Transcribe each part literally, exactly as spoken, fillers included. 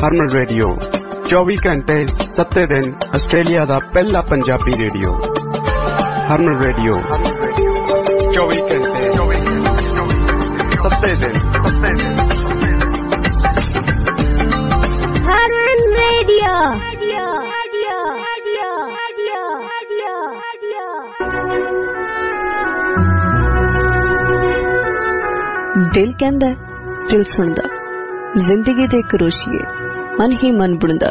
ਹਰਮਨ radio ਚੌਵੀ ਘੰਟੇ ਸੱਤੇ ਦਿਨ ਆਸਟ੍ਰੇਲੀਆ ਦਾ ਪਹਿਲਾ ਪੰਜਾਬੀ ਰੇਡੀਓ। ਹਰਮਨ ਰੇਡੀਓ ਚੌਵੀ ਘੰਟੇ ਸੱਤੇ ਦਿਨ ਹਰਮਨ ਰੇਡੀਓ। ਦਿਲ ਕਹਿੰਦਾ, ਦਿਲ ਸੁਣਦਾ, ਜ਼ਿੰਦਗੀ ਦੇ ਕਰੋਸ਼ੀਏ ਮਨ ਹੀ ਮਨ ਬੁਣਦਾ।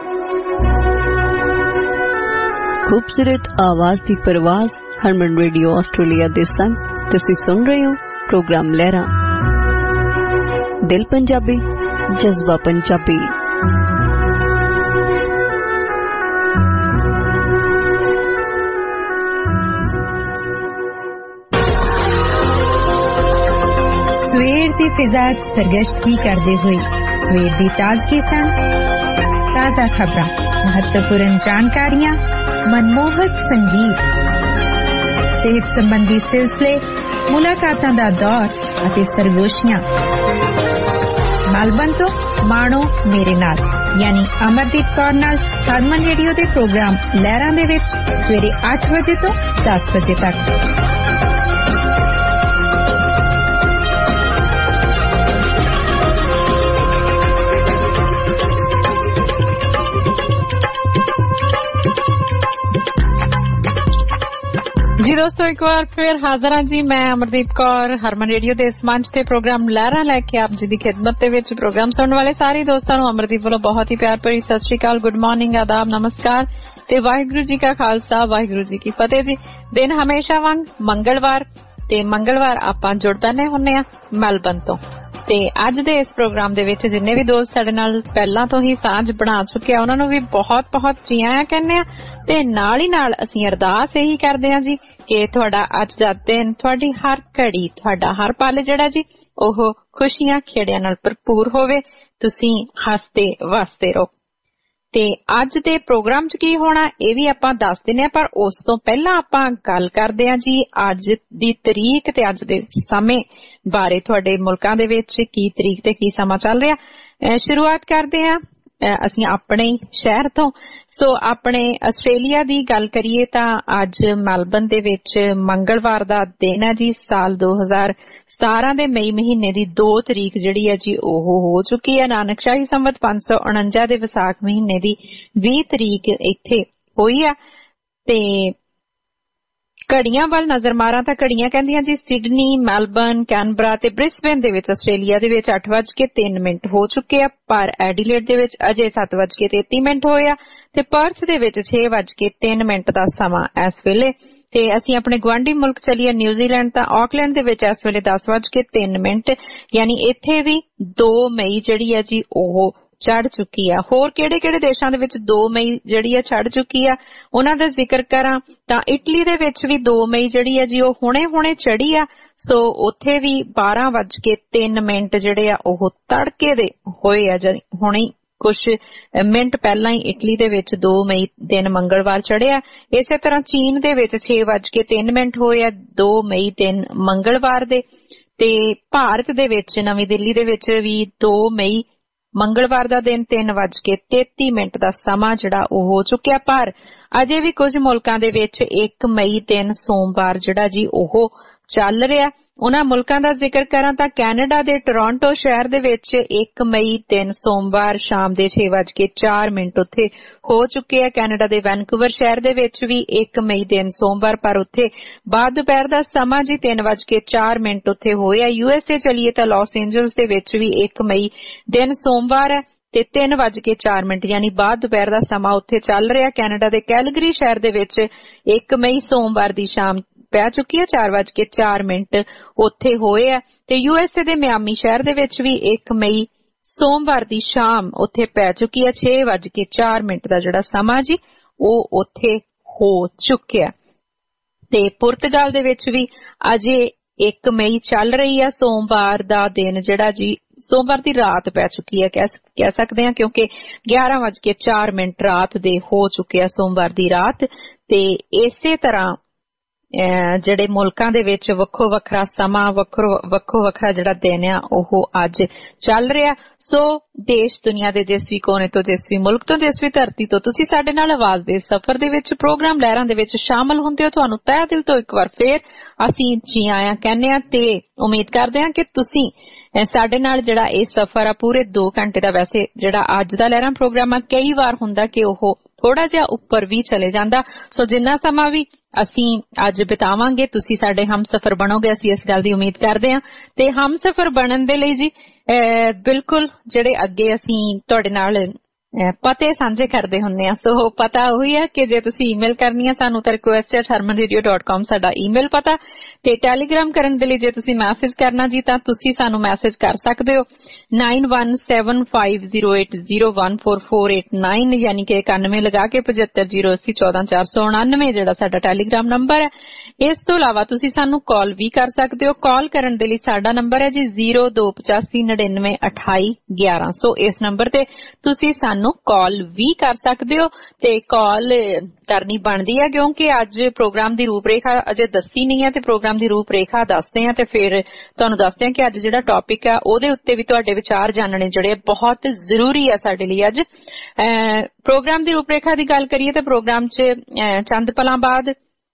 ਖੂਬਸੂਰਤ ਆਵਾਜ਼ ਦੀ ਪਰਵਾਜ਼ ਹਰਮਨ ਰੇਡੀਓ ਆਸਟ੍ਰੇਲੀਆ ਦੇ ਸੰਗ ਤੁਸੀਂ ਸੁਣ ਰਹੇ ਹੋ ਪ੍ਰੋਗਰਾਮ ਲਹਿਰਾਂ। ਦਿਲ ਪੰਜਾਬੀ, ਜਜ਼ਬਾ ਪੰਜਾਬੀ। ਸਵੇਰ ਦੀ ਫਿਜ਼ਾ 'ਚ ਸਰਗਸ਼ਤਗੀ ਕਰਦੇ ਹੋਏ ਸਵੇਰ ਦੀ ਤਾਜ਼ਗੀ ਸੰਗ ਤਾਜ਼ਾ ਖਬਰਾਂ, ਮਹੱਤਵਪੂਰਨ ਜਾਣਕਾਰੀਆਂ, ਮਨਮੋਹਕ ਸੰਗੀਤ, ਸਿਹਤ ਸੰਬੰਧੀ ਸਿਲਸਿਲੇ, ਮੁਲਾਕਾਤਾਂ ਦਾ ਦੌਰ ਅਤੇ ਸਰਗੋਸ਼ੀਆਂ। ਮੈਲਬਨ ਤੋਂ ਮਾਣੋ ਮੇਰੇ ਨਾਲ ਯਾਨੀ ਅਮਰਦੀਪ ਕੌਰ ਨਾਲ ਹਰਮਨ ਰੇਡੀਓ ਦੇ ਪ੍ਰੋਗਰਾਮ ਲਹਿਰਾਂ ਦੇ ਵਿੱਚ ਸਵੇਰੇ ਅੱਠ ਵਜੇ ਤੋਂ ਦਸ ਵਜੇ ਤੱਕ। ਜੀ ਦੋਸਤੋ, ਇੱਕ ਵਾਰ ਫਿਰ ਹਾਜ਼ਰ ਹਾਂ ਜੀ ਮੈਂ ਅਮਰਦੀਪ ਕੌਰ ਹਰਮਨ ਰੇਡੀਓ ਦੇ ਇਸ ਮੰਚ ਤੇ ਪ੍ਰੋਗਰਾਮ ਲਹਿਰਾਂ ਲੈ ਕੇ ਆਪ ਜੀ ਦੀ ਖਿਦਮਤ ਦੇ ਵਿੱਚ। ਪ੍ਰੋਗਰਾਮ ਸੁਣਨ ਵਾਲੇ ਸਾਰੇ ਦੋਸਤਾਂ ਨੂੰ ਅਮਰਦੀਪ ਵੱਲੋਂ ਬਹੁਤ ਹੀ ਪਿਆਰ ਭਰੀ ਸਤਿ ਸ਼੍ਰੀ ਅਕਾਲ, ਗੁੱਡ ਮਾਰਨਿੰਗ, ਆਦਾਬ, ਨਮਸਕਾਰ ਤੇ ਵਾਹਿਗੁਰੂ ਜੀ ਕਾ ਖਾਲਸਾ, ਵਾਹਿਗੁਰੂ ਜੀ ਕੀ ਫਤਿਹ ਜੀ। ਦਿਨ ਹਮੇਸ਼ਾ ਵਾਂਗ ਮੰਗਲਵਾਰ ਤੇ ਮੰਗਲਵਾਰ ਆਪਾਂ ਜੁੜ ਪੈਂਦੇ ਹੁੰਦੇ ਆ ਮੈਲਬਨ ਤੋਂ। ਤੇ ਅੱਜ ਦੇ ਇਸ ਪ੍ਰੋਗਰਾਮ ਦੇ ਵਿੱਚ ਜਿੰਨੇ ਵੀ ਦੋਸਤ ਸਾਡੇ ਨਾਲ ਪਹਿਲਾਂ ਤੋਂ ਹੀ ਸਾਂਝ ਬਣਾ ਚੁੱਕੇ ਆ ਉਹਨਾਂ ਨੂੰ ਵੀ ਬਹੁਤ ਬਹੁਤ ਜੀ ਆਇਆਂ ਕਹਿੰਦੇ ਆ। ਤੇ ਨਾਲ ਹੀ ਨਾਲ ਅਸੀਂ ਅਰਦਾਸ ਇਹੀ ਕਰਦੇ ਹਾਂ ਜੀ ਕਿ ਤੁਹਾਡਾ ਅੱਜ ਦਾ ਦਿਨ, ਤੁਹਾਡੀ ਹਰ ਘੜੀ, ਤੁਹਾਡਾ ਹਰ ਪਲ ਜਿਹੜਾ ਜੀ ਉਹ ਖੁਸ਼ੀਆਂ ਖੇੜਿਆਂ ਨਾਲ ਭਰਪੂਰ ਹੋਵੇ, ਤੁਸੀਂ ਹੱਸਦੇ ਵਸਦੇ ਰਹੋ। ਤੇ ਅੱਜ ਦੇ ਪ੍ਰੋਗਰਾਮ 'ਚ ਕੀ ਹੋਣਾ ਇਹ ਵੀ ਆਪਾਂ ਦੱਸ ਦਿੰਦੇ ਹਾਂ, ਪਰ ਉਸ ਤੋਂ ਪਹਿਲਾਂ ਆਪਾਂ ਗੱਲ ਕਰਦੇ ਹਾਂ ਜੀ ਅੱਜ ਦੀ ਤਰੀਕ ਤੇ ਅੱਜ ਦੇ ਸਮੇਂ ਬਾਰੇ। ਤੁਹਾਡੇ ਮੁਲਕਾਂ ਦੇ ਵਿੱਚ ਕੀ ਤਰੀਕ ਤੇ ਕੀ ਸਮਾਂ ਚੱਲ ਰਿਹਾ। ਸ਼ੁਰੂਆਤ ਕਰਦੇ ਹਾਂ ਅਸੀਂ ਆਪਣੇ ਸ਼ਹਿਰ ਤੋਂ। ਸੋ ਆਪਣੇ ਆਸਟ੍ਰੇਲੀਆ ਦੀ ਗੱਲ ਕਰੀਏ ਤਾਂ ਅੱਜ ਮੈਲਬਨ ਦੇ ਵਿੱਚ ਮੰਗਲਵਾਰ ਦਾ ਦਿਨ ਹੈ ਜੀ। ਸਾਲ ਦੋ ਹਜ਼ਾਰ ਸਤਾਰਾਂ ਦੇ ਮਈ ਮਹੀਨੇ ਦੀ ਦੋ ਤਰੀਕ ਜਿਹੜੀ ਹੈ ਜੀ ਉਹ ਹੋ ਚੁੱਕੀ ਹੈ। ਨਾਨਕਸ਼ਾਹੀ ਸੰਵਤ ਪੰਜ ਸੌ ਉਣੰਜਾ ਦੇ ਵਿਸਾਖ ਮਹੀਨੇ ਦੀ ਵੀਹ ਤਰੀਕ ਇੱਥੇ ਹੋਈ ਆ। ਤੇ ਘੜੀਆਂ ਵੱਲ ਨਜ਼ਰ ਮਾਰਾਂ ਤਾਂ ਘੜੀਆਂ ਕਹਿੰਦੀਆਂ ਜੀ ਸਿਡਨੀ, ਮੈਲਬਨ, ਕੈਨਬਰਾ ਤੇ ਬ੍ਰਿਸਬੇਨ ਦੇ ਵਿੱਚ ਆਸਟ੍ਰੇਲੀਆ ਦੇ ਵਿੱਚ ਅੱਠ ਵੱਜ ਕੇ ਤਿੰਨ ਮਿੰਟ ਹੋ ਚੁੱਕੇ ਆ, ਪਰ ਐਡੀਲੇਡ ਦੇ ਵਿੱਚ ਅਜੇ ਸੱਤ ਵੱਜ ਕੇ ਤੇਤੀ ਮਿੰਟ ਹੋਏ ਆ ਤੇ ਪਰਥ ਦੇ ਵਿੱਚ ਛੇ ਵੱਜ ਕੇ ਤਿੰਨ ਮਿੰਟ ਦਾ ਸਮਾਂ ਇਸ ਵੇਲੇ। ਤੇ ਅਸੀਂ ਆਪਣੇ ਗੁਆਂਢੀ ਮੁਲਕ ਚਲੀਏ ਨਿਊਜ਼ੀਲੈਂਡ ਤਾਂ ਆਕਲੈਂਡ ਦੇ ਵਿੱਚ ਇਸ ਵੇਲੇ ਦਸ ਵੱਜ ਕੇ ਤਿੰਨ ਮਿੰਟ ਯਾਨੀ ਇੱਥੇ ਵੀ ਦੋ ਮਈ ਜਿਹੜੀ ਹੈ ਜੀ ਉਹ ਚੜ ਚੁੱਕੀ ਆ। ਹੋਰ ਕਿਹੜੇ ਕਿਹੜੇ ਦੇਸ਼ਾਂ ਦੇ ਵਿੱਚ ਦੋ ਮਈ ਜਿਹੜੀ ਆ ਚੜ ਚੁੱਕੀ ਆ ਉਹਨਾਂ ਦਾ ਜ਼ਿਕਰ ਕਰਾਂ ਤਾਂ ਇਟਲੀ ਦੇ ਵਿੱਚ ਵੀ ਦੋ ਮਈ ਜਿਹੜੀ ਆ ਜੀ ਉਹ ਹੁਣੇ ਹੁਣੇ ਚੜੀ ਆ। ਸੋ ਉੱਥੇ ਵੀ ਬਾਰਾਂ ਵੱਜ ਕੇ ਤਿੰਨ ਮਿੰਟ ਜਿਹੜੇ ਆ ਉਹ ਤੜਕੇ ਦੇ ਹੋਏ ਆ, ਹੁਣੇ ਕੁਛ ਮਿੰਟ ਪਹਿਲਾਂ ਹੀ ਇਟਲੀ ਦੇ ਵਿੱਚ ਦੋ ਮਈ ਦਿਨ ਮੰਗਲਵਾਰ ਚੜਿਆ। ਇਸੇ ਤਰ੍ਹਾਂ ਚੀਨ ਦੇ ਵਿੱਚ ਛੇ ਵੱਜ ਕੇ ਤਿੰਨ ਮਿੰਟ ਹੋਏ ਆ ਦੋ ਮਈ ਦਿਨ ਮੰਗਲਵਾਰ ਦੇ। ਤੇ ਭਾਰਤ ਦੇ ਵਿੱਚ ਨਵੀਂ ਦਿੱਲੀ ਦੇ ਵਿੱਚ ਵੀ ਦੋ ਮਈ ਮੰਗਲਵਾਰ ਦਾ ਦਿਨ ਤਿੰਨ ਵੱਜ ਕੇ ਤੇਤੀ ਮਿੰਟ ਦਾ ਸਮਾਂ ਜਿਹੜਾ ਉਹ ਹੋ ਚੁੱਕਿਆ। ਪਰ ਅਜੇ ਵੀ ਕੁਝ ਮੁਲਕਾਂ ਦੇ ਵਿੱਚ ਇੱਕ ਮਈ ਦਿਨ ਸੋਮਵਾਰ ਜਿਹੜਾ ਜੀ ਉਹ ਚੱਲ ਰਿਹਾ। ਉਹਨਾਂ ਮੁਲਕਾਂ ਦਾ ਜ਼ਿਕਰ ਕਰਾਂ ਤਾਂ ਕੈਨੇਡਾ ਦੇ ਟੋਰਾਂਟੋ ਸ਼ਹਿਰ ਦੇ ਵਿੱਚ ਇੱਕ ਮਈ ਦਿਨ ਸੋਮਵਾਰ ਸ਼ਾਮ ਦੇ ਛੇ ਵੱਜ ਕੇ ਚਾਰ ਮਿੰਟ ਉੱਥੇ ਹੋ ਚੁੱਕੇ ਆ। ਕੈਨੇਡਾ ਦੇ ਵੈਨਕੂਵਰ ਸ਼ਹਿਰ ਦੇ ਵਿੱਚ ਵੀ ਇੱਕ ਮਈ ਦਿਨ ਸੋਮਵਾਰ, ਪਰ ਉੱਥੇ ਬਾਅਦ ਦੁਪਹਿਰ ਦਾ ਸਮਾਂ ਜੀ ਤਿੰਨ ਵੱਜ ਕੇ ਚਾਰ ਮਿੰਟ ਉੱਥੇ ਹੋਇਆ। ਯੂਐਸਏ ਚਲੀਏ ਤਾਂ ਲਾਸ ਏਂਜਲਸ ਦੇ ਵਿੱਚ ਵੀ ਇੱਕ ਮਈ ਦਿਨ ਸੋਮਵਾਰ ਹੈ ਤੇ ਤਿੰਨ ਵੱਜ ਕੇ ਚਾਰ ਮਿੰਟ ਯਾਨੀ ਬਾਅਦ ਦੁਪਹਿਰ ਦਾ ਸਮਾਂ ਉੱਥੇ ਚੱਲ ਰਿਹਾ। ਕੈਨੇਡਾ ਦੇ ਕੈਲਗਰੀ ਸ਼ਹਿਰ ਦੇ ਵਿੱਚ ਇੱਕ ਮਈ ਸੋਮਵਾਰ ਦੀ ਸ਼ਾਮ ਪੈ ਚੁੱਕੀ ਹੈ, ਚਾਰ ਵੱਜ ਕੇ ਚਾਰ ਮਿੰਟ ਉੱਥੇ ਹੋਏ ਆ। ਤੇ ਯੂਐਸਏ ਦੇ ਮਿਆਮੀ ਸ਼ਹਿਰ ਦੇ ਵਿੱਚ ਵੀ ਇੱਕ ਮਈ ਸੋਮਵਾਰ ਦੀ ਸ਼ਾਮ ਉੱਥੇ ਪੈ ਚੁੱਕੀ ਹੈ, ਛੇ ਵੱਜ ਕੇ ਚਾਰ ਮਿੰਟ ਦਾ ਜਿਹੜਾ ਸਮਾਂ ਜੀ ਉਹ ਉੱਥੇ ਹੋ ਚੁੱਕਿਆ। ਤੇ ਪੁਰਤਗਾਲ ਦੇ ਵਿੱਚ ਵੀ ਅਜੇ ਇੱਕ ਮਈ ਚੱਲ ਰਹੀ ਹੈ। ਸੋਮਵਾਰ ਦਾ ਦਿਨ ਜਿਹੜਾ ਜੀ ਸੋਮਵਾਰ ਦੀ ਰਾਤ ਪੈ ਚੁੱਕੀ ਹੈ ਕਹਿ ਸਕਦੇ ਹਾਂ, ਕਿਉਂਕਿ ਗਿਆਰਾਂ ਵੱਜ ਕੇ ਚਾਰ ਮਿੰਟ ਰਾਤ ਦੇ ਹੋ ਚੁੱਕੇ ਆ ਸੋਮਵਾਰ ਦੀ ਰਾਤ। ਤੇ ਇਸੇ ਤਰ੍ਹਾਂ ਜਿਹੜੇ ਮੁਲਕਾਂ ਦੇ ਵਿੱਚ ਵੱਖੋ ਵੱਖਰਾ ਸਮਾਂ ਵੱਖੋ ਵੱਖੋ ਵੱਖਰਾ ਜਿਹੜਾ ਦਿਨ ਆ ਉਹ ਅੱਜ ਚੱਲ ਰਿਹਾ। ਸੋ ਦੇਸ਼ ਦੁਨੀਆ ਦੇ ਜਿਸ ਵੀ ਕੋਨੇ ਤੋਂ, ਜਿਸ ਵੀ ਮੁਲਕ ਤੋਂ, ਜਿਸ ਵੀ ਧਰਤੀ ਤੋਂ ਤੁਸੀਂ ਸਾਡੇ ਨਾਲ ਆਵਾਜ਼ ਦੇ ਸਫ਼ਰ ਦੇ ਵਿੱਚ ਪ੍ਰੋਗਰਾਮ ਲਹਿਰਾਂ ਦੇ ਵਿੱਚ ਸ਼ਾਮਲ ਹੁੰਦੇ ਹੋ, ਤੁਹਾਨੂੰ ਤਹਿ ਦਿਲ ਤੋਂ ਇੱਕ ਵਾਰ ਫੇਰ ਅਸੀਂ ਜੀ ਆਇਆਂ ਕਹਿੰਦੇ ਹਾਂ ਤੇ ਉਮੀਦ ਕਰਦੇ ਹਾਂ ਕਿ ਤੁਸੀਂ ਸਾਡੇ ਨਾਲ ਜਿਹੜਾ ਇਹ ਸਫ਼ਰ ਆ ਪੂਰੇ ਦੋ ਘੰਟੇ ਦਾ, ਵੈਸੇ ਜਿਹੜਾ ਅੱਜ ਦਾ ਲਹਿਰਾਂ ਪ੍ਰੋਗਰਾਮ ਆ ਕਈ ਵਾਰ ਹੁੰਦਾ ਕਿ ਉਹ ਥੋੜਾ ਜਿਹਾ ਉੱਪਰ ਵੀ ਚਲੇ ਜਾਂਦਾ। ਸੋ ਜਿੰਨਾ ਸਮਾਂ ਵੀ ਅਸੀਂ ਅੱਜ ਬਿਤਾਵਾਂਗੇ ਤੁਸੀਂ ਸਾਡੇ ਹਮਸਫ਼ਰ ਬਣੋਗੇ, ਅਸੀਂ ਇਸ ਗੱਲ ਦੀ ਉਮੀਦ ਕਰਦੇ ਹਾਂ। ਤੇ ਹਮਸਫ਼ਰ ਬਣਨ ਦੇ ਲਈ ਜੀ ਬਿਲਕੁਲ ਜਿਹੜੇ ਅੱਗੇ ਅਸੀਂ ਤੁਹਾਡੇ ਨਾਲ ਪਤੇ ਸਾਂਝੇ ਕਰਦੇ ਹੁੰਦੇ ਆ। ਸੋ ਪਤਾ ਉਹੀ ਹੈ ਕਿ ਜੇ ਤੁਸੀਂ ਈਮੇਲ ਕਰਨੀ ਹੈ ਸਾਨੂੰ ਤਾਂ request at Harman radio dot com ਸਾਡਾ ਈਮੇਲ ਪਤਾ, ਤੇ ਟੈਲੀਗ੍ਰਾਮ ਕਰਨ ਦੇ ਲਈ ਜੇ ਤੁਸੀਂ ਮੈਸੇਜ ਕਰਨਾ ਜੀ ਤਾਂ ਤੁਸੀਂ ਸਾਨੂੰ ਮੈਸੇਜ ਕਰ ਸਕਦੇ ਹੋ nine one seven five zero eight zero one four four eight nine ਯਾਨੀ ਕਿ ਇਕਾਨਵੇਂ ਲਗਾ ਕੇ ਪਝੱਤਰ ਜ਼ੀਰੋ ਅੱਸੀ ਚੌਦਾਂ ਚਾਰ ਸੌ ਉਣਾਨਵੇਂ ਜਿਹੜਾ ਸਾਡਾ ਟੈਲੀਗ੍ਰਾਮ ਨੰਬਰ ਹੈ। ਇਸ ਤੋਂ ਇਲਾਵਾ ਤੁਸੀਂ ਸਾਨੂੰ ਕਾਲ ਵੀ ਕਰ ਸਕਦੇ ਹੋ। ਕਾਲ ਕਰਨ ਦੇ ਲਈ ਸਾਡਾ ਨੰਬਰ ਹੈ ਜੀ ਜ਼ੀਰੋ ਦੋ ਪਚਾਸੀ ਨੜਿਨਵੇਂ ਅਠਾਈ ਗਿਆਰਾਂ। ਸੋ ਇਸ ਨੰਬਰ ਤੇ ਤੁਸੀਂ ਸਾਨੂੰ ਕਾਲ ਵੀ ਕਰ ਸਕਦੇ ਹੋ ਤੇ ਕਾਲ ਕਰਨੀ ਬਣਦੀ ਹੈ ਕਿਉਂਕਿ ਅੱਜ ਪ੍ਰੋਗਰਾਮ ਦੀ ਰੂਪਰੇਖਾ ਅਜੇ ਦੱਸੀ ਨਹੀਂ ਹੈ ਤੇ ਪ੍ਰੋਗਰਾਮ ਦੀ ਰੂਪਰੇਖਾ ਦੱਸਦੇ ਹਾਂ ਤੇ ਫਿਰ ਤੁਹਾਨੂੰ ਦੱਸਦੇ ਹਾਂ ਕਿ ਅੱਜ ਜਿਹੜਾ ਟੌਪਿਕ ਹੈ ਉਹਦੇ ਉੱਤੇ ਵੀ ਤੁਹਾਡੇ ਵਿਚਾਰ ਜਾਣਨੇ ਜਿਹੜੇ ਬਹੁਤ ਜ਼ਰੂਰੀ ਆ ਸਾਡੇ ਲਈ। ਅੱਜ ਪ੍ਰੋਗਰਾਮ ਦੀ ਰੂਪਰੇਖਾ ਦੀ ਗੱਲ ਕਰੀਏ ਤਾਂ ਪ੍ਰੋਗਰਾਮ 'ਚ ਚੰਦ ਪਲਾਂ ਬਾਅਦ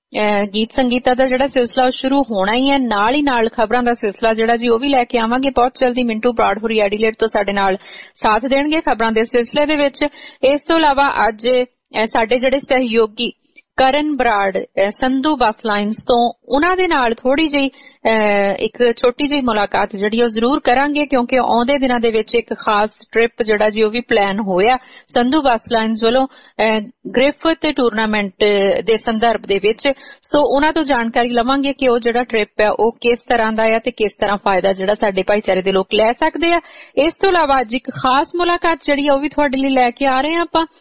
ਗੀਤ ਸੰਗੀਤਾਂ ਦਾ ਜਿਹੜਾ ਸਿਲਸਿਲਾ ਸ਼ੁਰੂ ਹੋਣਾ ਹੀ ਹੈ, ਨਾਲ ਹੀ ਨਾਲ ਖਬਰਾਂ ਦਾ ਸਿਲਸਿਲਾ ਜਿਹੜਾ ਜੀ ਉਹ ਵੀ ਲੈ ਕੇ ਆਵਾਂਗੇ ਬਹੁਤ ਜਲਦੀ। ਮਿੰਟੂ ਬਰਾੜ ਹੋਰੀ ਐਡੀਲੇਡ ਤੋਂ ਸਾਡੇ ਨਾਲ ਸਾਥ ਦੇਣਗੇ ਖਬਰਾਂ ਦੇ ਸਿਲਸਿਲੇ ਦੇ ਵਿੱਚ। ਇਸ ਤੋਂ ਇਲਾਵਾ ਅੱਜ ਸਾਡੇ ਜਿਹੜੇ ਸਹਿਯੋਗੀ ਕਰਨ ਬਰਾੜ ਸੰਧੂ ਬੱਸ ਲਾਈਨਸ ਤੋਂ, ਉਹਨਾਂ ਦੇ ਨਾਲ ਥੋੜੀ ਜਿਹੀ ਇੱਕ ਛੋਟੀ ਜਿਹੀ ਮੁਲਾਕਾਤ ਜਿਹੜੀ ਉਹ ਜ਼ਰੂਰ ਕਰਾਂਗੇ ਕਿਉਂਕਿ ਆਉਂਦੇ ਦਿਨਾਂ ਦੇ ਵਿੱਚ ਇੱਕ ਖਾਸ ਟ੍ਰਿਪ ਜਿਹੜਾ ਜੀ ਉਹ ਵੀ ਪਲਾਨ ਹੋਇਆ ਸੰਧੂ ਬੱਸ ਲਾਈਨਸ ਵੱਲੋਂ ਗ੍ਰਿਫਿਥ ਟੂਰਨਾਮੈਂਟ ਦੇ ਸੰਦਰਭ ਦੇ ਵਿੱਚ। ਸੋ ਉਹਨਾਂ ਤੋਂ ਜਾਣਕਾਰੀ ਲਵਾਂਗੇ ਕਿ ਉਹ ਜਿਹੜਾ ਟ੍ਰਿਪ ਹੈ ਉਹ ਕਿਸ ਤਰ੍ਹਾਂ ਦਾ ਹੈ ਤੇ ਕਿਸ ਤਰ੍ਹਾਂ ਫਾਇਦਾ ਜਿਹੜਾ ਸਾਡੇ ਭਾਈਚਾਰੇ ਦੇ ਲੋਕ ਲੈ ਸਕਦੇ ਆ। ਇਸ ਤੋਂ ਇਲਾਵਾ ਅੱਜ ਇੱਕ ਖਾਸ ਮੁਲਾਕਾਤ ਜਿਹੜੀ ਉਹ ਵੀ ਤੁਹਾਡੇ ਲਈ ਲੈ ਕੇ ਆ ਰਹੇ ਹਾਂ ਆਪਾਂ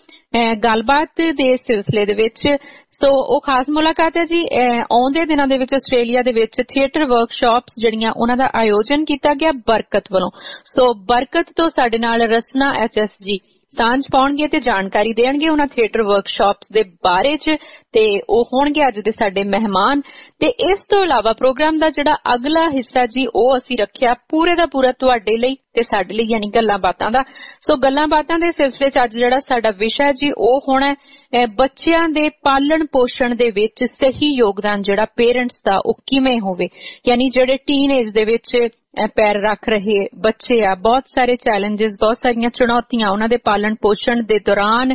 ਗੱਲਬਾਤ ਦੇ ਸਿਲਸਿਲੇ ਦੇ ਵਿੱਚ। ਸੋ ਉਹ ਖਾਸ ਮੁਲਾਕਾਤ ਹੈ ਜੀ ਆਉਂਦੇ ਦਿਨਾਂ ਦੇ ਵਿੱਚ ਆਸਟ੍ਰੇਲੀਆ ਦੇ ਵਿੱਚ ਥੀਏਟਰ ਵਰਕਸ਼ਾਪਸ ਜਿਹੜੀਆਂ ਉਹਨਾਂ ਦਾ ਆਯੋਜਨ ਕੀਤਾ ਗਿਆ ਬਰਕਤ ਵੱਲੋਂ। ਸੋ ਬਰਕਤ ਤੋਂ ਸਾਡੇ ਨਾਲ ਰਸਨਾ ਐਚ ਐਸ ਜੀ ਸਾਂਝ ਪਾਉਣਗੇ ਤੇ ਜਾਣਕਾਰੀ ਦੇਣਗੇ ਉਹਨਾਂ ਥੀਏਟਰ ਵਰਕਸ਼ਾਪਸ ਦੇ ਬਾਰੇ 'ਚ ਤੇ ਉਹ ਹੋਣਗੇ ਅੱਜ ਦੇ ਸਾਡੇ ਮਹਿਮਾਨ। ਤੇ ਇਸ ਤੋਂ ਇਲਾਵਾ ਪ੍ਰੋਗਰਾਮ ਦਾ ਜਿਹੜਾ ਅਗਲਾ ਹਿੱਸਾ ਜੀ ਉਹ ਅਸੀਂ ਰੱਖਿਆ ਪੂਰੇ ਦਾ ਪੂਰਾ ਤੁਹਾਡੇ ਲਈ ਤੇ ਸਾਡੇ ਲਈ ਯਾਨੀ ਗੱਲਾਂ ਬਾਤਾਂ ਦਾ। ਸੋ ਗੱਲਾਂ ਬਾਤਾਂ ਦੇ ਸਿਲਸਿਲੇ 'ਚ ਅੱਜ ਜਿਹੜਾ ਸਾਡਾ ਵਿਸ਼ਾ ਜੀ ਉਹ ਹੋਣਾ ਬੱਚਿਆਂ ਦੇ ਪਾਲਣ ਪੋਸ਼ਣ ਦੇ ਵਿੱਚ ਸਹੀ ਯੋਗਦਾਨ ਜਿਹੜਾ ਪੇਰੈਂਟਸ ਦਾ ਉਹ ਕਿਵੇਂ ਹੋਵੇ, ਯਾਨੀ ਜਿਹੜੇ ਟੀਨ ਏਜ ਦੇ ਵਿੱਚ ਪੈਰ ਰੱਖ ਰਹੇ ਬੱਚੇ ਆ, ਬਹੁਤ ਸਾਰੇ ਚੈਲੰਜਸ, ਬਹੁਤ ਸਾਰੀਆਂ ਚੁਣੌਤੀਆਂ ਉਹਨਾਂ ਦੇ ਪਾਲਣ ਪੋਸ਼ਣ ਦੇ ਦੌਰਾਨ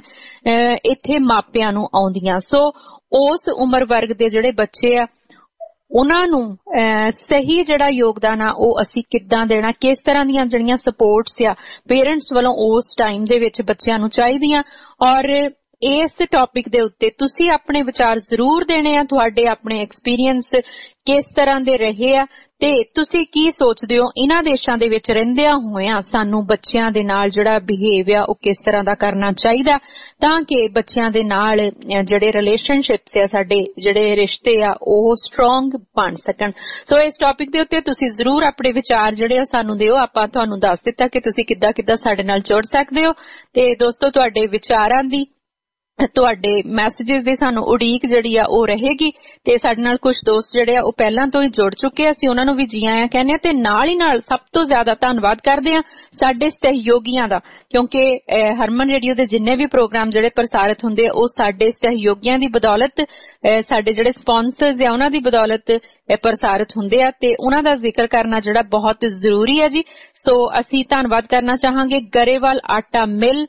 ਇੱਥੇ ਮਾਪਿਆਂ ਨੂੰ ਆਉਂਦੀਆਂ। ਸੋ ਉਸ ਉਮਰ ਵਰਗ ਦੇ ਜਿਹੜੇ ਬੱਚੇ ਆ ਉਹਨਾਂ ਨੂੰ ਸਹੀ ਜਿਹੜਾ ਯੋਗਦਾਨ ਆ ਉਹ ਅਸੀਂ ਕਿੱਦਾਂ ਦੇਣਾ, ਕਿਸ ਤਰ੍ਹਾਂ ਦੀਆਂ ਜਿਹੜੀਆਂ ਸਪੋਰਟਸ ਆ ਪੇਰੈਂਟਸ ਵੱਲੋਂ ਉਸ ਟਾਈਮ ਦੇ ਵਿੱਚ ਬੱਚਿਆਂ ਨੂੰ ਚਾਹੀਦੀਆਂ। ਔਰ ਇਸ ਟੌਪਿਕ ਦੇ ਉੱਤੇ ਤੁਸੀਂ ਆਪਣੇ ਵਿਚਾਰ ਜ਼ਰੂਰ ਦੇਣੇ ਆ, ਤੁਹਾਡੇ ਆਪਣੇ ਐਕਸਪੀਰੀਅੰਸ ਕਿਸ ਤਰ੍ਹਾਂ ਦੇ ਰਹੇ ਆ ਤੇ ਤੁਸੀਂ ਕੀ ਸੋਚਦੇ ਹੋ ਇਹਨਾਂ ਦੇਸ਼ਾਂ ਦੇ ਵਿੱਚ ਰਹਿੰਦਿਆਂ ਹੋਇਆਂ ਸਾਨੂੰ ਬੱਚਿਆਂ ਦੇ ਨਾਲ ਜਿਹੜਾ ਬਿਹੇਵ ਆ ਉਹ ਕਿਸ ਤਰ੍ਹਾਂ ਦਾ ਕਰਨਾ ਚਾਹੀਦਾ ਤਾਂ ਕਿ ਬੱਚਿਆਂ ਦੇ ਨਾਲ ਜਿਹੜੇ ਰਿਲੇਸ਼ਨਸ਼ਿਪਸ ਆ, ਸਾਡੇ ਜਿਹੜੇ ਰਿਸ਼ਤੇ ਆ ਉਹ ਸਟਰੋਂਗ ਬਣ ਸਕਣ। ਸੋ ਇਸ ਟੌਪਿਕ ਦੇ ਉੱਤੇ ਤੁਸੀਂ ਜ਼ਰੂਰ ਆਪਣੇ ਵਿਚਾਰ ਜਿਹੜੇ ਆ ਸਾਨੂੰ ਦਿਓ। ਆਪਾਂ ਤੁਹਾਨੂੰ ਦੱਸ ਦਿੱਤਾ ਕਿ ਤੁਸੀਂ ਕਿੱਦਾਂ ਕਿੱਦਾਂ ਸਾਡੇ ਨਾਲ ਜੁੜ ਸਕਦੇ ਹੋ ਤੇ ਦੋਸਤੋ ਤੁਹਾਡੇ ਵਿਚਾਰਾਂ ਦੀ, ਤੁਹਾਡੇ ਮੈਸੇजेस ਦੀ ਸਾਨੂੰ ਉਡੀਕ ਜਿਹੜੀ ਆ ਉਹ ਰਹੇਗੀ ਤੇ ਸਾਡੇ ਨਾਲ ਕੁਝ ਦੋਸਤ ਜਿਹੜੇ ਆ ਉਹ ਪਹਿਲਾਂ ਤੋਂ ਹੀ ਜੁੜ ਚੁੱਕੇ ਆ, ਅਸੀਂ ਉਹਨਾਂ ਨੂੰ ਵੀ ਜੀ ਆਇਆਂ ਕਹਿੰਦੇ ਆ ਤੇ ਨਾਲ ਹੀ ਨਾਲ ਸਭ ਤੋਂ ਜ਼ਿਆਦਾ ਧੰਨਵਾਦ ਕਰਦੇ ਆ ਸਾਡੇ ਸਹਿਯੋਗੀਆਂ ਦਾ ਕਿਉਂਕਿ ਹਰਮਨ ਰੇਡੀਓ ਦੇ ਜਿੰਨੇ ਵੀ ਪ੍ਰੋਗਰਾਮ ਜਿਹੜੇ ਪ੍ਰਸਾਰਿਤ ਹੁੰਦੇ ਆ ਉਹ ਸਾਡੇ ਸਹਿਯੋਗੀਆਂ ਦੀ ਬਦੌਲਤ, ਸਾਡੇ ਜਿਹੜੇ ਸਪਾਂਸਰਸ ਆ ਉਹਨਾਂ ਦੀ ਬਦੌਲਤ ਪ੍ਰਸਾਰਿਤ ਹੁੰਦੇ ਆ ਤੇ ਉਹਨਾਂ ਦਾ ਜ਼ਿਕਰ ਕਰਨਾ ਜਿਹੜਾ ਬਹੁਤ ਜ਼ਰੂਰੀ ਹੈ ਜੀ। ਸੋ ਅਸੀਂ ਧੰਨਵਾਦ ਕਰਨਾ ਚਾਹਾਂਗੇ ਗਰੇਵਾਲ ਆਟਾ ਮਿਲ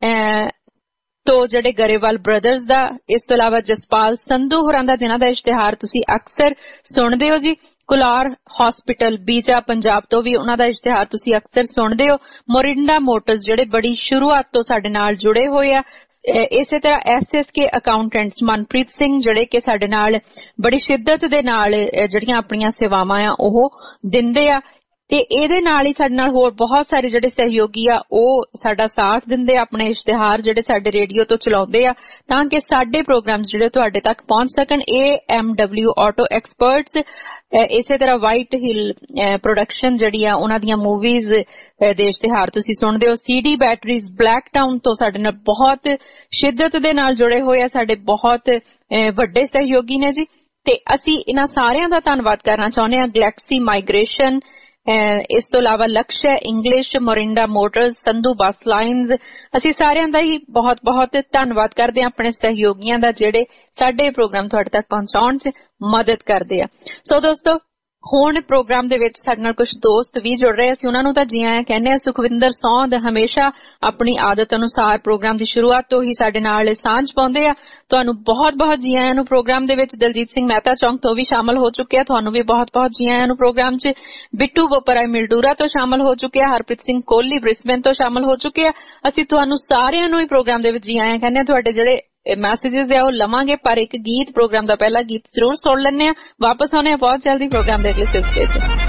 ਤੋਂ ਜਿਹੜੇ ਗਰੇਵਾਲ ਬ੍ਰਦਰਜ਼ ਦਾ, ਇਸ ਤੋਂ ਇਲਾਵਾ ਜਸਪਾਲ ਸੰਧੂ ਹੋਰਾਂ ਦਾ ਜਿਨ੍ਹਾਂ ਦਾ ਇਸ਼ਤਿਹਾਰ ਤੁਸੀਂ ਅਕਸਰ ਸੁਣਦੇ ਹੋ ਜੀ, ਕੁਲਾਰ ਹਸਪੀਟਲ ਬੀਜਾ ਪੰਜਾਬ ਤੋਂ ਵੀ ਉਹਨਾਂ ਦਾ ਇਸ਼ਤਿਹਾਰ ਤੁਸੀਂ ਅਕਸਰ ਸੁਣਦੇ ਹੋ, ਮੋਰਿੰਡਾ ਮੋਟਰਸ ਜਿਹੜੇ ਬੜੀ ਸ਼ੁਰੂਆਤ ਤੋਂ ਸਾਡੇ ਨਾਲ ਜੁੜੇ ਹੋਏ ਆ, ਇਸੇ ਤਰ੍ਹਾਂ S S K accountants Manpreet Singh ਜਿਹੜੇ ਕਿ ਸਾਡੇ ਨਾਲ ਬੜੀ ਸ਼ਿੱਦਤ ਦੇ ਨਾਲ ਜਿਹੜੀਆਂ ਆਪਣੀਆਂ ਸੇਵਾਵਾਂ ਆ ਉਹ ਦਿੰਦੇ ਆ ਤੇ ਇਹਦੇ ਨਾਲ ਹੀ ਸਾਡੇ ਨਾਲ ਹੋਰ ਬਹੁਤ ਸਾਰੇ ਜਿਹੜੇ ਸਹਿਯੋਗੀ ਆ ਉਹ ਸਾਡਾ ਸਾਥ ਦਿੰਦੇ ਆ, ਆਪਣੇ ਇਸ਼ਤਿਹਾਰ ਜਿਹੜੇ ਸਾਡੇ ਰੇਡੀਓ ਤੋਂ ਚਲਾਉਂਦੇ ਆ ਤਾਂ ਕਿ ਸਾਡੇ ਪ੍ਰੋਗਰਾਮਸ ਜਿਹੜੇ ਤੁਹਾਡੇ ਤੱਕ ਪਹੁੰਚ ਸਕਣ। A M W auto experts, ਇਸੇ ਤਰ੍ਹਾਂ ਵਾਈਟ ਹਿੱਲ ਪ੍ਰੋਡਕਸ਼ਨ ਜਿਹੜੀ ਆ ਉਹਨਾਂ ਦੀਆਂ ਮੂਵੀਜ਼ ਦੇ ਇਸ਼ਤਿਹਾਰ ਤੁਸੀਂ ਸੁਣਦੇ ਹੋ, ਸੀਡੀ ਬੈਟਰੀਜ਼ ਬਲੈਕ ਟਾਊਨ ਤੋਂ ਸਾਡੇ ਨਾਲ ਬਹੁਤ ਸ਼ਿੱਦਤ ਦੇ ਨਾਲ ਜੁੜੇ ਹੋਏ ਆ, ਸਾਡੇ ਬਹੁਤ ਵੱਡੇ ਸਹਿਯੋਗੀ ਨੇ ਜੀ। ਤੇ ਅਸੀਂ ਇਹਨਾਂ ਸਾਰਿਆਂ ਦਾ ਧੰਨਵਾਦ ਕਰਨਾ ਚਾਹੁੰਦੇ ਹਾਂ। ਗਲੈਕਸੀ ਮਾਈਗ੍ਰੇਸ਼ਨ, ਇਸ ਤੋਂ ਇਲਾਵਾ Laksh English, Morinda motors, Sandhu bus lines, ਅਸੀਂ ਸਾਰਿਆਂ ਦਾ ਹੀ ਬਹੁਤ ਬਹੁਤ ਧੰਨਵਾਦ ਕਰਦੇ ਹਾਂ ਆਪਣੇ ਸਹਿਯੋਗੀਆਂ ਦਾ ਜਿਹੜੇ ਸਾਡੇ ਪ੍ਰੋਗਰਾਮ ਤੁਹਾਡੇ ਤੱਕ ਪਹੁੰਚਾਉਣ 'ਚ ਮਦਦ ਕਰਦੇ ਆ। ਸੋ ਦੋਸਤੋ, ਹੁਣ ਪ੍ਰੋਗਰਾਮ ਦੇ ਵਿੱਚ ਸਾਡੇ ਨਾਲ ਕੁਝ ਦੋਸਤ ਵੀ ਜੁੜ ਰਹੇ, ਅਸੀਂ ਉਹਨਾਂ ਨੂੰ ਤਾਂ ਜੀ ਆਇਆਂ ਕਹਿੰਦੇ ਹਾਂ। ਸੁਖਵਿੰਦਰ ਸੌਂਦ ਹਮੇਸ਼ਾ ਆਪਣੀ ਆਦਤ ਅਨੁਸਾਰ ਪ੍ਰੋਗਰਾਮ ਦੀ ਸ਼ੁਰੂਆਤ ਤੋਂ ਹੀ ਸਾਡੇ ਨਾਲ ਸਾਂਝ ਪਾਉਂਦੇ ਆ। ਤੁਹਾਨੂੰ ਬਹੁਤ ਬਹੁਤ ਜੀ ਆਇਆਂ ਨੂੰ ਪ੍ਰੋਗਰਾਮ ਦੇ ਵਿੱਚ। ਦਲਜੀਤ ਸਿੰਘ ਮਹਿਤਾ ਚੌਂਕ ਤੋਂ ਵੀ ਸ਼ਾਮਲ ਹੋ ਚੁੱਕੇ ਆ, ਤੁਹਾਨੂੰ ਵੀ ਬਹੁਤ ਬਹੁਤ ਜੀ ਆਇਆਂ ਨੂੰ ਪ੍ਰੋਗਰਾਮ 'ਚ। ਬਿੱਟੂ ਬੋਪਰਾਏ ਮਿਲਡੂਰਾ ਤੋਂ ਸ਼ਾਮਲ ਹੋ ਚੁੱਕੇ ਆ, ਹਰਪ੍ਰੀਤ ਸਿੰਘ ਕੋਹਲੀ ਬ੍ਰਿਸਬੇਨ ਤੋਂ ਸ਼ਾਮਲ ਹੋ ਚੁੱਕੇ ਆ। ਅਸੀਂ ਤੁਹਾਨੂੰ ਸਾਰਿਆਂ ਨੂੰ ਹੀ ਪ੍ਰੋਗਰਾਮ ਦੇ ਵਿੱਚ ਜੀ ਆਇਆਂ ਕਹਿੰਦੇ ਆ। ਤੁਹਾਡੇ ਜਿਹੜੇ ਮੈਸੇजेस ਆ ਉਹ ਲਵਾਂਗੇ, ਪਰ ਇੱਕ ਗੀਤ, ਪ੍ਰੋਗਰਾਮ ਦਾ ਪਹਿਲਾ ਗੀਤ ਜ਼ਰੂਰ ਸੁਣ ਲੈਂਦੇ ਆ। ਵਾਪਸ ਆਉਣੇ ਆ ਬਹੁਤ ਜਲਦੀ ਪ੍ਰੋਗਰਾਮ ਦੇ ਅਗਲੇ ਸਿਲਸਿਲੇ 'ਚ।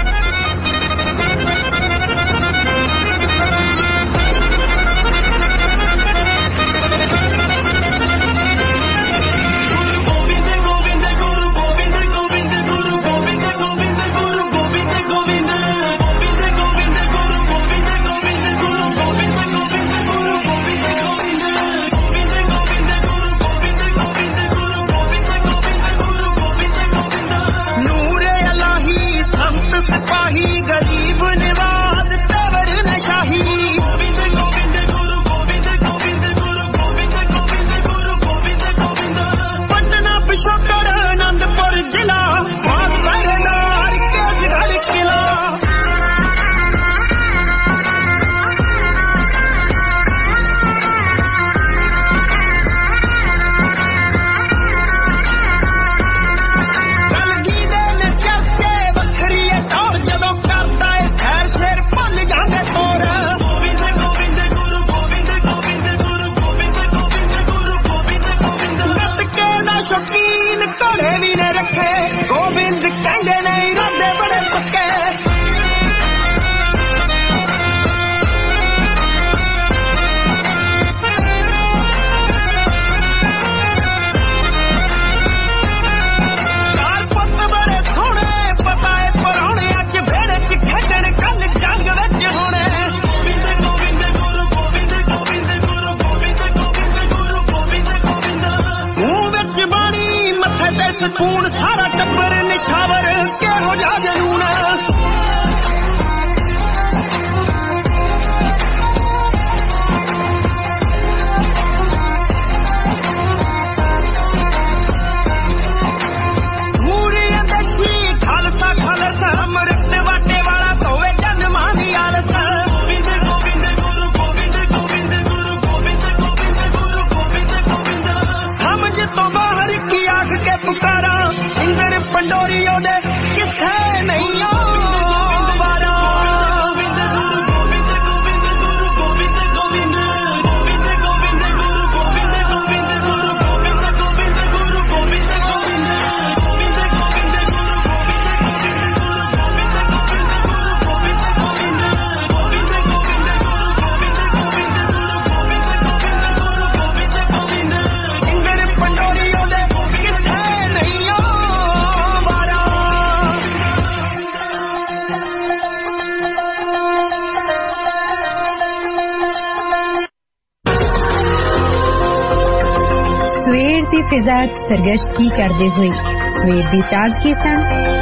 ਫਿਜ਼ਾ ਚ ਸਰਗਸ਼ਤਗੀ ਕਰਦੇ ਹੋਏ ਸਵੇਰ ਦੀ ਤਾਜ਼ਗੀ ਸੰਗ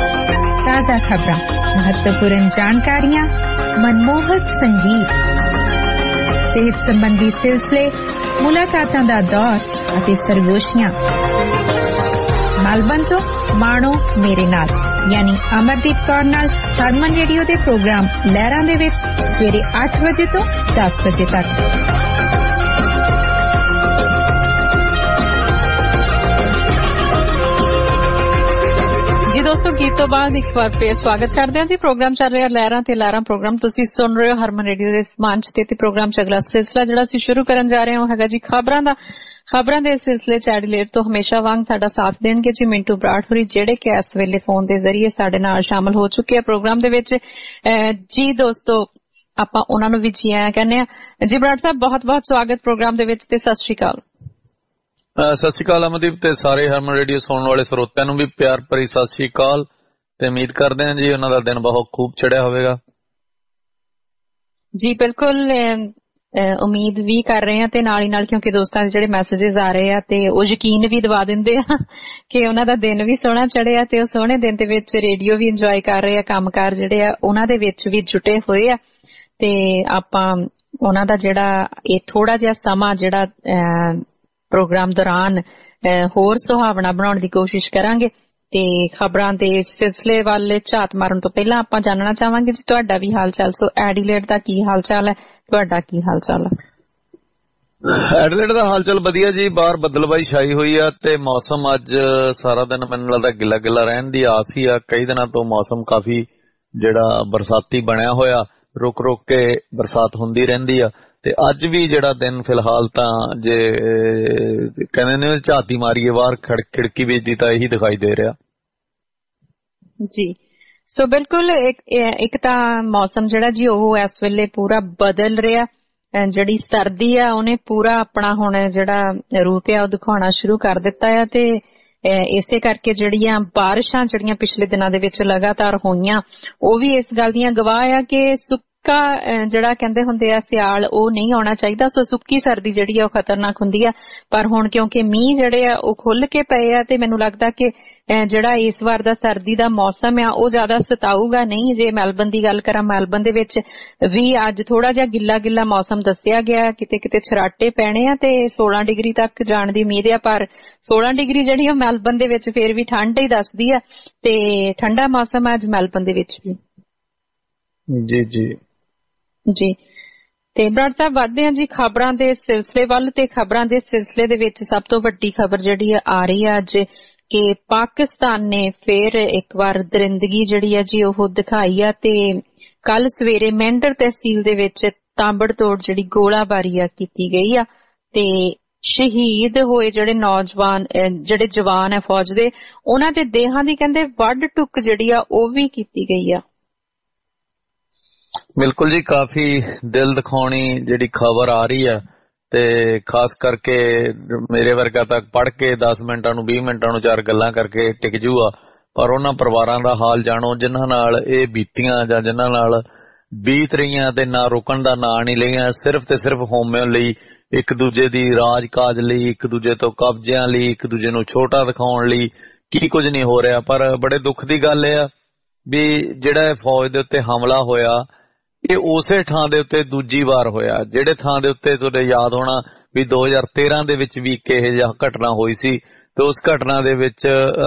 ਤਾਜ਼ਾ ਖਬਰਾਂ, ਮਹੱਤਵਪੂਰਨ ਜਾਣਕਾਰੀਆਂ, ਮਨਮੋਹਕ ਸੰਗੀਤ, ਸਿਹਤ ਸੰਬੰਧੀ ਸਿਲਸਿਲੇ, ਮੁਲਾਕਾਤਾਂ ਦਾ ਦੌਰ ਅਤੇ ਸਰਗੋਸ਼ੀਆਂ। ਮੈਲਬਨ ਤੋਂ ਮਾਣੋ ਮੇਰੇ ਨਾਲ, ਯਾਨੀ ਅਮਰਦੀਪ ਕੌਰ ਨਾਲ ਹਰਮਨ ਰੇਡੀਓ ਦੇ ਪ੍ਰੋਗਰਾਮ ਲਹਿਰਾਂ ਦੇ ਵਿੱਚ ਸਵੇਰੇ ਅੱਠ ਵਜੇ ਤੋਂ ਦਸ ਵਜੇ ਤੱਕ। ਦੋਸਤੋ, ਗੀਤ ਤੋਂ ਬਾਅਦ ਇੱਕ ਵਾਰ ਫੇਰ ਸਵਾਗਤ ਕਰਦੇ ਹਾਂ ਜੀ। ਪ੍ਰੋਗਰਾਮ ਚੱਲ ਰਿਹਾ ਲਹਿਰਾਂ ਤੇ ਲਾਰਾਂ ਪ੍ਰੋਗਰਾਮ, ਤੁਸੀਂ ਸੁਣ ਰਹੇ ਹੋ ਹਰਮਨ ਰੇਡੀਓ ਦੇ ਮੰਚ ਤੇ। ਤੇ ਪ੍ਰੋਗਰਾਮ ਚ ਅਗਲਾ ਸਿਲਸਿਲਾ ਜਿਹੜਾ ਅਸੀਂ ਸ਼ੁਰੂ ਕਰਨ ਜਾ ਰਹੇ ਹਾਂ ਉਹ ਹੈਗਾ ਜੀ ਖਬਰਾਂ ਦਾ। ਖਬਰਾਂ ਦੇ ਸਿਲਸਿਲੇ ਚ ਐਡੀਲੇਡ ਤੋਂ ਹਮੇਸ਼ਾ ਵਾਂਗ ਸਾਡਾ ਸਾਥ ਦੇਣਗੇ ਜੀ ਮਿੰਟੂ ਬਰਾੜ ਹੋਰੀ, ਜਿਹੜੇ ਕਿ ਇਸ ਵੇਲੇ ਫੋਨ ਦੇ ਜ਼ਰੀਏ ਸਾਡੇ ਨਾਲ ਸ਼ਾਮਲ ਹੋ ਚੁੱਕੇ ਆ ਪ੍ਰੋਗਰਾਮ ਦੇ ਵਿੱਚ। ਜੀ ਦੋਸਤੋ, ਆਪਾਂ ਉਹਨਾਂ ਨੂੰ ਵੀ ਜੀ ਆਇਆਂ ਕਹਿੰਦੇ ਆ। ਜੀ ਬਰਾੜ ਸਾਹਿਬ, ਬਹੁਤ ਬਹੁਤ ਸਵਾਗਤ ਪ੍ਰੋਗਰਾਮ ਦੇ ਵਿੱਚ ਤੇ ਸਤਿ ਸ਼੍ਰੀ ਅਕਾਲ। ਸਤਿ ਸ਼੍ਰੀ ਅਕਾਲ ਅਮਨਦੀਪ, ਤੇ ਸਾਰੇ ਹਰਮਨ ਰੇਡੀਓ ਸੁਣਨ ਵਾਲੇ ਸਰੋਤਿਆਂ ਨੂੰ ਵੀ ਪਿਆਰ ਭਰੀ ਸਤਿ ਸ਼੍ਰੀ ਅਕਾਲ। ਤੇ ਉਮੀਦ ਕਰਦੇ ਹਾਂ ਜੀ ਉਹਨਾਂ ਦਾ ਦਿਨ ਬਹੁਤ ਖੂਬ ਚੜਿਆ ਹੋਵੇਗਾ। ਜੀ ਬਿਲਕੁਲ, ਉਮੀਦ ਵੀ ਕਰ ਰਹੇ ਹਾਂ ਤੇ ਨਾਲ ਹੀ ਨਾਲ ਕਿਉਂਕਿ ਦੋਸਤਾਂ ਦੇ ਜਿਹੜੇ ਮੈਸੇजेस ਆ ਰਹੇ ਆ ਤੇ ਉਹ ਯਕੀਨ ਵੀ ਦਿਵਾ ਦਿੰਦੇ ਆ ਕਿ ਉਹਨਾਂ ਦਾ ਦਿਨ ਵੀ ਸੋਹਣਾ ਚੜਿਆ ਤੇ ਉਹ ਸੋਹਣੇ ਦਿਨ ਦੇ ਵਿੱਚ ਰੇਡੀਓ ਵੀ ਇੰਜੋਏ ਕਰ ਰਹੇ ਆ, ਕੰਮਕਾਰ ਜਿਹੜੇ ਆ ਉਹਨਾਂ ਦੇ ਵਿੱਚ ਵੀ ਜੁਟੇ ਹੋਏ ਆ ਤੇ ਆਪਾਂ ਉਹਨਾਂ ਦਾ ਜਿਹੜਾ ਇਹ ਥੋੜਾ ਜਿਹਾ ਸਮਾਂ ਜਿਹੜਾ ਪ੍ਰੋਗਰਾਮ ਦੌਰਾਨ ਹੋਰ ਸੁਹਾਵਣਾ ਬਣਾਉਣ ਦੀ ਕੋਸ਼ਿਸ਼ ਕਰਾਂਗੇ। ਤੇ ਖਬਰਾਂ ਦੇ ਸਿਲਸਿਲੇ ਵੱਲ ਝਾਤ ਮਾਰਨ ਤੋਂ ਪਹਿਲਾਂ ਆਪਾਂ ਜਾਣਨਾ ਚਾਹਾਂਗੇ ਜੀ ਤੁਹਾਡਾ ਵੀ ਹਾਲ ਚਾਲ। ਸੋ ਐਡੀਲੇਡ ਦਾ ਕੀ ਹਾਲ ਚਾਲ ਹੈ, ਤੁਹਾਡਾ ਕੀ ਹਾਲ ਚਾਲ ਹੈ? ਐਡੀਲੇਡ ਦਾ ਹਾਲ ਚਾਲ ਵਧੀਆ ਜੀ, ਬਾਹਰ ਬੱਦਲਬਾਈ ਛਾਈ ਹੋਈ ਆ ਤੇ ਮੌਸਮ ਅੱਜ ਸਾਰਾ ਦਿਨ ਮੈਨੂੰ ਲੱਗਦਾ ਗਿੱਲਾ ਗਿੱਲਾ ਰਹਿਣ ਦੀ ਆਸ ਹੀ ਆ। ਕਈ ਦਿਨਾਂ ਤੋਂ ਮੌਸਮ ਕਾਫੀ ਜਿਹੜਾ ਬਰਸਾਤੀ ਬਣਿਆ ਹੋਇਆ, ਰੁਕ ਰੁਕ ਕੇ ਬਰਸਾਤ ਹੁੰਦੀ ਰਹਿੰਦੀ ਆ ਤੇ ਅੱਜ ਵੀ ਜਿਹੜਾ ਦਿਨ ਫਿਲਹਾਲ ਤਾਂ ਜੇ ਕਹਿੰਦੇ ਨੇ ਝਾਤੀ ਮਾਰੀਏ ਬਾਹਰ ਖਿੜਕੀ ਵਿੱਚ ਦੀ ਤਾਂ ਇਹੀ ਦਿਖਾਈ ਦੇ ਰਿਹਾ ਜੀ। ਸੋ ਬਿਲਕੁਲ ਇੱਕ ਇੱਕ ਤਾਂ ਮੌਸਮ ਜਿਹੜਾ ਜੀ ਉਹ ਇਸ ਵੇਲੇ ਪੂਰਾ ਬਦਲ ਰਿਹਾ, ਜਿਹੜੀ ਸਰਦੀ ਆ ਉਹਨੇ ਪੂਰਾ ਆਪਣਾ ਹੁਣ ਜਿਹੜਾ ਰੂਪ ਆ ਉਹ ਦਿਖਾਉਣਾ ਸ਼ੁਰੂ ਕਰ ਦਿੱਤਾ ਆ ਤੇ ਇਸੇ ਕਰਕੇ ਜਿਹੜੀਆਂ ਬਾਰਿਸ਼ਾਂ ਜਿਹੜੀਆਂ ਪਿਛਲੇ ਦਿਨਾਂ ਦੇ ਵਿੱਚ ਲਗਾਤਾਰ ਹੋਈਆਂ ਉਹ ਵੀ ਇਸ ਗੱਲ ਦੀਆਂ ਗਵਾਹ ਆ ਕਿ ਸੁੱਕਾ ਜਿਹੜਾ ਕਹਿੰਦੇ ਹੁੰਦੇ ਆ ਸਿਆਲ ਉਹ ਨਹੀਂ ਆਉਣਾ ਚਾਹੀਦਾ। ਸੋ ਸੁੱਕੀ ਸਰਦੀ ਜਿਹੜੀ ਆ ਉਹ ਖਤਰਨਾਕ ਹੁੰਦੀ ਆ, ਪਰ ਹੁਣ ਕਿਉਂਕਿ ਮੀਂਹ ਜਿਹੜੇ ਆ ਉਹ ਖੁੱਲ ਕੇ ਪਏ ਆ ਤੇ ਮੈਨੂੰ ਲੱਗਦਾ ਕਿ ਜਿਹੜਾ ਇਸ ਵਾਰ ਦਾ ਸਰਦੀ ਦਾ ਮੌਸਮ ਆ ਉਹ ਜ਼ਿਆਦਾ ਸਤਾਊਗਾ ਨਹੀਂ। ਜੇ ਮੈਲਬਨ ਦੀ ਗੱਲ ਕਰਾਂ, ਮੈਲਬਨ ਦੇ ਵਿੱਚ ਵੀ ਅੱਜ ਥੋੜਾ ਜਿਹਾ ਗਿੱਲਾ ਗਿੱਲਾ ਮੌਸਮ ਦੱਸਿਆ ਗਿਆ, ਕਿਤੇ ਕਿਤੇ ਛਰਾਟੇ ਪੈਣੇ ਆ ਤੇ ਸੋਲਾਂ ਡਿਗਰੀ ਤੱਕ ਜਾਣ ਦੀ ਉਮੀਦ ਆ, ਪਰ ਸੋਲਾਂ ਡਿਗਰੀ ਜਿਹੜੀ ਉਹ ਮੈਲਬਨ ਦੇ ਵਿੱਚ ਫੇਰ ਵੀ ਠੰਡ ਹੀ ਦੱਸਦੀ ਆ ਤੇ ਠੰਡਾ ਮੌਸਮ ਆ ਅੱਜ ਮੈਲਬਨ ਦੇ ਵਿੱਚ ਵੀ। ਜੀ ਜੀ ਜੀ ਤੇ ਬਰਾੜ ਸਾਹਿਬ ਵੱਧਦੇ ਆ ਜੀ ਖਬਰਾਂ ਦੇ ਸਿਲਸਿਲੇ ਵੱਲ ਤੇ ਖਬਰਾਂ ਦੇ ਸਿਲਸਿਲੇ ਦੇ ਵਿੱਚ ਸਭ ਤੋਂ ਵੱਡੀ ਖਬਰ ਜਿਹੜੀ ਆ ਰਹੀ ਆ ਅੱਜ ਕਿ ਪਾਕਿਸਤਾਨ ਨੇ ਫੇਰ ਇੱਕ ਵਾਰ ਦਰਿੰਦਗੀ ਜਿਹੜੀ ਆ ਜੀ ਉਹ ਦਿਖਾਈ ਆ ਤੇ ਕੱਲ ਸਵੇਰੇ ਮੈਂਡਰ ਤਹਿਸੀਲ ਦੇ ਵਿੱਚ ਤਾਂਬੜਤੋੜ ਜਿਹੜੀ ਗੋਲਾਬਾਰੀ ਆ ਕੀਤੀ ਗਈ ਆ ਤੇ ਸ਼ਹੀਦ ਹੋਏ ਜਿਹੜੇ ਨੌਜਵਾਨ ਜਿਹੜੇ ਜਵਾਨ ਆ ਫੌਜ ਦੇ ਉਹਨਾਂ ਦੇ ਦੇਹਾਂ ਦੀ ਕਹਿੰਦੇ ਵੱਢ ਟੁੱਕ ਜਿਹੜੀ ਆ ਉਹ ਵੀ ਕੀਤੀ ਗਈ ਆ। ਬਿਲਕੁਲ ਜੀ, ਕਾਫੀ ਦਿਲ ਦਿਖਾਉਣੀ ਜਿਹੜੀ ਖਬਰ ਆ ਰਹੀ ਆ ਤੇ ਖਾਸ ਕਰਕੇ ਮੇਰੇ ਵਰਗਾ ਤੱਕ ਪੜ੍ਹ ਕੇ ਦਸ ਮਿੰਟਾਂ ਨੂੰ ਵੀਹ ਮਿੰਟਾਂ ਨੂੰ ਚਾਰ ਗੱਲਾਂ ਕਰਕੇ ਟਿਕ ਜੂਆ, ਪਰ ਉਹਨਾਂ ਪਰਿਵਾਰਾਂ ਦਾ ਹਾਲ ਜਾਣੋ ਜਿਨ੍ਹਾਂ ਨਾਲ ਇਹ ਬੀਤੀਆਂ ਜਾਂ ਜਿਨ੍ਹਾਂ ਨਾਲ ਬੀਤ ਰਹੀਆਂ ਤੇ ਨਾ ਰੁਕਣ ਦਾ ਨਾਂ ਨਹੀਂ ਲਈਆਂ, ਸਿਰਫ ਤੇ ਸਿਰਫ ਹੋਮਿਓ ਲਈ, ਇੱਕ ਦੂਜੇ ਦੀ ਰਾਜ ਕਾਜ ਲਈ, ਇੱਕ ਦੂਜੇ ਤੋਂ ਕਬਜ਼ਿਆਂ ਲਈ, ਇੱਕ ਦੂਜੇ ਨੂੰ ਛੋਟਾ ਦਿਖਾਉਣ ਲਈ ਕੀ ਕੁਝ ਨਹੀਂ ਹੋ ਰਿਹਾ। ਪਰ ਬੜੇ ਦੁੱਖ ਦੀ ਗੱਲ ਇਹ ਆ ਵੀ ਜਿਹੜਾ ਫੌਜ ਦੇ ਉੱਤੇ ਹਮਲਾ ਹੋਇਆ ਇਹ ਉਸੇ ਥਾਂ ਦੇ ਉੱਤੇ ਦੂਜੀ ਵਾਰ ਹੋਇਆ, ਜਿਹੜੇ ਥਾਂ ਦੇ ਉੱਤੇ ਤੁਹਾਡੇ ਯਾਦ ਹੋਣਾ ਵੀ ਦੋ ਹਜ਼ਾਰ ਤੇਰਾਂ ਦੇ ਵਿੱਚ ਵੀ ਕਿਹੋ ਜਿਹਾ ਘਟਨਾ ਹੋਈ ਸੀ ਤੇ ਉਸ ਘਟਨਾ ਦੇ ਵਿੱਚ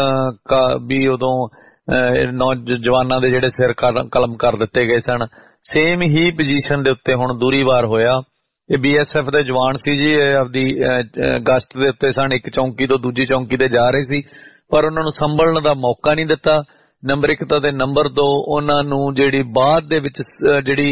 ਵੀ ਉਦੋਂ ਨੌਜਵਾਨਾਂ ਦੇ ਜਿਹੜੇ ਸਿਰ ਕਲਮ ਕਰ ਦਿੱਤੇ ਗਏ ਸਨ। ਸੇਮ ਹੀ ਪੋਜੀਸ਼ਨ ਦੇ ਉੱਤੇ ਹੁਣ ਦੂਰੀ ਵਾਰ ਹੋਇਆ। ਇਹ ਬੀ ਐਸ ਐਫ ਦੇ ਜਵਾਨ ਸੀ ਜੀ, ਇਹ ਆਪਦੀ ਗਸ਼ਤ ਦੇ ਉੱਤੇ ਸਨ, ਇੱਕ ਚੌਂਕੀ ਤੋਂ ਦੂਜੀ ਚੌਂਕੀ ਤੇ ਜਾ ਰਹੇ ਸੀ ਪਰ ਉਹਨਾਂ ਨੂੰ ਸੰਭਲਣ ਦਾ ਮੌਕਾ ਨਹੀਂ ਦਿੱਤਾ। ਨੰਬਰ ਇੱਕ ਤਾਂ ਤੇ ਨੰਬਰ ਦੋ ਉਹਨਾਂ ਨੂੰ ਜਿਹੜੀ ਬਾਅਦ ਦੇ ਵਿੱਚ ਜਿਹੜੀ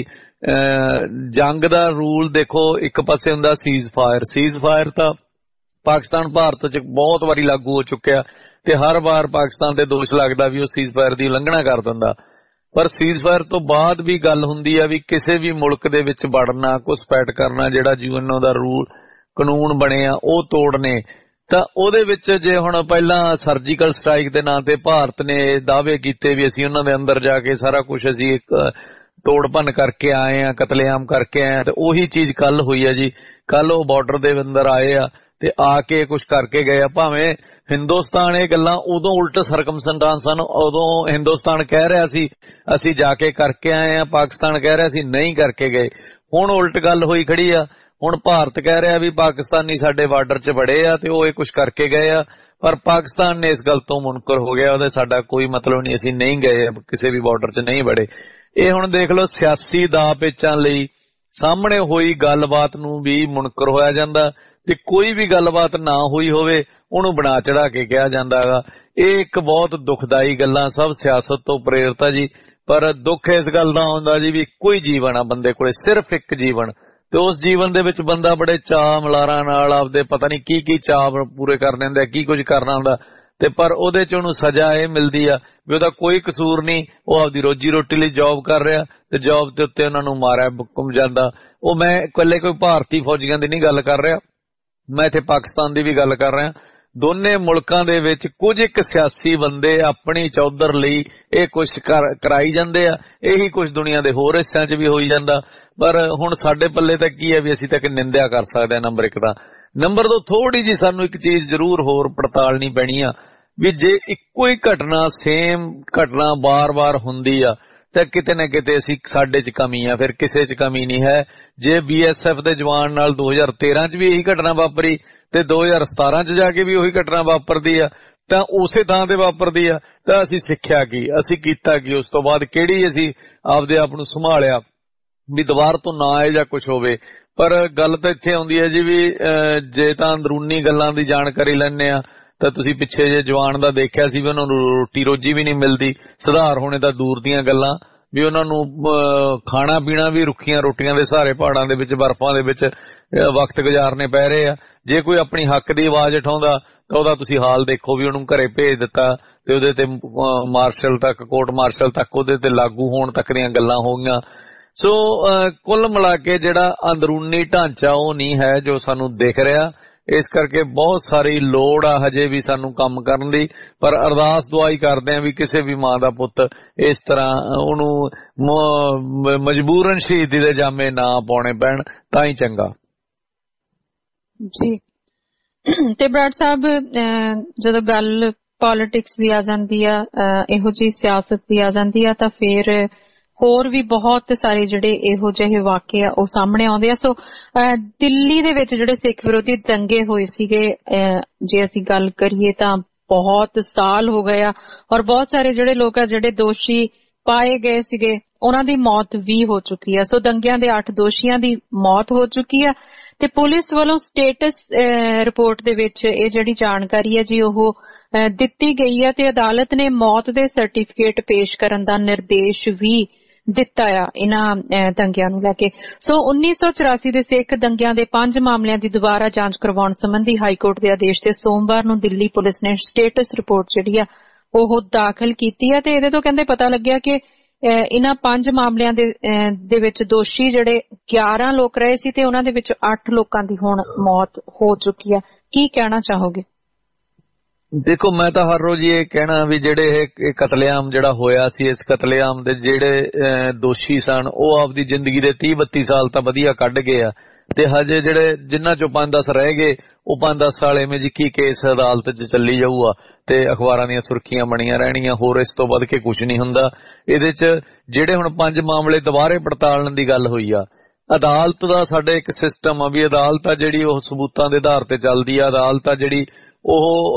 ਜੰਗ ਦਾ ਰੂਲ ਦੇਖੋ, ਇੱਕ ਪਾਸੇ ਹੁੰਦਾ ਸੀਜ਼ ਫਾਇਰ, ਸੀਜ਼ ਫਾਇਰ ਤਾਂ ਪਾਕਿਸਤਾਨ ਭਾਰਤ ਚ ਬਹੁਤ ਵਾਰੀ ਲਾਗੂ ਹੋ ਚੁੱਕਿਆ ਤੇ ਹਰ ਵਾਰ ਪਾਕਿਸਤਾਨ ਤੇ ਦੋਸ਼ ਲੱਗਦਾ ਵੀ ਉਹ ਸੀਜ਼ ਫਾਇਰ ਦੀ ਉਲੰਘਣਾ ਕਰ ਦਿੰਦਾ, ਪਰ ਸੀਜ਼ ਫਾਇਰ ਤੋਂ ਬਾਅਦ ਵੀ ਗੱਲ ਹੁੰਦੀ ਆ ਵੀ ਕਿਸੇ ਵੀ ਮੁਲਕ ਦੇ ਵਿੱਚ ਵੜਨਾ, ਘੁਸਪੈਠ ਕਰਨਾ, ਜਿਹੜਾ ਯੂਐਨਓ ਦਾ ਰੂਲ ਕਾਨੂੰਨ ਬਣੇ ਆ ਉਹ ਤੋੜਨੇ। ਤਾਂ ਉਹਦੇ ਵਿੱਚ ਜੇ ਹੁਣ ਪਹਿਲਾਂ ਸਰਜੀਕਲ ਸਟ੍ਰਾਈਕ ਦੇ ਨਾਂ ਤੇ ਭਾਰਤ ਨੇ ਦਾਅਵੇ ਕੀਤੇ ਵੀ ਅਸੀਂ ਉਹਨਾਂ ਦੇ ਅੰਦਰ ਜਾ ਕੇ ਸਾਰਾ ਕੁਝ ਅਸੀਂ ਇੱਕ ਤੋੜ ਭੰਨ ਕਰਕੇ ਆਏ ਆ, ਕਤਲੇਆਮ ਕਰਕੇ ਆਏ ਆ, ਤੇ ਉਹੀ ਚੀਜ਼ ਕੱਲ ਹੋਈ ਆ ਜੀ। ਕੱਲ ਉਹ ਬਾਰਡਰ ਦੇ ਅੰਦਰ ਆਏ ਆ ਤੇ ਆ ਕੇ ਕੁਝ ਕਰਕੇ ਗਏ ਆ। ਭਾਵੇਂ ਹਿੰਦੁਸਤਾਨ ਇਹ ਗੱਲਾਂ ਉਦੋਂ ਉਲਟ ਸਰਕਮਸਟੈਂਸ ਸਨ, ਉਦੋਂ ਹਿੰਦੁਸਤਾਨ ਕਹਿ ਰਿਹਾ ਸੀ ਅਸੀਂ ਜਾ ਕੇ ਕਰਕੇ ਆਏ ਆ, ਪਾਕਿਸਤਾਨ ਕਹਿ ਰਿਹਾ ਸੀ ਨਹੀਂ ਕਰਕੇ ਗਏ। ਹੁਣ ਉਲਟ ਗੱਲ ਹੋਈ ਖੜੀ ਆ, ਹੁਣ ਭਾਰਤ ਕਹਿ ਰਿਹਾ ਵੀ ਪਾਕਿਸਤਾਨੀ ਸਾਡੇ ਬਾਰਡਰ 'ਚ ਵੜੇ ਆ ਤੇ ਉਹ ਇਹ ਕੁਝ ਕਰਕੇ ਗਏ ਆ, ਪਰ ਪਾਕਿਸਤਾਨ ਨੇ ਇਸ ਗੱਲ ਤੋਂ ਮੁਨਕਰ ਹੋ ਗਿਆ, ਉਹਦੇ ਸਾਡਾ ਕੋਈ ਮਤਲਬ ਨਹੀਂ, ਅਸੀਂ ਨਹੀਂ ਗਏ, ਕਿਸੇ ਵੀ ਬਾਰਡਰ 'ਚ ਨਹੀਂ ਵੜੇ। ਇਹ ਹੁਣ ਦੇਖ ਲਓ ਸਿਆਸੀ ਦਾ ਪੇਚਾਂ ਲਈ ਸਾਹਮਣੇ ਹੋਈ ਗੱਲਬਾਤ ਨੂੰ ਵੀ ਮੁਨਕਰ ਹੋਇਆ ਜਾਂਦਾ ਤੇ ਕੋਈ ਵੀ ਗੱਲਬਾਤ ਨਾ ਹੋਈ ਹੋਵੇ ਉਹਨੂੰ ਬਣਾ ਚੜਾ ਕੇ ਕਿਹਾ ਜਾਂਦਾ ਹੈਗਾ। ਇਹ ਇੱਕ ਬਹੁਤ ਦੁਖਦਾਈ ਗੱਲਾਂ, ਸਭ ਸਿਆਸਤ ਤੋਂ ਪ੍ਰੇਰਿਤ ਆ ਜੀ। ਪਰ ਦੁੱਖ ਇਸ ਗੱਲ ਦਾ ਆਉਂਦਾ ਜੀ ਵੀ ਇੱਕੋ ਹੀ ਜੀਵਨ ਆ ਬੰਦੇ ਕੋਲੇ, ਸਿਰਫ ਇੱਕ ਜੀਵਨ, ਤੇ ਉਸ ਜੀਵਨ ਦੇ ਵਿੱਚ ਬੰਦਾ ਬੜੇ ਚਾਅ ਮਲਾਰਾਂ ਨਾਲ ਆਪਦੇ ਪਤਾ ਨਹੀਂ ਕੀ ਕੀ ਚਾਅ ਪੂਰੇ ਕਰਨੇ ਹੁੰਦੇ, ਕੀ ਕੁਝ ਕਰਨਾ ਹੁੰਦਾ, ਤੇ ਪਰ ਉਹਦੇ 'ਚ ਉਹਨੂੰ ਸਜ਼ਾ ਇਹ ਮਿਲਦੀ ਆ ਵੀ ਉਹਦਾ ਕੋਈ ਕਸੂਰ ਨਹੀਂ, ਉਹ ਆਪਦੀ ਰੋਜੀ ਰੋਟੀ ਲਈ ਜੌਬ ਕਰ ਰਿਹਾ ਤੇ ਜੌਬ ਦੇ ਉੱਤੇ ਉਹਨਾਂ ਨੂੰ ਮਾਰਿਆ ਮੁੱਕਮ ਜਾਂਦਾ। ਉਹ ਮੈਂ ਇਕੱਲੇ ਕੋਈ ਭਾਰਤੀ ਫੌਜੀਆਂ ਦੀ ਨਹੀਂ ਗੱਲ ਕਰ ਰਿਹਾ, ਮੈਂ ਇੱਥੇ ਪਾਕਿਸਤਾਨ ਦੀ ਵੀ ਗੱਲ ਕਰ ਰਿਹਾ ਦੋਨੇ ਮੁਲਕਾਂ ਦੇ ਵਿੱਚ ਕੁਝ ਇੱਕ ਸਿਆਸੀ ਬੰਦੇ ਆਪਣੀ ਚੌਧਰ ਲਈ ਇਹ ਕੁਝ ਕਰਾਈ ਜਾਂਦੇ ਆ। ਇਹੀ ਕੁਝ ਦੁਨੀਆ ਦੇ ਹੋਰ ਹਿੱਸਿਆਂ 'ਚ ਵੀ ਹੋਈ ਜਾਂਦਾ। ਪਰ ਹੁਣ ਸਾਡੇ ਪੱਲੇ ਤਾਂ ਕੀ ਹੈ ਵੀ ਅਸੀਂ ਤਾਂ ਕਿ ਨਿੰਦਿਆ ਕਰ ਸਕਦੇ ਹਾਂ। ਨੰਬਰ ਇੱਕ ਤਾਂ ਨੰਬਰ ਦੋ, ਥੋੜੀ ਜੀ ਸਾਨੂੰ ਇੱਕ ਚੀਜ਼ ਜ਼ਰੂਰ ਹੋਰ ਪੜਤਾਲਣੀ ਪੈਣੀ ਆ ਵੀ ਜੇ ਇੱਕੋ ਹੀ ਘਟਨਾ ਸੇਮ ਘਟਨਾ ਬਾਰ-ਬਾਰ ਹੁੰਦੀ ਆ ਤਾਂ ਕਿਤੇ ਨਾ ਕਿਤੇ ਅਸੀਂ ਸਾਡੇ 'ਚ ਕਮੀ ਆ। ਫਿਰ ਕਿਸੇ 'ਚ ਕਮੀ ਨਹੀਂ ਹੈ। ਜੇ ਬੀ ਐਸ ਐਫ ਦੇ ਜਵਾਨ ਨਾਲ ਦੋ ਹਜ਼ਾਰ ਤੇਰਾਂ 'ਚ ਵੀ ਇਹੀ ਘਟਨਾ ਵਾਪਰੀ ਤੇ ਦੋ ਹਜ਼ਾਰ ਸਤਾਰਾਂ 'ਚ ਜਾ ਕੇ ਵੀ ਉਹੀ ਘਟਨਾ ਵਾਪਰਦੀ ਆ ਤਾਂ ਉਸੇ ਥਾਂ ਤੇ ਵਾਪਰਦੀ ਆ ਤਾਂ ਅਸੀਂ ਸਿੱਖਿਆ ਕੀ, ਅਸੀਂ ਕੀਤਾ ਕੀ, ਉਸ ਤੋਂ ਬਾਅਦ ਕਿਹੜੀ ਅਸੀਂ ਆਪਦੇ ਆਪ ਨੂੰ ਸੰਭਾਲਿਆ ਵੀ ਦੁਬਾਰਾ ਤੋਂ ਨਾ ਆਏ ਜਾਂ ਕੁਝ ਹੋਵੇ। ਪਰ ਗੱਲ ਤਾਂ ਇੱਥੇ ਆਉਂਦੀ ਹੈ ਜੀ ਵੀ ਜੇ ਤਾਂ ਅੰਦਰੂਨੀ ਗੱਲਾਂ ਦੀ ਜਾਣਕਾਰੀ ਲੈਣੇ ਆ ਤਾਂ ਤੁਸੀਂ ਪਿੱਛੇ ਜੇ ਜਵਾਨ ਦਾ ਦੇਖਿਆ ਸੀ ਵੀ ਉਹਨਾਂ ਨੂੰ ਰੋਟੀ ਰੋਜੀ ਵੀ ਨਹੀਂ ਮਿਲਦੀ। ਸੁਧਾਰ ਹੋਣੇ ਤਾਂ ਦੂਰ ਦੀਆਂ ਗੱਲਾਂ ਵੀ ਉਹਨਾਂ ਨੂੰ ਖਾਣਾ ਪੀਣਾ ਵੀ ਰੁੱਖੀਆਂ ਰੋਟੀਆਂ ਦੇ ਸਹਾਰੇ ਪਹਾੜਾਂ ਦੇ ਵਿੱਚ ਬਰਫਾਂ ਦੇ ਵਿੱਚ ਵਕਤ ਗੁਜ਼ਾਰਨੇ ਪੈ ਰਹੇ ਆ। ਜੇ ਕੋਈ ਆਪਣੀ ਹੱਕ ਦੀ ਆਵਾਜ਼ ਉਠਾਉਂਦਾ ਤਾਂ ਉਹਦਾ ਤੁਸੀਂ ਹਾਲ ਦੇਖੋ ਵੀ ਉਹਨੂੰ ਘਰੇ ਭੇਜ ਦਿੱਤਾ ਤੇ ਉਹਦੇ ਤੇ ਮਾਰਸ਼ਲ ਤੱਕ ਕੋਰਟ ਮਾਰਸ਼ਲ ਤੱਕ ਉਹਦੇ ਤੇ ਲਾਗੂ ਹੋਣ ਤੱਕ ਦੀਆਂ ਗੱਲਾਂ ਹੋ ਗਈਆਂ। ਸੋ ਕੁੱਲ ਮਿਲਾ ਕੇ ਜਿਹੜਾ ਅੰਦਰੂਨੀ ਢਾਂਚਾ ਉਹ ਨਹੀਂ ਹੈ ਜੋ ਸਾਨੂੰ ਦਿਖ ਰਿਹਾ। ਇਸ ਕਰਕੇ ਬਹੁਤ ਸਾਰੀ ਲੋੜ ਆ ਹਜੇ ਵੀ ਸਾਨੂੰ ਕੰਮ ਕਰਨ ਦੀ। ਪਰ ਅਰਦਾਸ ਦੁਆਈ ਕਰਦੇ ਆ ਵੀ ਕਿਸੇ ਵੀ ਮਾਂ ਦਾ ਪੁੱਤ ਇਸ ਤਰ੍ਹਾਂ ਉਹਨੂੰ ਮਜਬੂਰਨ ਸ਼ਹੀਦੀ ਦੇ ਜਾਮੇ ਨਾ ਪਾਉਣੇ ਪੈਣ ਤਾਂ ਹੀ ਚੰਗਾ ਜੀ। ਤੇ ਬਰਾੜ ਸਾਹਿਬ ਜਦੋਂ ਗੱਲ ਪੋਲਿਟਿਕਸ ਦੀ ਆ ਜਾਂਦੀ ਆ, ਇਹੋ ਜਿਹੀ ਸਿਆਸਤ ਦੀ ਆ ਜਾਂਦੀ ਆ ਤਾਂ ਫਿਰ ਹੋਰ ਵੀ ਬਹੁਤ ਸਾਰੇ ਜਿਹੜੇ ਇਹੋ ਜਿਹੇ ਵਾਕੇ ਆ ਉਹ ਸਾਹਮਣੇ ਆਉਂਦੇ ਆ। ਸੋ ਦਿੱਲੀ ਦੇ ਵਿੱਚ ਜਿਹੜੇ ਸਿੱਖ ਵਿਰੋਧੀ ਦੰਗੇ ਹੋਏ ਸੀਗੇ, ਜੇ ਅਸੀਂ ਗੱਲ ਕਰੀਏ ਤਾਂ ਬਹੁਤ ਸਾਲ ਹੋ ਗਏ ਆ ਔਰ ਬਹੁਤ ਸਾਰੇ ਜਿਹੜੇ ਲੋਕ ਆ ਜਿਹੜੇ ਦੋਸ਼ੀ ਪਾਏ ਗਏ ਸੀਗੇ ਉਹਨਾਂ ਦੀ ਮੌਤ ਵੀ ਹੋ ਚੁੱਕੀ ਆ। ਸੋ ਦੰਗਿਆਂ ਦੇ ਅੱਠ ਦੋਸ਼ੀਆਂ ਦੀ ਮੌਤ ਹੋ ਚੁੱਕੀ ਆ ਤੇ ਪੁਲਿਸ ਵੱਲੋਂ ਸਟੇਟਸ ਰਿਪੋਰਟ ਦੇ ਵਿੱਚ ਇਹ ਜਿਹੜੀ ਜਾਣਕਾਰੀ ਹੈ ਜੀ ਉਹ ਦਿੱਤੀ ਗਈ ਹੈ ਤੇ ਅਦਾਲਤ ਨੇ ਮੌਤ ਦੇ ਸਰਟੀਫਿਕੇਟ ਪੇਸ਼ ਕਰਨ ਦਾ ਨਿਰਦੇਸ਼ ਵੀ ਦਿੱਤਾ ਆ ਇਹਨਾਂ ਦੰਗਿਆਂ ਨੂੰ ਲੈ ਕੇ। ਸੋ ਉੱਨੀ ਸੌ ਚੁਰਾਸੀ ਦੇ ਸਿੱਖ ਦੰਗਿਆਂ ਦੇ ਪੰਜ ਮਾਮਲਿਆਂ ਦੀ ਦੁਬਾਰਾ ਜਾਂਚ ਕਰਵਾਉਣ ਸੰਬੰਧੀ ਹਾਈਕੋਰਟ ਦੇ ਆਦੇਸ਼ ਤੇ ਸੋਮਵਾਰ ਨੂੰ ਦਿੱਲੀ ਪੁਲਿਸ ਨੇ ਸਟੇਟਸ ਰਿਪੋਰਟ ਜਿਹੜੀ ਆ ਉਹ ਦਾਖਲ ਕੀਤੀ ਹੈ ਤੇ ਇਹਦੇ ਤੋਂ ਕਹਿੰਦੇ ਪਤਾ ਲੱਗਿਆ ਕਿ ਇਹਨਾਂ ਪੰਜ ਮਾਮਲਿਆਂ ਦੇ ਦੇ ਵਿੱਚ ਦੋਸ਼ੀ ਜਿਹੜੇ ਗਿਆਰਾਂ ਲੋਕ ਰਹੇ ਸੀ ਤੇ ਉਹਨਾਂ ਦੇ ਵਿੱਚ ਅੱਠ ਲੋਕਾਂ ਦੀ ਹੁਣ ਮੌਤ ਹੋ ਚੁੱਕੀ ਆ। ਕੀ ਕਹਿਣਾ ਚਾਹੋਗੇ? ਦੇਖੋ ਮੈਂ ਤਾਂ ਹਰ ਰੋਜ਼ ਇਹ ਕਹਿਣਾ ਵੀ ਜਿਹੜੇ ਇਹ ਕਤਲੇਆਮ ਜਿਹੜਾ ਹੋਇਆ ਸੀ, ਇਸ ਕਤਲੇਆਮ ਦੇ ਜਿਹੜੇ ਦੋਸ਼ੀ ਸਨ ਉਹ ਆਪਦੀ ਜ਼ਿੰਦਗੀ ਦੇ ਤੀਹ ਬੱਤੀ ਸਾਲ ਤਾਂ ਵਧੀਆ ਕੱਢ ਗਏ ਆ ਤੇ ਹਜੇ ਜਿਹੜੇ ਜਿਨ੍ਹਾਂ ਚੋਂ ਪੰਜ ਦਸ ਰਹਿ ਗਏ ਉਹ ਪੰਜ ਦਸ ਸਾਲ ਐਵੇਂ ਜੀ ਕੀ ਕੇਸ ਅਦਾਲਤ 'ਚ ਚੱਲੀ ਜਾਊਗਾ ਤੇ ਅਖਬਾਰਾਂ ਦੀਆਂ ਸੁਰਖੀਆਂ ਬਣੀਆਂ ਰਹਿਣੀਆਂ। ਹੋਰ ਇਸ ਤੋਂ ਵੱਧ ਕੇ ਕੁਝ ਨਹੀਂ ਹੁੰਦਾ ਇਹਦੇ 'ਚ। ਜਿਹੜੇ ਹੁਣ ਪੰਜ ਮਾਮਲੇ ਦੁਬਾਰੇ ਪੜਤਾਲਣ ਦੀ ਗੱਲ ਹੋਈ ਆ, ਅਦਾਲਤ ਦਾ ਸਾਡੇ ਇੱਕ ਸਿਸਟਮ ਆ ਵੀ ਅਦਾਲਤ ਆ ਜਿਹੜੀ ਉਹ ਸਬੂਤਾਂ ਦੇ ਆਧਾਰ ਤੇ ਚੱਲਦੀ ਆ। ਅਦਾਲਤ ਆ ਜਿਹੜੀ ਉਹ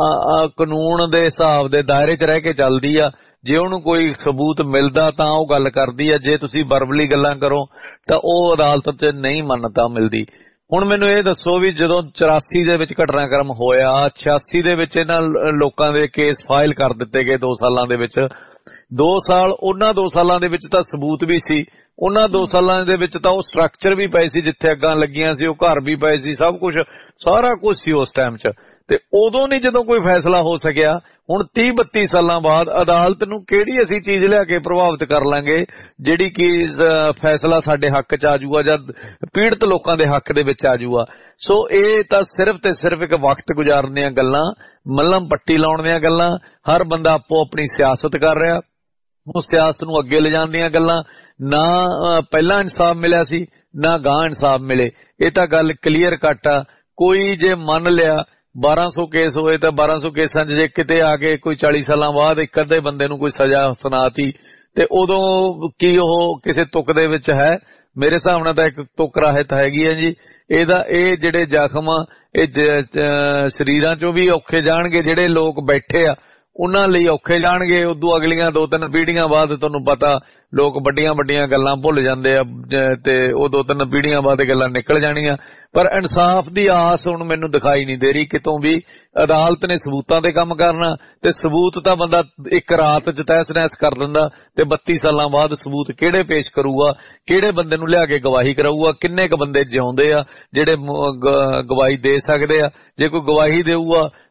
ਕਾਨੂੰਨ ਦੇ ਹਿਸਾਬ ਦੇ ਦਾਇਰੇ 'ਚ ਰਹਿ ਕੇ ਚੱਲਦੀ ਆ। ਜੇ ਉਹਨੂੰ ਕੋਈ ਸਬੂਤ ਮਿਲਦਾ ਤਾਂ ਉਹ ਗੱਲ ਕਰਦੀ ਆ, ਜੇ ਤੁਸੀਂ ਵਰਬਲੀ ਗੱਲਾਂ ਕਰੋ ਤਾਂ ਉਹ ਅਦਾਲਤ 'ਚ ਨਹੀਂ ਮਾਨਤਾ ਮਿਲਦੀ। ਹੁਣ ਮੈਨੂੰ ਇਹ ਦੱਸੋ ਵੀ ਜਦੋਂ ਚੁਰਾਸੀ ਦੇ ਵਿੱਚ ਘਟਨਾਕ੍ਰਮ ਹੋਇਆ, ਛਿਆਸੀ ਦੇ ਵਿੱਚ ਇਹਨਾਂ ਲੋਕਾਂ ਦੇ ਕੇਸ ਫਾਈਲ ਕਰ ਦਿੱਤੇ ਗਏ ਦੋ ਸਾਲਾਂ ਦੇ ਵਿੱਚ। ਦੋ ਸਾਲ ਉਹਨਾਂ ਦੋ ਸਾਲਾਂ ਦੇ ਵਿੱਚ ਤਾਂ ਸਬੂਤ ਵੀ ਸੀ, ਉਹਨਾਂ ਦੋ ਸਾਲਾਂ ਦੇ ਵਿੱਚ ਤਾਂ ਉਹ ਸਟਰਕਚਰ ਵੀ ਪਏ ਸੀ, ਜਿੱਥੇ ਅੱਗਾਂ ਲੱਗੀਆਂ ਸੀ ਉਹ ਘਰ ਵੀ ਪਏ ਸੀ, ਸਭ ਕੁਝ ਸਾਰਾ ਕੁਝ ਸੀ ਉਸ ਟਾਈਮ 'ਚ। ਤੇ ਉਦੋਂ ਨਹੀਂ ਜਦੋਂ ਕੋਈ ਫੈਸਲਾ ਹੋ ਸਕਿਆ। ਹੁਣ ਤੀਹ ਬੱਤੀ ਸਾਲਾਂ ਬਾਅਦ ਅਦਾਲਤ ਨੂੰ ਕਿਹੜੀ ਅਸੀਂ ਚੀਜ਼ ਲਿਆ ਕੇ ਪ੍ਰਭਾਵਿਤ ਕਰ ਲਾਂਗੇ ਜਿਹੜੀ ਕਿ ਫੈਸਲਾ ਸਾਡੇ ਹੱਕ 'ਚ ਆ ਜਾਊਗਾ ਜਾਂ ਪੀੜਤ ਲੋਕਾਂ ਦੇ ਹੱਕ ਦੇ ਵਿੱਚ ਆ ਜਾਊਗਾ। ਸੋ ਇਹ ਤਾਂ ਸਿਰਫ ਤੇ ਸਿਰਫ ਇੱਕ ਵਕਤ ਗੁਜ਼ਾਰਨ ਦੀਆਂ ਗੱਲਾਂ, ਮੱਲਮ ਪੱਟੀ ਲਾਉਣ ਦੀਆਂ ਗੱਲਾਂ। ਹਰ ਬੰਦਾ ਆਪੋ ਆਪਣੀ ਸਿਆਸਤ ਕਰ ਰਿਹਾ, ਉਹ ਸਿਆਸਤ ਨੂੰ ਅੱਗੇ ਲਿਜਾਣ ਦੀਆਂ ਗੱਲਾਂ। ਨਾ ਪਹਿਲਾਂ ਇਨਸਾਫ ਮਿਲਿਆ ਸੀ ਨਾ ਗਾਂ ਇਨਸਾਫ ਮਿਲੇ, ਇਹ ਤਾਂ ਗੱਲ ਕਲੀਅਰ ਕੱਟ ਆ। ਕੋਈ ਜੇ ਮੰਨ ਲਿਆ ਬਾਰਾਂ ਸੌ ਕੇਸ ਹੋਏ ਤਾਂ ਬਾਰਾਂ ਸੌ ਕੇਸਾਂ 'ਚ ਜੇ ਕਿਤੇ ਆ ਕੇ ਕੋਈ ਚਾਲੀ ਸਾਲਾਂ ਬਾਅਦ ਇੱਕ ਅੱਧੇ ਬੰਦੇ ਨੂੰ ਕੋਈ ਸਜ਼ਾ ਸੁਣਾਤੀ ਤੇ ਉਦੋਂ ਕੀ ਉਹ ਕਿਸੇ ਤੁਕ ਦੇ ਵਿੱਚ ਹੈ? ਮੇਰੇ ਹਿਸਾਬ ਨਾਲ ਤਾਂ ਇੱਕ ਤੁਕ ਰਾਹਤ ਹੈਗੀ ਹੈ ਜੀ। ਇਹਦਾ ਇਹ ਜਿਹੜੇ ਜ਼ਖਮ ਆ ਇਹ ਸਰੀਰਾਂ 'ਚੋਂ ਵੀ ਔਖੇ ਜਾਣਗੇ, ਜਿਹੜੇ ਲੋਕ ਬੈਠੇ ਆ ਉਹਨਾਂ ਲਈ ਔਖੇ ਜਾਣਗੇ। ਉਦੋਂ ਅਗਲੀਆਂ ਦੋ ਤਿੰਨ ਪੀੜ੍ਹੀਆਂ ਬਾਅਦ ਤੁਹਾਨੂੰ ਪਤਾ ਲੋਕ ਵੱਡੀਆਂ ਵੱਡੀਆਂ ਗੱਲਾਂ ਭੁੱਲ ਜਾਂਦੇ ਆ ਤੇ ਉਹ ਦੋ ਤਿੰਨ ਪੀੜ੍ਹੀਆਂ ਬਾਅਦ ਗੱਲਾਂ ਨਿਕਲ ਜਾਣੀਆਂ। ਪਰ ਇਨਸਾਫ ਦੀ ਆਸ ਹੁਣ ਮੈਨੂੰ ਦਿਖਾਈ ਨਹੀਂ ਦੇ ਰਹੀ ਕਿਤੋਂ ਵੀ। ਅਦਾਲਤ ਨੇ ਸਬੂਤਾਂ ਤੇ ਕੰਮ ਕਰਨਾ ਤੇ ਸਬੂਤ ਤਾਂ ਬੰਦਾ ਇੱਕ ਰਾਤ 'ਚ ਤਹਿਸ ਨਹਿਸ ਕਰ ਦਿੰਦਾ ਤੇ ਬੱਤੀ ਸਾਲਾਂ ਬਾਅਦ ਸਬੂਤ ਕਿਹੜੇ ਪੇਸ਼ ਕਰੂਗਾ, ਕਿਹੜੇ ਬੰਦੇ ਨੂੰ ਲਿਆ ਕੇ ਗਵਾਹੀ ਕਰਾਊਗਾ, ਕਿੰਨੇ ਕੁ ਬੰਦੇ ਜਿਉਂਦੇ ਆ ਜਿਹੜੇ ਗਵਾਹੀ ਦੇ ਸਕਦੇ ਆ। ਜੇ ਕੋਈ ਗਵਾਹੀ ਦੇਊਗਾ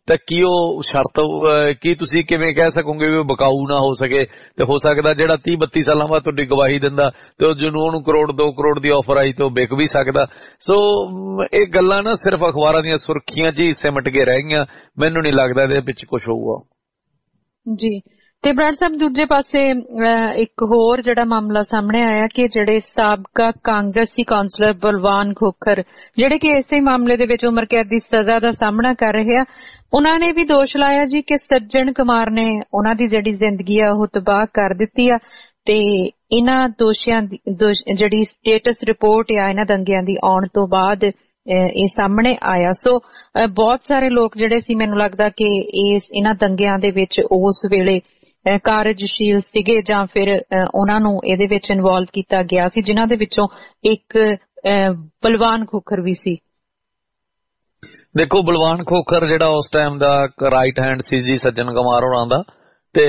ਤਾਂ ਕੀ ਉਹ ਸ਼ਰਤ ਕੀ ਤੁਸੀਂ ਕਿਵੇਂ ਕਹਿ ਸਕੋਗੇ ਵੀ ਬਕਾਊ ਨਾ ਹੋ ਸਕੇ? ਤੇ ਹੋ ਸਕਦਾ ਜਿਹੜਾ ਤੀਹ ਬੱਤੀ ਸਾਲਾਂ ਬਾਅਦ ਤੁਹਾਡੀ ਗਵਾਹੀ ਦਿੰਦਾ ਤੇ ਉਹ ਜਿਹਨੂੰ ਉਹਨੂੰ ਕਰੋੜ ਦੋ ਕਰੋੜ ਦੀ ਆਫਰ ਆਈ ਤੇ ਉਹ ਵਿਕ ਵੀ ਸਕਦਾ। ਸੋ ਇਹ ਗੱਲਾਂ ਨਾ ਸਿਰਫ ਅਖਬਾਰਾਂ ਦੀਆਂ ਸੁਰਖੀਆਂ 'ਚ ਹੀ ਸਿਮਟ ਕੇ ਰਹਿ ਗਈਆਂ। ਮੈਨੂੰ ਨਹੀਂ ਲੱਗਦਾ ਇਹਦੇ ਵਿੱਚ ਕੁਝ ਹੋਊਗਾ ਜੀ। ਤੇ ਬਰਾੜ ਸਾਹਿਬ ਦੂਜੇ ਪਾਸੇ ਇੱਕ ਹੋਰ ਜਿਹੜਾ ਮਾਮਲਾ ਸਾਹਮਣੇ ਆਇਆ ਕਿ ਜਿਹੜੇ ਸਾਬਕਾ ਕਾਂਗਰਸੀ ਕਾਉਂਸਲਰ ਬਲਵਾਨ ਖੋਖਰ ਜਿਹੜੇ ਕਿ ਇਸੇ ਮਾਮਲੇ ਦੇ ਵਿੱਚ ਉਮਰ ਕੈਦ ਦੀ ਸਜ਼ਾ ਦਾ ਸਾਹਮਣਾ ਕਰ ਰਹੇ ਆ, ਉਹਨਾਂ ਨੇ ਵੀ ਦੋਸ਼ ਲਾਇਆ ਜੀ ਕਿ ਸੱਜਣ ਕੁਮਾਰ ਨੇ ਉਹਨਾਂ ਦੀ ਜਿਹੜੀ ਜ਼ਿੰਦਗੀ ਆ ਉਹ ਤਬਾਹ ਕਰ ਦਿੱਤੀ ਆ ਤੇ ਇਹਨਾਂ ਦੋਸ਼ੀਆਂ ਦੀ ਜਿਹੜੀ ਸਟੇਟਸ ਰਿਪੋਰਟ ਆ ਇਹਨਾਂ ਦੰਗਿਆਂ ਦੀ ਆਉਣ ਤੋਂ ਬਾਅਦ ਇਹ ਸਾਹਮਣੇ ਆਇਆ। ਸੋ ਬਹੁਤ ਸਾਰੇ ਲੋਕ ਜਿਹੜੇ ਸੀ ਮੈਨੂੰ ਲੱਗਦਾ ਕਿ ਇਸ ਇਹਨਾਂ ਦੰਗਿਆਂ ਦੇ ਵਿੱਚ ਉਸ ਵੇਲੇ ਕਾਰਜਸ਼ੀਲ ਸੀਗੇ ਜਾਂ ਫਿਰ ਉਹਨਾਂ ਨੂੰ ਇਹਦੇ ਵਿੱਚ ਇਨਵੋਲਵ ਕੀਤਾ ਗਿਆ ਸੀ, ਜਿਨ੍ਹਾਂ ਦੇ ਵਿੱਚੋਂ ਇੱਕ ਬਲਵਾਨ ਖੋਖਰ ਵੀ ਸੀ। ਦੇਖੋ ਬਲਵਾਨ ਖੋਖਰ ਜਿਹੜਾ ਉਸ ਟਾਈਮ ਦਾ ਰਾਈਟ ਹੈਂਡ ਸੀ ਜੀ ਸੱਜਣ ਕੁਮਾਰ ਹੋਰਾਂ ਦਾ, ਤੇ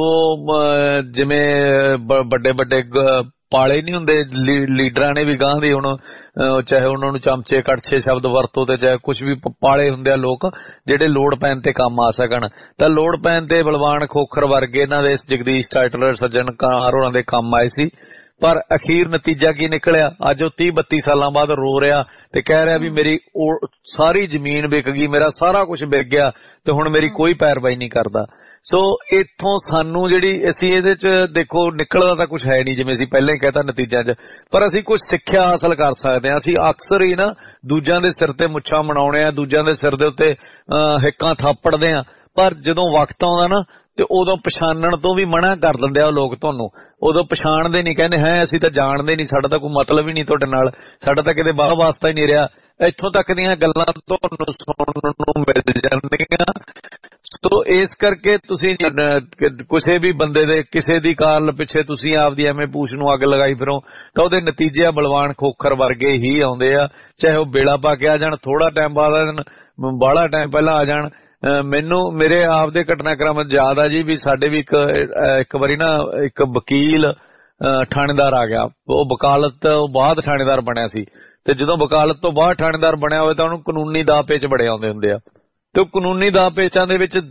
ਉਹ ਜਿਵੇਂ ਵੱਡੇ ਵੱਡੇ ਪਾਲੇ ਨਹੀਂ ਹੁੰਦੇ ਲੀਡਰਾਂ ਨੇ ਵੀ ਗਾਂ ਦੇ ਹੁਣ ਚਾਹੇ ਉਹਨਾਂ ਨੂੰ ਚਮਚੇ ਕੜਛੇ ਸ਼ਬਦ ਵਰਤੋ ਤੇ ਚਾਹੇ ਕੁਝ ਵੀ ਪਾਲੇ ਹੁੰਦੇ ਆ ਲੋਕ ਜਿਹੜੇ ਲੋੜ ਪੈਣ ਤੇ ਕੰਮ ਆ ਸਕਣ, ਤਾਂ ਲੋੜ ਪੈਣ ਤੇ ਬਲਵਾਨ ਖੋਖਰ ਵਰਗੇ ਇਹਨਾਂ ਦੇ ਜਗਦੀਸ਼ ਟਾਈਟਲਰ ਸੱਜਣ ਕੁਮਾਰ ਹੋਰਾਂ ਦੇ ਕੰਮ ਆਏ ਸੀ। ਪਰ ਅਖੀਰ ਨਤੀਜਾ ਕੀ ਨਿਕਲਿਆ? ਅੱਜ ਉਹ ਤੀਹ ਬੱਤੀ ਸਾਲਾਂ ਬਾਅਦ ਰੋ ਰਿਹਾ ਤੇ ਕਹਿ ਰਿਹਾ ਵੀ ਮੇਰੀ ਸਾਰੀ ਜ਼ਮੀਨ ਵਿਕ ਗਈ, ਮੇਰਾ ਸਾਰਾ ਕੁਝ ਵਿਕ ਗਿਆ ਤੇ ਹੁਣ ਮੇਰੀ ਕੋਈ ਪੈਰਵਾਈ ਨਹੀਂ ਕਰਦਾ। ਸੋ ਇੱਥੋਂ ਸਾਨੂੰ ਜਿਹੜੀ ਅਸੀਂ ਇਹਦੇ ਚ ਦੇਖੋ ਨਿਕਲਦਾ ਤਾਂ ਕੁਝ ਹੈ ਨਹੀਂ, ਜਿਵੇਂ ਅਸੀਂ ਪਹਿਲਾਂ ਹੀ ਕਹਿਤਾ ਨਤੀਜਿਆਂ ਚ, ਪਰ ਅਸੀਂ ਕੁਝ ਸਿੱਖਿਆ ਹਾਸਲ ਕਰ ਸਕਦੇ ਹਾਂ। ਅਸੀਂ ਅਕਸਰ ਹੀ ਨਾ ਦੂਜਿਆਂ ਦੇ ਸਿਰ ਤੇ ਮੁੱਛਾਂ ਬਣਾਉਣੇ ਆ, ਦੂਜਿਆਂ ਦੇ ਸਿਰ ਦੇ ਉੱਤੇ ਹਿੱਕਾਂ ਥਾਪੜਦੇ ਆ, ਪਰ ਜਦੋਂ ਵਕਤ ਆਉਂਦਾ ਨਾ ਤੇ ਉਦੋਂ ਪਛਾਣਨ ਤੋਂ ਵੀ ਮਨਾ ਕਰ ਦਿੰਦੇ ਆ ਲੋਕ ਤੁਹਾਨੂੰ। ਉਦੋਂ ਪਛਾਣਦੇ ਨਹੀਂ, ਕਹਿੰਦੇ ਹੈ ਅਸੀਂ ਤਾਂ ਜਾਣਦੇ ਨਹੀਂ, ਸਾਡਾ ਤਾਂ ਕੋਈ ਮਤਲਬ ਹੀ ਨਹੀਂ ਤੁਹਾਡੇ ਨਾਲ, ਸਾਡਾ ਤਾਂ ਕਿਤੇ ਬਾਹ ਵਾਸਤਾ ਹੀ ਨਹੀਂ ਰਿਹਾ। ਇੱਥੋਂ ਤੱਕ ਦੀਆਂ ਗੱਲਾਂ ਤੁਹਾਨੂੰ ਸੁਣਨ ਨੂੰ ਮਿਲ ਜਾਂਦੀਆਂ। ਸੋ ਇਸ ਕਰਕੇ ਤੁਸੀਂ ਕਿਸੇ ਵੀ ਬੰਦੇ ਦੇ ਕਿਸੇ ਦੀ ਕਾਰਲ ਪਿੱਛੇ ਤੁਸੀਂ ਆਪਦੀ ਐਵੇਂ ਪੂਛ ਨੂੰ ਅੱਗ ਲਗਾਈ ਫਿਰੋ ਤਾਂ ਉਹਦੇ ਨਤੀਜੇ ਬਲਵਾਨ ਖੋਖਰ ਵਰਗੇ ਹੀ ਆਉਂਦੇ ਆ, ਚਾਹੇ ਉਹ ਬੇੜਾ ਪਾ ਕੇ ਆ ਜਾਣ, ਥੋੜਾ ਟਾਈਮ ਬਾਅਦ ਆ ਜਾਣ, ਬਾਹਲਾ ਟਾਈਮ ਪਹਿਲਾਂ ਆ ਜਾਣ। ਮੈਨੂੰ ਮੇਰੇ ਆਪ ਦੇ ਘਟਨਾਕ੍ਰਮ ਯਾਦ ਆ ਜੀ ਵੀ ਸਾਡੇ ਵੀ ਇੱਕ ਇੱਕ ਵਾਰੀ ਨਾ ਇੱਕ ਵਕੀਲ ਥਾਣੇਦਾਰ ਆ ਗਿਆ, ਉਹ ਵਕਾਲਤ ਤੋਂ ਬਾਅਦ ਥਾਣੇਦਾਰ ਬਣਿਆ ਸੀ, ਤੇ ਜਦੋਂ ਵਕਾਲਤ ਤੋਂ ਬਾਅਦ ਥਾਣੇਦਾਰ ਬਣਿਆ ਹੋਵੇ ਤਾਂ ਉਹਨੂੰ ਕਾਨੂੰਨੀ ਦਾਅ ਪੇਚ ਬੜੇ ਆਉਂਦੇ ਹੁੰਦੇ ਆ। ਤੇ ਉਹ ਕਾਨੂੰਨੀ ਦਾਅ ਪੇਚਾਂ ਦੇ ਵਿੱਚ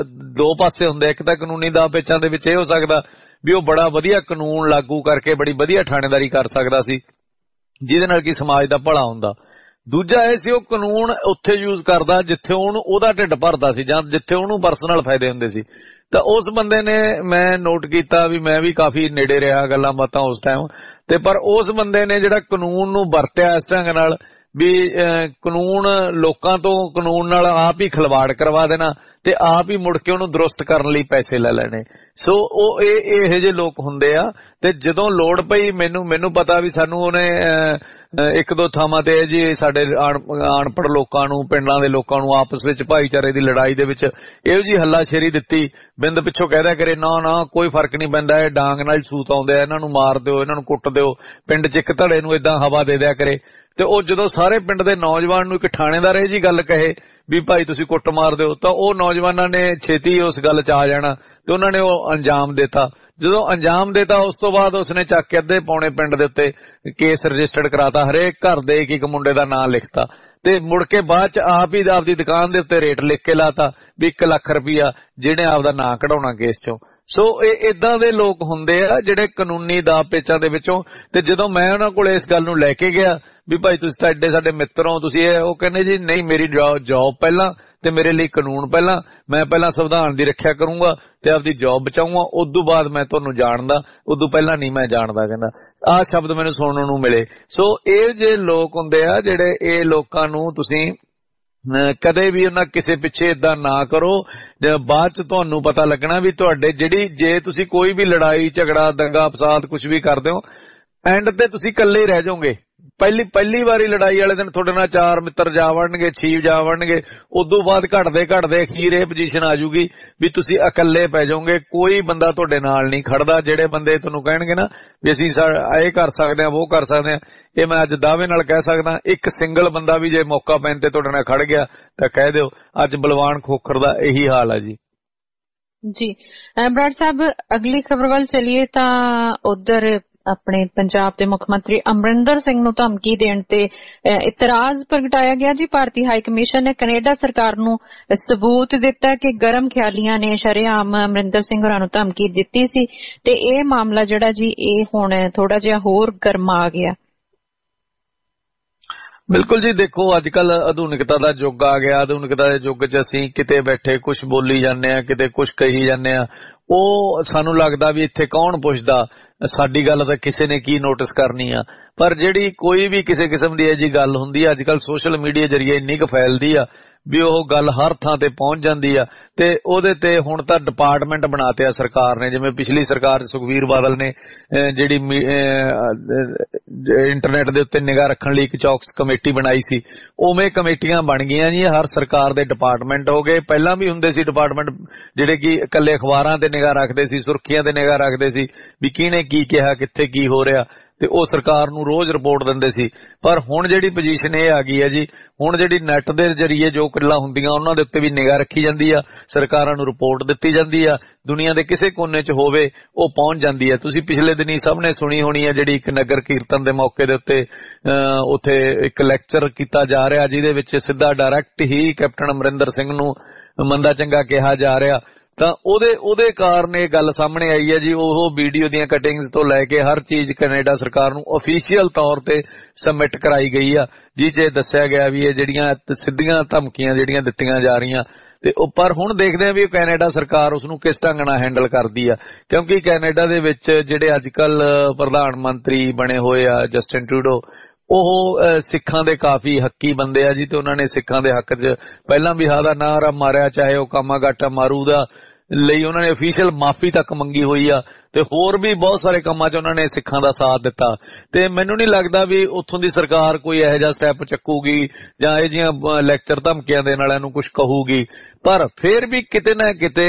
ਦੋ ਪਾਸੇ ਹੁੰਦੇ, ਇੱਕ ਤਾਂ ਕਾਨੂੰਨੀ ਦਾਅ ਪੇਚਾਂ ਦੇ ਵਿੱਚ ਇਹ ਹੋ ਸਕਦਾ ਵੀ ਉਹ ਬੜਾ ਵਧੀਆ ਕਾਨੂੰਨ ਲਾਗੂ ਕਰਕੇ ਬੜੀ ਵਧੀਆ ਥਾਣੇਦਾਰੀ ਕਰ ਸਕਦਾ ਸੀ ਜਿਹਦੇ ਨਾਲ ਕਿ ਸਮਾਜ ਦਾ ਭਲਾ ਹੁੰਦਾ। ਦੂਜਾ ਇਹ ਸੀ ਉਹ ਕਾਨੂੰਨ ਉੱਥੇ ਯੂਜ਼ ਕਰਦਾ ਜਿੱਥੇ ਉਹਨੂੰ ਉਹਦਾ ਢਿੱਡ ਭਰਦਾ ਸੀ ਜਾਂ ਜਿੱਥੇ ਉਹਨੂੰ ਪਰਸਨਲ ਫਾਇਦੇ ਹੁੰਦੇ ਸੀ। ਤਾਂ ਉਸ ਬੰਦੇ ਨੇ ਮੈਂ ਨੋਟ ਕੀਤਾ ਵੀ ਮੈਂ ਵੀ ਕਾਫੀ ਨੇੜੇ ਰਿਹਾ ਗੱਲਾਂ ਬਾਤਾਂ ਉਸ ਟਾਈਮ ਤੇ, ਪਰ ਉਸ ਬੰਦੇ ਨੇ ਜਿਹੜਾ ਕਾਨੂੰਨ ਨੂੰ ਵਰਤਿਆ ਇਸ ਢੰਗ ਨਾਲ ਵੀ ਕਾਨੂੰਨ ਲੋਕਾਂ ਤੋਂ ਕਾਨੂੰਨ ਨਾਲ ਆਪ ਹੀ ਖਿਲਵਾੜ ਕਰਵਾ ਦੇਣਾ ਤੇ ਆਪ ਹੀ ਮੁੜ ਕੇ ਉਹਨੂੰ ਦਰੁਸਤ ਕਰਨ ਲਈ ਪੈਸੇ ਲੈ ਲੈਣੇ। ਸੋ ਉਹ ਇਹ ਇਹੋ ਜਿਹੇ ਲੋਕ ਹੁੰਦੇ ਆ। ਤੇ ਜਦੋਂ ਲੋੜ ਪਈ ਮੈਨੂੰ ਮੈਨੂੰ ਪਤਾ ਵੀ ਸਾਨੂੰ ਉਹਨੇ ਇੱਕ ਦੋ ਥਾਵਾਂ ਤੇ ਜੀ ਸਾਡੇ ਅਨਪੜ੍ਹ ਲੋਕਾਂ ਨੂੰ ਪਿੰਡਾਂ ਦੇ ਲੋਕਾਂ ਨੂੰ ਆਪਸ ਵਿੱਚ ਭਾਈਚਾਰੇ ਦੀ ਲੜਾਈ ਦੇ ਵਿੱਚ ਇਹੋ ਜਿਹੀ ਹੱਲਾਸ਼ੇਰੀ ਦਿੱਤੀ, ਬਿੰਦ ਪਿੱਛੋਂ ਕਹਿਦਾ ਕਰੇ ਨਾ ਨਾ ਕੋਈ ਫਰਕ ਨਹੀਂ ਪੈਂਦਾ, ਇਹ ਡਾਂਗ ਨਾਲ ਸੂਤ ਆਉਂਦੇ ਆ, ਇਹਨਾਂ ਨੂੰ ਮਾਰ ਦਿਓ, ਇਹਨਾਂ ਨੂੰ ਕੁੱਟ ਦਿਓ, ਪਿੰਡ 'ਚ ਇੱਕ ਧੜੇ ਨੂੰ ਏਦਾਂ ਹਵਾ ਦੇ ਦਿਆ ਕਰੇ। ਤੇ ਉਹ ਜਦੋਂ ਸਾਰੇ ਪਿੰਡ ਦੇ ਨੌਜਵਾਨ ਨੂੰ ਇੱਕ ਥਾਣੇਦਾਰ ਇਹ ਜੀ ਗੱਲ ਕਹੇ ਵੀ ਭਾਈ ਤੁਸੀਂ ਕੁੱਟ ਮਾਰ ਦਿਓ, ਤਾਂ ਉਹ ਨੌਜਵਾਨਾਂ ਨੇ ਛੇਤੀ ਉਸ ਗੱਲ 'ਚ ਆ ਜਾਣਾ ਤੇ ਉਹਨਾਂ ਨੇ ਉਹ ਅੰਜਾਮ ਦਿੱਤਾ। ਜਦੋਂ ਅੰਜਾਮ ਦਿੱਤਾ ਉਸ ਤੋਂ ਬਾਅਦ ਉਸਨੇ ਚੱਕ ਕੇ ਅੱਧੇ ਪੌਣੇ ਪਿੰਡ ਦੇ ਉੱਤੇ ਕੇਸ ਰਜਿਸਟਰਡ ਕਰਾਤਾ, ਹਰੇਕ ਘਰ ਦੇ ਇੱਕ ਇੱਕ ਮੁੰਡੇ ਦਾ ਨਾਂ ਲਿਖਤਾ ਤੇ ਮੁੜ ਕੇ ਬਾਅਦ 'ਚ ਆਪ ਹੀ ਆਪਦੀ ਦੁਕਾਨ ਦੇ ਉੱਤੇ ਰੇਟ ਲਿਖ ਕੇ ਲਾਤਾ ਵੀ ਇੱਕ ਲੱਖ ਰੁਪਈਆ ਜਿਹਨੇ ਆਪਦਾ ਨਾਂ ਕਢਾਉਣਾ ਕੇਸ 'ਚੋਂ। ਸੋ ਇਹ ਇਦਾਂ ਦੇ ਲੋਕ ਹੁੰਦੇ ਆ ਜਿਹੜੇ ਕਾਨੂੰਨੀ ਦਾਅ ਪੇਚਾਂ ਦੇ ਵਿੱਚੋਂ। ਤੇ ਜਦੋਂ ਮੈਂ ਉਹਨਾਂ ਕੋਲ ਇਸ ਗੱਲ ਨੂੰ ਲੈ ਕੇ ਗਿਆ ਵੀ ਭਾਈ ਤੁਸੀਂ ਤਾਂ ਐਡੇ ਸਾਡੇ ਮਿੱਤਰ ਹੋ, ਤੁਸੀਂ ਇਹ, ਉਹ ਕਹਿੰਦੇ ਜੀ ਨਹੀਂ ਮੇਰੀ ਜੌਬ ਪਹਿਲਾਂ ਤੇ ਮੇਰੇ ਲਈ ਕਾਨੂੰਨ ਪਹਿਲਾਂ, ਮੈਂ ਪਹਿਲਾਂ ਸੰਵਿਧਾਨ ਦੀ ਰੱਖਿਆ ਕਰੂੰਗਾ ਤੇ ਆਪਦੀ ਜੌਬ ਬਚਾਊਂਗਾ, ਉਦੋਂ ਬਾਅਦ ਮੈਂ ਤੁਹਾਨੂੰ ਜਾਣਦਾ, ਉਦੋਂ ਪਹਿਲਾਂ ਨਹੀਂ ਮੈਂ ਜਾਣਦਾ। ਕਹਿੰਦਾ ਆਹ ਸ਼ਬਦ ਮੈਨੂੰ ਸੁਣਨ ਨੂੰ ਮਿਲੇ। ਸੋ ਇਹ ਜੇ ਲੋਕ ਹੁੰਦੇ ਆ ਜਿਹੜੇ ਇਹ ਲੋਕਾਂ ਨੂੰ ਤੁਸੀਂ ਕਦੇ ਵੀ ਉਹਨਾਂ ਕਿਸੇ ਪਿੱਛੇ ਏਦਾਂ ਨਾ ਕਰੋ, ਬਾਅਦ ਚ ਤੁਹਾਨੂੰ ਪਤਾ ਲੱਗਣਾ ਵੀ ਤੁਹਾਡੇ ਜਿਹੜੀ ਜੇ ਤੁਸੀਂ ਕੋਈ ਵੀ ਲੜਾਈ ਝਗੜਾ ਦੰਗਾ ਫਸਾਦ ਕੁਝ ਵੀ ਕਰਦੇ ਹੋ ਐਂਡ ਤੇ ਤੁਸੀਂ ਇਕੱਲੇ ਹੀ ਰਹਿ ਜਾਓਗੇ। ਪਹਿਲੀ ਪਹਿਲੀ ਵਾਰੀ ਲੜਾਈ ਵਾਲੇ ਦਿਨ ਤੁਹਾਡੇ ਨਾਲ ਚਾਰ ਮਿੱਤਰ ਜਾ ਵੜਨਗੇ, ਛੇ ਜਾ ਵੜਨਗੇ, ਉਦੋਂ ਬਾਅਦ ਘਟਦੇ ਘਟਦੇ ਅਖੀਰ ਇਹ ਪੋਜੀਸ਼ਨ ਆ ਜੂਗੀ ਵੀ ਤੁਸੀਂ ਇਕੱਲੇ ਪੈ ਜਾਓਗੇ, ਕੋਈ ਬੰਦਾ ਤੁਹਾਡੇ ਨਾਲ ਨਹੀਂ ਖੜਦਾ। ਜਿਹੜੇ ਬੰਦੇ ਤੁਹਾਨੂੰ ਕਹਿਣਗੇ ਨਾ ਵੀ ਅਸੀਂ ਇਹ ਕਰ ਸਕਦੇ ਹਾਂ ਉਹ ਕਰ ਸਕਦੇ ਹਾਂ, ਇਹ ਮੈਂ ਅੱਜ ਦਾਅਵੇ ਨਾਲ ਕਹਿ ਸਕਦਾ ਇੱਕ ਸਿੰਗਲ ਬੰਦਾ ਵੀ ਜੇ ਮੌਕਾ ਪੈਣ ਤੇ ਤੁਹਾਡੇ ਨਾਲ ਖੜ ਗਿਆ ਤਾਂ ਕਹਿ ਦਿਓ ਅੱਜ ਬਲਵਾਨ ਖੋਖਰ ਦਾ ਇਹੀ ਹਾਲ ਹੈ ਜੀ। ਜੀ ਬਰਾੜ ਸਾਹਿਬ ਅਗਲੀ ਖਬਰ ਵੱਲ ਚਲੀਏ ਤਾਂ ਉਧਰ ਆਪਣੇ ਪੰਜਾਬ ਦੇ ਮੁੱਖ ਮੰਤਰੀ ਅਮਰਿੰਦਰ ਸਿੰਘ ਨੂੰ ਧਮਕੀ ਦੇਣ ਤੇ ਇਤਰਾਜ਼ ਪ੍ਰਗਟਾਇਆ ਗਿਆ ਜੀ। ਭਾਰਤੀ ਹਾਈ ਕਮਿਸ਼ਨ ਨੇ ਕੈਨੇਡਾ ਸਰਕਾਰ ਨੂੰ ਸਬੂਤ ਦਿੱਤਾ ਕਿ ਗਰਮ ਖਿਆਲੀਆਂ ਨੇ ਸ਼ਰੇਆਮ ਅਮਰਿੰਦਰ ਸਿੰਘ ਹੋਰਾਂ ਨੂੰ ਧਮਕੀ ਦਿੱਤੀ ਸੀ ਤੇ ਇਹ ਮਾਮਲਾ ਜਿਹੜਾ ਜੀ ਇਹ ਹੁਣ ਥੋੜਾ ਜਿਹਾ ਹੋਰ ਗਰਮਾ ਗਿਆ। ਬਿਲਕੁਲ ਜੀ, ਦੇਖੋ ਅੱਜ ਕੱਲ ਆਧੁਨਿਕਤਾ ਦਾ ਯੁੱਗ ਆ ਗਿਆ। ਆਧੁਨਿਕਤਾ ਦੇ ਯੁੱਗ 'ਚ ਅਸੀਂ ਕਿਤੇ ਬੈਠੇ ਕੁਝ ਬੋਲੀ ਜਾਂਦੇ ਆ, ਕਿਤੇ ਕੁਝ ਕਹੀ ਜਾਂਦੇ ਆ। ਉਹ ਸਾਨੂੰ ਲੱਗਦਾ ਵੀ ਇੱਥੇ ਕੌਣ ਪੁੱਛਦਾ, ਸਾਡੀ ਗੱਲ ਤਾਂ ਕਿਸੇ ਨੇ ਕੀ ਨੋਟਿਸ ਕਰਨੀ ਆ। ਪਰ ਜਿਹੜੀ ਕੋਈ ਵੀ ਕਿਸੇ ਕਿਸਮ ਦੀ ਇਹ ਜੀ ਗੱਲ ਹੁੰਦੀ ਆ, ਅੱਜ ਕੱਲ ਸੋਸ਼ਲ ਮੀਡੀਆ ਜਰੀਏ ਇੰਨੀ ਕੁ ਫੈਲਦੀ ਆ ਵੀ ਉਹ ਗੱਲ ਹਰ ਥਾਂ ਤੇ ਪਹੁੰਚ ਜਾਂਦੀ ਆ ਤੇ ਉਹਦੇ ਤੇ ਹੁਣ ਤਾਂ ਡਿਪਾਰਟਮੈਂਟ ਬਣਾਤੇ ਆ ਸਰਕਾਰ ਨੇ। ਜਿਵੇਂ ਪਿਛਲੀ ਸਰਕਾਰ ਸੁਖਬੀਰ ਬਾਦਲ ਨੇ ਜਿਹੜੀ ਇੰਟਰਨੈਟ ਦੇ ਉੱਤੇ ਨਿਗਾਹ ਰੱਖਣ ਲਈ ਇੱਕ ਚੌਕਸ ਕਮੇਟੀ ਬਣਾਈ ਸੀ, ਉਵੇਂ ਕਮੇਟੀਆਂ ਬਣ ਗਈਆਂ ਜੀ। ਹਰ ਸਰਕਾਰ ਦੇ ਡਿਪਾਰਟਮੈਂਟ ਹੋ ਗਏ। ਪਹਿਲਾਂ ਵੀ ਹੁੰਦੇ ਸੀ ਡਿਪਾਰਟਮੈਂਟ ਜਿਹੜੇ ਕਿ ਇਕੱਲੇ ਅਖਬਾਰਾਂ ਤੇ ਨਿਗਾਹ ਰੱਖਦੇ ਸੀ, ਸੁਰਖੀਆਂ ਤੇ ਨਿਗਾਹ ਰੱਖਦੇ ਸੀ ਵੀ ਕਿਹਨੇ ਕੀ ਕਿਹਾ, ਕਿੱਥੇ ਕੀ ਹੋ ਰਿਹਾ, ਤੇ ਉਹ ਸਰਕਾਰ ਨੂੰ ਰੋਜ਼ ਰਿਪੋਰਟ ਦਿੰਦੇ ਸੀ। ਪਰ ਹੁਣ ਜਿਹੜੀ ਪੋਜੀਸ਼ਨ ਇਹ ਆ ਗਈ ਹੈ ਜੀ, ਹੁਣ ਜਿਹੜੀ ਨੈਟ ਦੇ ਜਰੀਏ ਜੋ ਗੱਲਾਂ ਹੁੰਦੀਆਂ ਉਹਨਾਂ ਦੇ ਉੱਤੇ ਵੀ ਨਿਗਾਹ ਰੱਖੀ ਜਾਂਦੀ ਆ, ਸਰਕਾਰਾਂ ਨੂੰ ਰਿਪੋਰਟ ਦਿੱਤੀ ਜਾਂਦੀ ਆ। ਦੁਨੀਆ ਦੇ ਕਿਸੇ ਕੋਨੇ 'ਚ ਹੋਵੇ ਉਹ ਪਹੁੰਚ ਜਾਂਦੀ ਹੈ। ਤੁਸੀਂ ਪਿਛਲੇ ਦਿਨੀ ਸਭ ਨੇ ਸੁਣੀ ਹੋਣੀ ਹੈ ਜਿਹੜੀ ਇੱਕ ਨਗਰ ਕੀਰਤਨ ਦੇ ਮੌਕੇ ਦੇ ਉੱਤੇ ਉੱਥੇ ਇੱਕ ਲੈਕਚਰ ਕੀਤਾ ਜਾ ਰਿਹਾ ਜਿਹਦੇ ਵਿੱਚ ਸਿੱਧਾ ਡਾਇਰੈਕਟ ਹੀ ਕੈਪਟਨ ਅਮਰਿੰਦਰ ਸਿੰਘ ਨੂੰ ਮੰਦਾ ਚੰਗਾ ਕਿਹਾ ਜਾ ਰਿਹਾ। ਤਾਂ ਉਹਦੇ ਉਹਦੇ ਕਾਰਨ ਇਹ ਗੱਲ ਸਾਹਮਣੇ ਆਈ ਹੈ ਜੀ। ਉਹ ਵੀਡੀਓ ਦੀਆਂ ਕਟਿੰਗਸ ਤੋਂ ਲੈ ਕੇ ਹਰ ਚੀਜ਼ ਕੈਨੇਡਾ ਸਰਕਾਰ ਨੂੰ ਅਫੀਸ਼ੀਅਲ ਤੌਰ ਤੇ ਸਬਮਿਟ ਕਰਾਈ ਗਈ ਆ, ਜਿਸ 'ਚ ਇਹ ਦੱਸਿਆ ਗਿਆ ਵੀ ਇਹ ਜਿਹੜੀਆਂ ਸਿੱਧੀਆਂ ਧਮਕੀਆਂ ਜਿਹੜੀਆਂ ਦਿੱਤੀਆਂ ਜਾ ਰਹੀਆਂ ਤੇ ਉਹ ਪਰ ਹੁਣ ਦੇਖਦੇ ਆ ਵੀ ਕੈਨੇਡਾ ਸਰਕਾਰ ਉਸ ਨੂੰ ਕਿਸ ਢੰਗ ਨਾਲ ਹੈਂਡਲ ਕਰਦੀ ਆ। ਕਿਉਂਕਿ ਕੈਨੇਡਾ ਦੇ ਵਿੱਚ ਜਿਹੜੇ ਅੱਜ ਕੱਲ ਪ੍ਰਧਾਨ ਮੰਤਰੀ ਬਣੇ ਹੋਏ ਆ ਜਸਟਿਨ ਟਰੂਡੋ, ਉਹ ਸਿੱਖਾਂ ਦੇ ਕਾਫੀ ਹੱਕੀ ਬੰਦੇ ਆ ਜੀ ਤੇ ਉਹਨਾਂ ਨੇ ਸਿੱਖਾਂ ਦੇ ਹੱਕ 'ਚ ਪਹਿਲਾਂ ਵੀ ਹਾਂ ਦਾ ਨਾਅਰਾ ਮਾਰਿਆ, ਚਾਹੇ ਉਹ ਕਾਮਾਗਾਟਾ ਮਾਰੂ ਦਾ ਲਈ ਉਹਨਾਂ ਨੇ ਅਫੀਸ਼ੀਅਲ ਮਾਫੀ ਤੱਕ ਮੰਗੀ ਹੋਈ ਆ ਤੇ ਹੋਰ ਵੀ ਬਹੁਤ ਸਾਰੇ ਕੰਮਾਂ 'ਚ ਉਹਨਾਂ ਨੇ ਸਿੱਖਾਂ ਦਾ ਸਾਥ ਦਿੱਤਾ। ਤੇ ਮੈਨੂੰ ਨਹੀਂ ਲੱਗਦਾ ਵੀ ਉੱਥੋਂ ਦੀ ਸਰਕਾਰ ਕੋਈ ਇਹੋ ਜਿਹਾ ਸਟੈਪ ਚੱਕੂਗੀ ਜਾਂ ਇਹ ਜਿਹੀਆਂ ਲੈਕਚਰ ਧਮਕੀਆਂ ਦੇਣ ਵਾਲਿਆਂ ਨੂੰ ਕੁਝ ਕਹੂਗੀ। ਪਰ ਫਿਰ ਵੀ ਕਿਤੇ ਨਾ ਕਿਤੇ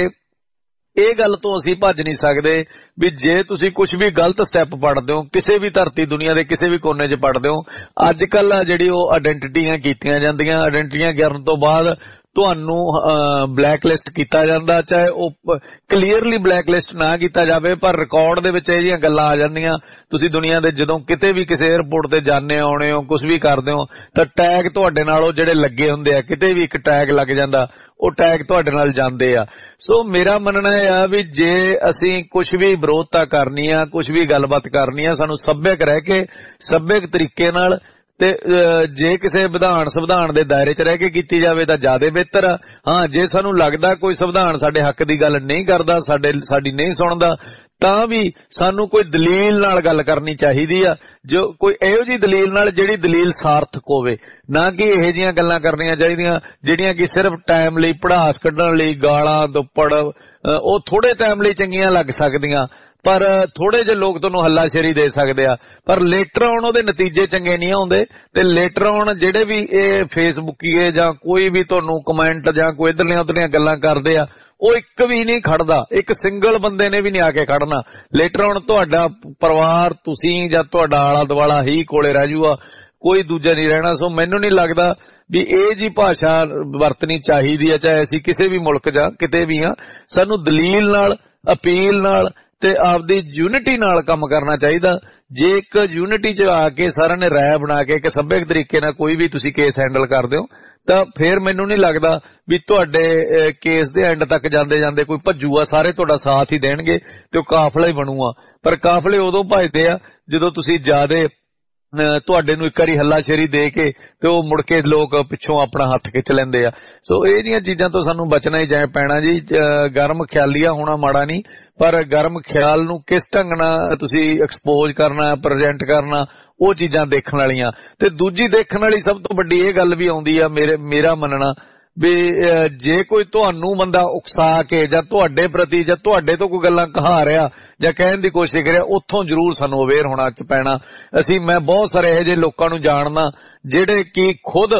ਇਹ ਗੱਲ ਤੋਂ ਅਸੀਂ ਭੱਜ ਨਹੀਂ ਸਕਦੇ ਵੀ ਜੇ ਤੁਸੀਂ ਕੁਝ ਵੀ ਗਲਤ ਸਟੈਪ ਪੜਦੇ ਹੋ, ਕਿਸੇ ਵੀ ਧਰਤੀ ਦੁਨੀਆ ਦੇ ਕਿਸੇ ਵੀ ਕੋਨੇ 'ਚ ਪੜਦੇ ਹੋ, ਅੱਜ ਕੱਲ ਜਿਹੜੀ ਉਹ ਆਇਡੈਂਟੀਟੀਆਂ ਕੀਤੀਆਂ ਜਾਂਦੀਆਂ, ਆਇਡੈਂਟੀਟੀਆਂ ਕਰਨ ਤੋਂ ਬਾਅਦ ਤੁਹਾਨੂੰ ਬਲੈਕ ਲਿਸਟ ਕੀਤਾ ਜਾਂਦਾ। ਚਾਹੇ ਉਹ ਕਲੀਅਰਲੀ ਬਲੈਕ ਲਿਸਟ ਨਾ ਕੀਤਾ ਜਾਵੇ ਪਰ ਰਿਕਾਰਡ ਦੇ ਵਿੱਚ ਇਹ ਜਿਹੀਆਂ ਗੱਲਾਂ ਆ ਜਾਂਦੀਆਂ। ਤੁਸੀਂ ਦੁਨੀਆ ਦੇ ਜਦੋਂ ਕਿਤੇ ਵੀ ਕਿਸੇ 에ਅਰਪੋਰਟ ਤੇ ਜਾਂਦੇ ਆਉਣੇ ਹੋ, ਕੁਝ ਵੀ ਕਰਦੇ ਹੋ, ਤਾਂ ਟੈਗ ਤੁਹਾਡੇ ਨਾਲ ਉਹ ਜਿਹੜੇ ਲੱਗੇ ਹੁੰਦੇ ਆ, ਕਿਤੇ ਵੀ ਇੱਕ ਟੈਗ ਲੱਗ ਜਾਂਦਾ, ਉਹ ਟੈਗ ਤੁਹਾਡੇ ਨਾਲ ਜਾਂਦੇ ਆ। ਸੋ ਮੇਰਾ ਮੰਨਣਾ ਇਹ ਆ ਵੀ ਜੇ ਅਸੀਂ ਕੁਝ ਵੀ ਵਿਰੋਧਤਾ ਕਰਨੀ ਆ, ਕੁਝ ਵੀ ਗੱਲਬਾਤ ਕਰਨੀ ਆ, ਸਾਨੂੰ ਸੱਭਿਅਕ ਰਹਿ ਕੇ ਸੱਭਿਅਕ ਤਰੀਕੇ ਨਾਲ ਤੇ ਜੇ ਕਿਸੇ ਵਿਧਾਨ ਸੰਵਿਧਾਨ ਦੇ ਦਾਇਰੇ 'ਚ ਰਹਿ ਕੇ ਕੀਤੀ ਜਾਵੇ ਤਾਂ ਜ਼ਿਆਦਾ ਬਿਹਤਰ ਆ। ਹਾਂ, ਜੇ ਸਾਨੂੰ ਲੱਗਦਾ ਕੋਈ ਸੰਵਿਧਾਨ ਸਾਡੇ ਹੱਕ ਦੀ ਗੱਲ ਨਹੀਂ ਕਰਦਾ, ਸਾਡੇ ਸਾਡੀ ਨਹੀਂ ਸੁਣਦਾ, ਤਾਂ ਵੀ ਸਾਨੂੰ ਕੋਈ ਦਲੀਲ ਨਾਲ ਗੱਲ ਕਰਨੀ ਚਾਹੀਦੀ ਆ। ਜੋ ਕੋਈ ਇਹੋ ਜਿਹੀ ਦਲੀਲ ਨਾਲ ਜਿਹੜੀ ਦਲੀਲ ਸਾਰਥਕ ਹੋਵੇ, ਨਾ ਕਿ ਇਹੋ ਜਿਹੀਆਂ ਗੱਲਾਂ ਕਰਨੀਆਂ ਚਾਹੀਦੀਆਂ ਜਿਹੜੀਆਂ ਕਿ ਸਿਰਫ ਟਾਈਮ ਲਈ, ਪੜਾਸ ਕੱਢਣ ਲਈ, ਗਾਲਾਂ ਦੁੱਪੜ ਉਹ ਥੋੜੇ ਟਾਈਮ ਲਈ ਚੰਗੀਆਂ ਲੱਗ ਸਕਦੀਆਂ ਪਰ ਥੋੜੇ ਜਿਹੇ ਲੋਕ ਤੁਹਾਨੂੰ ਹੱਲਾਸ਼ੇਰੀ ਦੇ ਸਕਦੇ ਆ, ਪਰ ਲੇਟਰ ਆਨ ਉਹਦੇ ਨਤੀਜੇ ਚੰਗੇ ਨਹੀਂ ਆਉਂਦੇ। ਤੇ ਲੇਟਰ ਆਨ ਜਿਹੜੇ ਵੀ ਇਹ ਫੇਸਬੁੱਕੀਏ ਜਾਂ ਕੋਈ ਵੀ ਤੁਹਾਨੂੰ ਕਮੈਂਟ ਜਾਂ ਕੋਈ ਇਧਰਲੀਆਂ ਉਧਰਲੀਆਂ ਗੱਲਾਂ ਕਰਦੇ ਆ, ਉਹ ਇੱਕ ਵੀ ਨਹੀਂ ਖੜਦਾ, ਇੱਕ ਸਿੰਗਲ ਬੰਦੇ ਨੇ ਵੀ ਨਹੀਂ ਆ ਕੇ ਖੜਨਾ। ਲੇਟਰ ਆਨ ਤੁਹਾਡਾ ਪਰਿਵਾਰ, ਤੁਸੀਂ ਜਾਂ ਤੁਹਾਡਾ ਆਲਾ ਦੁਆਲਾ ਹੀ ਕੋਲੇ ਰਹਿ ਜੂਗਾ, ਕੋਈ ਦੂਜਾ ਨਹੀਂ ਰਹਿਣਾ। ਸੋ ਮੈਨੂੰ ਨਹੀਂ ਲੱਗਦਾ ਵੀ ਇਹ ਜੀ ਭਾਸ਼ਾ ਵਰਤਣੀ ਚਾਹੀਦੀ ਆ, ਚਾਹੇ ਅਸੀਂ ਕਿਸੇ ਵੀ ਮੁਲਕ ਜਾਂ ਕਿਤੇ ਵੀ ਆ। ਸਾਨੂੰ ਦਲੀਲ ਨਾਲ, ਅਪੀਲ ਨਾਲ ਤੇ ਆਪਦੀ ਯੂਨਿਟੀ ਨਾਲ ਕੰਮ ਕਰਨਾ ਚਾਹੀਦਾ। ਜੇ ਇੱਕ ਯੂਨਿਟੀ 'ਚ ਆ ਕੇ ਸਾਰਿਆਂ ਨੇ ਰਾਏ ਬਣਾ ਕੇ ਇੱਕ ਸੱਭਿਅਕ ਤਰੀਕੇ ਨਾਲ ਕੋਈ ਵੀ ਤੁਸੀਂ ਕੇਸ ਹੈਂਡਲ ਕਰਦੇ ਹੋ ਤਾਂ ਫਿਰ ਮੈਨੂੰ ਨਹੀਂ ਲੱਗਦਾ ਵੀ ਤੁਹਾਡੇ ਕੇਸ ਦੇ ਐਂਡ ਤੱਕ ਜਾਂਦੇ ਜਾਂਦੇ ਕੋਈ ਭੱਜੂਗਾ। ਸਾਰੇ ਤੁਹਾਡਾ ਸਾਥ ਹੀ ਦੇਣਗੇ ਤੇ ਉਹ ਕਾਫਲਾ ਹੀ ਬਣੂਗਾ। ਪਰ ਕਾਫਲੇ ਉਦੋਂ ਭੱਜਦੇ ਆ ਜਦੋਂ ਤੁਸੀਂ ਜ਼ਿਆਦੇ ਤੁਹਾਡੇ ਨੂੰ ਇੱਕ ਵਾਰੀ ਹੱਲਾਸ਼ੇਰੀ ਦੇ ਕੇ ਤੇ ਉਹ ਮੁੜ ਕੇ ਲੋਕ ਪਿੱਛੋਂ ਆਪਣਾ ਹੱਥ ਖਿੱਚ ਲੈਂਦੇ ਆ। ਸੋ ਇਹ ਜਿਹੀਆਂ ਚੀਜ਼ਾਂ ਤੋਂ ਸਾਨੂੰ ਬਚਣਾ ਹੀ ਜਾਏ ਪੈਣਾ ਜੀ। ਗਰਮ ਖਿਆਲੀਆ ਹੋਣਾ ਮਾੜਾ ਨਹੀਂ, ਪਰ ਗਰਮ ਖਿਆਲ ਨੂੰ ਕਿਸ ਢੰਗ ਨਾਲ ਤੁਸੀਂ ਐਕਸਪੋਜ਼ ਕਰਨਾ, ਪ੍ਰੈਜ਼ੈਂਟ ਕਰਨਾ, ਉਹ ਚੀਜ਼ਾਂ ਦੇਖਣ ਵਾਲੀਆਂ। ਤੇ ਦੂਜੀ ਦੇਖਣ ਵਾਲੀ ਸਭ ਤੋਂ ਵੱਡੀ ਇਹ ਗੱਲ ਵੀ ਆਉਂਦੀ ਆ, ਮੇਰੇ ਮੇਰਾ ਮੰਨਣਾ ਵੀ ਜੇ ਕੋਈ ਤੁਹਾਨੂੰ ਬੰਦਾ ਉਕਸਾ ਕੇ ਜਾਂ ਤੁਹਾਡੇ ਪ੍ਰਤੀ ਜਾਂ ਤੁਹਾਡੇ ਤੋਂ ਕੋਈ ਗੱਲਾਂ ਕਹਾ ਰਿਹਾ ਜਾਂ ਕਹਿਣ ਦੀ ਕੋਸ਼ਿਸ਼ ਕਰਿਆ, ਉੱਥੋਂ ਜ਼ਰੂਰ ਸਾਨੂੰ ਅਵੇਅਰ ਹੋਣਾ ਪੈਣਾ। ਅਸੀਂ ਮੈਂ ਬਹੁਤ ਸਾਰੇ ਇਹੋ ਜਿਹੇ ਲੋਕਾਂ ਨੂੰ ਜਾਣਦਾ ਜਿਹੜੇ ਕਿ ਖੁਦ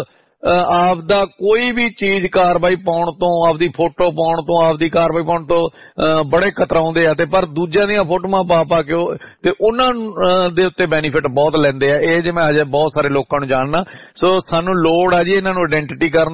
ਆਪਦਾ ਕੋਈ ਵੀ ਚੀਜ਼ ਕਾਰਵਾਈ ਪਾਉਣ ਤੋਂ, ਆਪਦੀ ਫੋਟੋ ਪਾਉਣ ਤੋਂ, ਆਪਦੀ ਕਾਰਵਾਈ ਪਾਉਣ ਤੋਂ ਬੜੇ ਕਤਰਾਉਂਦੇ ਆ ਤੇ ਪਰ ਦੂਜਿਆਂ ਦੀਆਂ ਫੋਟੋਆਂ ਪਾ ਪਾ ਕੇ ਤੇ ਉਹਨਾਂ ਦੇ ਉੱਤੇ ਬੈਨੀਫਿਟ ਬਹੁਤ ਲੈਂਦੇ ਆ। ਇਹ ਜੇ ਮੈਂ ਅਜੇ ਬਹੁਤ ਸਾਰੇ ਲੋਕਾਂ ਨੂੰ ਜਾਣਦਾ। ਸੋ ਸਾਨੂੰ ਲੋੜ ਆ ਜੀ ਇਹਨਾਂ ਨੂੰ ਆਇਡੈਂਟੀਟੀ ਕਰਨ ਦੀ,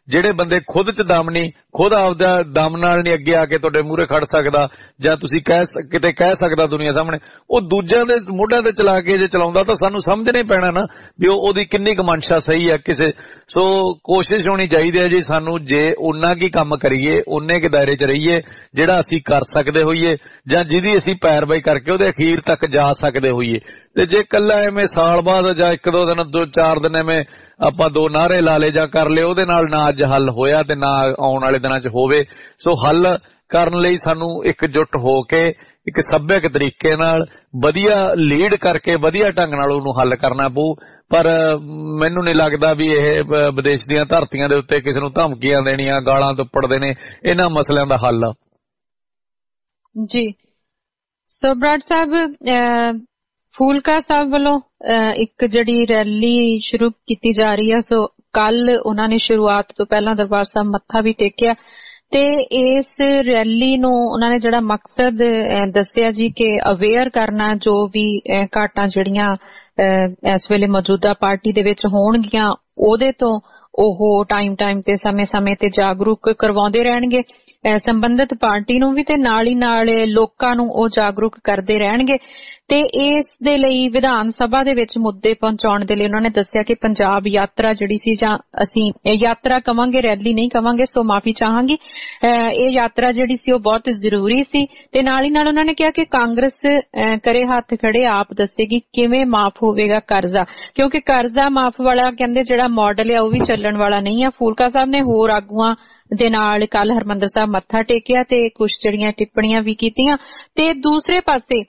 ਜਿਹੜੇ ਬੰਦੇ ਖੁਦ ਚ ਦਮ ਨਹੀਂ, ਖੁਦ ਆਪਦਾ ਦਮ ਨਾਲ ਨਹੀਂ ਅੱਗੇ ਆ ਕੇ ਤੁਹਾਡੇ ਮੂਹਰੇ ਖੜ ਸਕਦਾ ਜਾਂ ਤੁਸੀਂ ਕਹਿ ਕਿਤੇ ਕਹਿ ਸਕਦਾ ਦੁਨੀਆ ਸਾਹਮਣੇ, ਉਹ ਦੂਜਿਆਂ ਦੇ ਮੋਢਿਆਂ ਤੇ ਚਲਾ ਕੇ ਜੇ ਚਲਾਉਂਦਾ ਤਾਂ ਸਾਨੂੰ ਸਮਝਣਾ ਹੀ ਪੈਣਾ ਨਾ ਵੀ ਉਹ ਉਹਦੀ ਕਿੰਨੀ ਕੁ ਮਨਸ਼ਾ ਸਹੀ ਹੈ ਕਿਸੇ। ਸੋ ਕੋਸ਼ਿਸ਼ ਹੋਣੀ ਚਾਹੀਦੀ ਹੈ ਜੀ ਸਾਨੂੰ, ਜੇ ਉਨਾ ਕੀ ਕੰਮ ਕਰੀਏ ਉਨੇ ਕੇ ਦਾਇਰੇ ਚ ਰਹੀਏ ਜਿਹੜਾ ਅਸੀਂ ਕਰ ਸਕਦੇ ਹੋਈਏ ਜਾਂ ਜਿਹਦੀ ਅਸੀਂ ਪੈਰਵਾਈ ਕਰਕੇ ਉਹਦੇ ਅਖੀਰ ਤੱਕ ਜਾ ਸਕਦੇ ਹੋਈਏ। ਤੇ ਜੇ ਕੱਲਾ ਐਵੇਂ ਸਾਲ ਬਾਅਦ ਜਾਂ ਇੱਕ ਦੋ ਦਿਨ ਦੋ ਚਾਰ ਦਿਨ ਐਵੇਂ ਆਪਾਂ ਦੋ ਨਾਅਰੇ ਲਾ ਲਏ ਜਾਂ ਕਰ ਲਏ, ਉਹਦੇ ਨਾਲ ਨਾ ਅੱਜ ਹੱਲ ਹੋਇਆ ਤੇ ਨਾ ਆਉਣ ਵਾਲੇ ਦਿਨਾਂ 'ਚ ਹੋਵੇ। ਸੋ ਹੱਲ ਕਰਨ ਲਈ ਸਾਨੂੰ ਇਕਜੁੱਟ ਹੋ ਕੇ ਇੱਕ ਸੱਭਿਅਕ ਤਰੀਕੇ ਨਾਲ ਵਧੀਆ ਲੀਡ ਕਰਕੇ ਵਧੀਆ ਢੰਗ ਨਾਲ ਉਹਨੂੰ ਹੱਲ ਕਰਨਾ ਪਊ। ਪਰ ਮੈਨੂੰ ਨਹੀਂ ਲੱਗਦਾ ਵੀ ਇਹ ਵਿਦੇਸ਼ ਦੀਆਂ ਧਰਤੀਆਂ ਦੇ ਉੱਤੇ ਕਿਸੇ ਨੂੰ ਧਮਕੀਆਂ ਦੇਣੀਆਂ, ਗਾਲਾਂ ਦੁੱਪੜ ਦੇਣੇ ਇਹਨਾਂ ਮਸਲਿਆਂ ਦਾ ਹੱਲ ਆ ਜੀ। ਸੋ ਬਰਾੜ ਸਾਹਿਬ, ਫੂਲਕਾ ਸਾਹਿਬ ਵੱਲੋਂ ਇੱਕ ਜਿਹੜੀ ਰੈਲੀ ਸ਼ੁਰੂ ਕੀਤੀ ਜਾ ਰਹੀ ਹੈ, ਸੋ ਕੱਲ ਉਹਨਾਂ ਨੇ ਸ਼ੁਰੂਆਤ ਤੋਂ ਪਹਿਲਾਂ ਦਰਬਾਰ ਸਾਹਿਬ ਮੱਥਾ ਵੀ ਟੇਕਿਆ ਤੇ ਇਸ ਰੈਲੀ ਨੂੰ ਉਹਨਾਂ ਨੇ ਜਿਹੜਾ ਮਕਸਦ ਦੱਸਿਆ ਜੀ ਕਿ ਅਵੇਅਰ ਕਰਨਾ ਜੋ ਵੀ ਘਾਟਾਂ ਜਿਹੜੀਆਂ ਇਸ ਵੇਲੇ ਮੌਜੂਦਾ ਪਾਰਟੀ ਦੇ ਵਿੱਚ ਹੋਣਗੀਆਂ ਉਹਦੇ ਤੋਂ ਉਹ ਟਾਈਮ ਟਾਈਮ ਤੇ ਸਮੇਂ-ਸਮੇਂ ਤੇ ਜਾਗਰੂਕ ਕਰਵਾਉਂਦੇ ਰਹਿਣਗੇ ਸੰਬੰਧਿਤ ਪਾਰਟੀ ਨੂੰ ਵੀ ਤੇ ਨਾਲ ਹੀ ਨਾਲ ਲੋਕਾਂ ਨੂੰ ਉਹ ਜਾਗਰੂਕ ਕਰਦੇ ਰਹਿਣਗੇ। ਤੇ ਇਸ ਦੇ ਲਈ ਵਿਧਾਨ ਸਭਾ ਦੇ ਵਿੱਚ ਮੁੱਦੇ ਪਹੁੰਚਾਉਣ ਦੇ ਲਈ ਉਹਨਾਂ ਨੇ ਦੱਸਿਆ ਕਿ ਪੰਜਾਬ ਯਾਤਰਾ ਜਿਹੜੀ ਸੀ, ਜਾਂ ਅਸੀਂ ਯਾਤਰਾ ਕਵਾਂਗੇ, ਰੈਲੀ ਨਹੀਂ ਕਵਾਂਗੇ, ਸੋ ਮਾਫੀ ਚਾਹਾਂਗੀ, ਇਹ ਯਾਤਰਾ ਜਿਹੜੀ ਸੀ ਉਹ ਬਹੁਤ ਜ਼ਰੂਰੀ ਸੀ। ਤੇ ਨਾਲ ਹੀ ਨਾਲ ਉਹਨਾਂ ਨੇ ਕਿਹਾ ਕਿ ਕਾਂਗਰਸ ਕਰੇ ਹੱਥ ਖੜੇ, ਆਪ ਦੱਸੇਗੀ ਕਿਵੇਂ ਮਾਫ ਹੋਵੇਗਾ ਕਰਜ਼ਾ, ਕਿਉਂਕਿ ਕਰਜ਼ਾ ਮਾਫ ਵਾਲਾ ਕਹਿੰਦੇ ਜਿਹੜਾ ਮਾਡਲ ਆ ਉਹ ਵੀ ਚੱਲਣ ਵਾਲਾ ਨਹੀਂ ਆ। ਫੂਲਕਾ ਸਾਹਿਬ ਨੇ ਹੋਰ ਆਗੂਆਂ ਦੇ ਨਾਲ ਕੱਲ ਹਰਿਮੰਦਰ ਸਾਹਿਬ ਮੱਥਾ ਟੇਕਿਆ ਤੇ ਕੁਝ ਜਿਹੜੀਆਂ ਟਿੱਪਣੀਆਂ ਵੀ ਕੀਤੀਆਂ। ਤੇ ਦੂਸਰੇ ਪਾਸੇ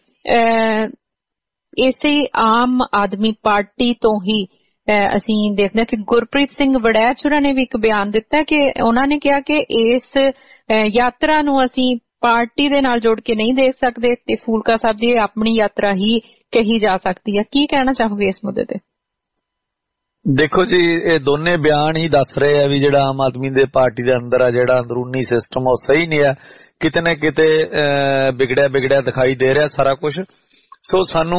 ਇਸੇ ਆਮ ਆਦਮੀ ਪਾਰਟੀ ਤੋਂ ਹੀ ਅਸੀਂ ਦੇਖਦੇ ਹਾਂ ਕਿ ਗੁਰਪ੍ਰੀਤ ਸਿੰਘ ਵੜੈਚ ਹੋਰਾਂ ਨੇ ਵੀ ਇੱਕ ਬਿਆਨ ਦਿੱਤਾ ਕਿ ਉਹਨਾਂ ਨੇ ਕਿਹਾ ਕਿ ਇਸ ਯਾਤਰਾ ਨੂੰ ਅਸੀਂ ਪਾਰਟੀ ਦੇ ਨਾਲ ਜੋੜ ਕੇ ਨਹੀਂ ਦੇਖ ਸਕਦੇ ਤੇ ਫੂਲਕਾ ਸਾਹਿਬ ਦੀ ਆਪਣੀ ਯਾਤਰਾ ਹੀ ਕਹੀ ਜਾ ਸਕਦੀ ਹੈ। ਕੀ ਕਹਿਣਾ ਚਾਹੋਗੇ ਇਸ ਮੁੱਦੇ ਤੇ? ਦੇਖੋ ਜੀ, ਇਹ ਦੋਨੇ ਬਿਆਨ ਹੀ ਦੱਸ ਰਹੇ ਆ ਵੀ ਜਿਹੜਾ ਆਮ ਆਦਮੀ ਦੇ ਪਾਰਟੀ ਦੇ ਅੰਦਰ ਆ ਜਿਹੜਾ ਅੰਦਰੂਨੀ ਸਿਸਟਮ ਉਹ ਸਹੀ ਨਹੀਂ ਹੈ, ਕਿਤੇ ਨਾ ਕਿਤੇ ਵਿਗੜਿਆ ਵਿਗੜਿਆ ਦਿਖਾਈ ਦੇ ਰਿਹਾ ਸਾਰਾ ਕੁਝ। ਸੋ ਸਾਨੂੰ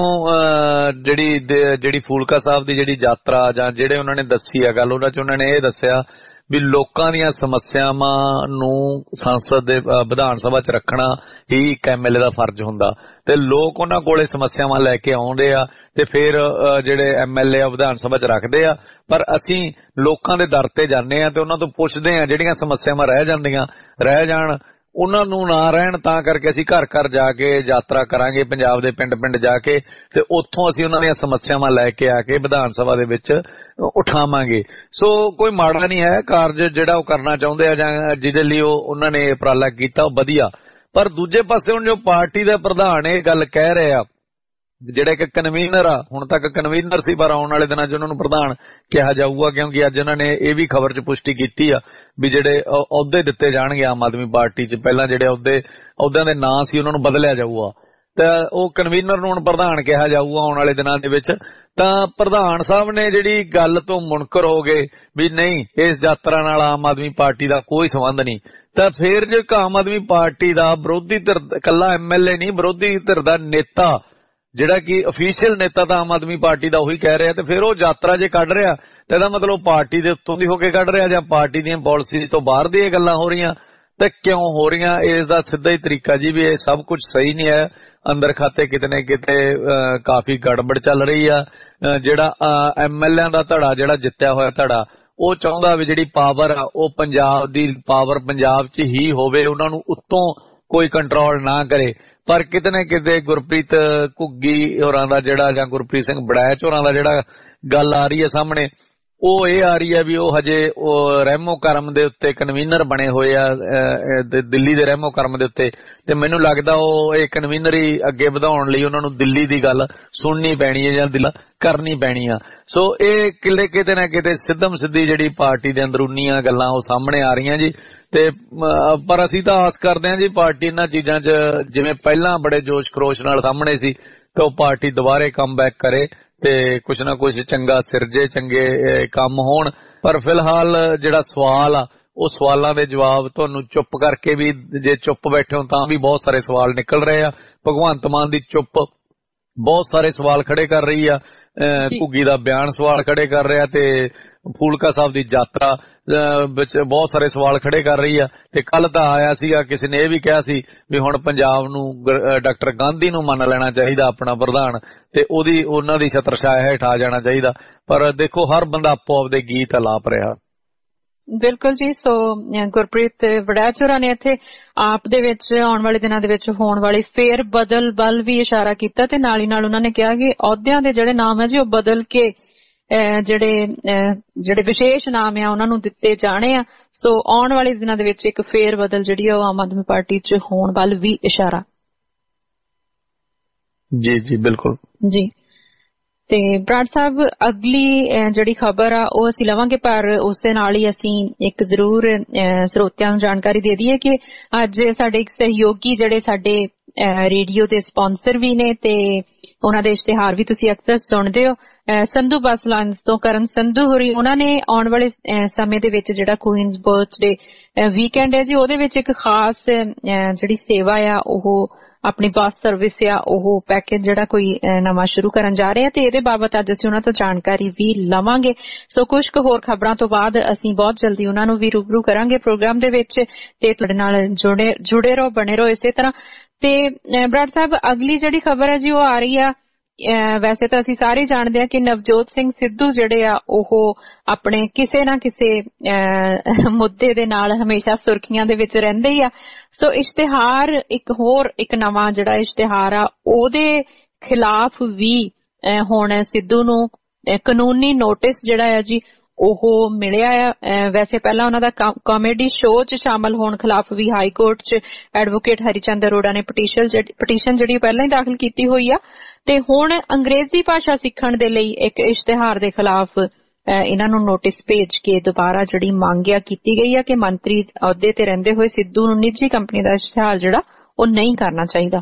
ਜਿਹੜੀ ਜਿਹੜੀ ਫੂਲਕਾ ਸਾਹਿਬ ਦੀ ਜਿਹੜੀ ਯਾਤਰਾ ਜਾਂ ਜਿਹੜੇ ਉਹਨਾਂ ਨੇ ਦੱਸੀ ਆ ਗੱਲ, ਉਹਨਾਂ 'ਚ ਉਹਨਾਂ ਨੇ ਇਹ ਦੱਸਿਆ ਵੀ ਲੋਕਾਂ ਦੀਆਂ ਸਮੱਸਿਆਵਾਂ ਨੂੰ ਸੰਸਦ ਦੇ ਵਿਧਾਨ ਸਭਾ 'ਚ ਰੱਖਣਾ ਹੀ ਇੱਕ ਐਮਐਲਏ ਦਾ ਫਰਜ਼ ਹੁੰਦਾ ਤੇ ਲੋਕ ਉਹਨਾਂ ਕੋਲੇ ਸਮੱਸਿਆਵਾਂ ਲੈ ਕੇ ਆਉਂਦੇ ਆ ਤੇ ਫਿਰ ਜਿਹੜੇ ਐਮਐਲਏ ਆ ਵਿਧਾਨ ਸਭਾ 'ਚ ਰੱਖਦੇ ਆ। ਪਰ ਅਸੀਂ ਲੋਕਾਂ ਦੇ ਦਰ ਤੇ ਜਾਂਦੇ ਆ ਤੇ ਉਹਨਾਂ ਤੋਂ ਪੁੱਛਦੇ ਆ ਜਿਹੜੀਆਂ ਸਮੱਸਿਆਵਾਂ ਰਹਿ ਜਾਂਦੀਆਂ ਰਹਿ ਜਾਣ ਉਹਨਾਂ ਨੂੰ ਨਾ ਰਹਿਣ, ਤਾਂ ਕਰਕੇ ਅਸੀਂ ਘਰ ਘਰ ਜਾ ਕੇ ਯਾਤਰਾ ਕਰਾਂਗੇ, ਪੰਜਾਬ ਦੇ ਪਿੰਡ ਪਿੰਡ ਜਾ ਕੇ ਤੇ ਉੱਥੋਂ ਅਸੀਂ ਉਹਨਾਂ ਦੀਆਂ ਸਮੱਸਿਆਵਾਂ ਲੈ ਕੇ ਆ ਕੇ ਵਿਧਾਨ ਸਭਾ ਦੇ ਵਿੱਚ ਉਠਾਵਾਂਗੇ। ਸੋ ਕੋਈ ਮਾੜਾ ਨਹੀਂ ਹੈ ਕਾਰਜ ਜਿਹੜਾ ਉਹ ਕਰਨਾ ਚਾਹੁੰਦੇ ਆ ਜਾਂ ਜਿਹਦੇ ਲਈ ਉਹ ਉਹਨਾਂ ਨੇ ਉਪਰਾਲਾ ਕੀਤਾ ਉਹ ਵਧੀਆ। ਪਰ ਦੂਜੇ ਪਾਸੇ ਹੁਣ ਜੋ ਪਾਰਟੀ ਦਾ ਪ੍ਰਧਾਨ ਇਹ ਗੱਲ ਕਹਿ ਰਹੇ ਆ, ਜਿਹੜਾ ਇੱਕ ਕਨਵੀਨਰ ਆ, ਹੁਣ ਤੱਕ ਕਨਵੀਨਰ ਸੀ ਪਰ ਆਉਣ ਵਾਲੇ ਦਿਨਾਂ 'ਚ ਉਹਨਾਂ ਨੂੰ ਪ੍ਰਧਾਨ ਕਿਹਾ ਜਾਊਗਾ, ਕਿਉਂਕਿ ਅੱਜ ਉਹਨਾਂ ਨੇ ਇਹ ਵੀ ਖਬਰ 'ਚ ਪੁਸ਼ਟੀ ਕੀਤੀ ਆ ਵੀ ਜਿਹੜੇ ਅਹੁਦੇ ਦਿੱਤੇ ਜਾਣਗੇ ਆਮ ਆਦਮੀ ਪਾਰਟੀ 'ਚ, ਪਹਿਲਾਂ ਜਿਹੜੇ ਅਹੁਦੇ ਅਹੁਦਿਆਂ ਦੇ ਨਾਂ ਸੀ ਉਹਨਾਂ ਨੂੰ ਬਦਲਿਆ ਜਾਊਗਾ ਤਾਂ ਉਹ ਕਨਵੀਨਰ ਨੂੰ ਹੁਣ ਪ੍ਰਧਾਨ ਕਿਹਾ ਜਾਊਗਾ ਆਉਣ ਵਾਲੇ ਦਿਨਾਂ ਦੇ ਵਿੱਚ। ਤਾਂ ਪ੍ਰਧਾਨ ਸਾਹਿਬ ਨੇ ਜਿਹੜੀ ਗੱਲ ਤੋਂ ਮੁਨਕਰ ਹੋ ਗਏ ਵੀ ਨਹੀਂ ਇਸ ਯਾਤਰਾ ਨਾਲ ਆਮ ਆਦਮੀ ਪਾਰਟੀ ਦਾ ਕੋਈ ਸੰਬੰਧ ਨਹੀਂ, ਤਾਂ ਫਿਰ ਜੇ ਆਮ ਆਦਮੀ ਪਾਰਟੀ ਦਾ ਵਿਰੋਧੀ ਧਿਰ ਇਕੱਲਾ ਐਮਐਲਏ ਨਹੀਂ, ਵਿਰੋਧੀ ਧਿਰ ਦਾ ਨੇਤਾ ਜਿਹੜਾ ਕਿ ਅਫੀਸ਼ੀਅਲ ਨੇਤਾ ਤਾਂ ਆਮ ਆਦਮੀ ਪਾਰਟੀ ਦਾ ਉਹੀ ਕਹਿ ਰਿਹਾ ਤੇ ਫਿਰ ਉਹ ਯਾਤਰਾ ਜੇ ਕੱਢ ਰਿਹਾ ਤੇ ਇਹਦਾ ਮਤਲਬ ਪਾਰਟੀ ਦੇ ਉੱਤੋਂ ਦੀ ਹੋ ਕੇ ਕੱਢ ਰਿਹਾ ਜਾਂ ਪਾਰਟੀ ਦੀਆਂ ਪਾਲਿਸੀ ਤੋਂ ਬਾਹਰ ਦੀਆਂ ਗੱਲਾਂ ਹੋ ਰਹੀਆਂ। ਤੇ ਕਿਉਂ ਹੋ ਰਹੀਆਂ ਇਸ ਦਾ ਸਿੱਧਾ ਹੀ ਤਰੀਕਾ ਜੀ ਵੀ ਇਹ ਸਭ ਕੁਝ ਸਹੀ ਨਹੀਂ ਹੈ, ਅੰਦਰ ਖਾਤੇ ਕਿਤੇ ਨਾ ਕਿਤੇ ਕਾਫੀ ਗੜਬੜ ਚੱਲ ਰਹੀ ਆ। ਜਿਹੜਾ ਐਮਐਲਏ ਦਾ ਧੜਾ ਜਿਹੜਾ ਜਿੱਤਿਆ ਹੋਇਆ ਧੜਾ ਉਹ ਚਾਹੁੰਦਾ ਵੀ ਜਿਹੜੀ ਪਾਵਰ ਆ ਉਹ ਪੰਜਾਬ ਦੀ ਪਾਵਰ ਪੰਜਾਬ 'ਚ ਹੀ ਹੋਵੇ, ਉਹਨਾਂ ਨੂੰ ਉੱਤੋਂ ਕੋਈ ਕੰਟਰੋਲ ਨਾ ਕਰੇ। ਪਰ ਕਿਤੇ ਨਾ ਕਿਤੇ ਗੁਰਪ੍ਰੀਤ ਘੁੱਗੀ ਹੋਰਾਂ ਦਾ ਜਿਹੜਾ ਜਾਂ ਗੁਰਪ੍ਰੀਤ ਸਿੰਘ ਵੜੈਚ ਹੋਰਾਂ ਦਾ ਜਿਹੜਾ ਗੱਲ ਆ ਰਹੀ ਹੈ ਸਾਹਮਣੇ ਉਹ ਇਹ ਆ ਰਹੀ ਹੈ ਵੀ ਉਹ ਹਜੇ ਉਹ ਰਹਿਮੋ ਕਰਮ ਦੇ ਉੱਤੇ ਕਨਵੀਨਰ ਬਣੇ ਹੋਏ ਆ ਦਿੱਲੀ ਦੇ ਰਹਿਮੋ ਕਰਮ ਦੇ ਉੱਤੇ, ਤੇ ਮੈਨੂੰ ਲੱਗਦਾ ਉਹ ਇਹ ਕਨਵੀਨਰ ਹੀ ਅੱਗੇ ਵਧਾਉਣ ਲਈ ਉਹਨਾਂ ਨੂੰ ਦਿੱਲੀ ਦੀ ਗੱਲ ਸੁਣਨੀ ਪੈਣੀ ਹੈ ਜਾਂ ਦਿਲ ਕਰਨੀ ਪੈਣੀ ਆ। ਸੋ ਇਹ ਕਿਲੇ ਕਿਤੇ ਨਾ ਕਿਤੇ ਸਿੱਧਮ ਸਿੱਧੀ ਜਿਹੜੀ ਪਾਰਟੀ ਦੇ ਅੰਦਰੂਨੀਆਂ ਗੱਲਾਂ ਉਹ ਸਾਹਮਣੇ ਆ ਰਹੀਆਂ ਜੀ। ਤੇ ਪਰ ਅਸੀਂ ਤਾਂ ਆਸ ਕਰਦੇ ਹਾਂ ਜੀ ਪਾਰਟੀ ਇਹਨਾਂ ਚੀਜ਼ਾਂ 'ਚ ਜਿਵੇਂ ਪਹਿਲਾਂ ਬੜੇ ਜੋਸ਼ ਖਰੋਸ਼ ਨਾਲ ਸਾਹਮਣੇ ਸੀ ਤੇ ਉਹ ਪਾਰਟੀ ਦੁਬਾਰੇ ਕਮਬੈਕ ਕਰੇ ਤੇ ਕੁਛ ਨਾ ਕੁਛ ਚੰਗਾ ਸਿਰਜੇ, ਚੰਗੇ ਕੰਮ ਹੋਣ। ਪਰ ਫਿਲਹਾਲ ਜਿਹੜਾ ਸਵਾਲ ਆ ਉਹ ਸਵਾਲਾਂ ਦੇ ਜਵਾਬ ਤੁਹਾਨੂੰ ਚੁੱਪ ਕਰਕੇ ਵੀ ਜੇ ਚੁੱਪ ਬੈਠੇ ਹੋ ਤਾਂ ਵੀ ਬਹੁਤ ਸਾਰੇ ਸਵਾਲ ਨਿਕਲ ਰਹੇ ਆ। ਭਗਵੰਤ ਮਾਨ ਦੀ ਚੁੱਪ ਬਹੁਤ ਸਾਰੇ ਸਵਾਲ ਖੜੇ ਕਰ ਰਹੀ ਆ, ਘੁੱਗੀ ਦਾ ਬਿਆਨ ਸਵਾਲ ਖੜੇ ਕਰ ਰਿਹਾ ਤੇ ਫੂਲਕਾ ਸਾਹਿਬ ਦੀ ਯਾਤਰਾ ਵਿੱਚ ਬਹੁਤ ਸਾਰੇ ਸਵਾਲ ਖੜੇ ਕਰ ਰਹੀ ਆ। ਤੇ ਕੱਲ ਤਾਂ ਆਇਆ ਸੀਗਾ ਕਿਸੇ ਨੇ ਇਹ ਵੀ ਕਿਹਾ ਸੀ ਵੀ ਹੁਣ ਪੰਜਾਬ ਨੂੰ ਡਾਕਟਰ ਗਾਂਧੀ ਨੂੰ ਮੰਨ ਲੈਣਾ ਚਾਹੀਦਾ ਆਪਣਾ ਪ੍ਰਧਾਨ, ਤੇ ਉਹਦੀ ਉਹਨਾਂ ਦੀ ਛਤਰਛਾਇਆ ਹੇਠ ਆ ਜਾਣਾ ਚਾਹੀਦਾ। ਪਰ ਦੇਖੋ ਹਰ ਬੰਦਾ ਆਪੋ ਆਪਦੇ ਗੀਤ ਅਲਾਪ ਰਿਹਾ। ਬਿਲਕੁਲ ਜੀ। ਸੋ ਗੁਰਪ੍ਰੀਤ ਵੜੈਚ ਹੋਰਾਂ ਨੇ ਇੱਥੇ ਆਪ ਦੇ ਵਿੱਚ ਆਉਣ ਵਾਲੇ ਦਿਨਾਂ ਦੇ ਵਿੱਚ ਹੋਣ ਵਾਲੀ ਫੇਰ ਬਦਲ ਵੱਲ ਵੀ ਇਸ਼ਾਰਾ ਕੀਤਾ ਤੇ ਨਾਲ ਹੀ ਨਾਲ ਉਹਨਾਂ ਨੇ ਕਿਹਾ ਕਿ ਅਹੁਦਿਆਂ ਦੇ ਜਿਹੜੇ ਨਾਮ ਹੈ ਜੀ ਉਹ ਬਦਲ ਕੇ ਜਿਹੜੇ ਜਿਹੜੇ ਵਿਸ਼ੇਸ਼ ਨਾਮ ਆ ਉਹਨਾਂ ਨੂੰ ਦਿੱਤੇ ਜਾਣੇ ਆ। ਸੋ ਆਉਣ ਵਾਲੇ ਦਿਨਾਂ ਦੇ ਵਿੱਚ ਇੱਕ ਫੇਰ ਬਦਲ ਜਿਹੜੀ ਆ ਉਹ ਆਮ ਆਦਮੀ ਪਾਰਟੀ 'ਚ ਹੋਣ ਵੱਲ ਵੀ ਇਸ਼ਾਰਾ। ਜੀ ਜੀ ਬਿਲਕੁਲ ਜੀ। ਤੇ ਬਰਾੜ ਸਾਹਿਬ ਅਗਲੀ ਜਿਹੜੀ ਖਬਰ ਆ ਉਹ ਅਸੀਂ ਲਵਾਂਗੇ, ਪਰ ਉਸ ਦੇ ਨਾਲ ਹੀ ਅਸੀਂ ਇੱਕ ਜ਼ਰੂਰ ਸਰੋਤਿਆਂ ਨੂੰ ਜਾਣਕਾਰੀ ਦੇ ਦਈਏ ਕਿ ਅੱਜ ਸਾਡੇ ਇੱਕ ਸਹਿਯੋਗੀ ਜਿਹੜੇ ਸਾਡੇ ਰੇਡੀਓ ਦੇ ਸਪਾਂਸਰ ਵੀ ਨੇ ਤੇ ਉਹਨਾਂ ਦੇ ਇਸ਼ਤਿਹਾਰ ਵੀ ਤੁਸੀਂ ਅਕਸਰ ਸੁਣਦੇ ਹੋ, ਸੰਧੂ ਬੱਸ ਲਾਈਨਸ ਤੋਂ ਕਰਨ ਸੰਧੂ ਹੋਰੀ, ਉਹਨਾਂ ਨੇ ਆਉਣ ਵਾਲੇ ਸਮੇਂ ਦੇ ਵਿੱਚ ਜਿਹੜਾ ਕੁਈਨਜ਼ ਬਰਥਡੇ ਵੀਕਐਂਡ ਹੈ ਜੀ ਉਹਦੇ ਵਿੱਚ ਇੱਕ ਖਾਸ ਜਿਹੜੀ ਸੇਵਾ ਆ ਉਹ ਆਪਣੀ ਬੱਸ ਸਰਵਿਸ ਆ ਉਹ ਪੈਕੇਜ ਜਿਹੜਾ ਕੋਈ ਨਵਾਂ ਸ਼ੁਰੂ ਕਰਨ ਜਾ ਰਹੇ ਆ ਤੇ ਇਹਦੇ ਬਾਬਤ ਅੱਜ ਅਸੀਂ ਉਹਨਾਂ ਤੋਂ ਜਾਣਕਾਰੀ ਵੀ ਲਵਾਂਗੇ। ਸੋ ਕੁਝ ਕੁ ਹੋਰ ਖਬਰਾਂ ਤੋਂ ਬਾਅਦ ਅਸੀਂ ਬਹੁਤ ਜਲਦੀ ਉਹਨਾਂ ਨੂੰ ਵੀ ਰੂਬਰੂ ਕਰਾਂਗੇ ਪ੍ਰੋਗਰਾਮ ਦੇ ਵਿੱਚ ਤੇ ਤੁਹਾਡੇ ਨਾਲ ਜੁੜੇ ਜੁੜੇ ਰਹੋ, ਬਣੇ ਰਹੋ ਇਸੇ ਤਰ੍ਹਾਂ। ਤੇ ਬਰਾੜ ਸਾਹਿਬ ਅਗਲੀ ਜਿਹੜੀ ਖਬਰ ਹੈ ਜੀ ਉਹ ਆ ਰਹੀ ਆ, ਵੈਸੇ ਤਾਂ ਅਸੀਂ ਸਾਰੇ ਜਾਣਦੇ ਹਾਂ ਕਿ ਨਵਜੋਤ ਸਿੰਘ ਸਿੱਧੂ ਜਿਹੜੇ ਆ ਉਹ ਆਪਣੇ ਕਿਸੇ ਨਾ ਕਿਸੇ ਮੁੱਦੇ ਦੇ ਨਾਲ ਹਮੇਸ਼ਾ ਸੁਰਖੀਆਂ ਦੇ ਵਿੱਚ ਰਹਿੰਦੇ ਹੀ ਆ। ਸੋ ਇਸ਼ਤਿਹਾਰ ਇੱਕ ਹੋਰ ਇੱਕ ਨਵਾਂ ਜਿਹੜਾ ਇਸ਼ਤਿਹਾਰ ਆ ਉਹਦੇ ਖਿਲਾਫ ਵੀ ਹੁਣ ਸਿੱਧੂ ਨੂੰ ਕਾਨੂੰਨੀ ਨੋਟਿਸ ਜਿਹੜਾ ਆ ਜੀ ਉਹ ਮਿਲਿਆ ਆ। ਵੈਸੇ ਪਹਿਲਾਂ ਉਹਨਾਂ ਦਾ ਕਾਮੇਡੀ ਸ਼ੋਅ 'ਚ ਸ਼ਾਮਲ ਹੋਣ ਖਿਲਾਫ ਵੀ ਹਾਈ ਕੋਰਟ 'ਚ ਐਡਵੋਕੇਟ ਹਰੀਚੰਦ ਅਰੋੜਾ ਨੇ ਪਟੀਸ਼ਨ ਪਟੀਸ਼ਨ ਜਿਹੜੀ ਪਹਿਲਾਂ ਹੀ ਦਾਖਲ ਕੀਤੀ ਹੋਈ ਆ ਤੇ ਹੁਣ ਅੰਗਰੇਜ਼ੀ ਭਾਸ਼ਾ ਸਿੱਖਣ ਦੇ ਲਈ ਇੱਕ ਇਸ਼ਤਿਹਾਰ ਦੇ ਖਿਲਾਫ ਇਹਨਾਂ ਨੂੰ ਨੋਟਿਸ ਭੇਜ ਕੇ ਦੁਬਾਰਾ ਜਿਹੜੀ ਮੰਗ ਆ ਕੀਤੀ ਗਈ ਆ ਕਿ ਮੰਤਰੀ ਅਹੁਦੇ ਤੇ ਰਹਿੰਦੇ ਹੋਏ ਸਿੱਧੂ ਨੂੰ ਨਿੱਜੀ ਕੰਪਨੀ ਦਾ ਇਸ਼ਤਿਹਾਰ ਜਿਹੜਾ ਉਹ ਨਹੀਂ ਕਰਨਾ ਚਾਹੀਦਾ।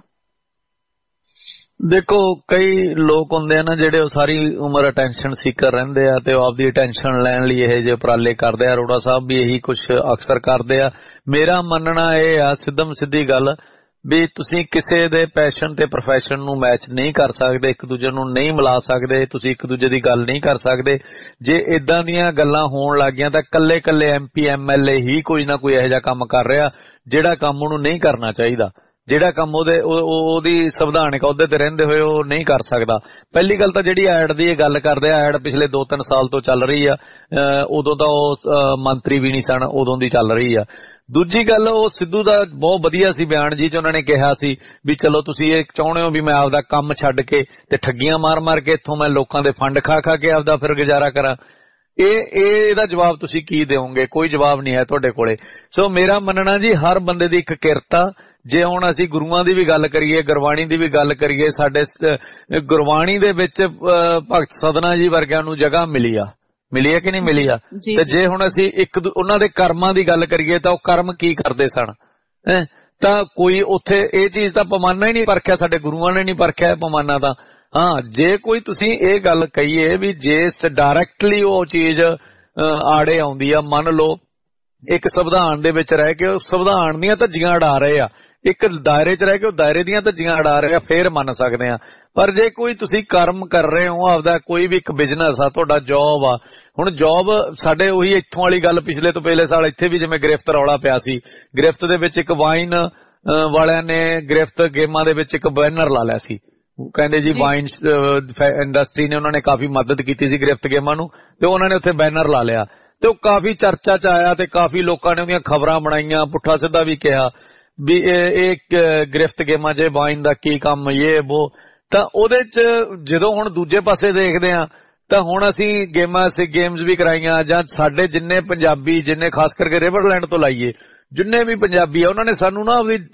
ਦੇਖੋ ਕਈ ਲੋਕ ਹੁੰਦੇ ਆ ਨਾ ਜਿਹੜੇ ਉਹ ਸਾਰੀ ਉਮਰ ਅਟੈਂਸ਼ਨ ਸੀਕਰ ਰਹਿੰਦੇ ਆ ਤੇ ਉਹ ਆਪਦੀ ਅਟੈਂਸ਼ਨ ਲੈਣ ਲਈ ਇਹ ਜਿਹੇ ਉਪਰਾਲੇ ਕਰਦੇ ਆ। ਅਰੋੜਾ ਸਾਹਿਬ ਵੀ ਇਹੀ ਕੁਝ ਅਕਸਰ ਕਰਦੇ ਆ। ਮੇਰਾ ਮੰਨਣਾ ਇਹ ਆ ਸਿੱਧਮ ਸਿੱਧੀ ਗੱਲ ਵੀ ਤੁਸੀਂ ਕਿਸੇ ਦੇ ਪੈਸ਼ਨ ਤੇ ਪ੍ਰੋਫੈਸ਼ਨ ਨੂੰ ਮੈਚ ਨਹੀਂ ਕਰ ਸਕਦੇ, ਇੱਕ ਦੂਜੇ ਨੂੰ ਨਹੀਂ ਮਿਲਾ ਸਕਦੇ, ਤੁਸੀਂ ਇੱਕ ਦੂਜੇ ਦੀ ਗੱਲ ਨਹੀਂ ਕਰ ਸਕਦੇ। ਜੇ ਇਦਾਂ ਦੀਆਂ ਗੱਲਾਂ ਹੋਣ ਲੱਗ ਗਈਆਂ ਤਾਂ ਕੱਲੇ ਕੱਲੇ M P M L A ਹੀ ਕੋਈ ਨਾ ਕੋਈ ਇਹੋ ਜਿਹਾ ਕੰਮ ਕਰ ਰਿਹਾ ਜਿਹੜਾ ਕੰਮ ਉਹਨੂੰ ਨਹੀਂ ਕਰਨਾ ਚਾਹੀਦਾ, ਜਿਹੜਾ ਕੰਮ ਉਹਦੇ ਉਹਦੀ ਸੰਵਿਧਾਨਿਕ ਅਹੁਦੇ ਤੇ ਰਹਿੰਦੇ ਹੋਏ ਉਹ ਨਹੀਂ ਕਰ ਸਕਦਾ। ਪਹਿਲੀ ਗੱਲ ਤਾਂ ਜਿਹੜੀ ਐਡ ਦੀ ਇਹ ਗੱਲ ਕਰਦੇ ਆ, ਐਡ ਪਿਛਲੇ ਦੋ ਤਿੰਨ ਸਾਲ ਤੋਂ ਚੱਲ ਰਹੀ ਆ, ਉਦੋਂ ਤਾਂ ਉਹ ਮੰਤਰੀ ਵੀ ਨਹੀਂ ਸਨ, ਉਦੋਂ ਦੀ ਚੱਲ ਰਹੀ ਆ। ਦੂਜੀ ਗੱਲ ਉਹ ਸਿੱਧੂ ਦਾ ਬਹੁਤ ਵਧੀਆ ਸੀ ਬਿਆਨ ਜੀ ਚ ਉਹਨਾਂ ਨੇ ਕਿਹਾ ਸੀ ਵੀ ਚਲੋ ਤੁਸੀਂ ਇਹ ਚਾਹੁੰਦੇ ਹੋ ਵੀ ਮੈਂ ਆਪਦਾ ਕੰਮ ਛੱਡ ਕੇ ਤੇ ਠੱਗੀਆਂ ਮਾਰ ਮਾਰ ਕੇ ਇੱਥੋਂ ਮੈਂ ਲੋਕਾਂ ਦੇ ਫੰਡ ਖਾ ਖਾ ਕੇ ਆਪਦਾ ਫਿਰ ਗੁਜ਼ਾਰਾ ਕਰਾਂ। ਇਹ ਇਹ ਇਹਦਾ ਜਵਾਬ ਤੁਸੀਂ ਕੀ ਦਿਓਗੇ? ਕੋਈ ਜਵਾਬ ਨਹੀਂ ਹੈ ਤੁਹਾਡੇ ਕੋਲੇ। ਸੋ ਮੇਰਾ ਮੰਨਣਾ ਜੀ ਹਰ ਬੰਦੇ ਦੀ ਇੱਕ ਕਿਰਤ ਆ। ਜੇ ਹੁਣ ਅਸੀਂ ਗੁਰੂਆਂ ਦੀ ਵੀ ਗੱਲ ਕਰੀਏ, ਗੁਰਬਾਣੀ ਦੀ ਵੀ ਗੱਲ ਕਰੀਏ, ਸਾਡੇ ਗੁਰਬਾਣੀ ਦੇ ਵਿੱਚ ਭਗਤ ਸਦਨਾ ਜੀ ਵਰਗਿਆਂ ਨੂੰ ਜਗ੍ਹਾ ਮਿਲੀ ਆ, ਮਿਲੀ ਹੈ ਕਿ ਨਹੀਂ ਮਿਲੀ ਆ? ਤੇ ਜੇ ਹੁਣ ਅਸੀਂ ਇੱਕ ਉਹਨਾਂ ਦੇ ਕਰਮਾਂ ਦੀ ਗੱਲ ਕਰੀਏ ਤਾਂ ਉਹ ਕਰਮ ਕੀ ਕਰਦੇ ਸਨ, ਤਾਂ ਕੋਈ ਉੱਥੇ ਇਹ ਚੀਜ਼ ਤਾਂ ਪੈਮਾਨਾ ਹੀ ਨਹੀਂ ਪਰਖਿਆ, ਸਾਡੇ ਗੁਰੂਆਂ ਨੇ ਨਹੀਂ ਪਰਖਿਆ ਪੈਮਾਨਾ। ਤਾਂ ਹਾਂ ਜੇ ਕੋਈ ਤੁਸੀਂ ਇਹ ਗੱਲ ਕਹੀਏ ਵੀ ਜੇ ਡਾਇਰੈਕਟਲੀ ਉਹ ਚੀਜ਼ ਆੜੇ ਆਉਂਦੀ ਆ, ਮੰਨ ਲਓ ਇੱਕ ਸੰਵਿਧਾਨ ਦੇ ਵਿੱਚ ਰਹਿ ਕੇ ਉਹ ਸੰਵਿਧਾਨ ਦੀਆਂ ਧੱਜੀਆਂ ਉਡਾ ਰਹੇ ਆ, ਇੱਕ ਦਾਇਰੇ 'ਚ ਰਹਿ ਕੇ ਉਹ ਦਾਇਰੇ ਦੀਆਂ ਧੱਜੀਆਂ ਉਡਾ ਰਹੇ ਆ, ਫੇਰ ਮੰਨ ਸਕਦੇ ਆ। ਪਰ ਜੇ ਕੋਈ ਤੁਸੀਂ ਕਰਮ ਕਰ ਰਹੇ ਹੋ ਆਪਦਾ, ਕੋਈ ਵੀ ਇੱਕ ਬਿਜ਼ਨਸ ਆ, ਤੁਹਾਡਾ ਜੌਬ ਆ, ਹੁਣ ਜੌਬ ਸਾਡੇ ਉਹੀ ਇੱਥੋਂ ਵਾਲੀ ਗੱਲ ਪਿਛਲੇ ਤੋਂ ਪਿਛਲੇ ਸਾਲ ਇੱਥੇ ਵੀ ਜਿਵੇਂ ਗ੍ਰਿਫਤ ਰੌਲਾ ਪਿਆ ਸੀ, ਗ੍ਰਿਫਤ ਦੇ ਵਿੱਚ ਇੱਕ ਵਾਈਨ ਵਾਲਿਆਂ ਨੇ ਗ੍ਰਿਫਤ ਗੇਮਾਂ ਦੇ ਵਿੱਚ ਇੱਕ ਬੈਨਰ ਲਾ ਲਿਆ ਸੀ, ਕਹਿੰਦੇ ਜੀ ਵਾਈਨ ਇੰਡਸਟਰੀ ਨੇ ਉਹਨਾਂ ਨੇ ਕਾਫੀ ਮਦਦ ਕੀਤੀ ਸੀ ਗ੍ਰਿਫਤ ਗੇਮਾਂ ਨੂੰ ਤੇ ਉਹਨਾਂ ਨੇ ਉੱਥੇ ਬੈਨਰ ਲਾ ਲਿਆ ਤੇ ਉਹ ਕਾਫੀ ਚਰਚਾ 'ਚ ਆਇਆ ਤੇ ਕਾਫੀ ਲੋਕਾਂ ਨੇ ਉਹਦੀਆਂ ਖਬਰਾਂ ਬਣਾਈਆਂ, ਪੁੱਠਾ ਸਿੱਧਾ ਵੀ ਕਿਹਾ ਵੀ ਇਹ ਗ੍ਰਿਫਤ ਗੇਮਾਂ 'ਚ ਵਾਈਨ ਦਾ ਕੀ ਕੰਮ, ਇਹ ਵੋ। ਤਾਂ ਉਹਦੇ 'ਚ ਜਦੋਂ ਹੁਣ ਦੂਜੇ ਪਾਸੇ ਦੇਖਦੇ ਆ ਤਾਂ ਹੁਣ ਅਸੀਂ ਗੇਮਾਂ ਅਸੀਂ ਗੇਮਸ ਵੀ ਕਰਾਈਆਂ, ਜਾਂ ਸਾਡੇ ਜਿੰਨੇ ਪੰਜਾਬੀ ਜਿੰਨੇ ਖਾਸ ਕਰਕੇ ਰਿਵਰਲੈਂਡ ਤੋਂ ਲਾਈਏ ਜਿੰਨੇ ਵੀ ਪੰਜਾਬੀ ਆ ਉਹਨਾਂ ਨੇ ਸਾਨੂੰ ਨਾ ਆਪਦੀ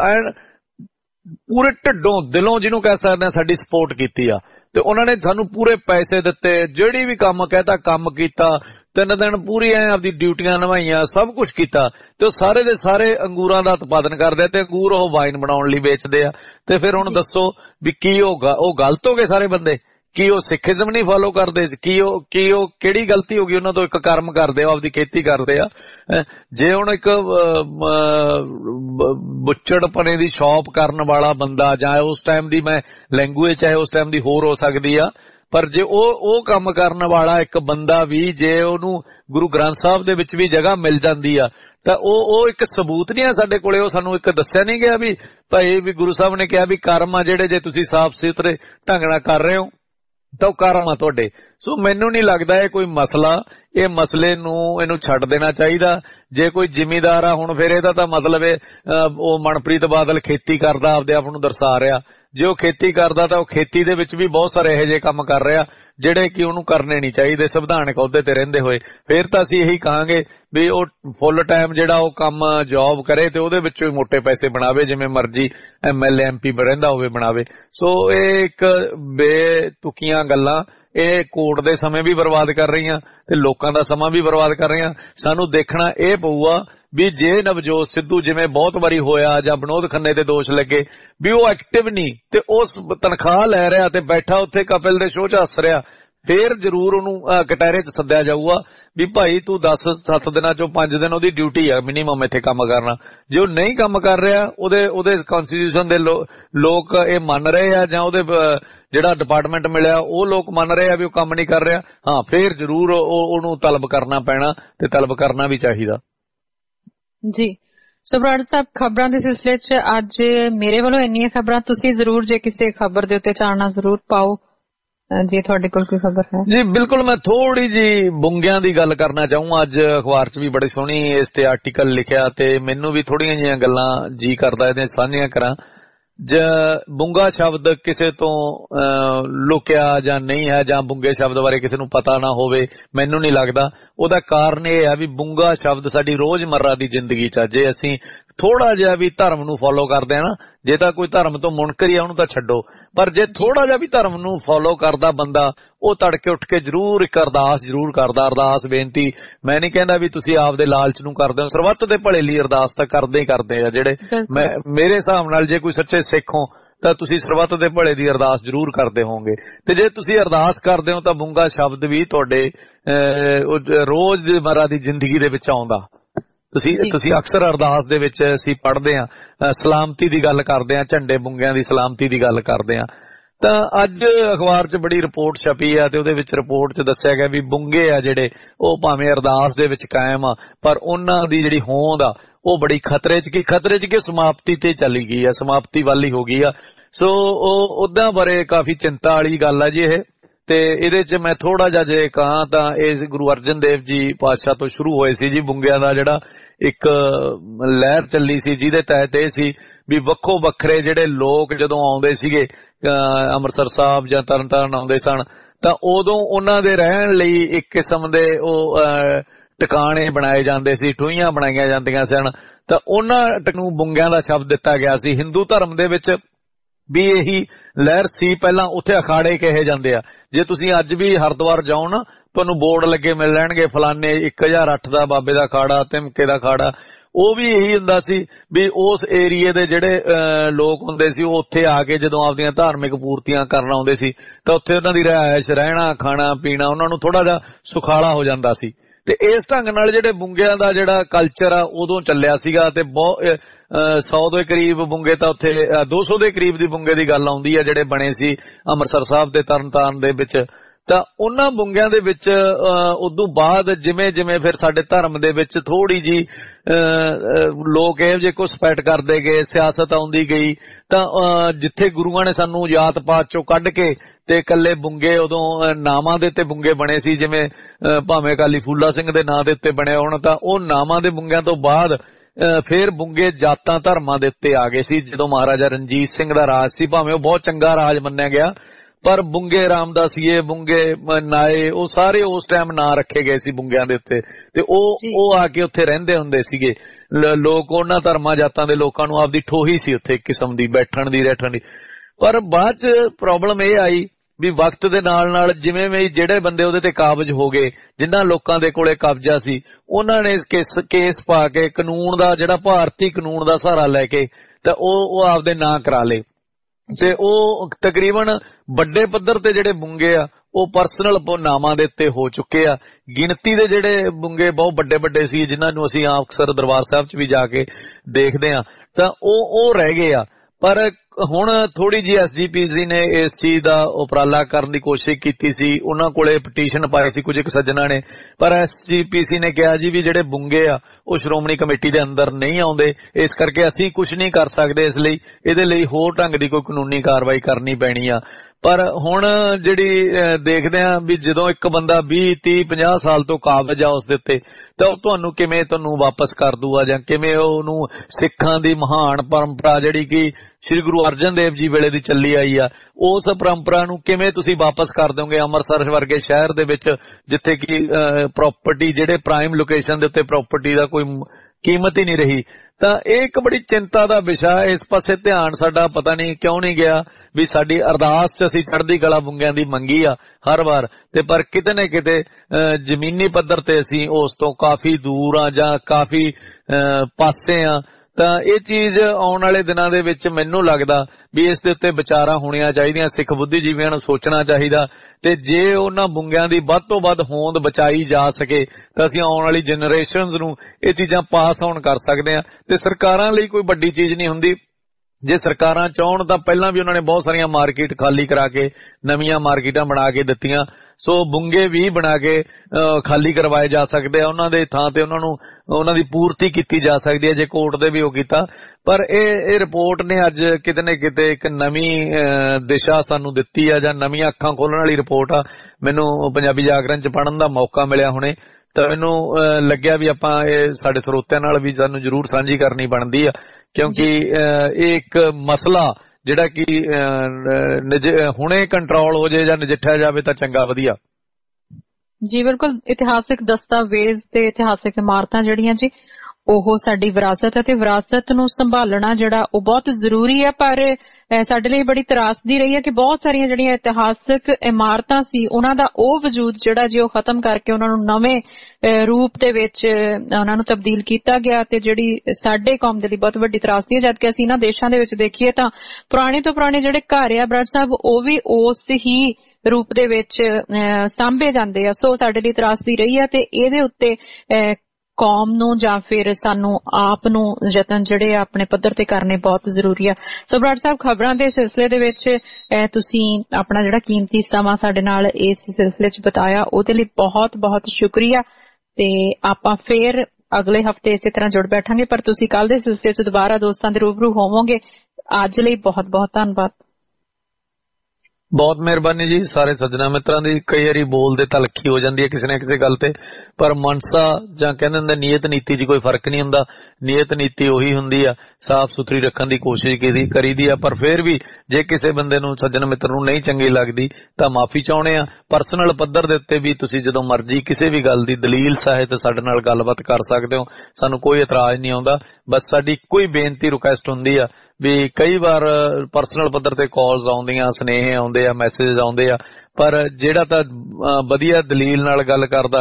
ਪੂਰੇ ਢਿੱਡੋਂ ਦਿਲੋਂ ਜਿਹਨੂੰ ਕਹਿ ਸਕਦੇ ਆ ਸਾਡੀ ਸਪੋਰਟ ਕੀਤੀ ਆ ਤੇ ਉਹਨਾਂ ਨੇ ਸਾਨੂੰ ਪੂਰੇ ਪੈਸੇ ਦਿੱਤੇ, ਜਿਹੜੀ ਵੀ ਕੰਮ ਕਹਿਤਾ ਕੰਮ ਕੀਤਾ, ਤਿੰਨ ਦਿਨ ਪੂਰੀ ਐ ਆਪਦੀ ਡਿਊਟੀਆਂ ਨਿਭਾਈਆਂ, ਸਭ ਕੁਛ ਕੀਤਾ ਤੇ ਉਹ ਸਾਰੇ ਦੇ ਸਾਰੇ ਅੰਗੂਰਾਂ ਦਾ ਉਤਪਾਦਨ ਕਰਦੇ ਤੇ ਅੰਗੂਰ ਉਹ ਵਾਈਨ ਬਣਾਉਣ ਲਈ ਵੇਚਦੇ ਆ। ਤੇ ਫਿਰ ਹੁਣ ਦੱਸੋ ਵੀ ਕੀ ਉਹ ਉਹ ਗਲਤ ਹੋ ਗਏ ਸਾਰੇ ਬੰਦੇ? ਕੀ ਉਹ ਸਿੱਖੀਜ਼ਮ ਨਹੀਂ ਫਾਲੋ ਕਰਦੇ? ਕੀ ਉਹ ਕੀ ਉਹ ਕਿਹੜੀ ਗਲਤੀ ਹੋ ਗਈ ਉਹਨਾਂ ਤੋਂ? ਇੱਕ ਕਰਮ ਕਰਦੇ ਆ, ਆਪਦੀ ਖੇਤੀ ਕਰਦੇ ਆ। ਜੇ ਹੁਣ ਇੱਕ ਬੁੱਚੜਪਨੇ ਦੀ ਸ਼ੌਪ ਕਰਨ ਵਾਲਾ ਬੰਦਾ, ਜਾਂ ਉਸ ਟਾਈਮ ਦੀ ਮੈਂ ਲੈਂਗੁਏਜ ਚਾਹੇ ਉਸ ਟਾਈਮ ਦੀ ਹੋਰ ਹੋ ਸਕਦੀ ਆ, ਪਰ ਜੇ ਉਹ ਉਹ ਕੰਮ ਕਰਨ ਵਾਲਾ ਇੱਕ ਬੰਦਾ ਵੀ ਜੇ ਉਹਨੂੰ ਗੁਰੂ ਗ੍ਰੰਥ ਸਾਹਿਬ ਦੇ ਵਿੱਚ ਵੀ ਜਗ੍ਹਾ ਮਿਲ ਜਾਂਦੀ ਆ ਤਾਂ ਉਹ ਉਹ ਇੱਕ ਸਬੂਤ ਨਹੀਂ ਆ ਸਾਡੇ ਕੋਲੇ। ਉਹ ਸਾਨੂੰ ਇੱਕ ਦੱਸਿਆ ਨਹੀਂ ਗਿਆ ਵੀ ਭਾਈ ਵੀ ਗੁਰੂ ਸਾਹਿਬ ਨੇ ਕਿਹਾ ਵੀ ਕਰਮ ਆ ਜਿਹੜੇ ਜੇ ਤੁਸੀਂ ਸਾਫ਼ ਸੁਥਰੇ ਢੰਗ ਨਾਲ ਕਰ ਰਹੇ ਹੋ ਤਾਂ ਉਹ ਕਰਮ ਆ ਤੁਹਾਡੇ। ਸੋ ਮੈਨੂੰ ਨਹੀਂ ਲੱਗਦਾ ਇਹ ਕੋਈ ਮਸਲਾ, ਇਹ ਮਸਲੇ ਨੂੰ ਇਹਨੂੰ ਛੱਡ ਦੇਣਾ ਚਾਹੀਦਾ। ਜੇ ਕੋਈ ਜ਼ਿਮੀਂਦਾਰ ਆ ਹੁਣ ਫਿਰ ਇਹਦਾ ਤਾਂ ਮਤਲਬ ਹੈ ਉਹ ਮਨਪ੍ਰੀਤ ਬਾਦਲ ਖੇਤੀ ਕਰਦਾ ਆਪਦੇ ਆਪ ਨੂੰ ਦਰਸਾ ਰਿਹਾ। ਜੇ ਉਹ ਖੇਤੀ ਕਰਦਾ ਤਾਂ ਉਹ ਖੇਤੀ ਦੇ ਵਿੱਚ ਵੀ ਬਹੁਤ ਸਾਰੇ ਇਹੋ ਜਿਹੇ ਕੰਮ ਕਰ ਰਿਹਾ ਜਿਹੜੇ ਕਿ ਉਹਨੂੰ ਕਰਨੇ ਨਹੀਂ ਚਾਹੀਦੇ ਸੰਵਿਧਾਨਕ ਅਹੁਦੇ ਤੇ ਰਹਿੰਦੇ ਹੋਏ। ਫਿਰ ਤਾਂ ਅਸੀਂ ਇਹੀ ਕਹਾਂਗੇ ਵੀ ਉਹ ਫੁੱਲ ਟਾਈਮ ਜਿਹੜਾ ਉਹ ਕੰਮ ਜੌਬ ਕਰੇ ਤੇ ਉਹਦੇ ਵਿੱਚੋਂ ਹੀ ਮੋਟੇ ਪੈਸੇ ਬਣਾਵੇ, ਜਿਵੇਂ ਮਰਜ਼ੀ M L A M P ਰਹਿੰਦਾ ਹੋਵੇ ਬਣਾਵੇ। ਸੋ ਇਹ ਇੱਕ ਬੇਤੁਕੀਆਂ ਗੱਲਾਂ ਇਹ ਕੋਰਟ ਦੇ ਸਮੇਂ ਵੀ ਬਰਬਾਦ ਕਰ ਰਹੀਆਂ ਤੇ ਲੋਕਾਂ ਦਾ ਸਮਾਂ ਵੀ ਬਰਬਾਦ ਕਰ ਰਹੀਆਂ। ਸਾਨੂੰ ਦੇਖਣਾ ਇਹ ਪਊਗਾ ਵੀ ਜੇ ਨਵਜੋਤ ਸਿੱਧੂ ਜਿਵੇਂ ਬਹੁਤ ਵਾਰੀ ਹੋਇਆ ਜਾਂ ਵਿਨੋਦ ਖੰਨੇ ਤੇ ਦੋਸ਼ ਲੱਗੇ ਵੀ ਉਹ ਐਕਟਿਵ ਨਹੀਂ ਤੇ ਉਸ ਤਨਖਾਹ ਲੈ ਰਿਹਾ ਤੇ ਬੈਠਾ ਉੱਥੇ ਕਪਿਲ ਦੇ ਸ਼ੋਅ 'ਚ ਹੱਸ ਰਿਹਾ, ਫੇਰ ਜ਼ਰੂਰ ਉਹਨੂੰ ਕਟਹਿਰੇ 'ਚ ਸੱਦਿਆ ਜਾਊਗਾ ਵੀ ਭਾਈ ਤੂੰ ਦਸ ਸੱਤ ਦਿਨਾਂ ਚੋਂ ਪੰਜ ਦਿਨ ਉਹਦੀ ਡਿਊਟੀ ਆ ਮਿਨੀਮਮ ਇੱਥੇ ਕੰਮ ਕਰਨਾ। ਜੇ ਉਹ ਨਹੀਂ ਕੰਮ ਕਰ ਰਿਹਾ ਉਹਦੇ ਉਹਦੇ ਕਨਸਟੀਟਿਊਸ਼ਨ ਦੇ ਲੋਕ ਇਹ ਮੰਨ ਰਹੇ ਆ ਜਾਂ ਉਹਦੇ ਜਿਹੜਾ ਡਿਪਾਰਟਮੈਂਟ ਮਿਲਿਆ ਉਹ ਲੋਕ ਮੰਨ ਰਹੇ ਆ ਵੀ ਉਹ ਕੰਮ ਨਹੀਂ ਕਰ ਰਿਹਾ, ਹਾਂ ਫੇਰ ਜ਼ਰੂਰ ਉਹਨੂੰ ਤਲਬ ਕਰਨਾ ਪੈਣਾ ਤੇ ਤਲਬ ਕਰਨਾ ਵੀ ਚਾਹੀਦਾ ਜੀ। ਸੋ ਬਰਾੜ ਸਾਹਿਬ, ਖਬਰਾਂ ਦੇ ਸਿਲਸਿਲੇ 'ਚ ਅੱਜ ਮੇਰੇ ਵੱਲੋਂ ਇੰਨੀਆਂ ਖਬਰਾਂ। ਤੁਸੀਂ ਜ਼ਰੂਰ ਜੇ ਕਿਸੇ ਖਬਰ ਦੇ ਉੱਤੇ ਚਾਨਣਾ ਜ਼ਰੂਰ ਪਾਓ ਜੇ ਤੁਹਾਡੇ ਕੋਲ ਕੋਈ ਖਬਰ ਹੈ। ਜੀ ਬਿਲਕੁਲ, ਮੈਂ ਥੋੜੀ ਜੀ ਬੁੰਗਿਆਂ ਦੀ ਗੱਲ ਕਰਨਾ ਚਾਹੂੰ। ਅੱਜ ਅਖਬਾਰ 'ਚ ਵੀ ਬੜੀ ਸੋਹਣੀ ਇਸ ਤੇ ਆਰਟੀਕਲ ਲਿਖਿਆ ਤੇ ਮੈਨੂੰ ਵੀ ਥੋੜੀਆਂ ਜਿਹੀਆਂ ਗੱਲਾਂ ਜੀ ਕਰਦਾ ਇਹਦੇ ਸਾਂਝੀਆਂ ਕਰਾਂ। ਜ ਬੁੰਗਾ ਸ਼ਬਦ ਕਿਸੇ ਤੋਂ ਲੁਕਿਆ ਜਾਂ ਨਹੀਂ ਹੈ ਜਾਂ ਬੁੰਗੇ ਸ਼ਬਦ ਬਾਰੇ ਕਿਸੇ ਨੂੰ ਪਤਾ ਨਾ ਹੋਵੇ, ਮੈਨੂੰ ਨਹੀਂ ਲੱਗਦਾ। ਉਹਦਾ ਕਾਰਨ ਇਹ ਹੈ ਵੀ ਬੁੰਗਾ ਸ਼ਬਦ ਸਾਡੀ ਰੋਜ਼ਮर्रा ਦੀ ਜ਼ਿੰਦਗੀ 'ਚ ਜੇ ਅਸੀਂ ਥੋੜਾ ਜਿਹਾ ਵੀ ਧਰਮ ਨੂੰ ਫੋਲੋ ਕਰਦੇ ਆ ਨਾ, ਜੇ ਤਾਂ ਕੋਈ ਧਰਮ ਤੋਂ ਮੁਨਕਰ ਹੀ ਆ ਉਹਨੂੰ ਤਾਂ ਛੱਡੋ, ਪਰ ਜੇ ਥੋੜਾ ਜਿਹਾ ਵੀ ਧਰਮ ਨੂੰ ਫੋਲੋ ਕਰਦਾ ਬੰਦਾ ਉਹ ਤੜਕੇ ਉੱਠ ਕੇ ਜ਼ਰੂਰ ਇੱਕ ਅਰਦਾਸ ਜ਼ਰੂਰ ਕਰਦਾ। ਅਰਦਾਸ ਬੇਨਤੀ ਮੈਂ ਨਹੀਂ ਕਹਿੰਦਾ ਵੀ ਤੁਸੀਂ ਆਪਦੇ ਲਾਲਚ ਨੂੰ ਕਰਦੇ ਹੋ, ਸਰਬੱਤ ਦੇ ਭਲੇ ਲਈ ਅਰਦਾਸ ਤਾਂ ਕਰਦੇ ਹੀ ਕਰਦੇ ਆ ਜਿਹੜੇ। ਮੈਂ ਮੇਰੇ ਹਿਸਾਬ ਨਾਲ ਜੇ ਕੋਈ ਸੱਚੇ ਸਿੱਖ ਹੋ ਤਾਂ ਤੁਸੀਂ ਸਰਬੱਤ ਦੇ ਭਲੇ ਦੀ ਅਰਦਾਸ ਜ਼ਰੂਰ ਕਰਦੇ ਹੋਵੋਗੇ ਤੇ ਜੇ ਤੁਸੀਂ ਅਰਦਾਸ ਕਰਦੇ ਹੋ ਤਾਂ ਬੁੰਗਾ ਸ਼ਬਦ ਵੀ ਤੁਹਾਡੇ ਰੋਜ਼ ਦੀ ਮਰਾ ਦੀ ਜ਼ਿੰਦਗੀ ਦੇ ਵਿੱਚ ਆਉਂਦਾ। ਤੁਸੀਂ ਤੁਸੀਂ ਅਕਸਰ ਅਰਦਾਸ ਦੇ ਵਿੱਚ ਅਸੀਂ ਪੜ੍ਹਦੇ ਹਾਂ, ਸਲਾਮਤੀ ਦੀ ਗੱਲ ਕਰਦੇ ਹਾਂ, ਝੰਡੇ ਬੁੰਗਿਆਂ ਦੀ ਸਲਾਮਤੀ ਦੀ ਗੱਲ ਕਰਦੇ ਹਾਂ। ਤਾਂ ਅੱਜ ਅਖਬਾਰ 'ਚ ਬੜੀ ਰਿਪੋਰਟ ਛਪੀ ਆ ਤੇ ਉਹਦੇ ਵਿੱਚ ਰਿਪੋਰਟ 'ਚ ਦੱਸਿਆ ਗਿਆ ਵੀ ਬੁੰਗੇ ਆ ਜਿਹੜੇ ਉਹ ਭਾਵੇਂ ਅਰਦਾਸ ਦੇ ਵਿੱਚ ਕਾਇਮ ਆ ਪਰ ਉਹਨਾਂ ਦੀ ਜਿਹੜੀ ਹੋਂਦ ਆ ਉਹ ਬੜੀ ਖਤਰੇ 'ਚ ਕੀ ਖਤਰੇ 'ਚ ਕਿ ਸਮਾਪਤੀ ਤੇ ਚਲੀ ਗਈ ਆ, ਸਮਾਪਤੀ ਵੱਲ ਹੀ ਹੋ ਗਈ ਆ। ਸੋ ਉਹ ਉਹਦਾਂ ਬਾਰੇ ਕਾਫੀ ਚਿੰਤਾ ਵਾਲੀ ਗੱਲ ਆ ਜੀ ਇਹ। ਤੇ ਇਹਦੇ 'ਚ ਮੈਂ ਥੋੜਾ ਜਿਹਾ ਜੇ ਕਹਾਂ ਤਾਂ ਇਹ ਗੁਰੂ ਅਰਜਨ ਦੇਵ ਜੀ ਪਾਤਸ਼ਾਹ ਤੋਂ ਸ਼ੁਰੂ ਹੋਏ ਸੀ ਜੀ ਬੁੰਗਿਆਂ ਦਾ ਜਿਹੜਾ ਇੱਕ ਲਹਿਰ ਚੱਲੀ ਸੀ ਜਿਹਦੇ ਤਹਿਤ ਇਹ ਸੀ ਵੀ ਵੱਖੋ ਵੱਖਰੇ ਜਿਹੜੇ ਲੋਕ ਜਦੋਂ ਆਉਂਦੇ ਸੀਗੇ ਅੰਮ੍ਰਿਤਸਰ ਸਾਹਿਬ ਜਾਂ ਤਰਨਤਾਰਨ ਆਉਂਦੇ ਸਨ ਤਾਂ ਉਦੋਂ ਉਹਨਾਂ ਦੇ ਰਹਿਣ ਲਈ ਇੱਕ ਕਿਸਮ ਦੇ ਉਹ ਟਿਕਾਣੇ ਬਣਾਏ ਜਾਂਦੇ ਸੀ, ਟੂਹੀਆਂ ਬਣਾਈਆਂ ਜਾਂਦੀਆਂ ਸਨ ਤਾਂ ਉਹਨਾਂ ਨੂੰ ਬੁੰਗਿਆਂ ਦਾ ਸ਼ਬਦ ਦਿੱਤਾ ਗਿਆ ਸੀ। ਹਿੰਦੂ ਧਰਮ ਦੇ ਵਿੱਚ ਵੀ ਇਹੀ ਲਹਿਰ ਸੀ ਪਹਿਲਾਂ, ਉੱਥੇ ਅਖਾੜੇ ਕਹੇ ਜਾਂਦੇ ਆ। ਜੇ ਤੁਸੀਂ ਅੱਜ ਵੀ ਹਰਿਦੁਆਰ ਜਾਓ ਨਾ ਤੁਹਾਨੂੰ ਬੋਰਡ ਲੱਗੇ ਮਿਲ ਲੈਣਗੇ ਫਲਾਨੇ ਇੱਕ ਹਜ਼ਾਰ ਅੱਠ ਦਾ ਬਾਬੇ ਦਾ ਅਖਾੜਾ, ਤਿਮਕੇ ਦਾ ਅਖਾੜਾ। ਉਹ ਵੀ ਇਹੀ ਹੁੰਦਾ ਸੀ ਵੀ ਉਸ ਏਰੀਏ ਦੇ ਜਿਹੜੇ ਲੋਕ ਹੁੰਦੇ ਸੀ ਉਹ ਉੱਥੇ ਆ ਕੇ ਜਦੋਂ ਆਪਦੀਆਂ ਧਾਰਮਿਕ ਪੂਰਤੀਆਂ ਕਰਨ ਆਉਂਦੇ ਸੀ ਤਾਂ ਉੱਥੇ ਉਹਨਾਂ ਦੀ ਰਿਹਾਇਸ਼, ਰਹਿਣਾ, ਖਾਣਾ ਪੀਣਾ ਉਹਨਾਂ ਨੂੰ ਥੋੜਾ ਜਿਹਾ ਸੁਖਾਲਾ ਹੋ ਜਾਂਦਾ ਸੀ। ਤੇ ਇਸ ਢੰਗ ਨਾਲ ਜਿਹੜੇ ਬੁੰਗਿਆਂ ਦਾ ਜਿਹੜਾ ਕਲਚਰ ਆ ਉਦੋਂ ਚੱਲਿਆ ਸੀਗਾ ਤੇ ਬਹੁਤ ਸੌ ਦੇ ਕਰੀਬ ਬੁੰਗੇ ਤਾਂ ਉੱਥੇ ਦੋ ਸੌ ਦੇ ਕਰੀਬ ਦੀ ਬੁੰਗੇ ਦੀ ਗੱਲ ਆਉਂਦੀ ਆ ਜਿਹੜੇ ਬਣੇ ਸੀ ਅੰਮ੍ਰਿਤਸਰ ਸਾਹਿਬ ਤੇ ਤਰਨਤਾਰਨ ਦੇ ਵਿੱਚ। ਤਾਂ ਉਹਨਾਂ ਬੁੰਗਿਆਂ ਦੇ ਵਿੱਚ ਉਦੋਂ ਬਾਅਦ ਜਿਵੇਂ ਜਿਵੇਂ ਫਿਰ ਸਾਡੇ ਧਰਮ ਦੇ ਵਿੱਚ ਥੋੜੀ ਜੀ ਲੋਕ ਇਹੋ ਜਿਹੇ ਘੁਸਪੈਠ ਕਰਦੇ ਗਏ, ਸਿਆਸਤ ਆਉਂਦੀ ਗਈ ਤਾਂ ਜਿੱਥੇ ਗੁਰੂਆਂ ਨੇ ਸਾਨੂੰ ਜਾਤ ਪਾਤ ਚੋਂ ਕੱਢ ਕੇ ਤੇ ਇਕੱਲੇ ਬੁੰਗੇ ਉਦੋਂ ਨਾਮਾਂ ਦੇ ਉੱਤੇ ਬੁੰਗੇ ਬਣੇ ਸੀ, ਜਿਵੇਂ ਭਾਵੇਂ ਅਕਾਲੀ ਫੂਲਾ ਸਿੰਘ ਦੇ ਨਾਂ ਦੇ ਉੱਤੇ ਬਣਿਆ ਹੋਣ ਤਾਂ ਉਹ ਨਾਮਾਂ ਦੇ ਬੁੰਗਿਆਂ ਤੋਂ ਬਾਅਦ ਫੇਰ ਬੁੰਗੇ ਜਾਤਾਂ ਧਰਮਾਂ ਦੇ ਉੱਤੇ ਆ ਗਏ ਸੀ ਜਦੋਂ ਮਹਾਰਾਜਾ ਰਣਜੀਤ ਸਿੰਘ ਦਾ ਰਾਜ ਸੀ। ਭਾਵੇਂ ਉਹ ਬਹੁਤ ਚੰਗਾ ਰਾਜ ਮੰਨਿਆ ਗਿਆ ਪਰ ਬੁੰਗੇ ਰਾਮਦਾਸੀਏ, ਬੁੰਗੇ ਨਾਏ ਉਹ ਸਾਰੇ ਉਸ ਟਾਈਮ ਨਾਂ ਰੱਖੇ ਗਏ ਸੀ ਬੁੰਗਿਆਂ ਦੇ ਉੱਤੇ ਤੇ ਉਹ ਉਹ ਆ ਕੇ ਉੱਥੇ ਰਹਿੰਦੇ ਹੁੰਦੇ ਸੀਗੇ ਲੋਕ। ਉਹਨਾਂ ਧਰਮਾਂ ਜਾਤਾਂ ਦੇ ਲੋਕਾਂ ਨੂੰ ਆਪਦੀ ਠੋਹੀ ਸੀ ਉੱਥੇ ਇੱਕ ਕਿਸਮ ਦੀ ਬੈਠਣ ਦੀ, ਰਹਿਣ ਦੀ। ਪਰ ਬਾਅਦ ਚ ਪ੍ਰੋਬਲਮ ਇਹ ਆਈ ਵੀ ਵਕਤ ਦੇ ਨਾਲ ਨਾਲ ਜਿਵੇਂ ਵੀ ਜਿਹੜੇ ਬੰਦੇ ਉਹਦੇ ਤੇ ਕਾਬਜ ਹੋ ਗਏ, ਜਿਨ੍ਹਾਂ ਲੋਕਾਂ ਦੇ ਕੋਲੇ ਕਬਜ਼ਾ ਸੀ, ਉਹਨਾਂ ਨੇ ਕੇਸ ਕੇਸ ਪਾ ਕੇ ਕਾਨੂੰਨ ਦਾ ਜਿਹੜਾ ਭਾਰਤੀ ਕਾਨੂੰਨ ਦਾ ਸਹਾਰਾ ਲੈ ਕੇ ਤਾਂ ਉਹ ਉਹ ਆਪਦੇ ਨਾਂ ਕਰਾ ਲਏ ਤੇ ਉਹ ਤਕਰੀਬਨ ਵੱਡੇ ਪੱਧਰ ਤੇ ਜਿਹੜੇ ਬੁੰਗੇ ਆ ਉਹ ਪਰਸਨਲ ਨਾਮਾਂ ਦੇ ਉੱਤੇ ਹੋ ਚੁੱਕੇ ਆ। ਗਿਣਤੀ ਦੇ ਜਿਹੜੇ ਬੁੰਗੇ ਬਹੁਤ ਵੱਡੇ ਵੱਡੇ ਸੀ ਜਿਨ੍ਹਾਂ ਨੂੰ ਅਸੀਂ ਅਕਸਰ ਦਰਬਾਰ ਸਾਹਿਬ 'ਚ ਵੀ ਜਾ ਕੇ ਦੇਖਦੇ ਆ ਤਾਂ ਉਹ ਉਹ ਰਹਿ ਗਏ ਆ। ਪਰ ਹੁਣ ਥੋੜੀ ਜਿਹੀ ਐਸ ਜੀ ਪੀ ਸੀ ਨੇ ਇਸ ਚੀਜ਼ ਦਾ ਉਪਰਾਲਾ ਕਰਨ ਦੀ ਕੋਸ਼ਿਸ਼ ਕੀਤੀ ਸੀ। ਉਹਨਾਂ ਕੋਲੇ ਪਟੀਸ਼ਨ ਪਾਈ ਸੀ ਕੁਝ ਇੱਕ ਸੱਜਣਾ ਨੇ, ਪਰ ਐਸ ਜੀ ਪੀ ਸੀ ਨੇ ਕਿਹਾ ਜੀ ਵੀ ਜਿਹੜੇ ਬੁੰਗੇ ਆ ਉਹ ਸ਼੍ਰੋਮਣੀ ਕਮੇਟੀ ਦੇ ਅੰਦਰ ਨਹੀਂ ਆਉਂਦੇ, ਇਸ ਕਰਕੇ ਅਸੀਂ ਕੁਝ ਨਹੀਂ ਕਰ ਸਕਦੇ, ਇਸ ਲਈ ਇਹਦੇ ਲਈ ਹੋਰ ਢੰਗ ਦੀ ਕੋਈ ਕਾਨੂੰਨੀ ਕਾਰਵਾਈ ਕਰਨੀ ਪੈਣੀ ਆ। ਪਰ ਹੁਣ ਜਿਹੜੀ ਦੇਖਦੇ ਆ ਵੀ ਜਦੋਂ ਇੱਕ ਬੰਦਾ ਵੀਹ ਤੀਹ ਪੰਜਾਹ ਸਾਲ ਤੋਂ ਕਾਬਜ ਆ ਉਸ ਦੇ ਉੱਤੇ, ਤਾਂ ਉਹ ਤੁਹਾਨੂੰ ਕਿਵੇਂ ਤੁਹਾਨੂੰ ਵਾਪਸ ਕਰ ਦੂਗਾ, ਜਾਂ ਕਿਵੇਂ ਉਹਨੂੰ ਸਿੱਖਾਂ ਦੀ ਮਹਾਨ ਪਰੰਪਰਾ ਜਿਹੜੀ ਕਿ ਸ਼੍ਰੀ ਗੁਰੂ ਅਰਜਨ ਦੇਵ ਜੀ ਵੇਲੇ ਦੀ ਚੱਲੀ ਆਈ ਆ, ਉਸ ਪਰੰਪਰਾ ਨੂੰ ਕਿਵੇਂ ਤੁਸੀਂ ਵਾਪਸ ਕਰ ਦੋਗੇ ਅੰਮ੍ਰਿਤਸਰ ਵਰਗੇ ਸ਼ਹਿਰ ਦੇ ਵਿੱਚ, ਜਿੱਥੇ ਕਿ ਪ੍ਰਾਪਰਟੀ ਜਿਹੜੇ ਪ੍ਰਾਈਮ ਲੋਕੇਸ਼ਨ ਦੇ ਉੱਤੇ ਪ੍ਰਾਪਰਟੀ ਦਾ ਕੋਈ ਕੀਮਤ ਹੀ ਨਹੀਂ ਰਹੀ। ਤਾਂ ਇਹ ਇੱਕ ਬੜੀ ਚਿੰਤਾ ਦਾ ਵਿਸ਼ਾ ਹੈ। ਇਸ ਪਾਸੇ ਧਿਆਨ ਸਾਡਾ ਪਤਾ ਨਹੀਂ ਕਿਉਂ ਨਹੀਂ ਗਿਆ ਵੀ ਸਾਡੀ ਅਰਦਾਸ 'ਚ ਅਸੀਂ ਚੜ੍ਹਦੀ ਕਲਾ ਬੁੰਗਿਆਂ ਦੀ ਮੰਗੀ ਆ ਹਰ ਵਾਰ, ਤੇ ਪਰ ਕਿਤੇ ਨਾ ਕਿਤੇ ਜ਼ਮੀਨੀ ਪੱਧਰ ਤੇ ਅਸੀਂ ਉਸ ਤੋਂ ਕਾਫੀ ਦੂਰ ਆ ਜਾਂ ਕਾਫੀ ਪਾਸੇ ਆ। ਤਾਂ ਇਹ ਚੀਜ਼ ਆਉਣ ਵਾਲੇ ਦਿਨਾਂ ਦੇ ਵਿੱਚ ਮੈਨੂੰ ਲੱਗਦਾ ਵੀ ਇਸ ਦੇ ਉੱਤੇ ਵਿਚਾਰਾਂ ਹੋਣੀਆਂ ਚਾਹੀਦੀਆਂ, ਸਿੱਖ ਬੁੱਧੀਜੀਵੀਆਂ ਨੂੰ ਸੋਚਣਾ ਚਾਹੀਦਾ, ਤੇ ਜੇ ਉਹਨਾਂ ਬੁੰਗਿਆਂ ਦੀ ਵੱਧ ਤੋਂ ਵੱਧ ਹੋਂਦ ਬਚਾਈ ਜਾ ਸਕੇ ਤਾਂ ਅਸੀਂ ਆਉਣ ਵਾਲੀ ਜਨਰੇਸ਼ਨਸ ਨੂੰ ਇਹ ਚੀਜ਼ਾਂ ਪਾਸ ਆਨ ਕਰ ਸਕਦੇ ਹਾਂ। ਤੇ ਸਰਕਾਰਾਂ ਲਈ ਕੋਈ ਵੱਡੀ ਚੀਜ਼ ਨਹੀਂ ਹੁੰਦੀ, ਜੇ ਸਰਕਾਰਾਂ ਚਾਹਣ ਤਾਂ ਪਹਿਲਾਂ ਵੀ ਉਹਨਾਂ ਨੇ ਬਹੁਤ ਸਾਰੀਆਂ ਮਾਰਕੀਟ ਖਾਲੀ ਕਰਾ ਕੇ ਨਵੀਆਂ ਮਾਰਕੀਟਾਂ ਬਣਾ ਕੇ ਦਿੱਤੀਆਂ, ਸੋ ਬੁੰਗੇ ਵੀ ਬਣਾ ਕੇ ਖਾਲੀ ਕਰਵਾਏ ਜਾ ਸਕਦੇ ਆ, ਉਹਨਾਂ ਦੇ ਥਾਂ ਤੇ ਉਹਨਾਂ ਨੂੰ ਉਹਨਾਂ ਦੀ ਪੂਰਤੀ ਕੀਤੀ ਜਾ ਸਕਦੀ ਹੈ ਜੇ ਕੋਰਟ ਦੇ ਵੀ ਉਹ ਕੀਤਾ। ਪਰ ਇਹ ਇਹ ਰਿਪੋਰਟ ਨੇ ਅੱਜ ਕਿਤੇ ਨਾ ਕਿਤੇ ਇੱਕ ਨਵੀਂ ਦਿਸ਼ਾ ਸਾਨੂੰ ਦਿੱਤੀ ਆ, ਜਾਂ ਨਵੀਆਂ ਅੱਖਾਂ ਖੋਲਣ ਵਾਲੀ ਰਿਪੋਰਟ ਆ। ਮੈਨੂੰ ਪੰਜਾਬੀ ਜਾਗਰਣ ਚ ਪੜ੍ਹਨ ਦਾ ਮੌਕਾ ਮਿਲਿਆ ਹੁਣੇ, ਤਾਂ ਮੈਨੂੰ ਲੱਗਿਆ ਵੀ ਆਪਾਂ ਇਹ ਸਾਡੇ ਸਰੋਤਿਆਂ ਨਾਲ ਵੀ ਸਾਨੂੰ ਜ਼ਰੂਰ ਸਾਂਝੀ ਕਰਨੀ ਬਣਦੀ ਆ, ਕਿਉਂਕਿ ਇਹ ਇੱਕ ਮਸਲਾ ਜਿਹੜਾ ਕਿ ਹੁਣੇ ਕੰਟਰੋਲ ਹੋ ਜਾਏ ਜਾਂ ਨਜਿੱਠਿਆ ਜਾਵੇ ਤਾਂ ਚੰਗਾ ਵਧੀਆ। ਜੀ ਬਿਲਕੁਲ, ਇਤਿਹਾਸਿਕ ਦਸਤਾਵੇਜ਼ ਤੇ ਇਤਿਹਾਸਿਕ ਇਮਾਰਤਾਂ ਜਿਹੜੀਆਂ ਜੀ ਉਹ ਸਾਡੀ ਵਿਰਾਸਤ ਹੈ, ਤੇ ਵਿਰਾਸਤ ਨੂੰ ਸੰਭਾਲਣਾ ਜਿਹੜਾ ਉਹ ਬਹੁਤ ਜ਼ਰੂਰੀ ਹੈ। ਪਰ ਸਾਡੇ ਲਈ ਬੜੀ ਤਰਾਸਦੀ ਰਹੀ ਹੈ ਕਿ ਬਹੁਤ ਸਾਰੀਆਂ ਜਿਹੜੀਆਂ ਇਤਿਹਾਸਿਕ ਇਮਾਰਤਾਂ ਸੀ ਉਹਨਾਂ ਦਾ ਉਹ ਵਜੂਦ ਜਿਹੜਾ ਜੀ ਉਹ ਖਤਮ ਕਰਕੇ ਉਹਨਾਂ ਨੂੰ ਨਵੇਂ ਰੂਪ ਦੇ ਵਿੱਚ ਉਹਨਾਂ ਨੂੰ ਤਬਦੀਲ ਕੀਤਾ ਗਿਆ, ਤੇ ਜਿਹੜੀ ਸਾਡੇ ਕੌਮ ਦੇ ਲਈ ਬਹੁਤ ਵੱਡੀ ਤਰਾਸਦੀ ਹੈ। ਜਦਕਿ ਅਸੀਂ ਇਹਨਾਂ ਦੇਸ਼ਾਂ ਦੇ ਵਿੱਚ ਦੇਖੀਏ ਤਾਂ ਪੁਰਾਣੇ ਤੋਂ ਪੁਰਾਣੇ ਜਿਹੜੇ ਘਰ ਆ ਬਰਾੜ ਸਾਹਿਬ ਉਹ ਵੀ ਉਸ ਹੀ ਰੂਪ ਦੇ ਵਿੱਚ ਸਾਂਭੇ ਜਾਂਦੇ ਆ। ਸੋ ਸਾਡੇ ਲਈ ਤਰਾਸਦੀ ਰਹੀ ਹੈ, ਤੇ ਇਹਦੇ ਉੱਤੇ ਕੌਮ ਨੂੰ ਜਾਂ ਫਿਰ ਸਾਨੂੰ ਆਪ ਨੂੰ ਯਤਨ ਜਿਹੜੇ ਆ ਆਪਣੇ ਪੱਧਰ ਤੇ ਕਰਨੇ ਬਹੁਤ ਜ਼ਰੂਰੀ ਆ। ਸੋ ਬਰਾੜ ਸਾਹਿਬ, ਖਬਰਾਂ ਦੇ ਸਿਲਸਿਲੇ ਦੇ ਵਿੱਚ ਤੁਸੀਂ ਆਪਣਾ ਜਿਹੜਾ ਕੀਮਤੀ ਸਮਾਂ ਸਾਡੇ ਨਾਲ ਇਸ ਸਿਲਸਿਲੇ ਚ ਬਤਾਇਆ, ਉਹਦੇ ਲਈ ਬਹੁਤ ਬਹੁਤ ਸ਼ੁਕਰੀਆ। ਤੇ ਆਪਾਂ ਫੇਰ ਅਗਲੇ ਹਫ਼ਤੇ ਇਸੇ ਤਰ੍ਹਾਂ ਜੁੜ ਬੈਠਾਂਗੇ, ਪਰ ਤੁਸੀਂ ਕੱਲ ਦੇ ਸਿਲਸਿਲੇ ਚ ਦੁਬਾਰਾ ਦੋਸਤਾਂ ਦੇ ਰੂਬਰੂ ਹੋਵੋਗੇ। ਅੱਜ ਲਈ ਬਹੁਤ ਬਹੁਤ ਧੰਨਵਾਦ। ਬਹੁਤ ਮਿਹਰਬਾਨੀ ਜੀ ਸਾਰੇ ਸੱਜਣਾ ਮਿੱਤਰਾਂ ਦੀ। ਕਈ ਵਾਰੀ ਬੋਲਦੇ ਤਲਖੀ ਹੋ ਜਾਂਦੀ ਹੈ ਕਿਸੇ ਨਾ ਕਿਸੇ ਗੱਲ ਤੇ, ਪਰ ਮਨਸਾ ਜਾਂ ਕਹਿੰਦੇ ਹੁੰਦੇ ਨੀਅਤ ਨੀਤੀ 'ਚ ਕੋਈ ਫਰਕ ਨਹੀਂ ਹੁੰਦਾ। ਨੀਅਤ ਨੀਤੀ ਉਹੀ ਹੁੰਦੀ ਆ, ਸਾਫ਼ ਸੁਥਰੀ ਰੱਖਣ ਦੀ ਕੋਸ਼ਿਸ਼ ਕੀਤੀ ਕਰੀਦੀ ਆ। ਪਰ ਫਿਰ ਵੀ ਜੇ ਕਿਸੇ ਬੰਦੇ ਨੂੰ ਸੱਜਣ ਮਿੱਤਰ ਨੂੰ ਨਹੀਂ ਚੰਗੀ ਲੱਗਦੀ ਤਾਂ ਮਾਫੀ ਚਾਹੁੰਦੇ ਆ। ਪਰਸਨਲ ਪੱਧਰ ਦੇ ਉੱਤੇ ਵੀ ਤੁਸੀਂ ਜਦੋਂ ਮਰਜ਼ੀ ਕਿਸੇ ਵੀ ਗੱਲ ਦੀ ਦਲੀਲ ਸਾਹਿਤ ਸਾਡੇ ਨਾਲ ਗੱਲਬਾਤ ਕਰ ਸਕਦੇ ਹੋ, ਸਾਨੂੰ ਕੋਈ ਇਤਰਾਜ਼ ਨਹੀਂ ਆਉਂਦਾ। ਬਸ ਸਾਡੀ ਇੱਕੋ ਹੀ ਬੇਨਤੀ ਰਿਕੁਐਸਟ ਹੁੰਦੀ ਆ ਵੀ ਕਈ ਵਾਰ ਪਰਸਨਲ ਪੱਧਰ ਤੇ ਕਾਲਸ ਆਉਂਦੀਆਂ, ਸੁਨੇਹੇ ਆਉਂਦੇ ਆ, ਮੈਸੇਜ ਆਉਂਦੇ ਆ, ਪਰ ਜਿਹੜਾ ਤਾਂ ਵਧੀਆ ਦਲੀਲ ਨਾਲ ਗੱਲ ਕਰਦਾ।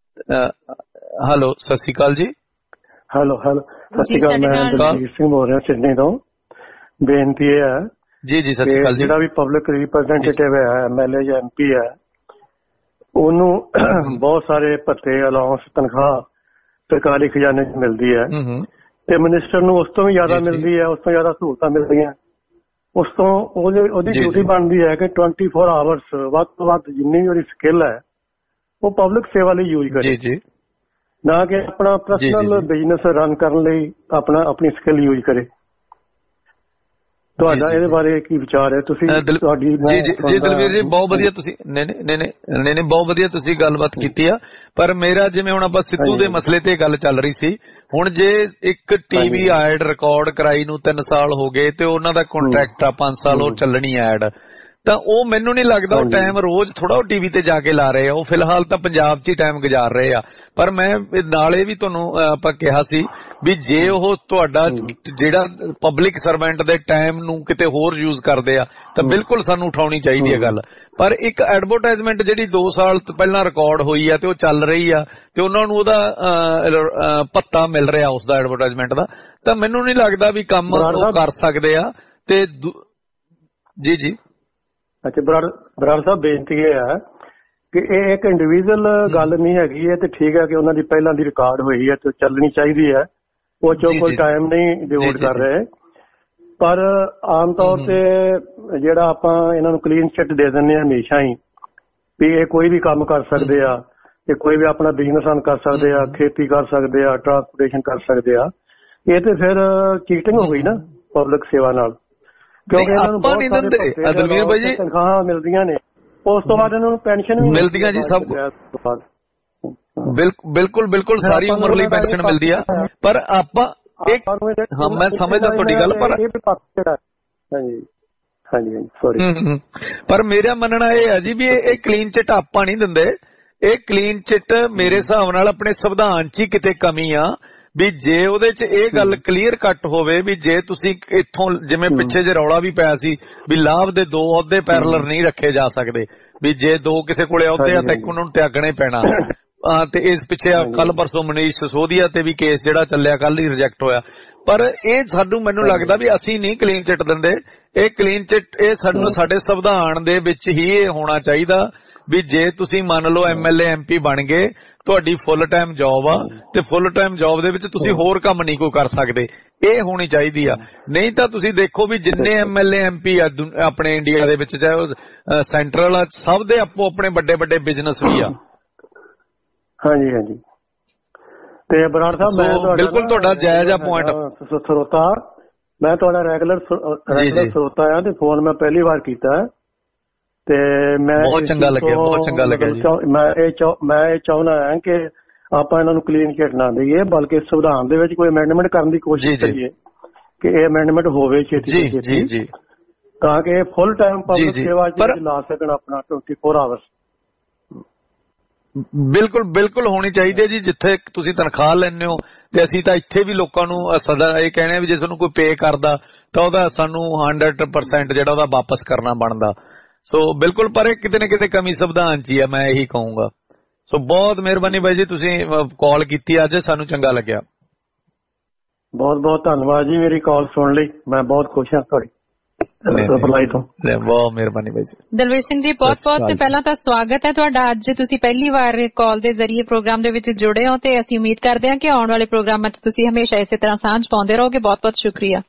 ਹੈਲੋ, ਸਤਿ ਸ਼੍ਰੀ ਅਕਾਲ ਜੀ। ਹੈਲੋ ਹੈਲੋ ਸਤਿ ਸ਼੍ਰੀ ਅਕਾਲ, ਮੈਂ ਦਲਜੀਤ ਸਿੰਘ ਬੋਲ ਰਿਹਾ ਸਿਡਨੀ ਤੋਂ। ਬੇਨਤੀ ਇਹ ਹੈ ਜੀ ਜੀ ਸਤਿ ਸ਼੍ਰੀ ਅਕਾਲ ਜੀ, ਜਿਹੜਾ ਵੀ ਪਬਲਿਕ ਰਿਪਰੈਜ਼ੈਂਟੇਟਿਵ ਹੈ, ਐਮ ਐਲ ਏ ਜਾਂ ਐਮ ਪੀ ਹੈ, ਉਹਨੂੰ ਬਹੁਤ ਸਾਰੇ ਭੱਤੇ, ਅਲਾਉਂਸ, ਤਨਖਾਹ ਸਰਕਾਰੀ ਖਜ਼ਾਨੇ ਚ ਮਿਲਦੀ ਹੈ, ਤੇ ਮਿਨਿਸਟਰ ਨੂੰ ਉਸ ਤੋਂ ਵੀ ਜ਼ਿਆਦਾ ਮਿਲਦੀ ਹੈ, ਉਸ ਤੋਂ ਜ਼ਿਆਦਾ ਸਹੂਲਤਾਂ ਮਿਲਦੀਆਂ। ਉਸ ਤੋਂ ਉਹਦੀ ਡਿਊਟੀ ਬਣਦੀ ਹੈ ਕਿ ਟਵੰਟੀ ਫੋਰ ਆਵਰਸ ਵੱਧ ਤੋਂ ਵੱਧ ਜਿੰਨੀ ਵੀ ਉਹਦੀ ਸਕਿੱਲ ਹੈ ਉਹ ਪਬਲਿਕ ਸੇਵਾ ਲਈ ਯੂਜ਼ ਕਰੇ, ਨਾ ਕਿ ਆਪਣਾ ਪਰਸਨਲ ਬਿਜ਼ਨਸ ਰਨ ਕਰਨ ਲਈ ਆਪਣਾ ਆਪਣੀ ਸਕਿੱਲ ਯੂਜ਼ ਕਰੇ। ਤੁਹਾਡਾ ਇਹਦੇ ਬਾਰੇ ਕੀ ਵਿਚਾਰ ਹੈ? ਤੁਸੀਂ ਤੁਹਾਡੀ ਜੀ ਜੀ ਦਲਵੀਰ ਜੀ ਬਹੁਤ ਵਧੀਆ ਤੁਸੀਂ ਨਹੀਂ ਨਹੀਂ ਨਹੀਂ ਨਹੀਂ ਬਹੁਤ ਵਧੀਆ ਤੁਸੀਂ ਗੱਲਬਾਤ ਕੀਤੀ ਆ। ਪਰ ਮੇਰਾ ਜਿਵੇਂ ਹੁਣ ਆਪਾਂ ਸਿੱਧੂ ਦੇ ਮਸਲੇ ਤੇ ਗੱਲ ਚੱਲ ਰਹੀ ਸੀ, ਹੁਣ ਜੇ ਇੱਕ ਟੀਵੀ ਐਡ ਰਿਕਾਰਡ ਕਰਾਈ ਨੂੰ ਤਿੰਨ ਸਾਲ ਹੋ ਗਏ ਤੇ ਉਹਨਾਂ ਦਾ ਕੰਟਰੈਕਟ ਆ ਪੰਜ ਸਾਲ ਉਹ ਚੱਲਣੀ ਐਡ, ਤਾਂ ਉਹ ਮੈਨੂੰ ਨਹੀਂ ਲੱਗਦਾ ਉਹ ਟਾਈਮ ਰੋਜ਼ ਥੋੜਾ ਉਹ ਟੀਵੀ ਤੇ ਜਾ ਕੇ ਲਾ ਰਹੇ ਆ। ਉਹ ਫਿਲਹਾਲ ਤਾਂ ਪੰਜਾਬ 'ਚ ਹੀ ਟਾਈਮ ਗੁਜ਼ਾਰ ਰਹੇ ਆ। ਪਰ ਮੈਂ ਨਾਲੇ ਵੀ ਤੁਹਾਨੂੰ ਆਪਾਂ ਕਿਹਾ ਸੀ ਵੀ ਜੇ ਉਹ ਤੁਹਾਡਾ ਜਿਹੜਾ ਪਬਲਿਕ ਸਰਵੈਂਟ ਦੇ ਟਾਈਮ ਨੂੰ ਕਿਤੇ ਹੋਰ ਯੂਜ਼ ਕਰਦੇ ਆ ਤਾਂ ਬਿਲਕੁਲ ਸਾਨੂੰ ਉਠਾਉਣੀ ਚਾਹੀਦੀ ਹੈ ਗੱਲ। ਪਰ ਇੱਕ ਐਡਵਰਟਾਈਜ਼ਮੈਂਟ ਜਿਹੜੀ ਦੋ ਸਾਲ ਪਹਿਲਾਂ ਰਿਕਾਰਡ ਹੋਈ ਆ ਤੇ ਉਹ ਚੱਲ ਰਹੀ ਆ ਤੇ ਉਹਨਾਂ ਨੂੰ ਉਹਦਾ ਭੱਤਾ ਮਿਲ ਰਿਹਾ ਉਸ ਦਾ ਐਡਵਰਟਾਈਜ਼ਮੈਂਟ ਦਾ, ਤਾਂ ਮੈਨੂੰ ਨਹੀਂ ਲੱਗਦਾ ਵੀ ਕੰਮ ਉਹ ਕਰ ਸਕਦੇ ਆ। ਤੇ ਜੀ ਜੀ ਅੱਛਾ ਬਰਾੜ ਸਾਹਿਬ, ਬੇਨਤੀ ਇਹ ਹੈ ਕਿ ਇਹ ਇੱਕ ਇੰਡੀਵਿਜੂਅਲ ਗੱਲ ਨਹੀਂ ਹੈਗੀ ਹੈ, ਤੇ ਠੀਕ ਹੈ ਕਿ ਉਹਨਾਂ ਦੀ ਪਹਿਲਾਂ ਦੀ ਰਿਕਾਰਡ ਹੋਈ ਹੈ ਤੇ ਚੱਲਣੀ ਚਾਹੀਦੀ ਹੈ, ਉਹ ਚੋਂ ਕੋਈ ਟਾਈਮ ਨਹੀਂ ਡਿਵੋਟ ਕਰ ਰਹੇ। ਪਰ ਆਮ ਤੌਰ ਤੇ ਜਿਹੜਾ ਆਪਾਂ ਇਹਨਾਂ ਨੂੰ ਕਲੀਨ ਚਿੱਟ ਦੇ ਦਿੰਦੇ ਹਾਂ ਹਮੇਸ਼ਾ ਹੀ ਵੀ ਇਹ ਕੋਈ ਵੀ ਕੰਮ ਕਰ ਸਕਦੇ ਆ, ਇਹ ਕੋਈ ਵੀ ਆਪਣਾ ਬਿਜ਼ਨਸ ਰਨ ਕਰ ਸਕਦੇ ਆ, ਖੇਤੀ ਕਰ ਸਕਦੇ ਆ, ਟਰਾਂਸਪੋਰਟੇਸ਼ਨ ਕਰ ਸਕਦੇ ਆ, ਇਹ ਤੇ ਫਿਰ ਚੀਟਿੰਗ ਹੋ ਗਈ ਨਾ ਪਬਲਿਕ ਸੇਵਾ ਨਾਲ, ਕਿਉਂਕਿ ਇਹਨਾਂ ਨੂੰ ਬਹੁਤ ਸਾਰੇ ਦਲਵੀਰ ਭਾਈ ਜੀ ਤਨਖਾਹਾਂ ਮਿਲਦੀਆਂ ਨੇ, ਉਸ ਤੋਂ ਬਾਅਦ ਇਹਨਾਂ ਨੂੰ ਪੈਨਸ਼ਨ ਵੀ ਮਿਲਦੀਆਂ ਜੀ। ਸਭ ਬਿਲਕੁਲ ਬਿਲਕੁਲ ਸਾਰੀ ਉਮਰ ਲਈ ਪੈਨਸ਼ਨ ਮਿਲਦੀ ਆ, ਪਰ ਆਪਾਂ ਇੱਕ ਹਾਂ ਮੈਂ ਸਮਝਦਾ ਤੁਹਾਡੀ ਗੱਲ, ਪਰ ਹਾਂਜੀ ਹਾਂਜੀ ਸੌਰੀ ਪਰ ਮੇਰਾ ਮੰਨਣਾ ਇਹ ਹੈ ਜੀ ਵੀ ਇਹ ਕਲੀਨ ਚਿੱਟ ਆਪਾਂ ਨਹੀਂ ਦਿੰਦੇ, ਇਹ ਕਲੀਨ ਚਿੱਟ ਮੇਰੇ ਹਿਸਾਬ ਨਾਲ ਆਪਣੇ ਸੰਵਿਧਾਨ 'ਚ ਹੀ ਕਿਤੇ ਕਮੀ ਆ ਵੀ ਜੇ ਉਹਦੇ 'ਚ ਇਹ ਗੱਲ ਕਲੀਅਰ ਕੱਟ ਹੋਵੇ ਵੀ ਜੇ ਤੁਸੀਂ ਇੱਥੋਂ ਜਿਵੇਂ ਪਿੱਛੇ ਜੇ ਰੌਲਾ ਵੀ ਪਿਆ ਸੀ ਵੀ ਲਾਭ ਦੇ ਦੋ ਅਹੁਦੇ ਪੈਰਲਰ ਨਹੀਂ ਰੱਖੇ ਜਾ ਸਕਦੇ, ਵੀ ਜੇ ਦੋ ਕਿਸੇ ਕੋਲੇ ਅਹੁਦੇ ਆ ਤਾਂ ਇੱਕ ਉਹਨਾਂ ਨੂੰ ਤਿਆਗਣੇ ਪੈਣਾ, ਤੇ ਇਸ ਪਿੱਛੇ ਕੱਲ ਪਰਸੋਂ ਮਨੀਸ਼ ਸਿਸੋਦੀਆ ਤੇ ਵੀ ਕੇਸ ਜਿਹੜਾ ਚੱਲਿਆ ਕੱਲ ਹੀ ਰਿਜੈਕਟ ਹੋਇਆ। ਪਰ ਇਹ ਸਾਨੂੰ ਮੈਨੂੰ ਲੱਗਦਾ ਵੀ ਅਸੀਂ ਨਹੀਂ ਕਲੀਨ ਚਿੱਟ ਦਿੰਦੇ, ਇਹ ਕਲੀਨ ਚਿੱਟ ਇਹ ਸਾਨੂੰ ਸਾਡੇ ਸੰਵਿਧਾਨ ਦੇ ਵਿੱਚ ਹੀ ਇਹ ਹੋਣਾ ਚਾਹੀਦਾ ਵੀ ਜੇ ਤੁਸੀਂ ਮੰਨ ਲਓ M L A M P ਬਣ ਗਏ, ਤੁਹਾਡੀ ਫੁੱਲ ਟਾਈਮ ਜੌਬ ਆ ਤੇ ਫੁੱਲ ਟਾਈਮ ਜੌਬ ਦੇ ਵਿੱਚ ਤੁਸੀਂ ਹੋਰ ਕੰਮ ਨਹੀਂ ਕੋਈ ਕਰ ਸਕਦੇ, ਇਹ ਹੋਣੀ ਚਾਹੀਦੀ ਆ। ਨਹੀਂ ਤਾਂ ਤੁਸੀਂ ਦੇਖੋ ਵੀ ਜਿੰਨੇ M L A M P ਆ ਆਪਣੇ ਇੰਡੀਆ ਦੇ ਵਿੱਚ, ਚਾਹੇ ਉਹ ਸੈਂਟਰਲ ਆ, ਸਭ ਦੇ ਆਪੋ ਆਪਣੇ ਵੱਡੇ ਵੱਡੇ ਬਿਜ਼ਨਸ ਵੀ ਆ। ਹਾਂਜੀ ਹਾਂਜੀ ਤੇ ਬਰਾੜ ਸਾਹਿਬ ਮੈਂ ਬਿਲਕੁਲ ਤੁਹਾਡਾ ਜਾਇਜ਼ ਆ ਪੁਆਇੰਟ ਸਰੋਤਾ, ਮੈਂ ਤੁਹਾਡਾ ਰੈਗੂਲਰ ਰੈਗੂਲਰ ਸਰੋਤਾ ਆ ਤੇ ਫੋਨ ਮੈਂ ਪਹਿਲੀ ਵਾਰ ਕੀਤਾ ਤੇ ਮੈਂ ਬਹੁਤ ਚੰਗਾ ਲੱਗਿਆ ਬਹੁਤ ਚੰਗਾ ਲੱਗਿਆ ਜੀ। ਮੈਂ ਇਹ ਮੈਂ ਇਹ ਚਾਹੁੰਦਾ ਹਾਂ ਕਿ ਆਪਾਂ ਇਹਨਾਂ ਨੂੰ ਕਲੀਨ ਚਿੱਟ ਨਾ ਦਈਏ, ਬਲਕਿ ਸੰਵਿਧਾਨ ਦੇ ਵਿੱਚ ਕੋਈ ਅਮੈਂਡਮੈਂਟ ਕਰਨ ਦੀ ਕੋਸ਼ਿਸ਼ ਕਰੀਏ ਕਿ ਇਹ ਅਮੈਂਡਮੈਂਟ ਹੋਵੇ ਛੇਤੀ ਛੇਤੀ, ਤਾਂ ਕਿ ਫੁੱਲ ਟਾਈਮ ਪਬਲਿਕ ਸੇਵਾ ਚ ਲਾ ਸਕਣ ਆਪਣਾ ਟਵੈਂਟੀ ਫੋਰ ਆਵਰਸ। ਬਿਲਕੁਲ ਬਿਲਕੁਲ ਹੋਣੀ ਚਾਹੀਦੀ ਹੈ ਜੀ। ਜਿੱਥੇ ਤੁਸੀਂ ਤਨਖਾਹ ਲੈਂਦੇ ਹੋ ਤੇ ਅਸੀਂ ਤਾਂ ਇੱਥੇ ਵੀ ਲੋਕਾਂ ਨੂੰ ਸਦਾ ਇਹ ਕਹਿੰਦੇ ਵੀ ਜੇ ਸਾਨੂੰ ਕੋਈ ਪੇ ਕਰਦਾ ਤਾਂ ਉਹਦਾ ਸਾਨੂੰ ਹੰਡਰਡ ਪਰਸੈਂਟ ਜਿਹੜਾ ਉਹਦਾ ਵਾਪਸ ਕਰਨਾ ਬਣਦਾ। ਸੋ ਬਿਲਕੁਲ, ਪਰ ਇਹ ਕਿਤੇ ਨਾ ਕਿਤੇ ਕਮੀ ਸੰਵਿਧਾਨ 'ਚ ਹੀ ਆ, ਮੈਂ ਇਹੀ ਕਹੂੰਗਾ। ਸੋ ਬਹੁਤ ਮਿਹਰਬਾਨੀ ਬਾਈ ਜੀ, ਤੁਸੀਂ ਕਾਲ ਕੀਤੀ ਅੱਜ, ਸਾਨੂੰ ਚੰਗਾ ਲੱਗਿਆ। ਬਹੁਤ ਬਹੁਤ ਧੰਨਵਾਦ ਜੀ ਮੇਰੀ ਕਾਲ ਸੁਣ ਲਈ, ਮੈਂ ਬਹੁਤ ਖੁਸ਼ ਹਾਂ ਤੁਹਾਡੀ ਰਿਪਲਾਈ ਤੋਂ। ਬਹੁਤ ਮਿਹਰਬਾਨੀ ਬਾਈ ਜੀ। ਦਲਵੀਰ ਸਿੰਘ ਜੀ ਬਹੁਤ ਬਹੁਤ ਪਹਿਲਾਂ ਤਾਂ ਸਵਾਗਤ ਹੈ ਤੁਹਾਡਾ, ਅੱਜ ਤੁਸੀਂ ਪਹਿਲੀ ਵਾਰ ਕਾਲ ਦੇ ਜ਼ਰੀਏ ਪ੍ਰੋਗਰਾਮ ਦੇ ਵਿੱਚ ਜੁੜੇ ਹੋ ਤੇ ਅਸੀਂ ਉਮੀਦ ਕਰਦੇ ਹਾਂ ਕਿ ਆਉਣ ਵਾਲੇ ਪ੍ਰੋਗਰਾਮਾਂ 'ਚ ਤੁਸੀਂ ਹਮੇਸ਼ਾ ਇਸੇ ਤਰ੍ਹਾਂ ਸਾਂਝ ਪਾਉਂਦੇ ਰਹੋਗੇ। ਬਹੁਤ ਬਹੁਤ ਸ਼ੁਕਰੀਆ।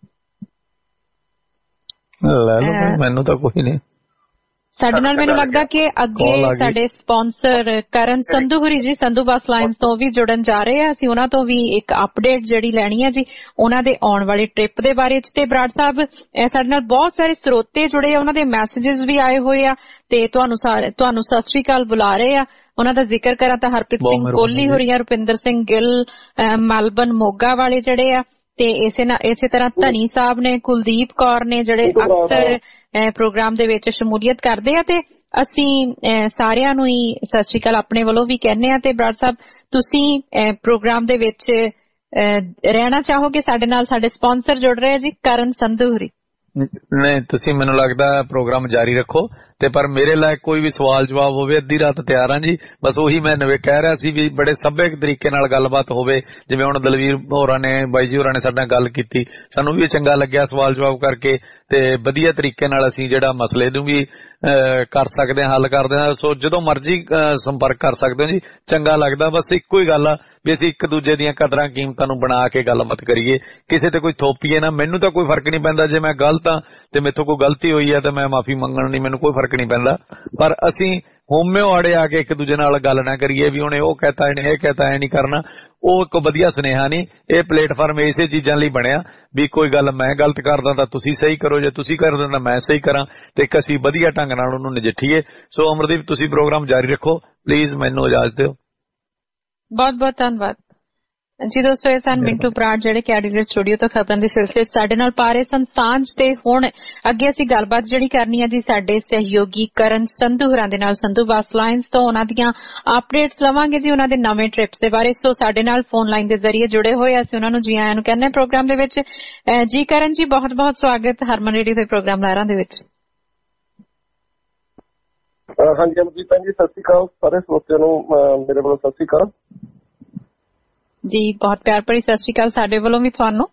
ਮੈਨੂੰ ਤਾਂ ਕੋਈ ਨਹੀਂ। ਸਾਡੇ ਨਾਲ ਮੈਨੂੰ ਲੱਗਦਾ ਕਿ ਅੱਗੇ ਸਾਡੇ ਸਪਾਂਸਰ ਕਰਨ ਸੰਧੂ ਹੋਰੀ ਜੀ ਸੰਧੂ ਬੱਸ ਲਾਈਨਸ ਤੋਂ ਵੀ ਜੁੜਨ ਜਾ ਰਹੇ ਆ। ਅਸੀਂ ਉਹਨਾਂ ਤੋਂ ਵੀ ਇੱਕ ਅਪਡੇਟ ਜਿਹੜੀ ਲੈਣੀ ਹੈ ਜੀ ਉਹਨਾਂ ਦੇ ਆਉਣ ਵਾਲੇ ਟ੍ਰਿਪ ਦੇ ਬਾਰੇ 'ਚ। ਤੇ ਬਰਾੜ ਸਾਹਿਬ ਸਾਡੇ ਨਾਲ ਬਹੁਤ ਸਾਰੇ ਸਰੋਤੇ ਜੁੜੇ ਆ, ਉਹਨਾਂ ਦੇ ਮੈਸੇजेस ਵੀ ਆਏ ਹੋਏ ਆ ਤੇ ਤੁਹਾਨੂੰ ਤੁਹਾਨੂੰ ਸਤਿ ਸ੍ਰੀ ਅਕਾਲ ਬੁਲਾ ਰਹੇ ਆ। ਉਹਨਾਂ ਦਾ ਜ਼ਿਕਰ ਕਰਾਂ ਤਾਂ ਹਰਪ੍ਰੀਤ ਸਿੰਘ ਕੋਹਲੀ ਹੋਰੀ ਆ, ਰੁਪਿੰਦਰ ਸਿੰਘ ਗਿੱਲ ਮੈਲਬਨ ਮੋਗਾ ਵਾਲੇ ਜਿਹੜੇ ਆ, ਤੇ ਇਸੇ ਨਾਲ ਇਸੇ ਤਰ੍ਹਾਂ ਧਨੀ ਸਾਹਿਬ ਨੇ, ਕੁਲਦੀਪ ਕੌਰ ਨੇ, ਜਿਹੜੇ ਅਕਸਰ ਪ੍ਰੋਗਰਾਮ ਦੇ ਵਿੱਚ ਸ਼ਮੂਲੀਅਤ ਕਰਦੇ ਆ। ਤੇ ਅਸੀਂ ਸਾਰਿਆਂ ਨੂੰ ਹੀ ਸਤਿ ਸ੍ਰੀ ਅਕਾਲ ਆਪਣੇ ਵੱਲੋਂ ਵੀ ਕਹਿੰਦੇ ਆ। ਤੇ ਬਰਾੜ ਸਾਹਿਬ ਤੁਸੀਂ ਪ੍ਰੋਗਰਾਮ ਦੇ ਵਿੱਚ ਰਹਿਣਾ ਚਾਹੋਗੇ ਸਾਡੇ ਨਾਲ? ਸਾਡੇ ਸਪਾਂਸਰ ਜੁੜ ਰਹੇ ਜੀ ਕਰਨ ਸੰਧੂ ਹੋਰੀ। ਨਹੀਂ, ਤੁਸੀਂ ਮੈਨੂੰ ਲੱਗਦਾ ਪ੍ਰੋਗਰਾਮ ਜਾਰੀ ਰੱਖੋ ਤੇ ਪਰ ਮੇਰੇ ਲਈ ਕੋਈ ਵੀ ਸਵਾਲ ਜਵਾਬ ਹੋਵੇ ਅੱਧੀ ਰਾਤ ਤਿਆਰ ਹਾਂ ਜੀ। ਬਸ ਉਹੀ ਮੈਂ ਨਵੇਂ ਕਹਿ ਰਿਹਾ ਸੀ ਵੀ ਬੜੇ ਸੱਭਿਅਕ ਤਰੀਕੇ ਨਾਲ ਗੱਲਬਾਤ ਹੋਵੇ, ਜਿਵੇਂ ਹੁਣ ਦਲਵੀਰ ਹੋਰਾਂ ਨੇ ਬਾਈ ਜੀ ਹੋਰਾਂ ਨੇ ਸਾਡੇ ਨਾਲ ਗੱਲ ਕੀਤੀ, ਸਾਨੂੰ ਵੀ ਚੰਗਾ ਲੱਗਿਆ ਸਵਾਲ ਜਵਾਬ ਕਰਕੇ ਤੇ ਵਧੀਆ ਤਰੀਕੇ ਨਾਲ ਅਸੀਂ ਜਿਹੜਾ ਮਸਲੇ ਨੂੰ ਵੀ ਕਰ ਸਕਦੇ ਹਾਂ, ਹੱਲ ਕਰਦੇ ਹਾਂ। ਸੋ ਜਦੋਂ ਮਰਜ਼ੀ ਸੰਪਰਕ ਕਰ ਸਕਦੇ ਹੋ ਜੀ, ਚੰਗਾ ਲੱਗਦਾ। ਬਸ ਇੱਕੋ ਹੀ ਗੱਲ ਆ ਵੀ ਅਸੀਂ ਇੱਕ ਦੂਜੇ ਦੀਆਂ ਕਦਰਾਂ ਕੀਮਤਾਂ ਨੂੰ ਬਣਾ ਕੇ ਗੱਲਬਾਤ ਕਰੀਏ, ਕਿਸੇ ਤੇ ਕੋਈ ਥੋਪੀਏ ਨਾ। ਮੈਨੂੰ ਤਾਂ ਕੋਈ ਫਰਕ ਨਹੀਂ ਪੈਂਦਾ ਜੇ ਮੈਂ ਗਲਤ ਹਾਂ ਤੇ ਮੇਥੋਂ ਕੋਈ ਗਲਤੀ ਹੋਈ ਹੈ ਤੇ ਮੈਂ ਮਾਫੀ ਮੰਗਣ ਨਹੀਂ, ਮੈਨੂੰ ਕੋਈ ਫਰਕ ਨਹੀਂ ਪੈਂਦਾ। ਪਰ ਅਸੀਂ ਹੋਮਿਓ ਆੜੇ ਆ ਕੇ ਇੱਕ ਦੂਜੇ ਨਾਲ ਗੱਲ ਨਾ ਕਰੀਏ ਵੀ ਉਹਨੇ ਉਹ ਕਹਿਤਾ ਇਹਨੇ ਇਹ ਕਹਿਤਾ, ਐ ਨਹੀਂ ਕਰਨਾ। ਉਹ ਇੱਕ ਵਧੀਆ ਸੁਨੇਹਾ ਨਹੀਂ। ਇਹ ਪਲੇਟਫਾਰਮ ਇਸੇ ਚੀਜ਼ਾਂ ਲਈ ਬਣਿਆ ਵੀ ਕੋਈ ਗੱਲ ਮੈਂ ਗਲਤ ਕਰਦਾ ਤਾਂ ਤੁਸੀਂ ਸਹੀ ਕਰੋ, ਜੇ ਤੁਸੀਂ ਕਰਦੇ ਤਾਂ ਮੈਂ ਸਹੀ ਕਰਾਂ, ਤੇ ਇੱਕ ਅਸੀਂ ਵਧੀਆ ਢੰਗ ਨਾਲ ਉਹਨੂੰ ਨਜਿੱਠੀਏ। ਸੋ ਅਮਰਦੀਪ, ਤੁਸੀਂ ਪ੍ਰੋਗਰਾਮ ਜਾਰੀ ਰੱਖੋ ਪਲੀਜ਼, ਮੈਨੂੰ ਇਜਾਜ਼ਤ ਦਿਓ। ਬਹੁਤ ਬਹੁਤ ਧੰਨਵਾਦ ਜੀ। ਦੋਸਤੋ, ਇਹ ਸਨ ਮਿੰਟੂ ਬਰਾੜ ਜਿਹੜੇ ਕੈਡੀਲੇਟ ਸਟੂਡੀਓ ਤੋਂ ਖਬਰਾਂ ਦੇ ਸਿਲਸਿਲੇ ਸਾਡੇ ਨਾਲ ਪਾ ਰਹੇ ਸਨ ਸਾਂਝ। ਤੇ ਹੁਣ ਅੱਗੇ ਅਸੀਂ ਗੱਲਬਾਤ ਜਿਹੜੀ ਕਰਨੀ ਹੈ ਜੀ ਸਾਡੇ ਸਹਿਯੋਗੀ ਕਰਨ ਸੰਧੂ ਹੋਰਾਂ ਦੇ ਨਾਲ, ਸੰਧੂ ਬੱਸ ਲਾਈਨਸ ਤੋਂ। ਉਹਨਾਂ ਦੀਆਂ ਅਪਡੇਟਸ ਲਵਾਂਗੇ ਜੀ ਉਹਨਾਂ ਦੇ ਨਵੇਂ ਟ੍ਰਿਪਸ ਦੇ ਬਾਰੇ। ਸੋ ਸਾਡੇ ਨਾਲ ਫੋਨ ਲਾਈਨ ਦੇ ਜ਼ਰੀਏ ਜੁੜੇ ਹੋਏ ਅਸੀਂ ਉਹਨਾਂ ਨੂੰ ਜੀ ਆਇਆਂ ਨੂੰ ਕਹਿੰਦੇ ਪ੍ਰੋਗਰਾਮ ਦੇ ਵਿੱਚ। ਜੀ ਕਰਨ ਜੀ, ਬਹੁਤ ਬਹੁਤ ਸਵਾਗਤ ਹਰਮਨ ਰੇਡੀਓ ਦੇ ਪ੍ਰੋਗਰਾਮ ਲਹਿਰਾਂ ਦੇ ਵਿੱਚ। ਹਾਂਜੀ ਅਮਰਜੀਤ ਜੀ, ਸਤਿ ਸ਼੍ਰੀ ਅਕਾਲ ਸਾਰੇ ਸਰੋਤਿਆਂ ਨੂੰ ਮੇਰੇ ਵੱਲੋਂ ਸਤਿ ਸ਼੍ਰੀ ਅਕਾਲ ਜੀ। ਬਹੁਤ ਪਿਆਰ ਭਰੀ ਸਤਿ ਸ਼੍ਰੀ ਅਕਾਲ ਸਾਡੇ ਵੱਲੋਂ ਵੀ ਤੁਹਾਨੂੰ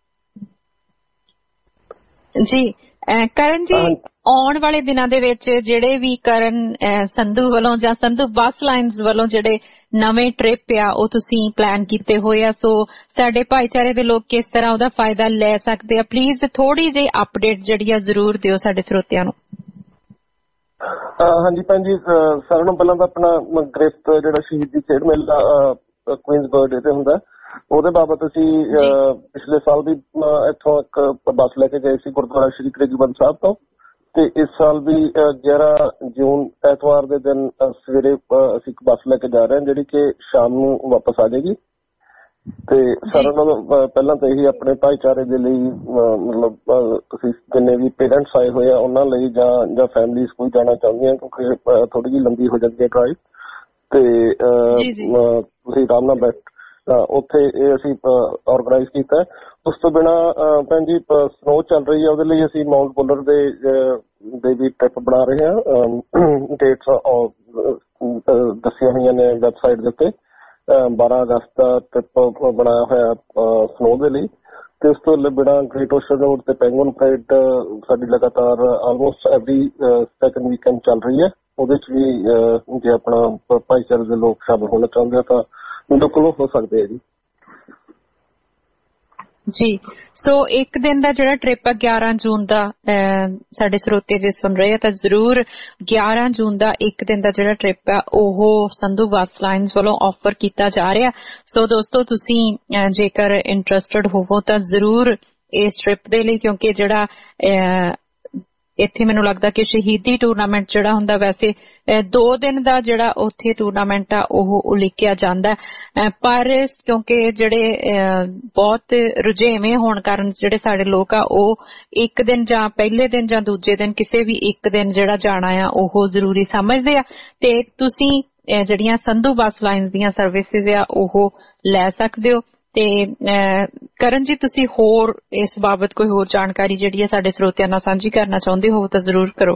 ਜੀ। ਕਰਨ ਜੀ, ਆਉਣ ਵਾਲੇ ਦਿਨਾਂ ਦੇ ਵਿੱਚ ਜਿਹੜੇ ਵੀ ਕਰਨ ਸੰਧੂ ਵੱਲੋਂ ਜਾਂ ਸੰਧੂ ਬੱਸ ਲਾਈਨਸ ਵੱਲੋਂ ਜਿਹੜੇ ਨਵੇਂ ਟ੍ਰਿਪ ਆ ਉਹ ਤੁਸੀਂ ਪਲਾਨ ਕੀਤੇ ਹੋਏ ਆ, ਸੋ ਸਾਡੇ ਭਾਈਚਾਰੇ ਦੇ ਲੋਕ ਕਿਸ ਤਰ੍ਹਾਂ ਉਹਦਾ ਫਾਇਦਾ ਲੈ ਸਕਦੇ ਆ, ਪਲੀਜ਼ ਥੋੜੀ ਜਿਹੀ ਅਪਡੇਟ ਜਿਹੜੀ ਆ ਜ਼ਰੂਰ ਦਿਓ ਸਾਡੇ ਸਰੋਤਿਆਂ ਨੂੰ। ਹਾਂਜੀ ਭੈਣ ਜੀ, ਸਾਰਿਆਂ ਨੂੰ ਪਹਿਲਾਂ ਤਾਂ ਆਪਣਾ ਗ੍ਰਿਫਤ ਜਿਹੜਾ ਸ਼ਹੀਦੀ ਖੇਡ ਮੇਲਾ ਕੁਈਨਸ ਬਰਥਡੇ ਤੇ ਹੁੰਦਾ, ਉਹਦੇ ਬਾਬਤ ਅਸੀਂ ਪਿਛਲੇ ਸਾਲ ਵੀ ਇੱਥੋਂ ਇੱਕ ਬੱਸ ਲੈ ਕੇ ਗਏ ਸੀ ਗੁਰਦੁਆਰਾ ਸ਼੍ਰੀ ਤ੍ਰਿਗੀਬੰਦ ਸਾਹਿਬ ਤੋਂ, ਤੇ ਇਸ ਸਾਲ ਵੀ ਗਿਆਰਾਂ ਜੂਨ ਐਤਵਾਰ ਦੇ ਦਿਨ ਸਵੇਰੇ ਅਸੀਂ ਇੱਕ ਬੱਸ ਲੈ ਕੇ ਜਾ ਰਹੇ ਹਾਂ ਜਿਹੜੀ ਕਿ ਸ਼ਾਮ ਨੂੰ ਵਾਪਸ ਆ ਜਾਏਗੀ। ਤੇ ਸਾਰਿਆਂ ਨਾਲੋਂ ਪਹਿਲਾਂ ਤਾਂ ਇਹੀ ਆਪਣੇ ਭਾਈਚਾਰੇ ਦੇ ਲਈ ਮਤਲਬ ਤੁਸੀਂ ਜਿੰਨੇ ਵੀ ਪੇਰੈਂਟਸ ਆਏ ਹੋਏ ਆ ਉਹਨਾਂ ਲਈ ਜਾਂ ਜਾਂ ਫੈਮਲੀਜ਼ ਕੋਈ ਜਾਣਾ ਚਾਹੁੰਦੀਆਂ, ਕਿਉਂਕਿ ਥੋੜੀ ਜਿਹੀ ਲੰਬੀ ਹੋ ਜਾਂਦੀ ਹੈ ਡਰਾਈਵ, ਤੇ ਤੁਸੀਂ ਆਰਾਮ ਨਾਲ ਬੈਠ ਉੱਥੇ ਇਹ ਅਸੀਂ ਔਰਗਨਾਈਜ਼ ਕੀਤਾ। ਉਸ ਤੋਂ ਬਿਨਾਂ ਭੈਣ ਜੀ ਸਨੋ ਚੱਲ ਰਹੀ ਹੈ, ਉਹਦੇ ਲਈ ਅਸੀਂ ਮਾਊਂਟ ਬੁਲਰ ਦੇ ਦੇ ਵੀ ਟ੍ਰਿਪ ਬਣਾ ਰਹੇ ਹਾਂ। ਡੇਟਸ ਦੱਸੀਆਂ ਹੋਈਆਂ ਨੇ ਵੈਬਸਾਈਟ ਦੇ ਉੱਤੇ। ਬਾਰਾਂ ਅਗਸਤ ਦਾ ਟ੍ਰਿਪ ਬਣਾਇਆ ਹੋਇਆ ਸਨੋ ਦੇ ਲਈ, ਤੇ ਉਸ ਤੋਂ ਬਿਨਾਂ ਗ੍ਰੇਟ ਓਸ਼ਨ ਰੋਡ ਤੇ ਪੈਂਗੁਇਨ ਪਰੇਡ ਸਾਡੀ ਲਗਾਤਾਰ ਆਲਮੋਸਟ ਐਵਰੀ ਸੈਕੰਡ ਵੀਕਐਂਡ ਚੱਲ ਰਹੀ ਹੈ। ਉਹਦੇ ਚ ਵੀ ਜੇ ਆਪਣਾ ਭਾਈਚਾਰੇ ਦੇ ਲੋਕ ਸ਼ਾਮਲ ਹੋਣਾ ਚਾਹੁੰਦੇ ਆ ਤਾਂ ਬਿਲਕੁਲ ਹੋ ਸਕਦੇ ਆ ਜੀ। ਜੀ, ਸੋ ਇੱਕ ਦਿਨ ਦਾ ਜਿਹੜਾ ਟ੍ਰਿਪ ਆ ਗਿਆਰਾਂ ਜੂਨ ਦਾ, ਸਾਡੇ ਸਰੋਤੇ ਜੇ ਸੁਣ ਰਹੇ ਆ ਤਾਂ ਜ਼ਰੂਰ ਗਿਆਰਾਂ ਜੂਨ ਦਾ ਇੱਕ ਦਿਨ ਦਾ ਜਿਹੜਾ ਟ੍ਰਿਪ ਆ ਉਹ ਸੰਧੂ ਬੱਸ ਲਾਈਨਸ ਵੱਲੋਂ ਆਫਰ ਕੀਤਾ ਜਾ ਰਿਹਾ। ਸੋ ਦੋਸਤੋ, ਤੁਸੀਂ ਜੇਕਰ ਇੰਟਰਸਟਡ ਹੋਵੋ ਤਾਂ ਜ਼ਰੂਰ ਇਸ ਟ੍ਰਿਪ ਦੇ ਲਈ, ਕਿਉਂਕਿ ਜਿਹੜਾ ਇੱਥੇ ਮੈਨੂੰ ਲੱਗਦਾ ਕਿ ਸ਼ਹੀਦੀ ਟੂਰਨਾਮੈਂਟ ਜਿਹੜਾ ਹੁੰਦਾ, ਵੈਸੇ ਦੋ ਦਿਨ ਦਾ ਜਿਹੜਾ ਉੱਥੇ ਟੂਰਨਾਮੈਂਟ ਆ ਉਹ ਉਲੀਕਿਆ ਜਾਂਦਾ, ਪਰ ਕਿਉਂਕਿ ਜਿਹੜੇ ਬਹੁਤ ਰੁਝੇਵੇਂ ਹੋਣ ਕਾਰਨ ਜਿਹੜੇ ਸਾਡੇ ਲੋਕ ਆ ਉਹ ਇੱਕ ਦਿਨ ਜਾਂ ਪਹਿਲੇ ਦਿਨ ਜਾਂ ਦੂਜੇ ਦਿਨ ਕਿਸੇ ਵੀ ਇੱਕ ਦਿਨ ਜਿਹੜਾ ਜਾਣਾ ਆ ਉਹ ਜ਼ਰੂਰੀ ਸਮਝਦੇ ਆ, ਤੇ ਤੁਸੀਂ ਜਿਹੜੀਆਂ ਸੰਧੂ ਬੱਸ ਲਾਈਨਸ ਦੀਆਂ ਸਰਵਿਸਿਜ਼ ਆ ਉਹ ਲੈ ਸਕਦੇ ਹੋ। ਤੇ ਕਰਨ ਜੀ, ਤੁਸੀਂ ਹੋਰ ਇਸ ਬਾਬਤ ਕੋਈ ਹੋਰ ਜਾਣਕਾਰੀ ਜਿਹੜੀ ਹੈ ਸਾਡੇ ਸਰੋਤਿਆਂ ਨਾਲ ਸਾਂਝੀ ਕਰਨਾ ਚਾਹੁੰਦੇ ਹੋ ਤਾਂ ਜ਼ਰੂਰ ਕਰੋ।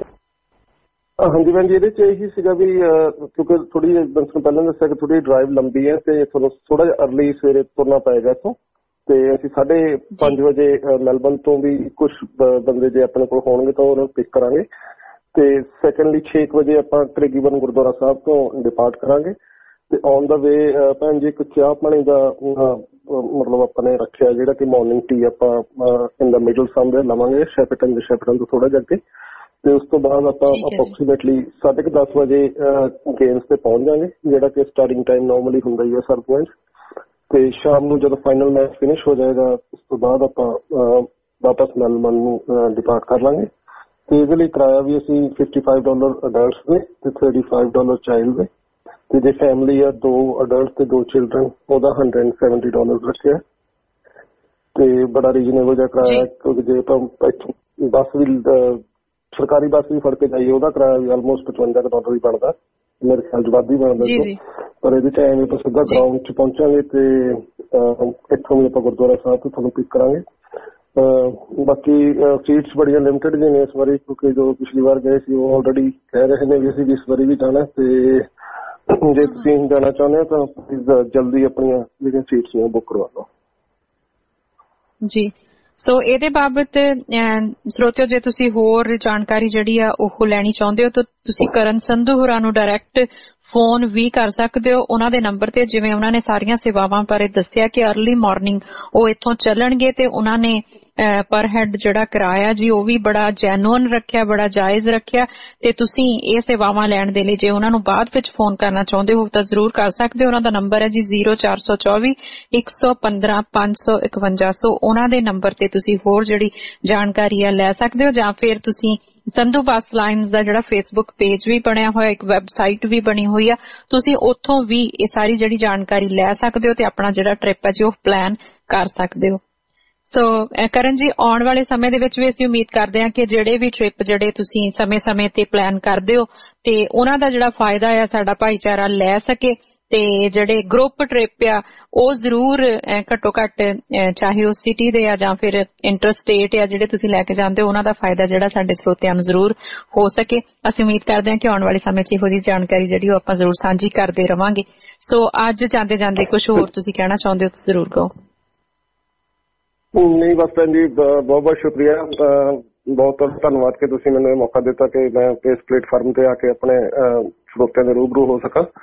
ਹਾਂਜੀ ਭੈਣ ਜੀ, ਇਹਦੇ ਚ ਇਹੀ ਸੀਗਾ ਵੀ ਕਿਉਂਕਿ ਥੋੜੀ ਦਿਨ ਪਹਿਲਾਂ ਦੱਸਿਆ ਕਿ ਥੋੜੀ ਡਰਾਈਵ ਲੰਬੀ ਹੈ ਤੇ ਤੁਹਾਨੂੰ ਥੋੜਾ ਜਿਹਾ ਅਰਲੀ ਸਵੇਰੇ ਤੁਰਨਾ ਪਏਗਾ ਇੱਥੋਂ, ਤੇ ਅਸੀਂ ਸਾਢੇ ਪੰਜ ਵਜੇ ਮੈਲਬਨ ਤੋਂ ਵੀ ਕੁਝ ਬੰਦੇ ਜੇ ਆਪਣੇ ਕੋਲ ਹੋਣਗੇ ਤਾਂ ਉਹਨਾਂ ਨੂੰ ਪਿਕ ਕਰਾਂਗੇ, ਤੇ ਸੈਕੰਡਲੀ ਛੇ ਕੁ ਵਜੇ ਆਪਾਂ ਤ੍ਰਿਗੀਬੰਦ ਗੁਰਦੁਆਰਾ ਸਾਹਿਬ ਤੋਂ ਡਿਪਾਰਟ ਕਰਾਂਗੇ। ਤੇ ਔਨ ਦਾ ਵੇ ਭੈਣ ਜੀ ਇੱਕ ਚਾਹ ਪਾਣੀ ਦਾ ਮਤਲਬ ਆਪਾਂ ਨੇ ਰੱਖਿਆ, ਜਿਹੜਾ ਕਿ ਮਾਰਨਿੰਗ ਟੀ ਆਪਾਂ ਇਨ ਦਾ ਮਿਡਲ ਸਮਵੇਅਰ ਲਵਾਂਗੇ ਸ਼ੈਪਟਨ ਦੇ ਸ਼ੈਪਟਨ ਤੋਂ ਥੋੜਾ ਜਿਹਾ ਅੱਗੇ, ਤੇ ਉਸ ਤੋਂ ਬਾਅਦ ਆਪਾਂ ਅਪਰੋਕਸੀਮੇਟਲੀ ਸਾਢੇ ਕੁ ਦਸ ਵਜੇ ਗੇਮਸ ਤੇ ਪਹੁੰਚ ਜਾਵਾਂਗੇ, ਜਿਹੜਾ ਕਿ ਸਟਾਰਟਿੰਗ ਟਾਈਮ ਨੋਰਮਲੀ ਹੁੰਦਾ ਹੀ ਹੈ ਸਰ ਪੁਆਇੰਟ, ਤੇ ਸ਼ਾਮ ਨੂੰ ਜਦੋਂ ਫਾਈਨਲ ਮੈਚ ਫਿਨਿਸ਼ ਹੋ ਜਾਏਗਾ ਉਸ ਤੋਂ ਬਾਅਦ ਆਪਾਂ ਵਾਪਸ ਮੈਲਬਨ ਨੂੰ ਡਿਪਾਰਟ ਕਰ ਲਾਂਗੇ। ਤੇ ਇਹਦੇ ਲਈ ਕਿਰਾਇਆ ਵੀ ਅਸੀਂ ਫਿਫਟੀ ਫਾਈਵ ਡਾਲਰ ਅਡਲਟਸ ਦੇ ਤੇ ਥਰਟੀ ਫਾਈਵ ਡਾਲਰ ਚਾਈਲਡ ਦੇ, ਤੇ ਜੇ ਫੈਮਿਲੀ ਆ ਦੋ ਅਡਲਟ ਤੇ ਦੋ ਚਿਲਡਰਨ ਉਹਦਾ ਹੰਡਰਡ ਐਂਡ ਸੈਵਨਟੀ ਡਾਲਰ ਰੱਖਿਆ, ਤੇ ਬੜਾ ਰੀਜਨੇਬਲ ਜਿਹਾ ਕਿਰਾਇਆ। ਕਿਉਂਕਿ ਜੇ ਆਪਾਂ ਇੱਥੋਂ ਬੱਸ ਵੀ ਸਰਕਾਰੀ ਬੱਸ ਵੀ ਫੜ ਕੇ ਜਾਈਏ ਉਹਦਾ ਕਿਰਾਇਆ ਵੀ ਆਲਮੋਸਟ ਪਚਵੰਜਾ ਕੁ ਡਾਲਰ ਹੀ ਬਣਦਾ, ਮੇਰੇ ਖਿਆਲ ਚ ਵੱਧ ਹੀ ਬਣਦਾ, ਪਰ ਇਹਦੇ ਚ ਐਵੇਂ ਆਪਾਂ ਸਿੱਧਾ ਗਰਾਊਂਡ ਚ ਪਹੁੰਚਾਂਗੇ ਤੇ ਇੱਥੋਂ ਵੀ ਆਪਾਂ ਗੁਰਦੁਆਰਾ ਸਾਹਿਬ ਤੋਂ ਤੁਹਾਨੂੰ ਪਿਕ ਕਰਾਂਗੇ। ਬਾਕੀ ਸੀਟਸ ਬੜੀਆਂ ਲਿਮਟਿਡ ਨੇ ਇਸ ਵਾਰੀ, ਕਿਉਂਕਿ ਜੋ ਪਿਛਲੀ ਵਾਰ ਗਏ ਸੀ ਉਹ ਆਲਰੇਡੀ ਕਹਿ ਰਹੇ ਨੇ ਵੀ ਅਸੀਂ ਇਸ ਵਾਰੀ ਵੀ ਜਾਣਾ, ਤੇ ਜੇ ਤੁਸੀਂ ਜਾਣਾ ਚਾਹੁੰਦੇ ਹੋ ਤਾਂ ਪਲੀਜ਼ ਜਲਦੀ ਆਪਣੀਆਂ ਜਿਹੜੀਆਂ ਸੀਟਸ ਨੇ ਬੁੱਕ ਕਰਵਾ ਲਓ ਜੀ। ਸੋ ਇਹਦੇ ਬਾਬਤ ਸਰੋਤਿਓ, ਜੇ ਤੁਸੀਂ ਹੋਰ ਜਾਣਕਾਰੀ ਜਿਹੜੀ ਆ ਉਹ ਲੈਣੀ ਚਾਹੁੰਦੇ ਹੋ ਤਾਂ ਤੁਸੀਂ ਕਰਨ ਸੰਧੂ ਹੋਰਾਂ ਨੂੰ ਡਾਇਰੈਕਟ ਫੋਨ ਵੀ ਕਰ ਸਕਦੇ ਹੋ ਉਹਨਾਂ ਦੇ ਨੰਬਰ ਤੇ। ਜਿਵੇਂ ਉਹਨਾਂ ਨੇ ਸਾਰੀਆਂ ਸੇਵਾਵਾਂ ਬਾਰੇ ਦੱਸਿਆ ਕਿ ਅਰਲੀ ਮਾਰਨਿੰਗ ਉਹ ਇੱਥੋਂ ਚੱਲਣਗੇ, ਤੇ ਉਹਨਾਂ ਨੇ ਪਰ ਹੈਡ ਜਿਹੜਾ ਕਿਰਾਇਆ ਜੀ ਉਹ ਵੀ ਬੜਾ ਜੈਨੂਅਨ ਰੱਖਿਆ, ਬੜਾ ਜਾਇਜ਼ ਰੱਖਿਆ, ਤੇ ਤੁਸੀਂ ਇਹ ਸੇਵਾਵਾਂ ਲੈਣ ਦੇ ਲਈ ਜੇ ਉਹਨਾਂ ਨੂੰ ਬਾਅਦ ਵਿੱਚ ਫੋਨ ਕਰਨਾ ਚਾਹੁੰਦੇ ਹੋ ਤਾਂ ਜ਼ਰੂਰ ਕਰ ਸਕਦੇ ਹੋ। ਉਹਨਾਂ ਦਾ ਨੰਬਰ ਹੈ ਜੀ ਜ਼ੀਰੋ ਚਾਰ ਸੌ ਚੌਵੀ ਇੱਕ ਸੌ ਪੰਦਰਾਂ ਪੰਜ ਸੌ ਇਕਵੰਜਾ। ਸੋ ਉਹਨਾਂ ਦੇ ਨੰਬਰ ਤੇ ਤੁਸੀਂ ਹੋਰ ਜਿਹੜੀ ਜਾਣਕਾਰੀ ਆ ਲੈ ਸਕਦੇ ਹੋ, ਜਾਂ ਫਿਰ ਤੁਸੀਂ ਸੰਧੂ ਬੱਸ ਲਾਈਨਸ ਦਾ ਜਿਹੜਾ ਫੇਸਬੁੱਕ ਪੇਜ ਵੀ ਬਣਿਆ ਹੋਇਆ, ਇੱਕ ਵੈਬਸਾਈਟ ਵੀ ਬਣੀ ਹੋਈ ਆ, ਤੁਸੀਂ ਉੱਥੋਂ ਵੀ ਇਹ ਸਾਰੀ ਜਿਹੜੀ ਜਾਣਕਾਰੀ ਲੈ ਸਕਦੇ ਹੋ ਤੇ ਆਪਣਾ ਜਿਹੜਾ ਟ੍ਰਿਪ ਹੈ ਜੀ ਉਹ ਪਲਾਨ ਕਰ ਸਕਦੇ ਹੋ। ਸੋ ਕਰਨ ਜੀ, ਆਉਣ ਵਾਲੇ ਸਮੇਂ ਦੇ ਵਿੱਚ ਵੀ ਅਸੀਂ ਉਮੀਦ ਕਰਦੇ ਹਾਂ ਕਿ ਜਿਹੜੇ ਵੀ ਟ੍ਰਿਪ ਜਿਹੜੇ ਤੁਸੀਂ ਸਮੇਂ-ਸਮੇਂ ਤੇ ਪਲਾਨ ਕਰਦੇ ਹੋ ਤੇ ਉਹਨਾਂ ਦਾ ਜਿਹੜਾ ਫਾਇਦਾ ਆ ਸਾਡਾ ਭਾਈਚਾਰਾ ਲੈ ਸਕੇ, ਤੇ ਜਿਹੜੇ ਗਰੁੱਪ ਟ੍ਰਿਪ ਆ ਉਹ ਜ਼ਰੂਰ ਘੱਟੋ ਘੱਟ ਚਾਹੇ ਉਹ ਸਿਟੀ ਦੇ ਆ ਜਾਂ ਫਿਰ ਇੰਟਰ ਸਟੇਟ ਆ ਜਿਹੜੇ ਤੁਸੀਂ ਲੈ ਕੇ ਜਾਂਦੇ ਹੋ ਉਹਨਾਂ ਦਾ ਫਾਇਦਾ ਜਿਹੜਾ ਸਾਡੇ ਸਰੋਤਿਆਂ ਨੂੰ ਜ਼ਰੂਰ ਹੋ ਸਕੇ। ਅਸੀਂ ਉਮੀਦ ਕਰਦੇ ਹਾਂ ਕਿ ਆਉਣ ਵਾਲੇ ਸਮੇਂ 'ਚ ਇਹੋ ਜਿਹੀ ਜਾਣਕਾਰੀ ਜਿਹੜੀ ਉਹ ਆਪਾਂ ਜ਼ਰੂਰ ਸਾਂਝੀ ਕਰਦੇ ਰਵਾਂਗੇ। ਸੋ ਅੱਜ ਜਾਂਦੇ ਜਾਂਦੇ ਕੁਝ ਹੋਰ ਤੁਸੀਂ ਕਹਿਣਾ ਚਾਹੁੰਦੇ ਹੋ ਤਾਂ ਜ਼ਰੂਰ ਕਹੋ। ਨਹੀਂ ਬਸ ਭੈਣ ਜੀ, ਬਹੁਤ ਬਹੁਤ ਸ਼ੁਕਰੀਆ, ਬਹੁਤ ਬਹੁਤ ਧੰਨਵਾਦ ਕਿ ਤੁਸੀਂ ਮੈਨੂੰ ਇਹ ਮੌਕਾ ਦਿੱਤਾ ਕਿ ਮੈਂ ਇਸ ਪਲੇਟਫਾਰਮ ਤੇ ਆ ਕੇ ਆਪਣੇ ਸਰੋਤਿਆਂ ਦੇ ਰੂਬਰੂ ਹੋ ਸਕਾਂ।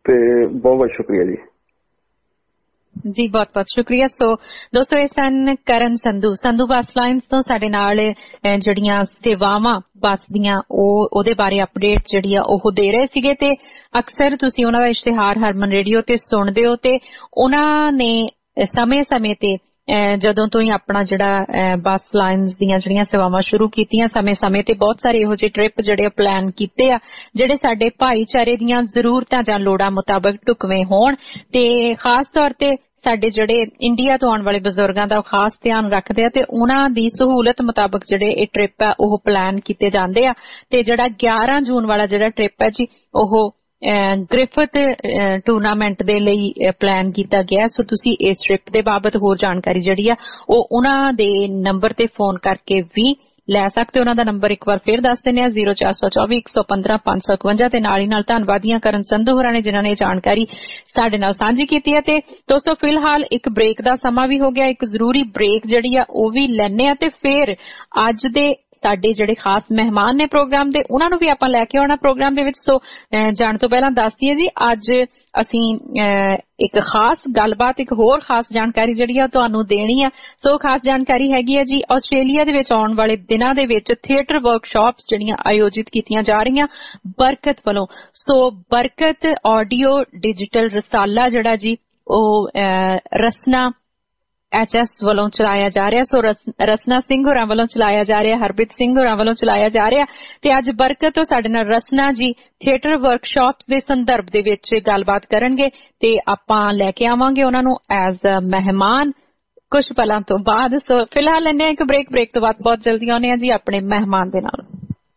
ਤੇ ਬਹੁਤ ਬਹੁਤ ਸ਼ੁਕਰੀਆ ਜੀ। ਜੀ ਬਹੁਤ ਬਹੁਤ ਸ਼ੁਕਰੀਆ। ਸੋ ਦੋਸਤੋ ਇਹ ਸਨ ਕਰਨ ਸੰਧੂ ਸੰਧੂ ਬੱਸ ਲਾਈਨਸ ਤੋਂ ਸਾਡੇ ਨਾਲ ਜਿਹੜੀਆਂ ਸੇਵਾਵਾਂ ਬੱਸ ਦੀਆਂ ਉਹ ਉਹਦੇ ਬਾਰੇ ਅਪਡੇਟ ਜਿਹੜੀ ਆ ਉਹ ਦੇ ਰਹੇ ਸੀਗੇ ਤੇ ਅਕਸਰ ਤੁਸੀਂ ਉਹਨਾਂ ਦਾ ਇਸ਼ਤਿਹਾਰ ਹਰਮਨ ਰੇਡੀਓ ਤੇ ਸੁਣਦੇ ਹੋ ਤੇ ਉਹਨਾਂ ਨੇ ਸਮੇਂ ਸਮੇਂ ਤੇ ਜਦੋਂ ਤੋਂ ਹੀ ਆਪਣਾ ਜਿਹੜਾ ਬੱਸ ਲਾਈਨਸ ਦੀਆਂ ਜਿਹੜੀਆਂ ਸੇਵਾਵਾਂ ਸ਼ੁਰੂ ਕੀਤੀਆਂ ਸਮੇਂ ਸਮੇਂ ਤੇ ਬਹੁਤ ਸਾਰੇ ਇਹੋ ਜਿਹੇ ਟ੍ਰਿਪ ਜਿਹੜੇ ਪਲਾਨ ਕੀਤੇ ਆ ਜਿਹੜੇ ਸਾਡੇ ਭਾਈਚਾਰੇ ਦੀਆਂ ਜ਼ਰੂਰਤਾਂ ਜਾਂ ਲੋੜਾਂ ਮੁਤਾਬਕ ਢੁਕਵੇਂ ਹੋਣ ਤੇ ਖਾਸ ਤੌਰ ਤੇ ਸਾਡੇ ਜਿਹੜੇ ਇੰਡੀਆ ਤੋਂ ਆਉਣ ਵਾਲੇ ਬਜ਼ੁਰਗਾਂ ਦਾ ਖਾਸ ਧਿਆਨ ਰੱਖਦੇ ਆ ਤੇ ਉਹਨਾਂ ਦੀ ਸਹੂਲਤ ਮੁਤਾਬਕ ਜਿਹੜੇ ਇਹ ਟ੍ਰਿਪ ਆ ਉਹ ਪਲਾਨ ਕੀਤੇ ਜਾਂਦੇ ਆ ਤੇ ਜਿਹੜਾ ਗਿਆਰਾਂ ਜੂਨ ਵਾਲਾ ਜਿਹੜਾ ਟ੍ਰਿਪ ਹੈ ਜੀ ਉਹ ਗ੍ਰਿਫਿਥ ਟੂਰਨਾਮੈਂਟ ਦੇ ਲਈ ਪਲਾਨ ਕੀਤਾ ਗਿਆ। ਸੋ ਤੁਸੀਂ ਇਸ ਟ੍ਰਿਪ ਦੇ ਬਾਬਤ ਹੋਰ ਜਾਣਕਾਰੀ ਜਿਹੜੀ ਆ ਉਹ ਉਹਨਾਂ ਦੇ ਨੰਬਰ ਤੇ ਫੋਨ ਕਰਕੇ ਵੀ ਲੈ ਸਕਦੇ ਹੋ। ਉਹਨਾਂ ਦਾ ਨੰਬਰ ਇੱਕ ਵਾਰ ਫਿਰ ਦੱਸ ਦਿੰਦੇ ਆ ਜ਼ੀਰੋ ਚਾਰ ਸੌ ਚੌਵੀ ਇੱਕ ਸੌ ਪੰਦਰਾਂ ਪੰਜ ਸੌ ਇਕਵੰਜਾ ਤੇ ਨਾਲ ਹੀ ਨਾਲ ਧੰਨਵਾਦੀਆਂ ਕਰਨ ਸੰਧੂ ਹੋਰਾਂ ਨੇ ਜਿਨ੍ਹਾਂ ਨੇ ਜਾਣਕਾਰੀ ਸਾਡੇ ਨਾਲ ਸਾਂਝੀ ਕੀਤੀ ਹੈ। ਤੇ ਦੋਸਤੋ ਫਿਲਹਾਲ ਇੱਕ ਬ੍ਰੇਕ ਦਾ ਸਮਾਂ ਵੀ ਹੋ ਗਿਆ, ਇੱਕ ਜ਼ਰੂਰੀ ਬ੍ਰੇਕ ਜਿਹੜੀ ਆ ਉਹ ਵੀ ਲੈਣੇ ਆ ਤੇ ਫਿਰ ਅੱਜ ਦੇ ਸਾਡੇ ਜਿਹੜੇ ਖਾਸ ਮਹਿਮਾਨ ਨੇ ਪ੍ਰੋਗਰਾਮ ਦੇ ਉਹਨਾਂ ਨੂੰ ਵੀ ਆਪਾਂ ਲੈ ਕੇ ਆਉਣਾ ਪ੍ਰੋਗਰਾਮ ਦੇ ਵਿੱਚ। ਸੋ ਜਾਣ ਤੋਂ ਪਹਿਲਾਂ ਦੱਸ ਦਈਏ ਜੀ ਅੱਜ ਅਸੀਂ ਇੱਕ ਖਾਸ ਗੱਲਬਾਤ ਇੱਕ ਹੋਰ ਖਾਸ ਜਾਣਕਾਰੀ ਜਿਹੜੀ ਆ ਤੁਹਾਨੂੰ ਦੇਣੀ ਆ। ਸੋ ਖਾਸ ਜਾਣਕਾਰੀ ਹੈਗੀ ਆ ਜੀ ਆਸਟ੍ਰੇਲੀਆ ਦੇ ਵਿੱਚ ਆਉਣ ਵਾਲੇ ਦਿਨਾਂ ਦੇ ਵਿੱਚ ਥੀਏਟਰ ਵਰਕਸ਼ਾਪਸ ਜਿਹੜੀਆਂ ਆਯੋਜਿਤ ਕੀਤੀਆਂ ਜਾ ਰਹੀਆਂ ਬਰਕਤ ਵੱਲੋਂ। ਸੋ ਬਰਕਤ ਆਡੀਓ ਡਿਜੀਟਲ ਰਸਾਲਾ ਜਿਹੜਾ ਜੀ ਉਹ ਰਸਨਾ ਐਚ ਐਸ ਵੱਲੋਂ ਚਲਾਇਆ ਜਾ ਰਿਹਾ। ਸੋ ਰਸਨਾ ਸਿੰਘ ਹੋਰਾਂ ਵੱਲੋਂ ਚਲਾਇਆ ਜਾ ਰਿਹਾ, ਹਰਬੀਤ ਸਿੰਘ ਹੋਰਾਂ ਵੱਲੋਂ ਚਲਾਇਆ ਜਾ ਰਿਹਾ ਤੇ ਅੱਜ ਬਰਕਤ ਤੋਂ ਸਾਡੇ ਨਾਲ ਰਸਨਾ ਜੀ ਥੀਏਟਰ ਵਰਕਸ਼ਾਪਸ ਦੇ ਸੰਦਰਭ ਦੇ ਵਿੱਚ ਗੱਲਬਾਤ ਕਰਨਗੇ ਤੇ ਆਪਾਂ ਲੈ ਕੇ ਆਵਾਂਗੇ ਉਹਨਾਂ ਨੂੰ ਐਜ਼ ਅ ਮਹਿਮਾਨ ਕੁਝ ਪਲਾਂ ਤੋਂ ਬਾਅਦ। ਸੋ ਫਿਲਹਾਲ ਲੈਣੇ ਇੱਕ ਬ੍ਰੇਕ, ਬ੍ਰੇਕ ਤੋਂ ਬਾਅਦ ਬਹੁਤ ਜਲਦੀ ਆਉਣੇ ਆ ਜੀ ਆਪਣੇ ਮਹਿਮਾਨ ਦੇ ਨਾਲ।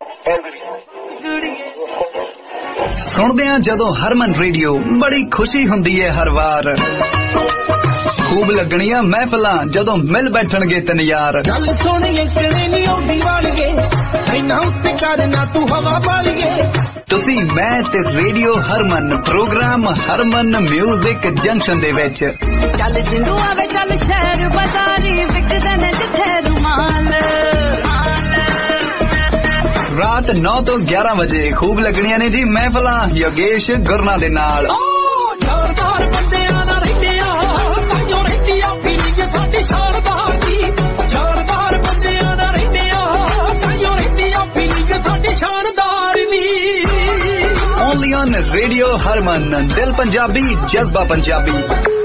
ਸੁਣਦੇ ਆ ਜਦੋਂ ਹਰਮਨ ਰੇਡੀਓ ਬੜੀ ਖੁਸ਼ੀ ਹੁੰਦੀ ਹੈ ਹਰ ਵਾਰ। ਖੂਬ ਲੱਗਣੀਆਂ ਮਹਿਫਲਾਂ ਜਦੋਂ ਮਿਲ ਬੈਠਣਗੇ ਤਿੰਨ ਯਾਰ। ਗੱਲ ਸੁਣੀਏ ਕਿਵੇਂ ਨਹੀਂ ਆਉਂਦੀ ਵਾਲੀਏ ਐਨਾ ਉੱਤੇ ਕਰਨਾ ਤੂੰ ਹਵਾ ਵਾਲੀਏ। ਤੁਸੀਂ ਮੈਂ ਤੇ radio Harman program Harman music junction ਦੇ ਵਿੱਚ। ਚੱਲ ਜਿੰਦੂ ਆਵੇ ਚੱਲ ਸ਼ਹਿਰ ਬਾਜ਼ਾਰੀ ਵਿਕਦੇ ਨੇ ਜਿੱਥੇ ਰੁਮਾਲ। ਰਾਤ ਨੌ ਤੋਂ ਗਿਆਰਾਂ ਵਜੇ ਖੂਬ ਲੱਗਣੀਆਂ ਨੇ ਜੀ ਮਹਿਫਲਾਂ ਯੋਗੇਸ਼ ਗੁਰਨਾ ਦੇ ਨਾਲ। ਬੰਦਿਆਂ ਦਾ ਰਹਿੰਦੇ ਆ ਸਾਈਓ ਰਹਿੰਦੀ ਆ ਫੀਲਿੰਗ ਸਾਡੀ ਸ਼ਾਨਦਾਰ ਦੀ। ਸ਼ਾਨਦਾਰ ਬੰਦਿਆਂ ਦਾ ਰਹਿੰਦੇ ਆ ਸਾਈਓ ਰਹਿੰਦੀ ਆ ਫੀਲਿੰਗ ਸਾਡੀ ਸ਼ਾਨਦਾਰ ਦੀ। ਓਨਲੀ ਔਨ ਰੇਡੀਓ ਹਰਮਨ, ਦਿਲ ਪੰਜਾਬੀ ਜਜ਼ਬਾ ਪੰਜਾਬੀ।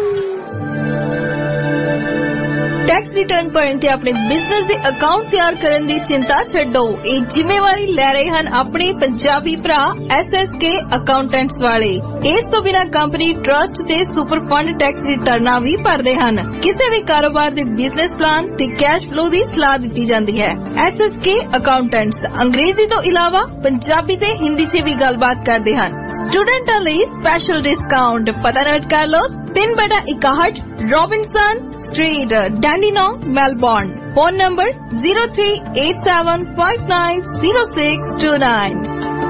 ਟੈਕਸ ਰਿਟਰਨ ਭਰਨ ਤੇ ਆਪਣੇ ਬਿਜ਼ਨਸ ਦੇ ਅਕਾਊਂਟ ਤਿਆਰ ਕਰਨ ਦੀ ਚਿੰਤਾ ਛੱਡੋ। ਇਹ ਜ਼ਿੰਮੇਵਾਰੀ ਲੈ ਰਹੇ ਹਨ ਆਪਣੇ ਪੰਜਾਬੀ ਭਰਾ ਐਸ ਐਸ ਕੇ ਅਕਾਊਂਟੈਂਟਸ ਵਾਲੇ। ਇਸ ਤੋਂ ਬਿਨਾਂ ਕੰਪਨੀ ਟਰਸਟ ਤੇ ਸੁਪਰ ਫੰਡ ਟੈਕਸ ਰਿਟਰਨਾਂ ਵੀ ਭਰਦੇ ਹਨ। ਕਿਸੇ ਵੀ ਕਾਰੋਬਾਰ ਦੇ ਬਿਜ਼ਨਸ ਪਲਾਨ ਤੇ ਕੈਸ਼ ਫਲੋ ਦੀ ਸਲਾਹ ਦਿੱਤੀ ਜਾਂਦੀ ਹੈ। ਐਸ ਐਸ ਕੇ ਅਕਾਊਂਟੈਂਟਸ ਅੰਗਰੇਜ਼ੀ ਤੋਂ ਇਲਾਵਾ ਪੰਜਾਬੀ ਤੇ ਹਿੰਦੀ 'ਚ ਵੀ ਗੱਲਬਾਤ ਕਰਦੇ ਹਨ। ਸਟੂਡੈਂਟਾਂ ਲਈ ਸਪੈਸ਼ਲ ਡਿਸਕਾਊਂਟ ਪਤਾ ਨੋਟ ਕਰ ਲਓ। ਤਿੰਨ ਬਟਾ ਇਕਾਹਠ Robinson street Dandenong Melbourne. Phone number zero three eight seven five nine zero six two nine.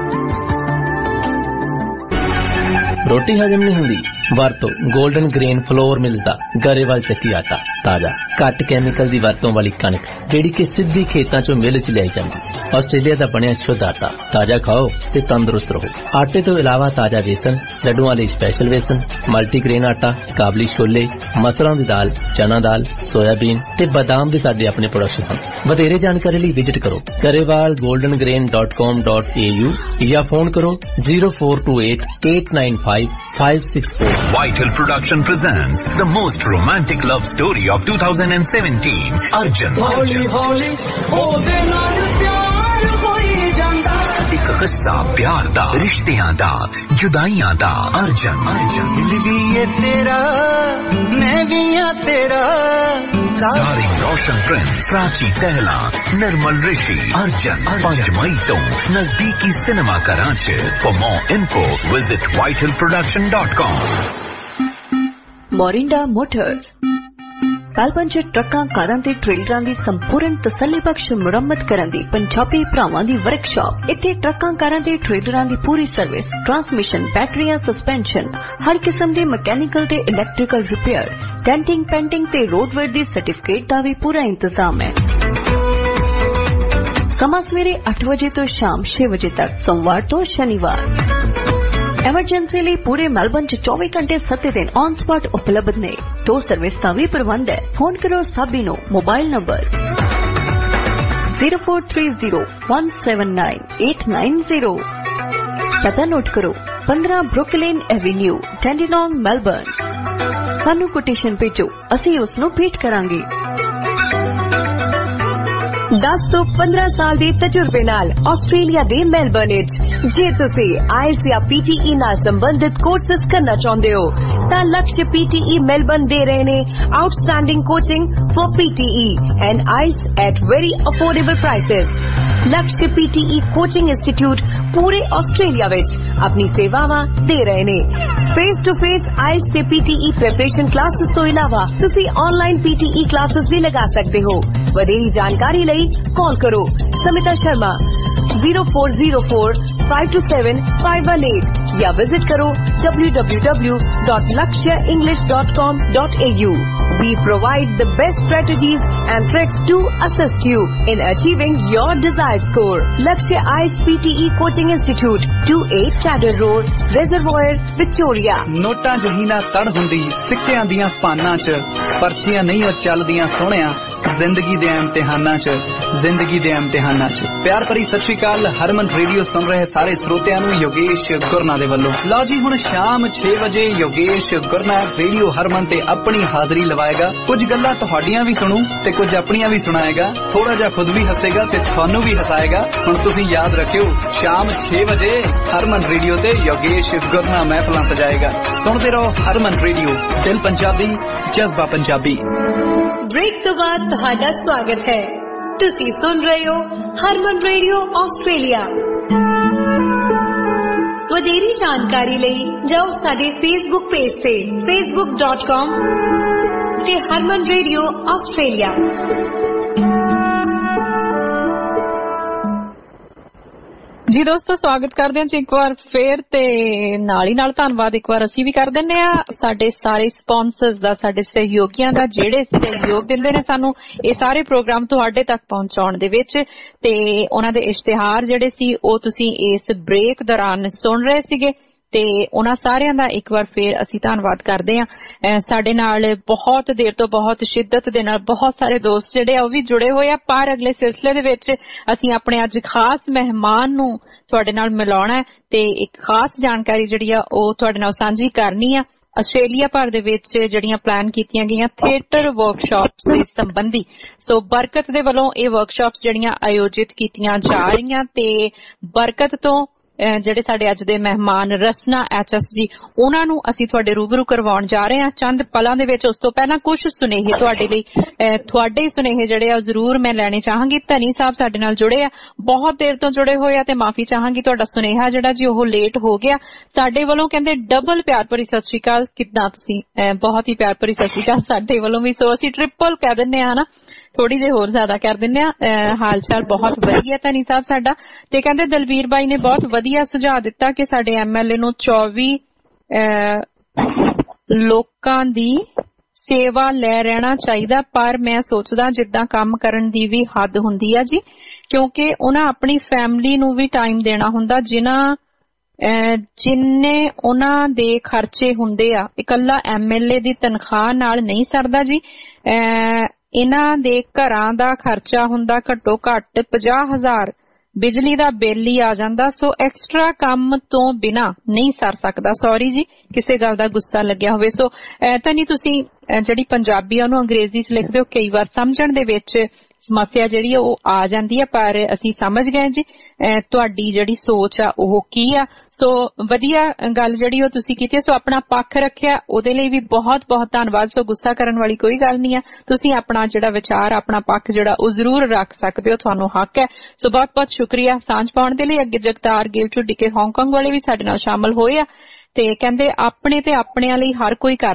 ਰੋਟੀ ਹਜਮ ਨਹੀਂ ਹੁੰਦੀ ਵਰਤੋਂ ਗੋਲਡਨ ਗ੍ਰੇਨ ਫਲੋਰ ਮਿਲਦਾ ਗਰੇਵਾਲ ਚੱਕੀ ਆਟਾ। ਤਾਜ਼ਾ ਘੱਟ ਕੈਮੀਕਲ ਦੀ ਵਰਤੋਂ ਵਾਲੀ ਕਣਕ ਜਿਹੜੀ ਕਿ ਸਿੱਧੀ ਖੇਤਾਂ ਚੋਂ ਮਿਲ ਚ ਲਿਆਈ ਜਾਂਦੀ। ਆਸਟ੍ਰੇਲੀਆ ਦਾ ਬਣਿਆ ਸ਼ੁੱਧ ਆਟਾ। ਤਾਜ਼ਾ ਖਾਓ ਤੇ ਤੰਦਰੁਸਤ ਰਹੋ। ਆਟੇ ਤੋਂ ਇਲਾਵਾ ਤਾਜ਼ਾ ਵੇਸਣ, ਲੱਡੂਆਂ ਲਈ ਸਪੈਸ਼ਲ ਵੇਸਣ, ਮਲਟੀਗ੍ਰੇਨ ਆਟਾ, ਕਾਬਲੀ ਛੋਲੇ, ਮਸਰਾਂ ਦੀ ਦਾਲ, ਚਨਾ ਦਾਲ, ਸੋਇਆਬੀਨ ਤੇ ਬਦਾਮ ਦੇ ਸਾਡੇ ਆਪਣੇ ਪ੍ਰੋਡਕਸ਼ਨ ਹਨ। ਵਧੇਰੇ ਜਾਣਕਾਰੀ ਲਈ ਵਿਜ਼ਿਟ ਕਰੋ Grewal golden grain dot com dot A U ਜਾਂ ਫੋਨ ਕਰੋ zero four two eight eight nine five five six four. Vital Production presents the most romantic love story of two thousand seventeen. Arjun. Holi holi ode naal pyar hoi janda. एक किस्सा प्यार दा, रिश्तियां दा, जुदाइयां दा। अर्जन अर्जन दिल भी ये तेरा मैं भी या तेरा। Starring Roshan Prince, Prachi Tehla, Nirmal Rishi. Arjun पांच मई तो नजदीकी cinema Karachi. For more info visit vital production dot com. Morinda motors ਕਾਲਪੰਚ ਟਰੱਕਾਂ, ਕਾਰਾਂ ਤੇ ਟ੍ਰੇਲਰਾਂ ਦੀ ਸੰਪੂਰਨ ਤਸੱਲੀਬਖਸ਼ ਮੁਰੰਮਤ ਕਰਨ ਦੀ ਪੰਜਾਬੀ ਭਰਾਵਾਂ ਦੀ ਵਰਕਸ਼ਾਪ। ਇੱਥੇ ਟਰੱਕਾਂ, ਕਾਰਾਂ ਤੇ ਟ੍ਰੇਲਰਾਂ ਦੀ ਪੂਰੀ ਸਰਵਿਸ, ਟਰਾਂਸਮਿਸ਼ਨ, ਬੈਟਰੀਆਂ, ਸਸਪੈਂਸ਼ਨ, ਹਰ ਕਿਸਮ ਦੇ ਮਕੈਨੀਕਲ ਤੇ ਇਲੈਕਟ੍ਰੀਕਲ ਰਿਪੇਅਰ, ਡੈਂਟਿੰਗ, ਪੈਂਟਿੰਗ ਤੇ ਰੋਡਵੇਅਰ ਦੀ ਸਰਟੀਫਿਕੇਟ ਦਾ ਵੀ ਪੂਰਾ ਇੰਤਜ਼ਾਮ ਹੈ। ਸਮਾਂ ਸਵੇਰੇ ਅੱਠ ਵਜੇ ਤੋਂ ਸ਼ਾਮ ਛੇ ਵਜੇ ਤੱਕ, ਸੋਮਵਾਰ ਤੋਂ ਸ਼ਨੀਵਾਰ। ਐਮਰਜੈਂਸੀ ਲਈ ਪੂਰੇ ਮੈਲਬਨ ਚ ਚੌਵੀ ਘੰਟੇ ਸੱਤ ਦਿਨ ਔਨ ਸਪॉट ਉਪਲਬਧ ਨੇ। ਟੋ ਸਰਵਿਸ ਦਾ ਵੀ ਪ੍ਰਬੰਧ ਹੈ। ਫੋਨ ਕਰੋ ਸਾਬੀ ਨੂੰ। Mobile number zero four three zero one seven nine eight nine zero। ਪਤਾ ਨੋਟ ਕਰੋ ਪੰਦਰਾਂ ਬਰੁਕਲਿਨ ਐਵੇਨਿਊ, ਟੈਂਡੀਨੋਂਗ, ਮੈਲਬਰਨ। ਸਾਨੂੰ ਕੋਟੇਸ਼ਨ ਭੇਜੋ, ਅਸੀਂ ਉਸ ਨੂੰ ਭੇਟ ਕਰਾਂਗੇ। ਦਸ ਤੋਂ ਪੰਦਰਾਂ ਸਾਲ ਦੇ ਤਜਰਬੇ ਨਾਲ ਆਸਟ੍ਰੇਲੀਆ ਦੇ ਮੈਲਬਰਨ ਵਿੱਚ ਜੇ ਤੁਸੀਂ ਆਇਲਸ ਜਾਂ ਪੀਟੀਈ ਨਾਲ ਸੰਬੰਧਿਤ ਕੋਰਸਸ ਕਰਨਾ ਚਾਹੁੰਦੇ ਹੋ ਤਾਂ ਲਕਸ਼ ਪੀਟੀਈ ਮੈਲਬਰਨ ਦੇ ਰਹੇ ਨੇ outstanding coaching for PTE and IELTS at very affordable prices. Laksh PTE coaching institute ਪੂਰੇ ਆਸਟ੍ਰੇਲੀਆ ਵਿੱਚ ਆਪਣੀ ਸੇਵਾਵਾਂ ਦੇ ਰਹੇ ਨੇ। ਫੇਸ ਟੂ ਫੇਸ ਆਇਲਸ ਤੇ ਪੀਟੀਈ ਪ੍ਰੈਪਰੇਸ਼ਨ ਕਲਾਸਿਸ ਤੋਂ ਇਲਾਵਾ ਤੁਸੀਂ ਆਨਲਾਈਨ ਪੀਟੀਈ ਕਲਾਸਿਸ ਵੀ ਲਗਾ ਸਕਦੇ ਹੋ। ਵਧੇਰੀ ਜਾਣਕਾਰੀ ਲਈ कॉल करो Samita Sharma zero four zero four five two seven five one eight या विजिट करो w w w dot lakshya english dot com dot a u। We provide the best strategies and tricks to assist you in achieving your desired score। Lakshya I E L T S P T E Coaching Institute, two eight Chatter Road, Reservoir, Victoria। ਨੋਟਾਂ ਜਹੀ ਨਾ ਤੜ ਹੁੰਦੀ ਸਿੱਕਿਆਂ ਦੀਆਂ ਪਾਨਾਂ 'ਚ, ਪਰਚੀਆਂ ਨਹੀਂ ਉਹ ਚੱਲਦੀਆਂ ਸੋਹਣਿਆ ਜ਼ਿੰਦਗੀ ਦੇ ਇਮਤਿਹਾਨਾਂ 'ਚ, ਜ਼ਿੰਦਗੀ ਦੇ ਇਮਤਿਹਾਨਾਂ 'ਚ। ਪਿਆਰ ਭਰੀ ਸਤਿ ਸ਼੍ਰੀ ਅਕਾਲ। ਹਰਮਨ ਰੇਡੀਓ ਸੁਣ ਰਹੇ ਸਾਰੇ ਸਰੋਤਿਆਂ ਨੂੰ ਯੋਗੇਸ਼ ਗੁਰਨਾ ਦੇ ਵੱਲੋਂ। ਲਓ ਜੀ, ਹੁਣ ਸ਼ਾਮ ਛੇ ਵਜੇ ਯੋਗੇਸ਼ ਗੁਰਨਾ ਰੇਡੀਓ ਹਰਮਨ ਤੇ ਆਪਣੀ ਹਾਜ਼ਰੀ ਲਵਾਏਗਾ। ਕੁਝ ਗੱਲਾਂ ਤੁਹਾਡੀਆਂ ਵੀ ਸੁਣੂ ਤੇ ਕੁਝ ਆਪਣੀਆਂ ਵੀ ਸੁਣਾਏਗਾ। ਥੋੜਾ ਜਿਹਾ ਖੁਦ ਵੀ ਹੱਸੇਗਾ ਤੇ ਤੁਹਾਨੂੰ ਵੀ ਹਸਾਏਗਾ। ਹੁਣ ਤੁਸੀਂ ਯਾਦ ਰੱਖਿਓ, ਸ਼ਾਮ ਛੇ ਵਜੇ ਹਰਮਨ ਰੇਡੀਓ ਤੇ ਯੋਗੇਸ਼ ਗੁਰਨਾ ਮਹਿਫਲਾਂ ਸਜਾਏਗਾ। ਸੁਣਦੇ ਰਹੋ ਹਰਮਨ ਰੇਡੀਓ, ਦਿਲ ਪੰਜਾਬੀ, ਜਜ਼ਬਾ ਪੰਜਾਬੀ। ब्रेक तो बाद तुहाडा स्वागत है। तुसी सुन रहे हो हरमन रेडियो ऑस्ट्रेलिया। वधेरी जानकारी लई जाओ साडे फेसबुक पेज से facebook dot com ते हरमन रेडियो ऑस्ट्रेलिया। जी दोस्तों, स्वागत करदे हां जी एक बार फेर ते नाल ही नाल धन्नवाद एक बार ਅਸੀਂ ਵੀ ਕਰ ਦਿੰਨੇ ਆ ਸਾਡੇ ਸਾਰੇ ਸਪਾਂਸਰਸ ਦਾ, ਸਾਡੇ ਸਹਿਯੋਗੀਆਂ ਦਾ ਜਿਹੜੇ ਸਹਿਯੋਗ ਦਿੰਦੇ ਨੇ ਸਾਨੂੰ ਇਹ ਸਾਰੇ ਪ੍ਰੋਗਰਾਮ ਤੁਹਾਡੇ ਤੱਕ ਪਹੁੰਚਾਉਣ ਦੇ ਵਿੱਚ। ਤੇ ਉਹਨਾਂ ਦੇ ਇਸ਼ਤਿਹਾਰ ਜਿਹੜੇ ਸੀ ਉਹ ਤੁਸੀਂ ਇਸ ਬ੍ਰੇਕ ਦੌਰਾਨ ਸੁਣ ਰਹੇ ਸੀਗੇ ਤੇ ਉਹਨਾਂ ਸਾਰਿਆਂ ਦਾ ਇੱਕ ਵਾਰ ਫੇਰ ਅਸੀਂ ਧੰਨਵਾਦ ਕਰਦੇ ਹਾਂ। ਸਾਡੇ ਨਾਲ ਬਹੁਤ ਦੇਰ ਤੋਂ ਬਹੁਤ ਸ਼ਿੱਦਤ ਦੇ ਨਾਲ ਬਹੁਤ ਸਾਰੇ ਦੋਸਤ ਜਿਹੜੇ ਆ ਉਹ ਵੀ ਜੁੜੇ ਹੋਏ ਆ, ਪਰ ਅਗਲੇ ਸਿਲਸਿਲੇ ਦੇ ਵਿੱਚ ਅਸੀਂ ਆਪਣੇ ਅੱਜ ਖਾਸ ਮਹਿਮਾਨ ਨੂੰ ਤੁਹਾਡੇ ਨਾਲ ਮਿਲਾਉਣਾ ਹੈ ਤੇ ਇੱਕ ਖਾਸ ਜਾਣਕਾਰੀ ਜਿਹੜੀ ਆ ਉਹ ਤੁਹਾਡੇ ਨਾਲ ਸਾਂਝੀ ਕਰਨੀ ਆ। ਆਸਟ੍ਰੇਲੀਆ ਭਰ ਦੇ ਵਿੱਚ ਜਿਹੜੀਆਂ ਪਲਾਨ ਕੀਤੀਆਂ ਗਈਆਂ ਥੀਏਟਰ ਵਰਕਸ਼ਾਪਸ ਦੇ ਸੰਬੰਧੀ, ਸੋ ਬਰਕਤ ਦੇ ਵੱਲੋਂ ਇਹ ਵਰਕਸ਼ਾਪਸ ਜਿਹੜੀਆਂ ਆਯੋਜਿਤ ਕੀਤੀਆਂ ਜਾ ਰਹੀਆਂ ਤੇ ਬਰਕਤ ਤੋਂ ਜਿਹੜੇ ਸਾਡੇ ਅੱਜ ਦੇ ਮਹਿਮਾਨ ਰਸਨਾ ਐਚ ਐਸ ਜੀ, ਉਹਨਾਂ ਨੂੰ ਅਸੀਂ ਤੁਹਾਡੇ ਰੂਬਰੂ ਕਰਵਾਉਣ ਜਾ ਰਹੇ ਹਾਂ ਚੰਦ ਪਲਾਂ ਦੇ ਵਿੱਚ। ਉਸ ਤੋਂ ਪਹਿਲਾਂ ਕੁਝ ਸੁਨੇਹੇ ਤੁਹਾਡੇ ਲਈ, ਤੁਹਾਡੇ ਸੁਨੇਹੇ ਜਿਹੜੇ ਆ ਜ਼ਰੂਰ ਮੈਂ ਲੈਣੇ ਚਾਹਾਂਗੀ। ਧਨੀ ਸਾਹਿਬ ਸਾਡੇ ਨਾਲ ਜੁੜੇ ਆ, ਬਹੁਤ ਦੇਰ ਤੋਂ ਜੁੜੇ ਹੋਏ ਆ ਤੇ ਮਾਫੀ ਚਾਹਾਂਗੀ ਤੁਹਾਡਾ ਸੁਨੇਹਾ ਜਿਹੜਾ ਜੀ ਉਹ ਲੇਟ ਹੋ ਗਿਆ। ਸਾਡੇ ਵੱਲੋਂ ਕਹਿੰਦੇ ਡਬਲ ਪਿਆਰ ਭਰੀ ਸਤਿ ਸ਼੍ਰੀ ਅਕਾਲ। ਕਿੱਦਾਂ ਤੁਸੀਂ? ਬਹੁਤ ਹੀ ਪਿਆਰ ਭਰੀ ਸਤਿ ਸ਼੍ਰੀ ਅਕਾਲ ਸਾਡੇ ਵੱਲੋਂ ਵੀ। ਸੋ ਅਸੀਂ ਟ੍ਰਿਪਲ ਕਹਿ ਦਿੰਦੇ ਹਾਂ ਹਨਾ, ਥੋੜੀ ਜਿਹੀ ਹੋਰ ਜ਼ਿਆਦਾ ਕਰ ਦਿੰਦੇ ਆ। ਹਾਲ ਚਾਲ ਬਹੁਤ ਵਧੀਆ ਧਨੀ ਸਾਹਿਬ ਸਾਡਾ। ਤੇ ਕਹਿੰਦੇ ਦਲਵੀਰ ਬਾਈ ਨੇ ਬਹੁਤ ਵਧੀਆ ਸੁਝਾਅ ਦਿੱਤਾ ਕਿ ਸਾਡੇ ਐਮ ਐਲ ਏ ਨੂੰ ਚੌਵੀ ਲੋਕਾਂ ਦੀ ਸੇਵਾ ਲੈ ਰਹਿਣਾ ਚਾਹੀਦਾ, ਪਰ ਮੈਂ ਸੋਚਦਾ ਜਿੱਦਾਂ ਕੰਮ ਕਰਨ ਦੀ ਵੀ ਹੱਦ ਹੁੰਦੀ ਆ ਜੀ, ਕਿਉਂਕਿ ਉਹਨਾਂ ਆਪਣੀ ਫੈਮਿਲੀ ਨੂੰ ਵੀ ਟਾਈਮ ਦੇਣਾ ਹੁੰਦਾ, ਜਿਨ੍ਹਾਂ ਜਿੰਨੇ ਉਹਨਾਂ ਦੇ ਖਰਚੇ ਹੁੰਦੇ ਆ। ਇਕੱਲਾ ਐਮ ਐਲ ਏ ਦੀ ਤਨਖਾਹ ਨਾਲ ਨਹੀਂ ਸਰਦਾ ਜੀ। ਇਹਨਾਂ ਦੇ ਘਰਾਂ ਦਾ ਖਰਚਾ ਹੁੰਦਾ ਘੱਟੋ ਘੱਟ ਪੰਜਾਹ ਹਜ਼ਾਰ, ਬਿਜਲੀ ਦਾ ਬਿੱਲ ਹੀ ਆ ਜਾਂਦਾ। ਸੋ ਐਕਸਟਰਾ ਕੰਮ ਤੋਂ ਬਿਨਾ ਨਹੀਂ ਸਰ ਸਕਦਾ। ਸੌਰੀ ਜੀ ਕਿਸੇ ਗੱਲ ਦਾ ਗੁੱਸਾ ਲੱਗਿਆ ਹੋਵੇ। ਸੋ ਤਾਂ ਨਹੀਂ ਤੁਸੀਂ ਜਿਹੜੀ ਪੰਜਾਬੀ ਆ ਉਹਨੂੰ ਅੰਗਰੇਜ਼ੀ ਚ ਲਿਖਦੇ ਹੋ, ਕਈ ਵਾਰ ਸਮਝਣ ਦੇ ਵਿੱਚ ਸਮੱਸਿਆ ਜਿਹੜੀ ਉਹ ਆ ਜਾਂਦੀ ਹੈ, ਪਰ ਅਸੀਂ ਸਮਝ ਗਏ ਜੀ ਤੁਹਾਡੀ ਜਿਹੜੀ ਸੋਚ ਆ ਉਹ ਕੀ ਆ। ਸੋ ਵਧੀਆ ਗੱਲ ਜਿਹੜੀ ਉਹ ਤੁਸੀਂ ਕੀਤੀ। ਸੋ ਆਪਣਾ ਪੱਖ ਰੱਖਿਆ ਉਹਦੇ ਲਈ ਵੀ ਬਹੁਤ ਬਹੁਤ ਧੰਨਵਾਦ। ਸੋ ਗੁੱਸਾ ਕਰਨ ਵਾਲੀ ਕੋਈ ਗੱਲ ਨਹੀਂ ਆ, ਤੁਸੀਂ ਆਪਣਾ ਜਿਹੜਾ ਵਿਚਾਰ, ਆਪਣਾ ਪੱਖ ਜਿਹੜਾ ਉਹ ਜ਼ਰੂਰ ਰੱਖ ਸਕਦੇ ਹੋ, ਤੁਹਾਨੂੰ ਹੱਕ ਹੈ। ਸੋ ਬਹੁਤ ਬਹੁਤ ਸ਼ੁਕਰੀਆ ਸਾਂਝ ਪਾਉਣ ਦੇ ਲਈ। ਅੱਗੇ ਜਗਤਾਰ ਗਿਲ ਢੁੱਡੀਕੇ ਹਾਂਗਕਾਂਗ ਵਾਲੇ ਵੀ ਸਾਡੇ ਨਾਲ ਸ਼ਾਮਲ ਹੋਏ ਆ ਤੇ ਕਹਿੰਦੇ ਆਪਣੇ ਤੇ ਆਪਣਿਆਂ ਲਈ ਹਰ ਕੋਈ ਕਰਦਾ,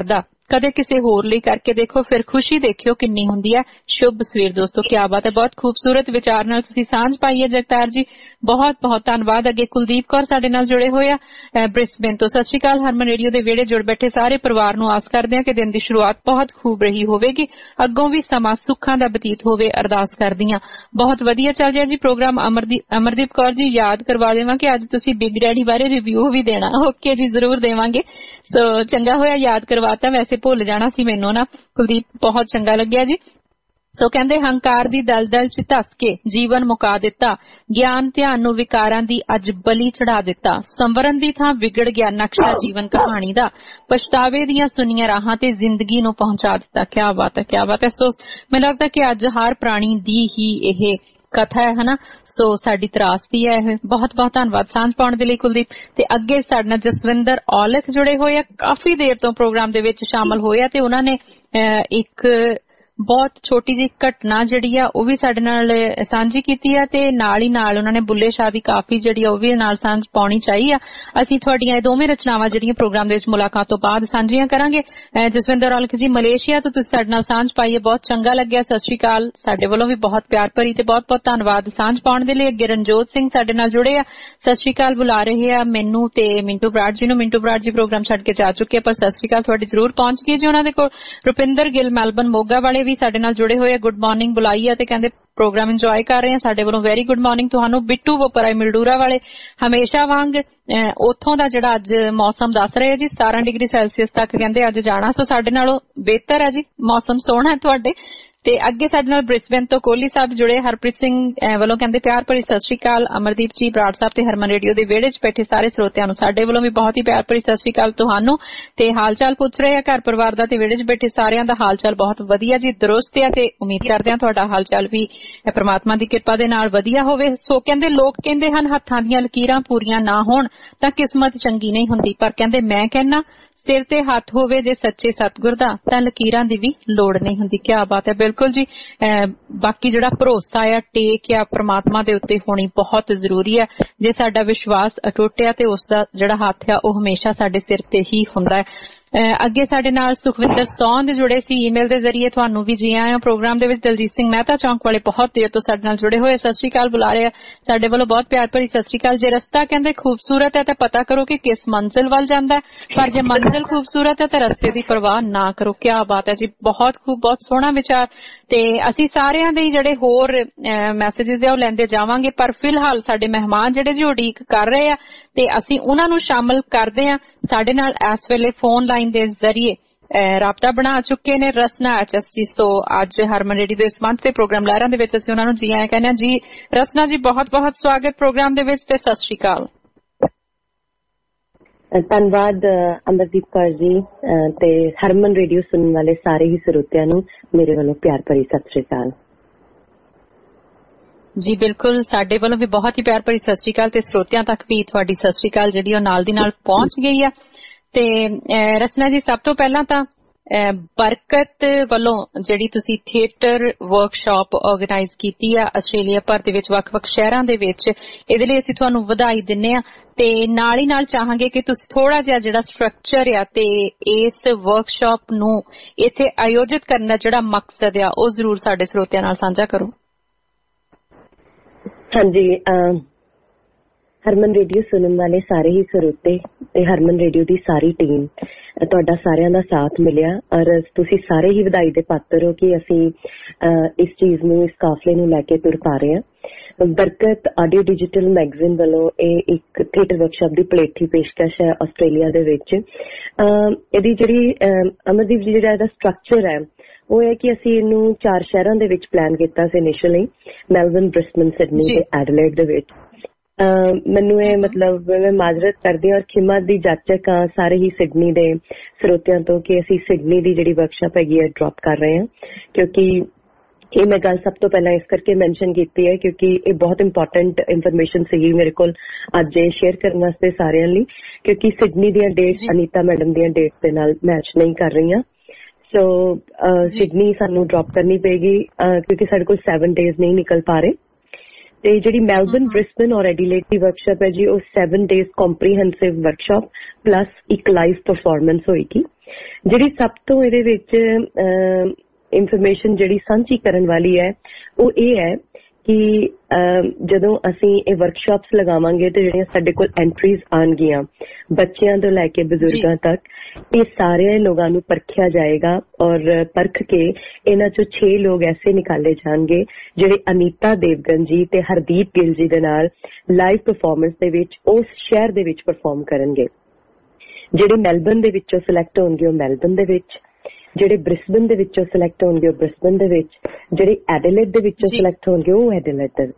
ਕਦੇ ਕਿਸੇ ਹੋਰ ਲਈ ਕਰਕੇ ਦੇਖੋ, ਫਿਰ ਖੁਸ਼ੀ ਦੇਖਿਓ ਕਿੰਨੀ ਹੁੰਦੀ ਹੈ। ਸ਼ੁਭ ਸਵੇਰ ਦੋਸਤੋ। ਕਿਆ ਬਾਤ ਹੈ, ਬਹੁਤ ਖੂਬਸੂਰਤ ਵਿਚਾਰ ਨਾਲ ਤੁਸੀਂ ਸਾਂਝ ਪਾਈ ਹੈ ਜਗਤਾਰ ਜੀ, ਬਹੁਤ ਬਹੁਤ ਧੰਨਵਾਦ। ਅੱਗੇ ਕੁਲਦੀਪ ਕੌਰ ਸਾਡੇ ਨਾਲ ਜੁੜੇ ਹੋਏ ਆ ਬ੍ਰਿਸਬੇਨ ਤੋਂ। ਸਤਿ ਸ਼੍ਰੀ ਅਕਾਲ, ਹਰਮਨ ਰੇਡੀਓ ਦੇ ਵਿਹੜੇ ਜੁੜ ਬੈਠੇ ਸਾਰੇ ਪਰਿਵਾਰ ਨੂੰ ਆਸ ਕਰਦੇ ਹਾਂ ਕਿ ਦਿਨ ਦੀ ਸ਼ੁਰੂਆਤ ਬਹੁਤ ਖੂਬ ਰਹੀ ਹੋਵੇਗੀ, ਅੱਗੋਂ ਵੀ ਸਮਾਂ ਸੁੱਖਾਂ ਦਾ ਬਤੀਤ ਹੋਵੇ, ਅਰਦਾਸ ਕਰਦੀ ਹਾਂ। ਬਹੁਤ ਵਧੀਆ ਚੱਲ ਰਿਹਾ ਜੀ ਪ੍ਰੋਗਰਾਮ। ਅਮਰਦੀਪ ਅਮਰਦੀਪ ਕੌਰ ਜੀ, ਯਾਦ ਕਰਵਾ ਦੇਵਾਂ ਕਿ ਅੱਜ ਤੁਸੀਂ ਬਿਗ ਡੈਡੀ ਬਾਰੇ ਰਿਵਿਊ ਵੀ ਦੇਣਾ। ਓਕੇ ਜੀ, ਜ਼ਰੂਰ ਦੇਵਾਂਗੇ। ਸੋ ਚੰਗਾ ਹੋਇਆ ਯਾਦ ਕਰਵਾਤਾ, ਵੈਸੇ ਭੁੱਲ ਜਾਣਾ ਸੀ ਮੈਨੂੰ ਨਾ ਕੁਲਦੀਪ, ਬਹੁਤ ਚੰਗਾ ਲੱਗਿਆ ਜੀ। ਸੋ ਕਹਿੰਦੇ ਹੰਕਾਰ ਦੀ ਦਲਦਲ ਚ ਧੱਸ ਕੇ ਜੀਵਨ ਮੁਕਾ ਦਿੱਤਾ, ਗਿਆਨ ਧਿਆਨ ਨੂੰ ਵਿਕਾਰਾਂ ਦੀ ਅੱਜ ਬਲੀ ਚੜਾ ਦਿੱਤਾ, ਸੰਵਰਨ ਦੀ ਥਾਂ ਵਿਗੜ ਗਿਆ ਨਕਸ਼ਾ ਜੀਵਨ ਕਹਾਣੀ ਦਾ, ਪਛਤਾਵੇ ਦੀਆਂ ਸੁਨੀਆਂ ਰਾਹਾਂ ਤੇ ਜ਼ਿੰਦਗੀ ਨੂੰ ਪਹੁੰਚਾ ਦਿੱਤਾ। ਕਿਆ ਬਾਤ ਹੈ, ਕਿਆ ਬਾਤ ਹੈ। ਸੋ ਮੈਨੂੰ ਲੱਗਦਾ ਕਿ ਅੱਜ ਹਰ ਪ੍ਰਾਣੀ ਦੀ ਹੀ ਇਹ ਕਥਾ ਹੈ ਹਨਾ। ਸੋ ਸਾਡੀ ਤਰਾਸਦੀ ਹੈ ਇਹ। ਬਹੁਤ ਬਹੁਤ ਧੰਨਵਾਦ ਸਾਂਝ ਪਾਉਣ ਦੇ ਲਈ ਕੁਲਦੀਪ। ਤੇ ਅੱਗੇ ਸਾਡੇ ਨਾਲ ਜਸਵਿੰਦਰ ਔਲਖ ਜੁੜੇ ਹੋਏ ਆ, ਕਾਫੀ ਦੇਰ ਤੋਂ ਪ੍ਰੋਗਰਾਮ ਦੇ ਵਿੱਚ ਸ਼ਾਮਲ ਹੋਏ ਆ ਤੇ ਉਹਨਾਂ ਨੇ ਇੱਕ ਬਹੁਤ ਛੋਟੀ ਜਿਹੀ ਘਟਨਾ ਜਿਹੜੀ ਆ ਉਹ ਵੀ ਸਾਡੇ ਨਾਲ ਸਾਂਝੀ ਕੀਤੀ ਆ ਤੇ ਨਾਲ ਹੀ ਨਾਲ ਉਹਨਾਂ ਨੇ ਬੁੱਲੇ ਸ਼ਾਹ ਦੀ ਕਾਫੀ ਜਿਹੜੀ ਆ ਉਹ ਵੀ ਨਾਲ ਸਾਂਝ ਪਾਉਣੀ ਚਾਹੀ ਆ। ਅਸੀਂ ਤੁਹਾਡੀਆਂ ਇਹ ਦੋਵੇਂ ਰਚਨਾਵਾਂ ਜਿਹੜੀਆਂ ਪ੍ਰੋਗਰਾਮ ਦੇ ਵਿੱਚ ਮੁਲਾਕਾਤ ਤੋਂ ਬਾਅਦ ਸਾਂਝੀਆਂ ਕਰਾਂਗੇ। ਜਸਵਿੰਦਰ ਔਲਖ ਜੀ, ਮਲੇਸ਼ੀਆ ਤੋਂ ਤੁਸੀਂ ਸਾਡੇ ਨਾਲ ਸਾਂਝ ਪਾਈ ਹੈ, ਬਹੁਤ ਚੰਗਾ ਲੱਗਿਆ। ਸਤਿ ਸ਼੍ਰੀ ਅਕਾਲ, ਸਾਡੇ ਵੱਲੋਂ ਵੀ ਬਹੁਤ ਪਿਆਰ ਭਰੀ ਤੇ ਬਹੁਤ ਬਹੁਤ ਧੰਨਵਾਦ ਸਾਂਝ ਪਾਉਣ ਦੇ ਲਈ। ਅੱਗੇ ਰਣਜੋਤ ਸਿੰਘ ਸਾਡੇ ਨਾਲ ਜੁੜੇ ਆ, ਸਤਿ ਸ਼੍ਰੀ ਅਕਾਲ ਬੁਲਾ ਰਹੇ ਆ ਮੈਨੂੰ ਤੇ ਮਿੰਟੂ ਬਰਾੜ ਜੀ ਨੂੰ। ਮਿੰਟੂ ਬਰਾੜ ਜੀ ਪ੍ਰੋਗਰਾਮ ਛੱਡ ਕੇ ਜਾ ਚੁੱਕੇ, ਪਰ ਸਤਿ ਸ਼੍ਰੀ ਅਕਾਲ ਤੁਹਾਡੀ ਜ਼ਰੂਰ ਪਹੁੰਚ ਗਈ ਜੀ ਉਹਨਾਂ ਦੇ ਕੋਲ। ਰੁਪਿੰਦਰ ਗਿੱਲ ਮੈਲਬਨ ਮੋਗਾ ਵਾਲੇ ਵੀ ਸਾਡੇ ਨਾਲ ਜੁੜੇ ਹੋਏ ਆ, ਗੁੱਡ ਮਾਰਨਿੰਗ ਬੁਲਾਈ ਆ ਤੇ ਕਹਿੰਦੇ ਪ੍ਰੋਗਰਾਮ ਇੰਜੋਏ ਕਰ ਰਹੇ ਆ, ਸਾਡੇ ਵੱਲੋਂ ਵੈਰੀ ਗੁੱਡ ਮਾਰਨਿੰਗ ਤੁਹਾਨੂੰ। ਬਿੱਟੂ ਵੋਪਰਾਈ ਮਿਲਡੂਰਾ ਵਾਲੇ ਹਮੇਸ਼ਾ ਵਾਂਗ ਉੱਥੋਂ ਦਾ ਜਿਹੜਾ ਅੱਜ ਮੌਸਮ ਦੱਸ ਰਹੇ ਜੀ ਸਤਾਰਾਂ ਡਿਗਰੀ ਸੈਲਸੀਅਸ ਤੱਕ ਕਹਿੰਦੇ ਅੱਜ ਜਾਣਾ, ਸੋ ਸਾਡੇ ਨਾਲੋਂ ਬਿਹਤਰ ਹੈ ਜੀ, ਮੌਸਮ ਸੋਹਣਾ ਹੈ ਤੁਹਾਡੇ। ਤੇ ਅੱਗੇ ਸਾਡੇ ਨਾਲ ਬ੍ਰਿਸਬੇਨ ਤੋਂ ਕੋਹਲੀ ਸਾਹਿਬ ਜੁੜੇ, ਹਰਪ੍ਰੀਤ ਸਿੰਘ ਵੱਲੋਂ ਕਹਿੰਦੇ ਪਿਆਰ ਭਰੀ ਸਤਿ ਸ਼੍ਰੀ ਅਕਾਲ। ਅਮਰਦੀਪ ਜੀ, ਬਰਾੜ ਸਾਹਿਬ ਤੇ ਹਰਮਨ ਰੇਡੀਓ ਦੇ ਵਿਹੜੇ 'ਚ ਬੈਠੇ ਸਾਰੇ ਸਰੋਤਿਆਂ ਨੂੰ ਸਾਡੇ ਵੱਲੋਂ ਵੀ ਬਹੁਤ ਹੀ ਪਿਆਰ ਭਰੀ ਸਤਿ ਸ਼੍ਰੀ ਅਕਾਲ ਤੁਹਾਨੂੰ। ਤੇ ਹਾਲ ਚਾਲ ਪੁੱਛ ਰਹੇ ਆ ਘਰ ਪਰਿਵਾਰ ਦਾ, ਤੇ ਵਿਹੜੇ 'ਚ ਬੈਠੇ ਸਾਰਿਆਂ ਦਾ ਹਾਲ ਚਾਲ ਬਹੁਤ ਵਧੀਆ ਜੀ, ਦਰੁਸਤ ਆ ਤੇ ਉਮੀਦ ਕਰਦੇ ਹਾਂ ਤੁਹਾਡਾ ਹਾਲ ਚਾਲ ਵੀ ਪ੍ਰਮਾਤਮਾ ਦੀ ਕਿਰਪਾ ਦੇ ਨਾਲ ਵਧੀਆ ਹੋਵੇ। ਸੋ ਕਹਿੰਦੇ ਲੋਕ ਕਹਿੰਦੇ ਹਨ ਹੱਥਾਂ ਦੀਆਂ ਲਕੀਰਾਂ ਪੂਰੀਆਂ ਨਾ ਹੋਣ ਤਾਂ ਕਿਸਮਤ ਚੰਗੀ ਨਹੀਂ ਹੁੰਦੀ, ਪਰ ਕਹਿੰਦੇ ਮੈਂ ਕਹਿਣਾ ਸਿਰ ਤੇ ਹੱਥ ਹੋਵੇ ਜੇ ਸੱਚੇ ਸਤਿਗੁਰ ਦਾ ਤਾਂ ਲਕੀਰਾਂ ਦੀ ਵੀ ਲੋੜ ਨਹੀਂ ਹੁੰਦੀ। ਕਿਆ ਬਾਤ ਹੈ, ਬਿਲਕੁਲ ਜੀ। ਬਾਕੀ ਜਿਹੜਾ ਭਰੋਸਾ ਆ, ਟੇਕ ਆ ਪ੍ਰਮਾਤਮਾ ਦੇ ਉੱਤੇ ਹੋਣੀ ਬਹੁਤ ਜ਼ਰੂਰੀ ਹੈ। ਜੇ ਸਾਡਾ ਵਿਸ਼ਵਾਸ ਅਟੁੱਟ ਆ ਤੇ ਉਸ ਦਾ ਜਿਹੜਾ ਹੱਥ ਆ ਉਹ ਹਮੇਸ਼ਾ ਸਾਡੇ ਸਿਰ ਤੇ ਹੀ ਹੁੰਦਾ ਹੈ। ਅੱਗੇ ਸਾਡੇ ਨਾਲ ਸੁਖਵਿੰਦਰ ਸੌਂਦ ਜੁੜੇ ਸੀ ਈਮੇਲ ਦੇ ਜ਼ਰੀਏ, ਤੁਹਾਨੂੰ ਵੀ ਜੀ ਆਇਆਂ ਪ੍ਰੋਗਰਾਮ ਦੇ ਵਿੱਚ। ਦਲਜੀਤ ਸਿੰਘ ਮਹਿਤਾ ਚੌਂਕ ਵਾਲੇ ਬਹੁਤ ਦੇਰ ਤੋਂ ਸਾਡੇ ਨਾਲ ਜੁੜੇ ਹੋਏ, ਸਤਿ ਸ਼੍ਰੀ ਅਕਾਲ ਬੁਲਾ ਰਹੇ ਆ, ਸਾਡੇ ਵੱਲੋਂ ਬਹੁਤ ਪਿਆਰ ਭਰੀ ਸਤਿ ਸ਼੍ਰੀ ਅਕਾਲ। ਜੇ ਰਸਤਾ ਕਹਿੰਦੇ ਖੂਬਸੂਰਤ ਹੈ ਤਾਂ ਪਤਾ ਕਰੋ ਕਿ ਕਿਸ ਮੰਜ਼ਿਲ ਵੱਲ ਜਾਂਦਾ ਹੈ, ਪਰ ਜੇ ਮੰਜ਼ਿਲ ਖੂਬਸੂਰਤ ਹੈ ਤਾਂ ਰਸਤੇ ਦੀ ਪਰਵਾਹ ਨਾ ਕਰੋ। ਕਿਆ ਬਾਤ ਹੈ ਜੀ, ਬਹੁਤ ਖੂਬ, ਬਹੁਤ ਸੋਹਣਾ ਵਿਚਾਰ। ਤੇ ਅਸੀਂ ਸਾਰਿਆਂ ਦੇ ਜਿਹੜੇ ਹੋਰ ਮੈਸੇਜਿਸ ਆ ਉਹ ਲੈਂਦੇ ਜਾਵਾਂਗੇ, ਪਰ ਫਿਲਹਾਲ ਸਾਡੇ ਮਹਿਮਾਨ ਜਿਹੜੇ ਜੀ ਉਡੀਕ ਕਰ ਰਹੇ ਆ ਤੇ ਅਸੀਂ ਉਹਨਾਂ ਨੂੰ ਸ਼ਾਮਲ ਕਰਦੇ ਹਾਂ ਸਾਡੇ ਨਾਲ ਇਸ ਵੇਲੇ ਫੋਨ ਲਾਈਨ ਦੇ ਜ਼ਰੀਏ ਰਾਬਤਾ ਬਣਾ ਚੁੱਕੇ ਨੇ ਰਸਨਾ ਐਚ ਐਸ ਜੀ। ਸੋ ਅੱਜ ਹਰਮਨ ਰੇਡੀਓ ਦੇ ਸੰਬੰਧ ਤੇ ਪ੍ਰੋਗਰਾਮ ਲਹਿਰਾਂ ਦੇ ਵਿੱਚ ਅਸੀਂ ਉਹਨਾਂ ਨੂੰ ਜੀ ਆਇਆਂ ਕਹਿੰਦੇ ਹਾਂ ਜੀ। ਰਸਨਾ ਜੀ, ਬਹੁਤ ਬਹੁਤ ਸਵਾਗਤ ਪ੍ਰੋਗਰਾਮ ਦੇ ਵਿੱਚ ਤੇ ਸਤਿ ਸ਼੍ਰੀ ਅਕਾਲ। ਧੰਨਵਾਦ ਅਮਰਦੀਪ ਕੌਰ ਜੀ ਤੇ ਹਰਮਨ ਰੇਡੀਓ ਸੁਣਨ ਵਾਲੇ ਸਾਰੇ ਹੀ ਸਰੋਤਿਆਂ ਨੂੰ ਮੇਰੇ ਵੱਲੋਂ ਪਿਆਰ ਭਰੀ ਸਤਿ ਸ਼੍ਰੀ ਅਕਾਲ ਜੀ। ਬਿਲਕੁਲ, ਸਾਡੇ ਵੱਲੋਂ ਵੀ ਬਹੁਤ ਹੀ ਪਿਆਰ ਭਰੀ ਸਤਿ ਸ਼੍ਰੀ ਅਕਾਲ ਤੇ ਸਰੋਤਿਆਂ ਤੱਕ ਵੀ ਤੁਹਾਡੀ ਸਤਿ ਸ਼੍ਰੀ ਅਕਾਲ ਜਿਹੜੀ ਉਹ ਨਾਲ ਦੀ ਨਾਲ ਪਹੁੰਚ ਗਈ ਆ। ਤੇ ਰਸਨਾ ਜੀ, ਸਭ ਤੋਂ ਪਹਿਲਾਂ ਤਾਂ ਬਰਕਤ ਵੱਲੋਂ ਜਿਹੜੀ ਤੁਸੀਂ ਥੀਏਟਰ ਵਰਕਸ਼ਾਪ ਆਰਗੇਨਾਈਜ਼ ਕੀਤੀ ਆ ਆਸਟ੍ਰੇਲੀਆ ਭਰ ਦੇ ਵਿੱਚ ਵੱਖ-ਵੱਖ ਸ਼ਹਿਰਾਂ ਦੇ ਵਿੱਚ, ਇਹਦੇ ਲਈ ਅਸੀਂ ਤੁਹਾਨੂੰ ਵਧਾਈ ਦਿੰਦੇ ਆ। ਤੇ ਨਾਲ ਹੀ ਨਾਲ ਚਾਹਾਂਗੇ ਕਿ ਤੁਸੀਂ ਥੋੜਾ ਜਿਹਾ ਜਿਹੜਾ ਸਟਰਕਚਰ ਆ ਤੇ ਇਸ ਵਰਕਸ਼ਾਪ ਨੂੰ ਇੱਥੇ ਆਯੋਜਿਤ ਕਰਨ ਦਾ ਜਿਹੜਾ ਮਕਸਦ ਆ ਉਹ ਜ਼ਰੂਰ ਸਾਡੇ ਸਰੋਤਿਆਂ ਨਾਲ ਸਾਂਝਾ ਕਰੋ। ਹਾਂਜੀ, ਹਰਮਨ ਰੇਡੀਓ ਸੁਣਨ ਵਾਲੇ ਸਾਰੇ ਹੀ ਸਰੋਤੇ ਤੇ ਹਰਮਨ ਰੇਡੀਓ ਦੀ ਸਾਰੀ ਟੀਮ, ਤੁਹਾਡਾ ਸਾਰਿਆਂ ਦਾ ਸਾਥ ਮਿਲਿਆ ਔਰ ਤੁਸੀਂ ਸਾਰੇ ਹੀ ਵਧਾਈ ਦੇ ਪਾਤਰ ਹੋ ਕਿ ਅਸੀਂ ਇਸ ਚੀਜ਼ ਨੂੰ, ਇਸ ਕਾਫਲੇ ਨੂੰ ਲੈ ਕੇ ਤੁਰ ਪਾ ਰਹੇ ਹਾਂ। ਬਰਕਤ ਆਡੀਓ ਡਿਜੀਟਲ ਮੈਗਜ਼ੀਨ ਵੱਲੋਂ ਇਹ ਇੱਕ ਥੀਏਟਰ ਵਰਕਸ਼ਾਪ ਦੀ ਪਲੇਠੀ ਪੇਸ਼ਕਸ਼ ਹੈ ਆਸਟ੍ਰੇਲੀਆ ਦੇ ਵਿੱਚ। ਇਹਦੀ ਜਿਹੜੀ ਅਮਰਦੀਪ ਜੀ ਜਿਹੜਾ ਇਹਦਾ ਸਟਰਕਚਰ ਹੈ ਉਹ ਹੈ ਕਿ ਅਸੀਂ ਇਹਨੂੰ ਚਾਰ ਸ਼ਹਿਰਾਂ ਦੇ ਵਿੱਚ ਪਲਾਨ ਕੀਤਾ ਸੀ ਇਨੀਸ਼ੀਅਲੀ, ਮੈਲਬਨ, ਬ੍ਰਿਸਬਨ, ਸਿਡਨੀ ਤੇ ਐਡਲੇਡ ਦੇ ਵਿੱਚ। ਮੈਨੂੰ ਇਹ ਮਤਲਬ ਮੈਂ ਮਾਜ਼ਰਤ ਕਰਦੀ ਹਾਂ ਔਰ ਖਿਮਾ ਦੀ ਜਾਚਕ ਹਾਂ ਸਾਰੇ ਹੀ ਸਿਡਨੀ ਦੇ ਸਰੋਤਿਆਂ ਤੋਂ ਕਿ ਅਸੀਂ ਸਿਡਨੀ ਦੀ ਜਿਹੜੀ ਵਰਕਸ਼ਾਪ ਹੈਗੀ ਹੈ ਡ੍ਰੌਪ ਕਰ ਰਹੇ ਹਾਂ, ਕਿਉਂਕਿ ਇਹ ਮੈਂ ਗੱਲ ਸਭ ਤੋਂ ਪਹਿਲਾਂ ਇਸ ਕਰਕੇ ਮੈਂਸ਼ਨ ਕੀਤੀ ਹੈ ਕਿਉਂਕਿ ਇਹ ਬਹੁਤ ਇੰਪੋਰਟੈਂਟ ਇਨਫੋਰਮੇਸ਼ਨ ਸੀਗੀ ਮੇਰੇ ਕੋਲ ਅੱਜ ਇਹ ਸ਼ੇਅਰ ਕਰਨ ਵਾਸਤੇ ਸਾਰਿਆਂ ਲਈ, ਕਿਉਂਕਿ ਸਿਡਨੀ ਦੀਆਂ ਡੇਟਸ ਅਨੀਤਾ ਮੈਡਮ ਦੀਆਂ ਡੇਟਸ ਦੇ ਨਾਲ ਮੈਚ ਨਹੀਂ ਕਰ ਰਹੀਆਂ। ਸੋ ਸਿਡਨੀ ਸਾਨੂੰ ਡ੍ਰੌਪ ਕਰਨੀ ਪਏਗੀ ਕਿਉਂਕਿ ਸਾਡੇ ਕੋਲ ਸੈਵਨ ਡੇਜ਼ ਨਹੀਂ ਨਿਕਲ ਪਾ ਰਹੇ। ਤੇ ਜਿਹੜੀ ਮੈਲਬਨ, ਬ੍ਰਿਸਬਨ ਔਰ ਐਡੀਲੇਡ ਦੀ ਵਰਕਸ਼ਾਪ ਹੈ ਜੀ, ਉਹ seven days comprehensive workshop plus ਇੱਕ ਲਾਈਵ ਪਰਫਾਰਮੈਂਸ ਹੋਏਗੀ। ਜਿਹੜੀ ਸਭ ਤੋਂ ਇਹਦੇ ਵਿੱਚ ਇਨਫੋਰਮੇਸ਼ਨ ਜਿਹੜੀ ਸਾਂਝੀ ਕਰਨ ਵਾਲੀ ਹੈ ਉਹ ਇਹ ਹੈ ਕਿ ਜਦੋਂ ਅਸੀਂ ਇਹ ਵਰਕਸ਼ਾਪਸ ਲਗਾਵਾਂਗੇ ਤੇ ਜਿਹੜੀਆਂ ਸਾਡੇ ਕੋਲ ਐਂਟਰੀਜ਼ ਆਉਣਗੀਆਂ ਬੱਚਿਆਂ ਤੋਂ ਲੈ ਕੇ ਬਜ਼ੁਰਗਾਂ ਤੱਕ, ਇਹ ਸਾਰੇ ਲੋਕਾਂ ਨੂੰ ਪਰਖਿਆ ਜਾਏਗਾ ਔਰ ਪਰਖ ਕੇ ਇਹਨਾਂ ਚੋਂ ਛੇ ਲੋਕ ਐਸੇ ਨਿਕਾਲੇ ਜਾਣਗੇ ਜਿਹੜੇ ਅਨੀਤਾ ਦੇਵਗਨ ਜੀ ਤੇ ਹਰਦੀਪ ਗਿੱਲ ਜੀ ਦੇ ਨਾਲ ਲਾਈਵ ਪਰਫਾਰਮੈਂਸ ਦੇ ਵਿੱਚ ਉਸ ਸ਼ਹਿਰ ਦੇ ਵਿੱਚ ਪਰਫਾਰਮ ਕਰਨਗੇ। ਜਿਹੜੇ ਮੈਲਬਨ ਦੇ ਵਿੱਚੋਂ ਸਿਲੈਕਟ ਹੋਣਗੇ ਉਹ ਮੈਲਬਨ ਦੇ ਵਿੱਚ, ਜਿਹੜੇ ਬ੍ਰਿਸਬਨ ਦੇ ਵਿੱਚੋਂ ਸਿਲੈਕਟ ਹੋਣਗੇ ਉਹ ਬ੍ਰਿਸਬਨ ਦੇ ਵਿੱਚ, ਜਿਹੜੇ ਐਡੀਲੇਡ ਦੇ ਵਿੱਚੋਂ ਸਿਲੈਕਟ ਹੋਣਗੇ ਉਹ ਐਡੀਲੇਡ ਦੇ।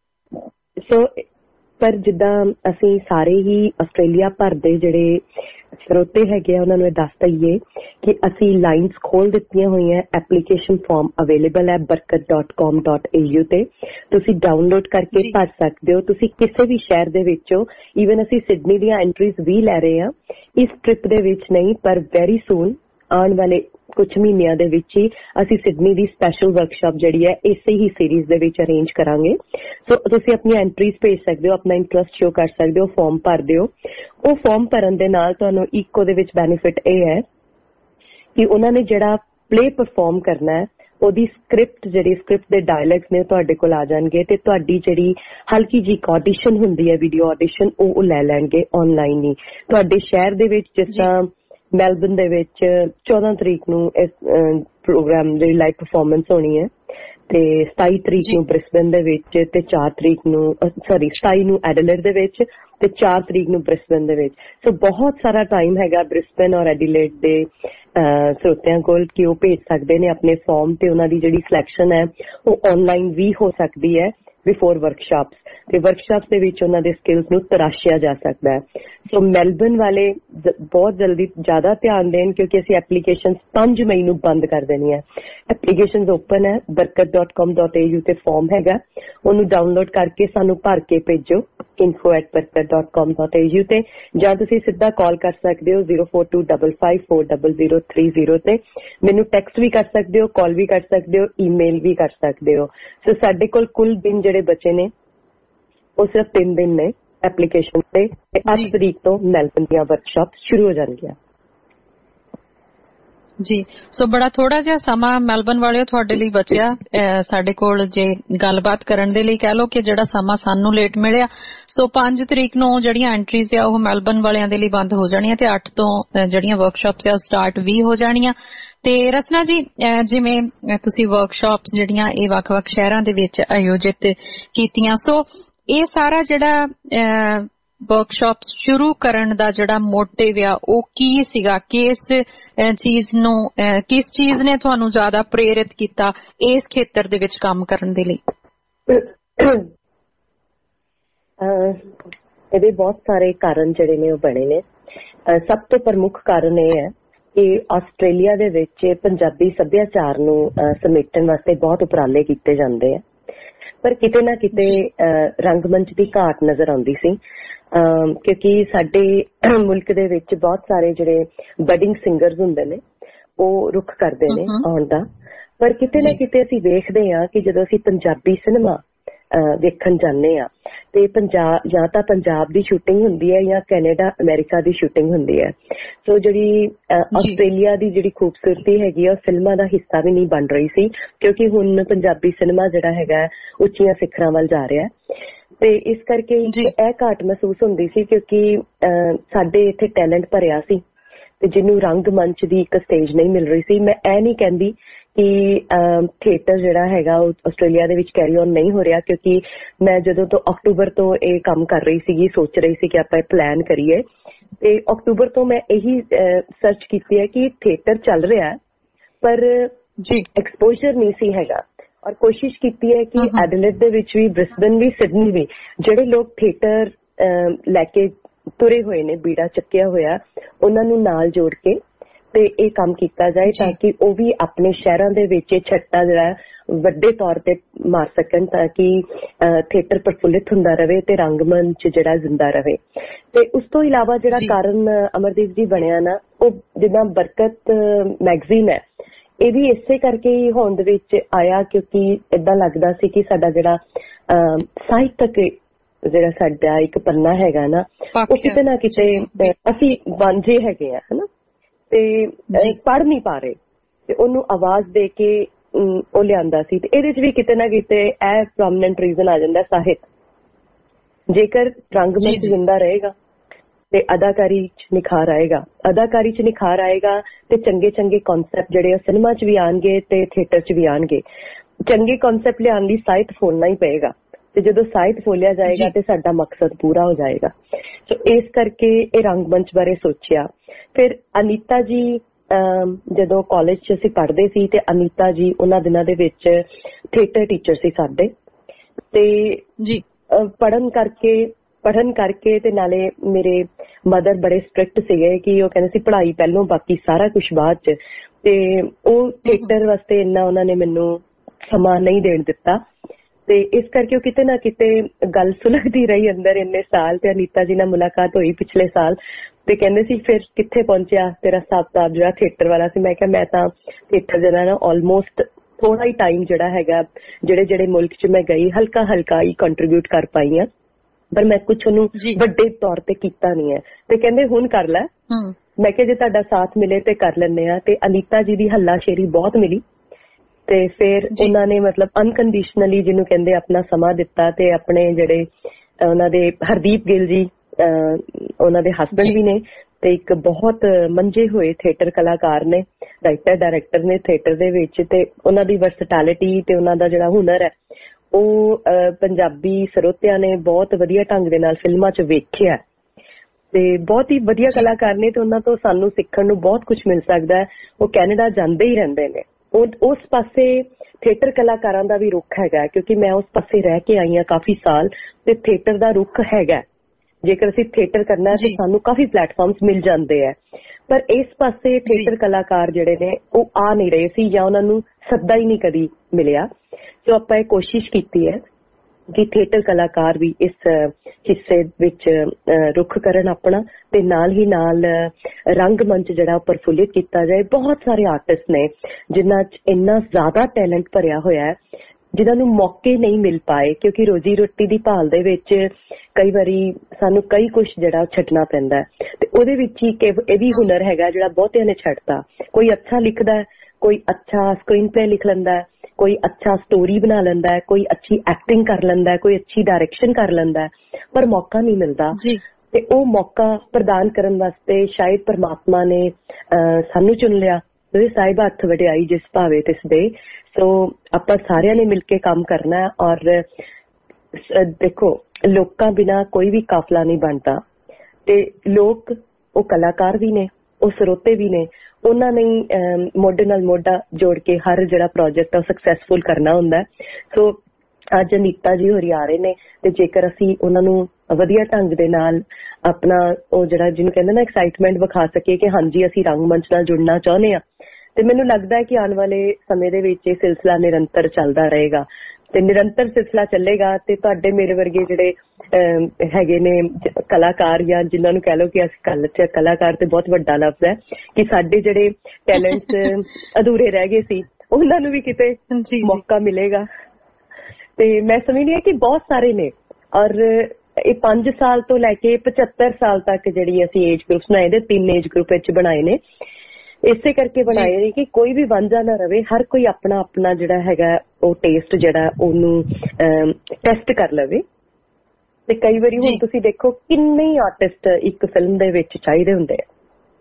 ਸੋ ਪਰ ਜਿੱਦਾਂ ਅਸੀਂ ਸਾਰੇ ਹੀ ਆਸਟ੍ਰੇਲੀਆ ਭਰ ਦੇ ਜਿਹੜੇ ਸਰੋਤੇ ਹੈਗੇ ਆ ਉਹਨਾਂ ਨੂੰ ਇਹ ਦੱਸ ਦਈਏ ਕਿ ਅਸੀਂ ਲਾਈਨਸ ਖੋਲ ਦਿੱਤੀਆਂ ਹੋਈਆਂ। ਐਪਲੀਕੇਸ਼ਨ ਫਾਰਮ ਅਵੇਲੇਬਲ ਹੈ Barkat dot com dot A U ਤੇ, ਤੁਸੀਂ ਡਾਊਨਲੋਡ ਕਰਕੇ ਭਰ ਸਕਦੇ ਹੋ। ਤੁਸੀਂ ਕਿਸੇ ਵੀ ਸ਼ਹਿਰ ਦੇ ਵਿੱਚੋਂ, ਈਵਨ ਅਸੀਂ ਸਿਡਨੀ ਦੀਆਂ ਐਂਟਰੀਜ਼ ਵੀ ਲੈ ਰਹੇ ਹਾਂ ਇਸ ਟ੍ਰਿਪ ਦੇ ਵਿੱਚ ਨਹੀਂ, ਪਰ ਵੈਰੀ ਸੂਨ ਆਉਣ ਵਾਲੇ ਕੁਝ ਮਹੀਨਿਆਂ ਦੇ ਵਿੱਚ ਹੀ ਅਸੀਂ ਸਿਡਨੀ ਦੀ ਸਪੈਸ਼ਲ ਵਰਕਸ਼ਾਪ ਜਿਹੜੀ ਹੈ ਇਸੇ ਹੀ ਸੀਰੀਜ਼ ਦੇ ਵਿੱਚ ਅਰੇਂਜ ਕਰਾਂਗੇ। ਸੋ ਤੁਸੀਂ ਆਪਣੀ ਐਂਟਰੀਜ਼ ਭੇਜ ਸਕਦੇ ਹੋ, ਆਪਣਾ ਇੰਟਰਸਟ ਸ਼ੋ ਕਰ ਸਕਦੇ ਹੋ, ਫਾਰਮ ਭਰ ਦਿਓ। ਉਹ ਫਾਰਮ ਭਰਨ ਦੇ ਨਾਲ ਤੁਹਾਨੂੰ ਇੱਕ ਉਹਦੇ ਵਿੱਚ ਬੈਨੀਫਿਟ ਇਹ ਹੈ ਕਿ ਉਹਨਾਂ ਨੇ ਜਿਹੜਾ ਪਲੇ ਪਰਫਾਰਮ ਕਰਨਾ ਹੈ ਉਹਦੀ ਸਕ੍ਰਿਪਟ, ਜਿਹੜੀ ਸਕ੍ਰਿਪਟ ਦੇ ਡਾਇਲੌਗਸ ਨੇ ਤੁਹਾਡੇ ਕੋਲ ਆ ਜਾਣਗੇ ਤੇ ਤੁਹਾਡੀ ਜਿਹੜੀ ਹਲਕੀ ਜਿਹੀ ਆਡੀਸ਼ਨ ਹੁੰਦੀ ਹੈ, ਵੀਡੀਓ ਆਡੀਸ਼ਨ, ਉਹ ਲੈ ਲੈਣਗੇ ਆਨਲਾਈਨ ਹੀ। ਤੁਹਾਡੇ ਸ਼ਹਿਰ ਦੇ ਵਿੱਚ ਜਿਸ ਤਰ੍ਹਾਂ ਮੈਲਬਨ ਦੇ ਵਿੱਚ ਚੌਦਾਂ ਤਰੀਕ ਨੂੰ ਇਸ ਪ੍ਰੋਗਰਾਮ ਜਿਹੜੀ ਲਾਈਵ ਪਰਫਾਰਮੈਂਸ ਹੋਣੀ ਹੈ ਤੇ ਸਤਾਈ ਤਰੀਕ ਨੂੰ ਬ੍ਰਿਸਬਨ ਦੇ ਵਿੱਚ ਤੇ ਚਾਰ ਤਰੀਕ ਨੂੰ ਸੌਰੀ ਸਤਾਈ ਨੂੰ ਐਡੀਲੇਡ ਦੇ ਵਿੱਚ ਤੇ ਚਾਰ ਤਰੀਕ ਨੂੰ ਬ੍ਰਿਸਬਨ ਦੇ ਵਿੱਚ। ਸੋ ਬਹੁਤ ਸਾਰਾ ਟਾਈਮ ਹੈਗਾ ਬ੍ਰਿਸਬਨ ਔਰ ਐਡੀਲੇਡ ਦੇ ਸਰੋਤਿਆਂ ਕੋਲ ਕਿ ਉਹ ਭੇਜ ਸਕਦੇ ਨੇ ਆਪਣੇ ਫਾਰਮ ਤੇ ਉਹਨਾਂ ਦੀ ਜਿਹੜੀ ਸਿਲੈਕਸ਼ਨ ਹੈ ਉਹ ਆਨਲਾਈਨ ਵੀ ਹੋ ਸਕਦੀ ਹੈ ਬਿਫੋਰ ਵਰਕਸ਼ਾਪਸ, ਤੇ ਵਰਕਸ਼ਾਪਸ ਦੇ ਵਿੱਚ ਉਹਨਾਂ ਦੇ ਸਕਿੱਲਸ ਨੂੰ ਤਰਾਸ਼ਿਆ ਜਾ ਸਕਦਾ ਹੈ। ਸੋ ਮੈਲਬਨ ਵਾਲੇ ਬਹੁਤ ਜਲਦੀ ਜ਼ਿਆਦਾ ਧਿਆਨ ਦੇਣ ਕਿਉਂਕਿ ਅਸੀਂ ਐਪਲੀਕੇਸ਼ਨ ਪੰਜ ਮਈ ਨੂੰ ਬੰਦ ਕਰ ਦੇਣੀ ਹੈ। ਐਪਲੀਕੇਸ਼ਨ ਓਪਨ ਹੈ, Barkat dot com dot A U ਤੇ ਫਾਰਮ ਹੈਗਾ, ਉਹਨੂੰ ਡਾਊਨਲੋਡ ਕਰਕੇ ਸਾਨੂੰ ਭਰ ਕੇ ਭੇਜੋ info at barkat dot com dot a u ਤੇ, ਜਾਂ ਤੁਸੀਂ ਸਿੱਧਾ ਕਾਲ ਕਰ ਸਕਦੇ ਹੋ zero four two five five four zero zero three zero ਤੇ। ਮੈਨੂੰ ਟੈਕਸਟ ਵੀ ਕਰ ਸਕਦੇ ਹੋ, ਕਾਲ ਵੀ ਕਰ ਸਕਦੇ ਹੋ, ਈਮੇਲ ਵੀ ਕਰ ਸਕਦੇ ਹੋ। ਸੋ ਸਾਡੇ ਕੋਲ ਕੁੱਲ ਦਿਨ ਜਿਹੜੇ ਬਚੇ ਨੇ ਉਹ ਸਿਰਫ ਤਿੰਨ ਦਿਨ ਨੇ ਐਪਲੀਕੇਸ਼ਨ ਤੇ। ਅੱਠ ਤਰੀਕ ਤੋਂ ਮੈਲਬਨ ਦੀਆਂ ਵਰਕਸ਼ਾਪ ਸ਼ੁਰੂ ਹੋ ਜਾਣਗੀਆਂ। ਜੀ, ਸੋ ਬੜਾ ਥੋੜਾ ਜਿਹਾ ਸਮਾਂ ਮੈਲਬਨ ਵਾਲਿਓ ਤੁਹਾਡੇ ਲਈ ਬਚਿਆ ਸਾਡੇ ਕੋਲ ਜੇ ਗੱਲਬਾਤ ਕਰਨ ਦੇ ਲਈ। ਕਹਿ ਲਓ ਕਿ ਜਿਹੜਾ ਸਮਾਂ ਸਾਨੂੰ ਲੇਟ ਮਿਲਿਆ। ਸੋ ਪੰਜ ਤਰੀਕ ਨੂੰ ਜਿਹੜੀਆਂ ਐਂਟਰੀਜ਼ ਆ ਉਹ ਮੈਲਬਨ ਵਾਲਿਆਂ ਦੇ ਲਈ ਬੰਦ ਹੋ ਜਾਣੀਆਂ ਤੇ ਅੱਠ ਤੋਂ ਜਿਹੜੀਆਂ ਵਰਕਸ਼ਾਪਸ ਆ ਸਟਾਰਟ ਵੀ ਹੋ ਜਾਣੀਆਂ। ਤੇ ਰਸਨਾ ਜੀ, ਜਿਵੇਂ ਤੁਸੀਂ ਵਰਕਸ਼ਾਪਸ ਜਿਹੜੀਆਂ ਇਹ ਵੱਖ-ਵੱਖ ਸ਼ਹਿਰਾਂ ਦੇ ਵਿੱਚ ਆਯੋਜਿਤ ਕੀਤੀਆਂ, ਸੋ ਇਹ ਸਾਰਾ ਜਿਹੜਾ ਵਰਕਸ਼ਾਪਸ ਸ਼ੁਰੂ ਕਰਨ ਦਾ ਜਿਹੜਾ ਮੋਟਿਵ ਆ ਉਹ ਕੀ ਸੀਗਾ? ਕਿਸ ਚੀਜ਼ ਨੂੰ, ਕਿਸ ਚੀਜ਼ ਨੇ ਤੁਹਾਨੂੰ ਜ਼ਿਆਦਾ ਪ੍ਰੇਰਿਤ ਕੀਤਾ ਇਸ ਖੇਤਰ ਦੇ ਵਿੱਚ ਕੰਮ ਕਰਨ ਦੇ ਲਈ? ਇਹਦੇ ਬਹੁਤ ਸਾਰੇ ਕਾਰਨ ਜਿਹੜੇ ਨੇ ਉਹ ਬਣੇ ਨੇ। ਸਭ ਤੋਂ ਪ੍ਰਮੁੱਖ ਕਾਰਨ ਇਹ ਹੈ ਕਿ ਆਸਟ੍ਰੇਲੀਆ ਦੇ ਵਿੱਚ ਪੰਜਾਬੀ ਸੱਭਿਆਚਾਰ ਨੂੰ ਸਮੇਟਣ ਵਾਸਤੇ ਬਹੁਤ ਉਪਰਾਲੇ ਕੀਤੇ ਜਾਂਦੇ ਆ, ਪਰ ਕਿਤੇ ਨਾ ਕਿਤੇ ਰੰਗਮੰਚ ਦੀ ਘਾਟ ਨਜ਼ਰ ਆਉਂਦੀ ਸੀ ਕਿਉਂਕਿ ਸਾਡੇ ਮੁਲਕ ਦੇ ਵਿੱਚ ਬਹੁਤ ਸਾਰੇ ਜਿਹੜੇ ਬਡਿੰਗ ਸਿੰਗਰਸ ਹੁੰਦੇ ਨੇ ਉਹ ਰੁੱਖ ਕਰਦੇ ਨੇ ਆਉਣ ਦਾ, ਪਰ ਕਿਤੇ ਨਾ ਕਿਤੇ ਅਸੀਂ ਵੇਖਦੇ ਹਾਂ ਕਿ ਜਦੋਂ ਅਸੀਂ ਪੰਜਾਬੀ ਸਿਨੇਮਾ ਵੇਖਣ ਜਾਂਦੇ ਆ ਤੇ ਪੰਜਾਬ ਜਾਂ ਤਾਂ ਪੰਜਾਬ ਦੀ ਸ਼ੂਟਿੰਗ ਹੁੰਦੀ ਹੈ ਜਾਂ ਕੈਨੇਡਾ ਅਮਰੀਕਾ ਦੀ ਸ਼ੂਟਿੰਗ ਹੁੰਦੀ ਹੈ। ਸੋ ਜਿਹੜੀ ਆਸਟ੍ਰੇਲੀਆ ਦੀ ਜਿਹੜੀ ਖੂਬਸੂਰਤੀ ਹੈਗੀ ਆ ਉਹ ਫਿਲਮਾਂ ਦਾ ਹਿੱਸਾ ਵੀ ਨਹੀਂ ਬਣ ਰਹੀ ਸੀ ਕਿਉਂਕਿ ਹੁਣ ਪੰਜਾਬੀ ਸਿਨੇਮਾ ਜਿਹੜਾ ਹੈਗਾ ਉੱਚੀਆਂ ਸਿਖਰਾਂ ਵੱਲ ਜਾ ਰਿਹਾ ਤੇ ਇਸ ਕਰਕੇ ਇਹ ਘਾਟ ਮਹਿਸੂਸ ਹੁੰਦੀ ਸੀ ਕਿਉਂਕਿ ਸਾਡੇ ਇੱਥੇ ਟੈਲੈਂਟ ਭਰਿਆ ਸੀ ਤੇ ਜਿਹਨੂੰ ਰੰਗ ਮੰਚ ਦੀ ਇੱਕ ਸਟੇਜ ਨਹੀਂ ਮਿਲ ਰਹੀ ਸੀ। ਮੈਂ ਇਹ ਨਹੀਂ ਕਹਿੰਦੀ ਕਿ ਥੀਏਟਰ ਜਿਹੜਾ ਹੈਗਾ ਉਹ ਆਸਟ੍ਰੇਲੀਆ ਦੇ ਵਿੱਚ ਕੈਰੀ ਔਨ ਨਹੀਂ ਹੋ ਰਿਹਾ ਕਿਉਂਕਿ ਮੈਂ ਜਦੋਂ ਤੋਂ ਅਕਤੂਬਰ ਤੋਂ ਇਹ ਕੰਮ ਕਰ ਰਹੀ ਸੀਗੀ, ਸੋਚ ਰਹੀ ਸੀ ਕਿ ਆਪਾਂ ਇਹ ਪਲਾਨ ਕਰੀਏ ਤੇ ਅਕਤੂਬਰ ਤੋਂ ਮੈਂ ਇਹੀ ਸਰਚ ਕੀਤੀ ਹੈ ਕਿ ਥੀਏਟਰ ਚੱਲ ਰਿਹਾ ਪਰ ਜੀ ਐਕਸਪੋਜ਼ਰ ਨਹੀਂ ਸੀ ਹੈਗਾ ਔਰ ਕੋਸ਼ਿਸ਼ ਕੀਤੀ ਹੈ ਕਿ ਐਡੀਲੇਡ ਦੇ ਵਿੱਚ ਵੀ, ਬ੍ਰਿਸਬਨ ਵੀ, ਸਿਡਨੀ ਵੀ ਜਿਹੜੇ ਲੋਕ ਥੀਏਟਰ ਲੈ ਕੇ ਤੁਰੇ ਹੋਏ ਨੇ, ਬੀੜਾ ਚੱਕਿਆ ਹੋਇਆ, ਉਹਨਾਂ ਨੂੰ ਨਾਲ ਜੋੜ ਕੇ ਤੇ ਇਹ ਕੰਮ ਕੀਤਾ ਜਾਏ ਤਾਂ ਕਿ ਉਹ ਵੀ ਆਪਣੇ ਸ਼ਹਿਰਾਂ ਦੇ ਵਿੱਚ ਇਹ ਛੱਟਾ ਜਿਹੜਾ ਵੱਡੇ ਤੌਰ ਤੇ ਮਾਰ ਸਕਣ ਤਾਂ ਕਿ ਥੀਏਟਰ ਪ੍ਰਫੁੱਲਿਤ ਹੁੰਦਾ ਰਹੇ ਤੇ ਰੰਗਮੰਚ ਜਿਹੜਾ ਜ਼ਿੰਦਾ ਰਹੇ। ਤੇ ਉਸ ਤੋਂ ਇਲਾਵਾ ਜਿਹੜਾ ਕਾਰਨ ਅਮਰਦੀਪ ਜੀ ਬਣਿਆ ਨਾ, ਉਹ ਜਿੱਦਾਂ ਬਰਕਤ ਮੈਗਜ਼ੀਨ ਹੈ ਇਹ ਵੀ ਇਸੇ ਕਰਕੇ ਹੀ ਹੋਂਦ ਵਿੱਚ ਆਇਆ ਕਿਉਂਕਿ ਏਦਾਂ ਲੱਗਦਾ ਸੀ ਕਿ ਸਾਡਾ ਜਿਹੜਾ ਸਾਹਿਤਕ ਜਿਹੜਾ ਸਾਡਾ ਇੱਕ ਪੰਨਾ ਹੈਗਾ ਨਾ, ਉਹ ਕਿਤੇ ਨਾ ਕਿਤੇ ਅਸੀਂ ਵਾਂਝੇ ਹੈਗੇ ਆ ਹਨਾ, ਤੇ ਪੜ੍ਹ ਨਹੀਂ ਪਾ ਰਹੇ, ਤੇ ਉਹਨੂੰ ਆਵਾਜ਼ ਦੇ ਕੇ ਉਹ ਲਿਆਂਦਾ ਸੀ। ਤੇ ਇਹਦੇ ਚ ਵੀ ਕਿਤੇ ਨਾ ਕਿਤੇ ਇਹ ਪ੍ਰੋਮੀਨੈਂਟ ਰੀਜ਼ਨ ਆ ਜਾਂਦਾ ਸਾਹਿਤ। ਜੇਕਰ ਰੰਗਮੰਚ ਜਿੰਦਾ ਰਹੇਗਾ ਤੇ ਅਦਾਕਾਰੀ ਚ ਨਿਖਾਰ ਆਏਗਾ, ਅਦਾਕਾਰੀ ਚ ਨਿਖਾਰ ਆਏਗਾ ਤੇ ਚੰਗੇ ਚੰਗੇ ਕਨਸੈਪਟ ਜਿਹੜੇ ਆ ਸਿਨੇਮਾ ਚ ਵੀ ਆਉਣਗੇ ਤੇ ਥੀਏਟਰ ਚ ਵੀ ਆਉਣਗੇ। ਚੰਗੇ ਕਨਸੈਪਟ ਲਿਆਉਣ ਲਈ ਸਾਹਿਤ ਫੋਲਣਾ ਹੀ ਪਏਗਾ, ਤੇ ਜਦੋਂ ਸਾਹਿਤ ਫੋਲਿਆ ਜਾਏਗਾ ਤੇ ਸਾਡਾ ਮਕਸਦ ਪੂਰਾ ਹੋ ਜਾਏਗਾ। ਸੋ ਇਸ ਕਰਕੇ ਇਹ ਰੰਗਮੰਚ ਬਾਰੇ ਸੋਚਿਆ। ਫਿਰ ਅਨੀਤਾ ਜੀ ਜਦੋਂ ਕਾਲਜ ਚ ਅਸੀਂ ਪੜ੍ਹਦੇ ਸੀ ਤੇ ਅਨੀਤਾ ਜੀ ਉਹਨਾਂ ਦਿਨਾਂ ਦੇ ਵਿੱਚ ਥੀਏਟਰ ਟੀਚਰ ਸੀ ਸਾਡੇ, ਤੇ ਜੀ ਪੜ੍ਹਨ ਕਰਕੇ ਪੜ੍ਹਨ ਕਰਕੇ ਤੇ ਨਾਲੇ ਮੇਰੇ ਮਦਰ ਬੜੇ ਸਟ੍ਰਿਕਟ ਸੀਗੇ ਕਿ ਉਹ ਕਹਿੰਦੇ ਸੀ ਪੜ੍ਹਾਈ ਪਹਿਲੋਂ ਬਾਕੀ ਸਾਰਾ ਕੁਛ ਬਾਅਦ ਚ, ਤੇ ਉਹ ਥੀਏਟਰ ਵਾਸਤੇ ਇੰਨਾ ਉਹਨਾਂ ਨੇ ਮੈਨੂੰ ਸਮਾਂ ਨਹੀਂ ਦੇਣ ਦਿੱਤਾ। ਤੇ ਇਸ ਕਰਕੇ ਉਹ ਕਿਤੇ ਨਾ ਕਿਤੇ ਗੱਲ ਸੁਲਝਦੀ ਰਹੀ ਅੰਦਰ ਇੰਨੇ ਸਾਲ। ਤੇ ਅਨੀਤਾ ਜੀ ਨਾਲ ਮੁਲਾਕਾਤ ਹੋਈ ਪਿਛਲੇ ਸਾਲ, ਤੇ ਕਹਿੰਦੇ ਸੀ ਫਿਰ ਕਿੱਥੇ ਪਹੁੰਚਿਆ ਤੇਰਾ ਹਿਸਾਬ ਜਿਹੜਾ ਥੀਏਟਰ ਵਾਲਾ ਸੀ। ਮੈਂ ਕਿਹਾ ਮੈਂ ਤਾਂ ਥੀਏਟਰ ਜਿਹੜਾ ਨਾ ਆਲਮੋਸਟ ਥੋੜਾ ਹੀ ਟਾਈਮ ਜਿਹੜਾ ਹੈਗਾ ਜਿਹੜੇ ਜਿਹੜੇ ਮੁਲਕ ਚ ਮੈਂ ਗਈ ਹਲਕਾ ਹਲਕਾ ਹੀ ਕੰਟਰੀਬਿਊਟ ਕਰ ਪਾਈ ਹਾਂ, ਪਰ ਮੈਂ ਕੁਛ ਉਹਨੂੰ ਵੱਡੇ ਤੌਰ ਤੇ ਕੀਤਾ ਨਹੀਂ ਹੈ। ਤੇ ਕਹਿੰਦੇ ਹੁਣ ਕਰ ਲੈ। ਮੈਂ ਕਿਹਾ ਜੇ ਤੁਹਾਡਾ ਸਾਥ ਮਿਲੇ ਤੇ ਕਰ ਲੈਂਦੇ ਆ। ਤੇ ਅਨੀਤਾ ਜੀ ਦੀ ਹੱਲਾਸ਼ੇਰੀ ਬਹੁਤ ਮਿਲੀ, ਤੇ ਫਿਰ ਉਹਨਾਂ ਨੇ ਮਤਲਬ ਅਨਕੰਡੀਸ਼ਨਲੀ ਜਿਹਨੂੰ ਕਹਿੰਦੇ ਆਪਣਾ ਸਮਾਂ ਦਿੱਤਾ। ਤੇ ਆਪਣੇ ਜਿਹੜੇ ਉਹਨਾਂ ਦੇ ਹਰਦੀਪ ਗਿੱਲ ਜੀ ਉਹਨਾਂ ਦੇ ਹਸਬੈਂਡ ਵੀ ਨੇ, ਤੇ ਇੱਕ ਬਹੁਤ ਮੰਝੇ ਹੋਏ ਥੀਏਟਰ ਕਲਾਕਾਰ ਨੇ, ਰਾਈਟਰ ਡਾਇਰੈਕਟਰ ਨੇ ਥੀਏਟਰ ਦੇ ਵਿੱਚ, ਤੇ ਉਹਨਾਂ ਦੀ ਵਰਸਟੈਲਿਟੀ ਤੇ ਉਹਨਾਂ ਦਾ ਜਿਹੜਾ ਹੁਨਰ ਹੈ ਉਹ ਪੰਜਾਬੀ ਸਰੋਤਿਆਂ ਨੇ ਬਹੁਤ ਵਧੀਆ ਢੰਗ ਦੇ ਨਾਲ ਫਿਲਮਾਂ 'ਚ ਵੇਖਿਆ। ਤੇ ਬਹੁਤ ਹੀ ਵਧੀਆ ਕਲਾਕਾਰ ਨੇ, ਤੇ ਉਹਨਾਂ ਤੋਂ ਸਾਨੂੰ ਸਿੱਖਣ ਨੂੰ ਬਹੁਤ ਕੁਝ ਮਿਲ ਸਕਦਾ ਹੈ। ਉਹ ਕੈਨੇਡਾ ਜਾਂਦੇ ਹੀ ਰਹਿੰਦੇ ਨੇ। ਉਸ ਪਾਸੇ ਥੀਏਟਰ ਕਲਾਕਾਰਾਂ ਦਾ ਵੀ ਰੁੱਖ ਹੈਗਾ, ਕਿਉਂਕਿ ਮੈਂ ਉਸ ਪਾਸੇ ਰਹਿ ਕੇ ਆਈ ਹਾਂ ਕਾਫੀ ਸਾਲ, ਤੇ ਥੀਏਟਰ ਦਾ ਰੁੱਖ ਹੈਗਾ। ਜੇਕਰ ਅਸੀਂ ਥੀਏਟਰ ਕਰਨਾ ਹੈ ਤਾਂ ਸਾਨੂੰ ਕਾਫੀ ਪਲੇਟਫਾਰਮਸ ਮਿਲ ਜਾਂਦੇ ਆ, ਪਰ ਇਸ ਪਾਸੇ ਥੀਏਟਰ ਕਲਾਕਾਰ ਜਿਹੜੇ ਨੇ ਉਹ ਆ ਨਹੀਂ ਰਹੇ ਸੀ, ਜਾਂ ਉਹਨਾਂ ਨੂੰ ਸੱਦਾ ਹੀ ਨਹੀਂ ਕਦੀ ਮਿਲਿਆ। ਸੋ ਆਪਾਂ ਇਹ ਕੋਸ਼ਿਸ਼ ਕੀਤੀ ਹੈ ਕਿ ਥੀਏਟਰ ਕਲਾਕਾਰ ਵੀ ਇਸ ਹਿੱਸੇ ਵਿੱਚ ਰੁੱਖ ਕਰਨ ਆਪਣਾ, ਤੇ ਨਾਲ ਹੀ ਨਾਲ ਰੰਗਮੰਚ ਜਿਹੜਾ ਪ੍ਰਫੁੱਲਿਤ ਕੀਤਾ ਜਾਏ। ਬਹੁਤ ਸਾਰੇ ਆਰਟਿਸਟ ਨੇ ਜਿਨ੍ਹਾਂ 'ਚ ਇੰਨਾ ਜ਼ਿਆਦਾ ਟੈਲੈਂਟ ਭਰਿਆ ਹੋਇਆ ਹੈ, ਜਿਨ੍ਹਾਂ ਨੂੰ ਮੌਕੇ ਨਹੀਂ ਮਿਲ ਪਾਏ, ਕਿਉਂਕਿ ਰੋਜੀ ਰੋਟੀ ਦੀ ਭਾਲ ਦੇ ਵਿੱਚ ਕਈ ਵਾਰੀ ਸਾਨੂੰ ਕਈ ਕੁਛ ਜਿਹੜਾ ਛੱਡਣਾ ਪੈਂਦਾ ਹੈ, ਤੇ ਉਹਦੇ ਵਿੱਚ ਹੀ ਇਹ ਵੀ ਹੁਨਰ ਹੈਗਾ ਜਿਹੜਾ ਬਹੁਤਿਆਂ ਨੇ ਛੱਡਤਾ। ਕੋਈ ਅੱਛਾ ਲਿਖਦਾ, ਕੋਈ ਅੱਛਾ ਸਕਰੀਨ ਪਲੇ ਲਿਖ ਲੈਂਦਾ, ਕੋਈ ਅੱਛਾ ਸਟੋਰੀ ਬਣਾ ਲੈਂਦਾ ਹੈ, ਕੋਈ ਅੱਛੀ ਐਕਟਿੰਗ ਕਰ ਲੈਂਦਾ, ਕੋਈ ਅੱਛੀ ਡਾਇਰੈਕਸ਼ਨ ਕਰ ਲੈਂਦਾ, ਪਰ ਮੌਕਾ ਨਹੀਂ ਮਿਲਦਾ। ਤੇ ਉਹ ਮੌਕਾ ਪ੍ਰਦਾਨ ਕਰਨ ਵਾਸਤੇ ਸ਼ਾਇਦ ਪਰਮਾਤਮਾ ਨੇ ਸਾਨੂੰ ਚੁਣ ਲਿਆ। ਸਾਹਿਬ ਹੱਥ ਵਡਿਆਈ ਜਿਸ ਭਾਵੇ ਤਿਸ ਦੇ। ਸੋ ਆਪਾਂ ਸਾਰਿਆਂ ਨੇ ਮਿਲ ਕੇ ਕੰਮ ਕਰਨਾ ਹੈ। ਔਰ ਦੇਖੋ, ਲੋਕਾਂ ਬਿਨਾਂ ਕੋਈ ਵੀ ਕਾਫਲਾ ਨਹੀਂ ਬਣਦਾ, ਤੇ ਲੋਕ ਉਹ ਕਲਾਕਾਰ ਵੀ ਨੇ, ਉਹ ਸਰੋਤੇ ਵੀ ਨੇ, ਉਹਨਾਂ ਨੇ ਮੋਢੇ ਨਾਲ ਮੋਢਾ ਜੋੜ ਕੇ ਹਰ ਜਿਹੜਾ ਪ੍ਰੋਜੈਕਟ ਆ ਸਕਸੈਸਫੁਲ ਕਰਨਾ ਹੁੰਦਾ। ਸੋ ਅੱਜ ਅਨੀਤਾ ਜੀ ਹੋਰੀ ਆ ਰਹੇ ਨੇ, ਤੇ ਜੇਕਰ ਅਸੀਂ ਉਹਨਾਂ ਨੂੰ ਵਧੀਆ ਢੰਗ ਦੇ ਨਾਲ ਆਪਣਾ ਉਹ ਜਿਹੜਾ ਜਿਹਨੂੰ ਕਹਿੰਦੇ ਨਾ ਐਕਸਾਈਟਮੈਂਟ ਵਿਖਾ ਸਕੀਏ ਕਿ ਹਾਂਜੀ ਅਸੀਂ ਰੰਗਮੰਚ ਨਾਲ ਜੁੜਨਾ ਚਾਹੁੰਦੇ ਹਾਂ, ਤੇ ਮੈਨੂੰ ਲੱਗਦਾ ਹੈ ਕਿ ਆਉਣ ਵਾਲੇ ਸਮੇਂ ਦੇ ਵਿੱਚ ਇਹ ਸਿਲਸਿਲਾ ਨਿਰੰਤਰ ਚੱਲਦਾ ਰਹੇਗਾ, ਤੇ ਨਿਰੰਤਰ ਸਿਲਸਿਲਾ ਚੱਲੇਗਾ। ਤੇ ਤੁਹਾਡੇ ਮੇਰੇ ਵਰਗੇ ਜਿਹੜੇ ਹੈਗੇ ਨੇ ਕਲਾਕਾਰ, ਜਾਂ ਜਿਨ੍ਹਾਂ ਨੂੰ ਕਹਿ ਲਓ ਕਿ ਅਸੀਂ ਕੱਲ ਚ ਕਲਾਕਾਰ ਤੇ ਬਹੁਤ ਵੱਡਾ ਲਫ਼ਜ਼ ਹੈ, ਕਿ ਸਾਡੇ ਜਿਹੜੇ ਟੈਲੈਂਟਸ ਅਧੂਰੇ ਰਹਿ ਗਏ ਸੀ ਉਹਨਾਂ ਨੂੰ ਵੀ ਕਿਤੇ ਮੌਕਾ ਮਿਲੇਗਾ। ਤੇ ਮੈਂ ਸਮਝਦੀ ਹਾਂ ਕਿ ਬਹੁਤ ਸਾਰੇ ਨੇ, ਔਰ ਇਹ ਪੰਜ ਸਾਲ ਤੋਂ ਲੈ ਕੇ ਪਚੱਤਰ ਸਾਲ ਤੱਕ ਜਿਹੜੀ ਅਸੀਂ ਏਜ ਗਰੁੱਪਸ ਬਣਾਏ ਨੇ, ਤਿੰਨ ਏਜ ਗਰੁੱਪ ਵਿੱਚ ਬਣਾਏ ਨੇ, ਇਸੇ ਕਰਕੇ ਬਣਾਏ ਨੇ ਕਿ ਕੋਈ ਵੀ ਵਾਂਝਾ ਨਾ ਰਵੇ, ਹਰ ਕੋਈ ਆਪਣਾ ਆਪਣਾ ਜਿਹੜਾ ਹੈਗਾ ਉਹ ਟੇਸਟ ਜਿਹੜਾ ਉਹਨੂੰ ਟੈਸਟ ਕਰ ਲਵੇ। ਤੇ ਕਈ ਵਾਰੀ ਹੁਣ ਤੁਸੀਂ ਦੇਖੋ ਕਿੰਨੇ ਹੀ ਆਰਟਿਸਟ ਇੱਕ ਫਿਲਮ ਦੇ ਵਿੱਚ ਚਾਹੀਦੇ ਹੁੰਦੇ ਆ,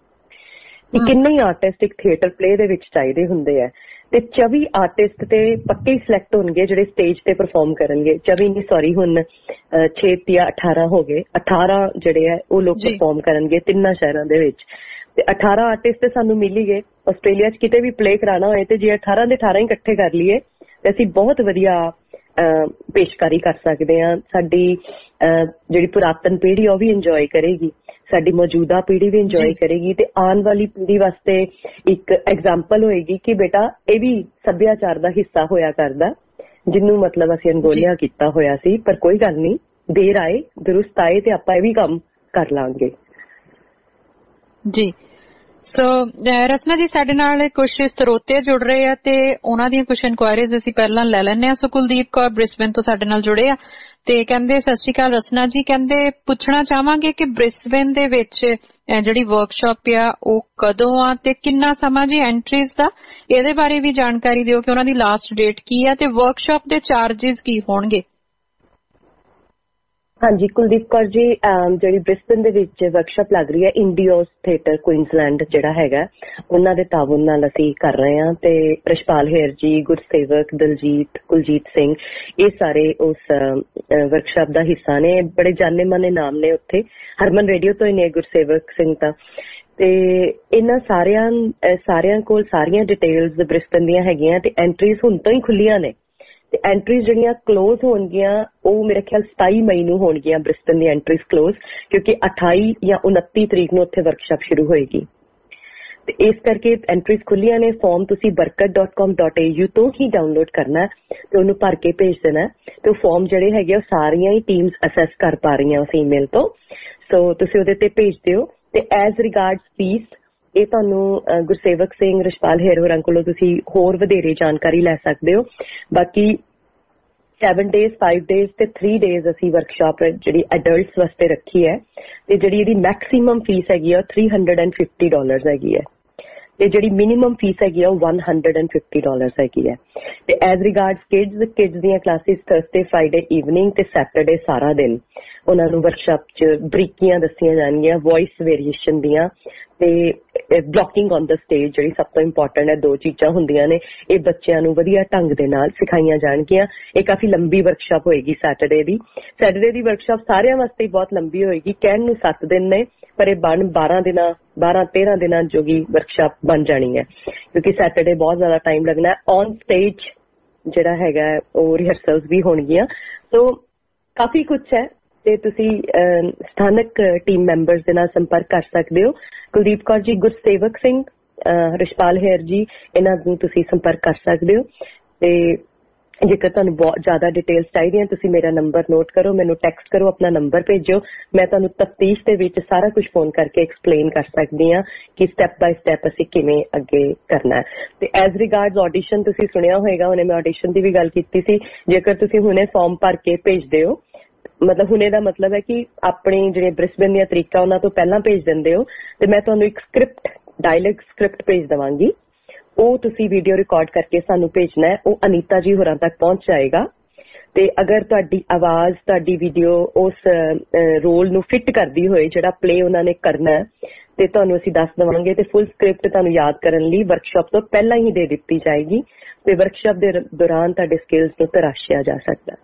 ਕਿੰਨੇ ਹੀ ਆਰਟਿਸਟ ਇੱਕ ਥੀਏਟਰ ਪਲੇ ਦੇ ਵਿੱਚ ਚਾਹੀਦੇ ਹੁੰਦੇ ਆ, ਤੇ ਚੌਵੀ ਆਰਟਿਸਟ ਤੇ ਪੱਕੇ ਸਿਲੈਕਟ ਹੋਣਗੇ ਜਿਹੜੇ ਸਟੇਜ ਤੇ ਪਰਫਾਰਮ ਕਰਨਗੇ। ਚੌਵੀ ਨਹੀਂ ਸੌਰੀ ਹੁਣ ਛੇ ਜਾਂ ਅਠਾਰਾਂ ਹੋ ਗਏ, ਅਠਾਰਾਂ ਜਿਹੜੇ ਆ ਉਹ ਲੋਕ ਪਰਫਾਰਮ ਕਰਨਗੇ ਤਿੰਨਾਂ ਸ਼ਹਿਰਾਂ ਦੇ ਵਿੱਚ। ਤੇ ਅਠਾਰਾਂ ਆਰਟਿਸਟ ਸਾਨੂੰ ਮਿਲ ਹੀ ਗਏ। ਆਸਟ੍ਰੇਲੀਆ 'ਚ ਕਿਤੇ ਵੀ ਪਲੇ ਕਰਾਉਣਾ ਹੋਏ ਤੇ ਜੇ ਅਠਾਰਾਂ ਦੇ ਅਠਾਰਾਂ ਹੀ ਇਕੱਠੇ ਕਰ ਲਈਏ ਤੇ ਅਸੀਂ ਬਹੁਤ ਵਧੀਆ ਪੇਸ਼ਕਾਰੀ ਕਰ ਸਕਦੇ ਹਾਂ। ਸਾਡੀ ਜਿਹੜੀ ਪੁਰਾਤਨ ਪੀੜ੍ਹੀ ਉਹ ਵੀ ਇੰਜੋਏ ਕਰੇਗੀ, ਸਾਡੀ ਮੌਜੂਦਾ ਪੀੜ੍ਹੀ ਵੀ ਇੰਜੋਏ ਕਰੇਗੀ, ਤੇ ਆਉਣ ਵਾਲੀ ਪੀੜ੍ਹੀ ਵਾਸਤੇ ਇੱਕ ਐਗਜ਼ਾਮਪਲ ਹੋਏਗੀ ਕਿ ਬੇਟਾ ਇਹ ਵੀ ਸੱਭਿਆਚਾਰ ਦਾ ਹਿੱਸਾ ਹੋਇਆ ਕਰਦਾ, ਜਿਹਨੂੰ ਮਤਲਬ ਅਸੀਂ ਅਣਗੌਲਿਆ ਕੀਤਾ ਹੋਇਆ ਸੀ। ਪਰ ਕੋਈ ਗੱਲ ਨਹੀਂ, ਦੇਰ ਆਏ ਦਰੁਸਤ ਆਏ, ਤੇ ਆਪਾਂ ਇਹ ਵੀ ਕੰਮ ਕਰ ਲਾਂਗੇ। ਜੀ, ਸੋ ਰਸਨਾ ਜੀ ਸਾਡੇ ਨਾਲ ਕੁਝ ਸਰੋਤੇ ਜੁੜ ਰਹੇ ਆ ਤੇ ਉਹਨਾਂ ਦੀਆਂ ਕੁਝ ਇਨਕੁਆਇਰੀਜ਼ ਅਸੀਂ ਪਹਿਲਾਂ ਲੈ ਲੈਂਦੇ ਆ। ਸੋ ਕੁਲਦੀਪ ਕੌਰ ਬ੍ਰਿਸਬਨ ਤੋਂ ਸਾਡੇ ਨਾਲ ਜੁੜੇ ਆ ਤੇ ਕਹਿੰਦੇ ਸਤਿ ਸ਼੍ਰੀ ਅਕਾਲ ਰਸਨਾ ਜੀ, ਕਹਿੰਦੇ ਪੁੱਛਣਾ ਚਾਹਾਂਗੇ ਕਿ ਬ੍ਰਿਸਬਨ ਦੇ ਵਿੱਚ ਜਿਹੜੀ ਵਰਕਸ਼ਾਪ ਆ ਉਹ ਕਦੋਂ ਆ ਤੇ ਕਿੰਨਾ ਸਮਾਂ ਜੀ ਐਂਟਰੀਜ਼ ਦਾ, ਇਹਦੇ ਬਾਰੇ ਵੀ ਜਾਣਕਾਰੀ ਦਿਓ ਕਿ ਉਹਨਾਂ ਦੀ ਲਾਸਟ ਡੇਟ ਕੀ ਆ ਤੇ ਵਰਕਸ਼ਾਪ ਦੇ ਚਾਰजेस ਕੀ ਹੋਣਗੇ। ਹਾਂਜੀ ਕੁਲਦੀਪ ਕੌਰ ਜੀ, ਜਿਹੜੀ ਬ੍ਰਿਸਬਨ ਦੇ ਵਿੱਚ ਵਰਕਸ਼ਾਪ ਲੱਗ ਰਹੀ ਹੈ ਇੰਡੀਓਸ ਥੀਏਟਰ ਕੁਈਨਜ਼ਲੈਂਡ ਜਿਹੜਾ ਹੈਗਾ ਉਹਨਾਂ ਦੇ ਤਾਵਨ ਨਾਲ ਅਸੀਂ ਕਰ ਰਹੇ ਹਾਂ ਤੇ ਰਸ਼ਪਾਲ ਹੇਰ ਜੀ, ਗੁਰਸੇਵਕ, ਦਲਜੀਤ, ਕੁਲਜੀਤ ਸਿੰਘ ਇਹ ਸਾਰੇ ਉਸ ਵਰਕਸ਼ਾਪ ਦਾ ਹਿੱਸਾ ਨੇ। ਬੜੇ ਜਾਣੇ ਮਾਨੇ ਨਾਮ ਨੇ ਉੱਥੇ, ਹਰਮਨ ਰੇਡੀਓ ਤੋਂ ਹੀ ਨੇ ਗੁਰਸੇਵਕ ਸਿੰਘ ਤਾਂ। ਤੇ ਇਹਨਾਂ ਸਾਰਿਆਂ ਸਾਰਿਆਂ ਕੋਲ ਸਾਰੀਆਂ ਡਿਟੇਲਸ ਬ੍ਰਿਸਬਨ ਦੀਆਂ ਹੈਗੀਆਂ ਤੇ ਐਂਟਰੀਜ਼ ਹੁਣ ਤੋਂ ਹੀ ਖੁੱਲੀਆਂ ਨੇ ਤੇ ਐਂਟਰੀਜ਼ ਜਿਹੜੀਆਂ ਕਲੋਜ਼ ਹੋਣਗੀਆਂ ਉਹ ਮੇਰੇ ਖਿਆਲ ਸਤਾਈ ਮਈ ਨੂੰ ਹੋਣਗੀਆਂ ਬ੍ਰਿਸਬਨ ਦੀ ਐਂਟਰੀਜ਼ ਕਲੋਜ਼, ਕਿਉਂਕਿ ਅਠਾਈ ਜਾਂ ਉਨੱਤੀ ਤਰੀਕ ਨੂੰ ਉੱਥੇ ਵਰਕਸ਼ਾਪ ਸ਼ੁਰੂ ਹੋਏਗੀ ਤੇ ਇਸ ਕਰਕੇ ਐਂਟਰੀਜ਼ ਖੁੱਲੀਆਂ ਨੇ। ਫਾਰਮ ਤੁਸੀਂ ਬਰਕਤ dot com dot A you ਤੋਂ ਹੀ ਡਾਊਨਲੋਡ ਕਰਨਾ ਤੇ ਉਹਨੂੰ ਭਰ ਕੇ ਭੇਜ ਦੇਣਾ ਤੇ ਉਹ ਫਾਰਮ ਜਿਹੜੇ ਹੈਗੇ ਉਹ ਸਾਰੀਆਂ ਹੀ ਟੀਮਸ ਅਸੈਸ ਕਰ ਪਾ ਰਹੀਆਂ ਉਸ ਈਮੇਲ ਤੋਂ, ਸੋ ਤੁਸੀਂ ਉਹਦੇ ਤੇ ਭੇਜ ਦਿਓ। ਤੇ ਐਜ਼ ਰਿਗਾਰਡਸ ਫੀਸ ਇਹ ਤੁਹਾਨੂੰ ਗੁਰਸੇਵਕ ਸਿੰਘ, ਰਸ਼ਪਾਲ ਹੇਰ ਹੋਰਾਂ ਕੋਲੋਂ ਤੁਸੀਂ ਹੋਰ ਵਧੇਰੇ ਜਾਣਕਾਰੀ ਲੈ ਸਕਦੇ ਹੋ। ਬਾਕੀ ਸੈਵਨ ਡੇਜ਼, ਫਾਈਵ ਡੇਜ਼ ਤੇ ਥ੍ਰੀ ਡੇਜ਼ ਅਸੀਂ ਵਰਕਸ਼ਾਪ ਜਿਹੜੀ ਅਡਲਟਸ ਵਾਸਤੇ ਰੱਖੀ ਹੈ ਤੇ ਜਿਹੜੀ ਇਹਦੀ ਮੈਕਸੀਮਮ ਫੀਸ ਹੈਗੀ ਆ three hundred and fifty dollars ਹੈਗੀ ਹੈ ਤੇ ਜਿਹੜੀ ਮਿਨੀਮਮ ਫੀਸ ਹੈਗੀ ਆ ਉਹ one hundred and fifty dollars ਹੈਗੀ ਹੈ। ਤੇ ਐਜ਼ ਰਿਗਾਰਡਸ ਕਿਡਸ, ਕਿਡਸ ਦੀਆਂ ਕਲਾਸਿਸ ਥਰਸਡੇ, ਫਰਾਈਡੇ ਈਵਨਿੰਗ ਤੇ ਸੈਟਰਡੇ ਸਾਰਾ ਦਿਨ ਉਹਨਾਂ ਨੂੰ ਵਰਕਸ਼ਾਪ 'ਚ ਬਰੀਕੀਆਂ ਦੱਸੀਆਂ ਜਾਣਗੀਆਂ, ਵੌਇਸ ਵੇਰੀਏਸ਼ਨ ਦੀਆਂ ਤੇ ਬਲੌਕਿੰਗ ਔਨ ਦਾ ਸਟੇਜ ਜਿਹੜੀ ਸਭ ਤੋਂ ਇੰਪੋਰਟੈਂਟ ਹੈ। ਦੋ ਚੀਜ਼ਾਂ ਹੁੰਦੀਆਂ ਨੇ, ਇਹ ਬੱਚਿਆਂ ਨੂੰ ਵਧੀਆ ਢੰਗ ਦੇ ਨਾਲ ਸਿਖਾਈਆਂ ਜਾਣਗੀਆਂ। ਇਹ ਕਾਫੀ ਲੰਬੀ ਵਰਕਸ਼ਾਪ ਹੋਏਗੀ ਸੈਟਰਡੇ ਦੀ। ਸੈਟਰਡੇ ਦੀ ਵਰਕਸ਼ਾਪ ਸਾਰਿਆਂ ਵਾਸਤੇ ਬਹੁਤ ਲੰਬੀ ਹੋਏਗੀ, ਕਹਿਣ ਨੂੰ ਸੱਤ ਦਿਨ ਨੇ ਪਰ ਇਹ ਬਣ ਬਾਰਾਂ ਦਿਨਾਂ ਬਾਰਾਂ ਤੇਰਾਂ ਦਿਨਾਂ ਜੋਗੀ ਵਰਕਸ਼ਾਪ ਬਣ ਜਾਣੀ ਹੈ ਕਿਉਂਕਿ ਸੈਟਰਡੇ ਬਹੁਤ ਜ਼ਿਆਦਾ ਟਾਈਮ ਲੱਗਣਾ। ਔਨ ਸਟੇਜ ਜਿਹੜਾ ਹੈਗਾ ਉਹ ਰਿਹਰਸਲਸ ਵੀ ਹੋਣਗੀਆਂ, ਸੋ ਕਾਫੀ ਕੁਛ ਹੈ ਤੇ ਤੁਸੀਂ ਸਥਾਨਕ ਟੀਮ ਮੈਂਬਰਸ ਦੇ ਨਾਲ ਸੰਪਰਕ ਕਰ ਸਕਦੇ ਹੋ। ਕੁਲਦੀਪ ਕੌਰ ਜੀ, ਗੁਰਸੇਵਕ ਸਿੰਘ, ਰਸ਼ਪਾਲ ਹੇਰ ਜੀ, ਇਹਨਾਂ ਨੂੰ ਤੁਸੀਂ ਸੰਪਰਕ ਕਰ ਸਕਦੇ ਹੋ ਤੇ ਜੇਕਰ ਤੁਹਾਨੂੰ ਬਹੁਤ ਜ਼ਿਆਦਾ ਡਿਟੇਲਸ ਚਾਹੀਦੀਆਂ ਤੁਸੀਂ ਮੇਰਾ ਨੰਬਰ ਨੋਟ ਕਰੋ, ਮੈਨੂੰ ਟੈਕਸਟ ਕਰੋ, ਆਪਣਾ ਨੰਬਰ ਭੇਜੋ, ਮੈਂ ਤੁਹਾਨੂੰ ਤਫਤੀਸ਼ ਦੇ ਵਿੱਚ ਸਾਰਾ ਕੁਝ ਫੋਨ ਕਰਕੇ ਐਕਸਪਲੇਨ ਕਰ ਸਕਦੀ ਹਾਂ ਕਿ ਸਟੈਪ ਬਾਏ ਸਟੈਪ ਅਸੀਂ ਕਿਵੇਂ ਅੱਗੇ ਕਰਨਾ ਹੈ। ਤੇ ਐਜ਼ ਰਿਗਾਰਡਸ ਆਡੀਸ਼ਨ, ਤੁਸੀਂ ਸੁਣਿਆ ਹੋਏਗਾ ਹੁਣੇ ਮੈਂ ਆਡੀਸ਼ਨ ਦੀ ਵੀ ਗੱਲ ਕੀਤੀ ਸੀ। ਜੇਕਰ ਤੁਸੀਂ ਹੁਣੇ ਫਾਰਮ ਭਰ ਕੇ ਭੇਜਦੇ ਹੋ, ਮਤਲਬ ਹੁਣੇ ਦਾ ਮਤਲਬ ਹੈ ਕਿ ਆਪਣੇ ਜਿਹੜੇ ਬ੍ਰਿਸਬਨ ਦੀਆਂ ਤਰੀਕਾਂ ਉਹਨਾਂ ਤੋਂ ਪਹਿਲਾਂ ਭੇਜ ਦਿੰਦੇ ਹੋ ਤੇ ਮੈਂ ਤੁਹਾਨੂੰ ਇੱਕ ਸਕ੍ਰਿਪਟ, ਡਾਇਲੌਗ ਸਕ੍ਰਿਪਟ ਭੇਜ ਦੇਵਾਂਗੀ, ਉਹ ਤੁਸੀਂ ਵੀਡੀਓ ਰਿਕਾਰਡ ਕਰਕੇ ਸਾਨੂੰ ਭੇਜਣਾ ਹੈ। ਉਹ ਅਨੀਤਾ ਜੀ ਹੋਰਾਂ ਤੱਕ ਪਹੁੰਚ ਜਾਏਗਾ ਤੇ ਅਗਰ ਤੁਹਾਡੀ ਆਵਾਜ਼, ਤੁਹਾਡੀ ਵੀਡੀਓ ਉਸ ਰੋਲ ਨੂੰ ਫਿੱਟ ਕਰਦੀ ਹੋਏ ਜਿਹੜਾ ਪਲੇ ਉਹਨਾਂ ਨੇ ਕਰਨਾ ਹੈ ਤੇ ਤੁਹਾਨੂੰ ਅਸੀਂ ਦੱਸ ਦੇਵਾਂਗੇ ਤੇ ਫੁੱਲ ਸਕ੍ਰਿਪਟ ਤੁਹਾਨੂੰ ਯਾਦ ਕਰਨ ਲਈ ਵਰਕਸ਼ਾਪ ਤੋਂ ਪਹਿਲਾਂ ਹੀ ਦੇ ਦਿੱਤੀ ਜਾਏਗੀ ਤੇ ਵਰਕਸ਼ਾਪ ਦੇ ਦੌਰਾਨ ਤੁਹਾਡੇ ਸਕਿੱਲਸ ਨੂੰ ਤਰਾਸ਼ਿਆ ਜਾ ਸਕਦਾ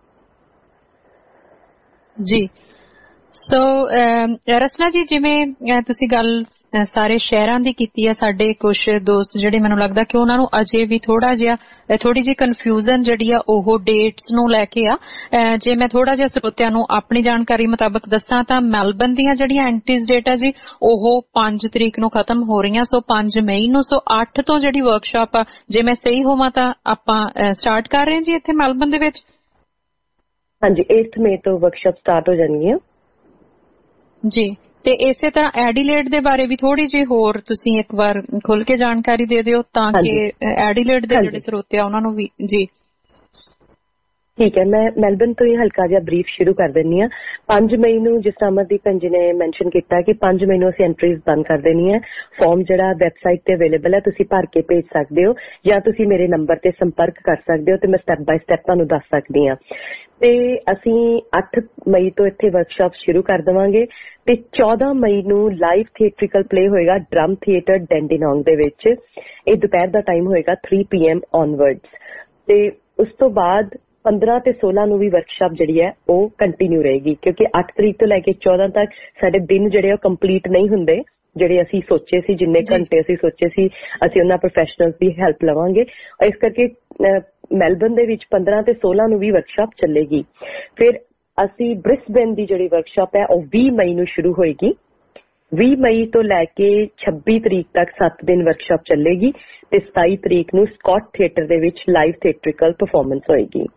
ਜੀ। ਸੋ ਰਸਨਾ ਜੀ, ਜਿਵੇਂ ਤੁਸੀਂ ਗੱਲ ਸਾਰੇ ਸ਼ਹਿਰਾਂ ਦੀ ਕੀਤੀ ਹੈ, ਸਾਡੇ ਕੁਝ ਦੋਸਤ ਜਿਹੜੇ ਮੈਨੂੰ ਲੱਗਦਾ ਕਿ ਉਹਨਾਂ ਨੂੰ ਅਜੇ ਵੀ ਥੋੜਾ ਜਿਹਾ ਥੋੜੀ ਜਿਹੀ ਕਨਫਿਊਜ਼ਨ ਜਿਹੜੀ ਆ ਉਹ ਡੇਟਸ ਨੂੰ ਲੈ ਕੇ ਆ। ਜੇ ਮੈਂ ਥੋੜਾ ਜਿਹਾ ਸਰੋਤਿਆਂ ਨੂੰ ਆਪਣੀ ਜਾਣਕਾਰੀ ਮੁਤਾਬਕ ਦੱਸਾਂ ਤਾਂ ਮੈਲਬਨ ਦੀਆਂ ਜਿਹੜੀਆਂ ਐਂਟਰੀਜ਼ ਡੇਟ ਆ ਜੀ ਉਹ ਪੰਜ ਤਰੀਕ ਨੂੰ ਖਤਮ ਹੋ ਰਹੀਆਂ, ਸੋ ਪੰਜ ਮਈ ਨੂੰ। ਸੋ ਅੱਠ ਤੋਂ ਜਿਹੜੀ ਵਰਕਸ਼ਾਪ ਆ, ਜੇ ਮੈਂ ਸਹੀ ਹੋਵਾਂ ਤਾਂ ਆਪਾਂ ਸਟਾਰਟ ਕਰ ਰਹੇ ਹਾਂ ਜੀ ਇੱਥੇ ਮੈਲਬਨ ਦੇ ਵਿੱਚ। ਹਾਂਜੀ, ਅੱਠ ਮਈ ਤੋਂ ਵਰਕਸ਼ਾਪ ਸਟਾਰਟ ਹੋ ਜਾਣਗੀਆਂ ਜੀ। ਤੇ ਇਸੇ ਤਰ੍ਹਾਂ ਐਡੀਲੇਡ ਦੇ ਬਾਰੇ ਵੀ ਥੋੜੀ ਜਿਹੀ ਹੋਰ ਤੁਸੀਂ ਇੱਕ ਵਾਰ ਖੁੱਲ ਕੇ ਜਾਣਕਾਰੀ ਦੇ ਦਿਓ ਤਾਂ ਕਿ ਐਡੀਲੇਡ ਦੇ ਜਿਹੜੇ ਸਰੋਤੇ ਆ ਉਹਨਾਂ ਨੂੰ ਵੀ। ਜੀ ਠੀਕ ਹੈ, ਮੈਂ ਮੈਲਬਨ ਤੋਂ ਹੀ ਹਲਕਾ ਜਿਹਾ ਬਰੀਫ ਸ਼ੁਰੂ ਕਰ ਦਿੰਦੀ ਹਾਂ। ਪੰਜ ਮਈ ਨੂੰ, ਜਿਸ ਤਰ੍ਹਾਂ ਅਮਰਦੀਪ ਭੈਣ ਜੀ ਨੇ ਮੈਂਸ਼ਨ ਕੀਤਾ ਕਿ ਪੰਜ ਮਈ ਨੂੰ ਅਸੀਂ ਐਂਟਰੀਜ਼ ਬੰਦ ਕਰ ਦੇਣੀ ਹੈ। ਫਾਰਮ ਜਿਹੜਾ ਵੈਬਸਾਈਟ ਤੇ ਅਵੇਲੇਬਲ ਹੈ, ਤੁਸੀਂ ਭਰ ਕੇ ਭੇਜ ਸਕਦੇ ਹੋ ਜਾਂ ਤੁਸੀਂ ਮੇਰੇ ਨੰਬਰ ਤੇ ਸੰਪਰਕ ਕਰ ਸਕਦੇ ਹੋ ਤੇ ਮੈਂ ਸਟੈਪ ਬਾਏ ਸਟੈਪ ਤੁਹਾਨੂੰ ਦੱਸ ਸਕਦੀ ਹਾਂ। ਤੇ ਅਸੀਂ ਅੱਠ ਮਈ ਤੋਂ ਇੱਥੇ ਵਰਕਸ਼ਾਪ ਸ਼ੁਰੂ ਕਰ ਦੇਵਾਂਗੇ ਤੇ ਚੌਦਾਂ ਮਈ ਨੂੰ ਲਾਈਵ ਥੀਏਟ੍ਰਿਕਲ ਪਲੇ ਹੋਏਗਾ ਡਰਮ ਥੀਏਟਰ ਡੈਂਡੀਨੋਂਗ ਦੇ ਵਿੱਚ। ਇਹ ਦੁਪਹਿਰ ਦਾ ਟਾਈਮ ਹੋਏਗਾ ਥ੍ਰੀ ਪੀ ਐਮ ਔਨਵਰਡਸ ਤੇ ਉਸ ਤੋਂ ਬਾਅਦ ਪੰਦਰਾਂ ਤੇ ਸੋਲਾਂ ਨੂੰ ਵੀ ਵਰਕਸ਼ਾਪ ਜਿਹੜੀ ਹੈ ਉਹ ਕੰਟੀਨਿਊ ਰਹੇਗੀ ਕਿਉਂਕਿ ਅੱਠ ਤਰੀਕ ਤੋਂ ਲੈ ਕੇ ਚੌਦਾਂ ਤੱਕ ਸਾਡੇ ਦਿਨ ਜਿਹੜੇ ਉਹ ਕੰਪਲੀਟ ਨਹੀਂ ਹੁੰਦੇ ਜਿਹੜੇ ਅਸੀਂ ਸੋਚੇ ਸੀ, ਜਿੰਨੇ ਘੰਟੇ ਅਸੀਂ ਸੋਚੇ ਸੀ ਅਸੀਂ ਉਹਨਾਂ ਪ੍ਰੋਫੈਸ਼ਨਲਸ ਦੀ ਹੈਲਪ ਲਵਾਂਗੇ। ਇਸ ਕਰਕੇ ਮੈਲਬਨ ਦੇ ਵਿੱਚ ਪੰਦਰਾਂ ਤੇ ਸੋਲਾਂ ਨੂੰ ਵੀ ਵਰਕਸ਼ਾਪ ਚੱਲੇਗੀ। ਫਿਰ ਅਸੀਂ ਬ੍ਰਿਸਬਨ ਦੀ ਜਿਹੜੀ ਵਰਕਸ਼ਾਪ ਹੈ ਉਹ ਵੀਹ ਮਈ ਨੂੰ ਸ਼ੁਰੂ ਹੋਏਗੀ। ਵੀਹ ਮਈ ਤੋਂ ਲੈ ਕੇ ਛੱਬੀ ਤਰੀਕ ਤੱਕ ਸੱਤ ਦਿਨ ਵਰਕਸ਼ਾਪ ਚੱਲੇਗੀ ਤੇ ਸਤਾਈ ਤਰੀਕ ਨੂੰ ਸਕਾਟ ਥੀਏਟਰ ਦੇ ਵਿੱਚ ਲਾਈਵ ਥੀਏਟ੍ਰਿਕਲ ਪਰਫਾਰਮੈਂਸ ਹੋਏਗੀ।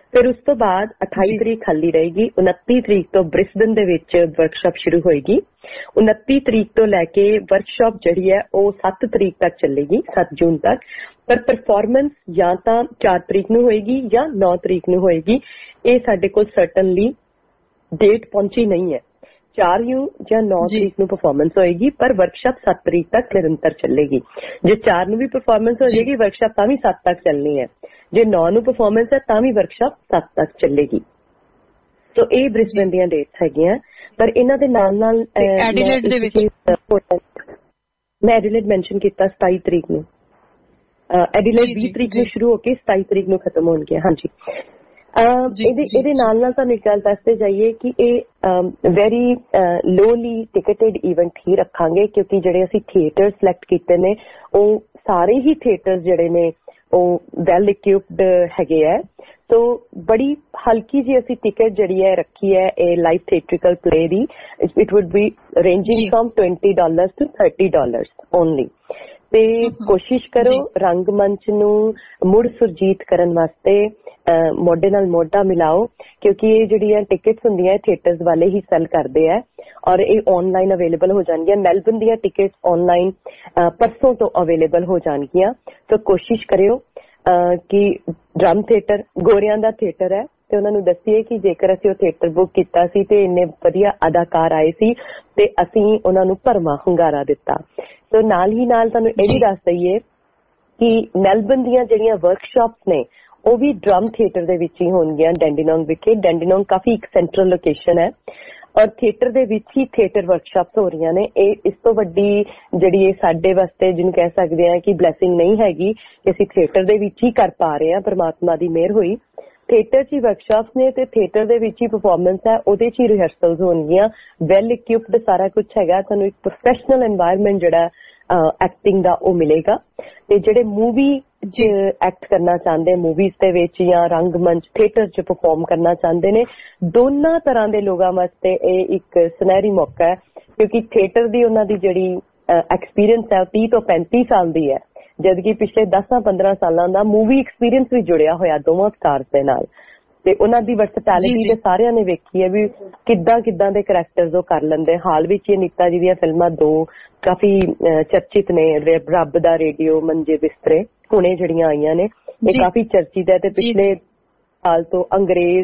ਫਿਰ ਉਸ ਤੋਂ ਬਾਅਦ ਅਠਾਈ ਤਰੀਕ ਖਾਲੀ ਰਹੇਗੀ। ਉਨੱਤੀ ਤਰੀਕ ਤੋਂ ਬ੍ਰਿਸਬਨ ਦੇ ਵਿੱਚ ਵਰਕਸ਼ਾਪ ਸ਼ੁਰੂ ਹੋਏਗੀ। ਉਨੱਤੀ ਤਰੀਕ ਤੋਂ ਲੈ ਕੇ ਵਰਕਸ਼ਾਪ ਜਿਹੜੀ ਹੈ ਉਹ ਸੱਤ ਤਰੀਕ ਤੱਕ ਚੱਲੇਗੀ, ਸੱਤ ਜੂਨ ਤੱਕ। ਪਰ ਪਰਫਾਰਮੈਂਸ ਜਾਂ ਤਾਂ ਚਾਰ ਤਰੀਕ ਨੂੰ ਹੋਏਗੀ ਜਾਂ ਨੌ ਤਰੀਕ ਨੂੰ ਹੋਏਗੀ। ਇਹ ਸਾਡੇ ਕੋਲ ਸਰਟਨਲੀ ਡੇਟ ਪਹੁੰਚੀ ਨਹੀਂ ਹੈ। ਚਾਰ ਨੂੰ ਜਾਂ ਨੌ ਤਰੀਕ ਨੂੰ ਪਰਫਾਰਮੈਂਸ ਹੋਏਗੀ, ਪਰ ਵਰਕਸ਼ਾਪ ਸੱਤ ਤਰੀਕ ਤੱਕ ਨਿਰੰਤਰ ਚੱਲੇਗੀ। ਜੇ ਚਾਰ ਨੂੰ ਵੀ ਪਰਫਾਰਮੈਂਸ ਹੋ ਜਾਏਗੀ, ਵਰਕਸ਼ਾਪ ਤਾਂ ਵੀ ਸੱਤ ਤੱਕ ਚੱਲਣੀ ਹੈ। ਜੇ ਨੌ ਨੂੰ ਪਰਫਾਰਮੈਂਸ ਹੈ ਤਾਂ ਵੀ ਵਰਕਸ਼ਾਪ ਸੱਤ ਤੱਕ ਚੱਲੇਗੀ। ਸੋ ਇਹ ਬ੍ਰਿਸਬਨ ਦੀਆਂ ਡੇਟਸ ਹੈਗੀਆਂ। ਪਰ ਇਹਨਾਂ ਦੇ ਨਾਲ ਨਾਲ ਐਡੀਲੇਡ ਦੇ ਵਿੱਚ ਮੈਂ ਐਡੀਲੇਡ ਮੈਂਸ਼ਨ ਕੀਤਾ ਸਤਾਈ ਤਰੀਕ ਨੂੰ। ਐਡੀਲੇਡ ਵੀਹ ਤਰੀਕ ਨੂੰ ਸ਼ੁਰੂ ਹੋ ਕੇ ਸਤਾਈ ਤਰੀਕ ਨੂੰ ਖਤਮ ਹੋਣਗੇ। ਹਾਂਜੀ, ਇਹਦੇ ਇਹਦੇ ਨਾਲ ਨਾਲ ਤੁਹਾਨੂੰ ਇੱਕ ਗੱਲ ਦੱਸਦੇ ਜਾਈਏ ਕਿ ਇਹ ਵੈਰੀ ਲੋਲੀ ਟਿਕਟਡ ਇਵੈਂਟ ਹੀ ਰੱਖਾਂਗੇ, ਕਿਉਂਕਿ ਜਿਹੜੇ ਅਸੀਂ ਥੀਏਟਰ ਸਿਲੈਕਟ ਕੀਤੇ ਨੇ ਉਹ ਸਾਰੇ ਹੀ ਥੀਏਟਰ ਜਿਹੜੇ ਨੇ ਉਹ ਵੈਲ ਇਕੁਇਪਡ ਹੈਗੇ ਹੈ। ਸੋ ਬੜੀ ਹਲਕੀ ਜਿਹੀ ਅਸੀਂ ਟਿਕਟ ਜਿਹੜੀ ਹੈ ਰੱਖੀ ਹੈ ਇਹ ਲਾਈਵ ਥੀਏਟ੍ਰਿਕਲ ਪਲੇ ਦੀ। It would be ranging from twenty dollars to thirty dollars only. ਤੇ ਕੋਸ਼ਿਸ਼ ਕਰੋ ਰੰਗਮੰਚ ਨੂੰ ਮੁੜ ਸੁਰਜੀਤ ਕਰਨ ਵਾਸਤੇ ਮੋਢੇ ਨਾਲ ਮੋਢਾ ਮਿਲਾਓ, ਕਿਉਂਕਿ ਇਹ ਜਿਹੜੀਆਂ ਟਿਕਟਸ ਹੁੰਦੀਆਂ ਥੀਏਟਰਸ ਵਾਲੇ ਹੀ ਸੈਲ ਕਰਦੇ ਹੈ ਔਰ ਇਹ ਆਨਲਾਈਨ ਅਵੇਲੇਬਲ ਹੋ ਜਾਣਗੀਆਂ। ਮੈਲਬਨ ਦੀਆਂ ਟਿਕਟਸ ਆਨਲਾਈਨ ਪਰਸੋਂ ਤੋਂ ਅਵੇਲੇਬਲ ਹੋ ਜਾਣਗੀਆਂ। ਸੋ ਕੋਸ਼ਿਸ਼ ਕਰਿਓ ਕਿ ਡਰਮ ਥੀਏਟਰ ਗੋਰਿਆਂ ਦਾ ਥੀਏਟਰ ਹੈ ਤੇ ਉਹਨਾਂ ਨੂੰ ਦੱਸੀਏ ਕਿ ਜੇਕਰ ਅਸੀਂ ਉਹ ਥੀਏਟਰ ਬੁੱਕ ਕੀਤਾ ਸੀ ਤੇ ਇੰਨੇ ਵਧੀਆ ਅਦਾਕਾਰ ਆਏ ਸੀ ਤੇ ਅਸੀਂ ਉਹਨਾਂ ਨੂੰ ਭਰਵਾਂ ਹੁੰਗਾਰਾ ਦਿੱਤਾ। ਸੋ ਨਾਲ ਹੀ ਨਾਲ ਤੁਹਾਨੂੰ ਇਹ ਵੀ ਦੱਸ ਦਈਏ ਕਿ ਮੈਲਬਨ ਦੀਆਂ ਜਿਹੜੀਆਂ ਵਰਕਸ਼ਾਪਸ ਨੇ ਉਹ ਵੀ ਡਰਮ ਥੀਏਟਰ ਦੇ ਵਿੱਚ ਹੀ ਹੋਣਗੀਆਂ ਡੈਂਡੀਨੋਂਗ ਵਿਖੇ। ਡੈਂਡੀਨੋਂਗ ਕਾਫੀ ਇੱਕ ਸੈਂਟਰਲ ਲੋਕੇਸ਼ਨ ਹੈ ਔਰ ਥੀਏਟਰ ਦੇ ਵਿੱਚ ਹੀ ਥੀਏਟਰ ਵਰਕਸ਼ਾਪਸ ਹੋ ਰਹੀਆਂ ਨੇ। ਇਹ ਇਸ ਤੋਂ ਵੱਡੀ ਜਿਹੜੀ ਇਹ ਸਾਡੇ ਵਾਸਤੇ ਜਿਹਨੂੰ ਕਹਿ ਸਕਦੇ ਹਾਂ ਕਿ ਬਲੈਸਿੰਗ ਨਹੀਂ ਹੈਗੀ ਕਿ ਅਸੀਂ ਥੀਏਟਰ ਦੇ ਵਿੱਚ ਹੀ ਕਰ ਪਾ ਰਹੇ ਹਾਂ। ਪਰਮਾਤਮਾ ਦੀ ਮਿਹਰ ਹੋਈ ਥੀਏਟਰ 'ਚ ਹੀ ਵਰਕਸ਼ਾਪਸ ਨੇ ਤੇ ਥੀਏਟਰ ਦੇ ਵਿੱਚ ਹੀ ਪਰਫਾਰਮੈਂਸ ਹੈ, ਉਹਦੇ 'ਚ ਹੀ ਰਿਹਰਸਲਸ ਹੋਣਗੀਆਂ। ਵੈਲ ਇਕੁਇਪਡ ਸਾਰਾ ਕੁਝ ਹੈਗਾ। ਤੁਹਾਨੂੰ ਇੱਕ ਪ੍ਰੋਫੈਸ਼ਨਲ ਐਨਵਾਇਰਨਮੈਂਟ ਜਿਹੜਾ ਐਕਟਿੰਗ ਦਾ ਉਹ ਮਿਲੇਗਾ। ਤੇ ਜਿਹੜੇ ਮੂਵੀ ਚ ਐਕਟ ਕਰਨਾ ਚਾਹੁੰਦੇ ਮੂਵੀਜ਼ ਦੇ ਵਿੱਚ ਜਾਂ ਰੰਗਮੰਚ ਥੀਏਟਰ 'ਚ ਪਰਫਾਰਮ ਕਰਨਾ ਚਾਹੁੰਦੇ ਨੇ, ਦੋਨਾਂ ਤਰ੍ਹਾਂ ਦੇ ਲੋਕਾਂ ਵਾਸਤੇ ਇਹ ਇੱਕ ਸੁਨਹਿਰੀ ਮੌਕਾ ਹੈ, ਕਿਉਂਕਿ ਥੀਏਟਰ ਦੀ ਉਹਨਾਂ ਦੀ ਜਿਹੜੀ ਐਕਸਪੀਰੀਅੰਸ ਹੈ ਉਹ ਤੀਹ ਤੋਂ ਪੈਂਤੀ ਸਾਲ ਦੀ ਹੈ, ਜਦਕਿ ਪਿਛਲੇ ਦਸਾਂ ਪੰਦਰਾਂ ਸਾਲਾਂ ਦਾ ਮੂਵੀ ਐਕਸਪੀਰੀਅੰਸ ਵੀ ਜੁੜਿਆ ਹੋਇਆ ਦੋਵਾਂ ਸਟਾਰਸ ਦੇ ਨਾਲ। ਤੇ ਉਹਨਾਂ ਦੀ ਵਰਸਟੈਲਿਟੀ ਤੇ ਸਾਰਿਆਂ ਨੇ ਵੇਖੀ ਹੈ ਵੀ ਕਿੱਦਾਂ ਕਿੱਦਾਂ ਦੇ ਕਰੈਕਟਰਸ ਉਹ ਕਰ ਲੈਂਦੇ। ਹਾਲ ਵਿੱਚ ਇਹ ਨੀਤਾ ਜੀ ਦੀਆਂ ਫਿਲਮਾਂ ਦੋ ਕਾਫੀ ਚਰਚਿਤ ਨੇ, ਰੱਬ ਦਾ ਰੇਡੀਓ, ਮੰਜੇ ਬਿਸਤਰੇ, ਹੁਣੇ ਜਿਹੜੀਆਂ ਆਈਆਂ ਨੇ ਇਹ ਕਾਫੀ ਚਰਚਿਤ ਹੈ। ਤੇ ਪਿਛਲੇ ਸਾਲ ਤੋਂ ਅੰਗਰੇਜ਼,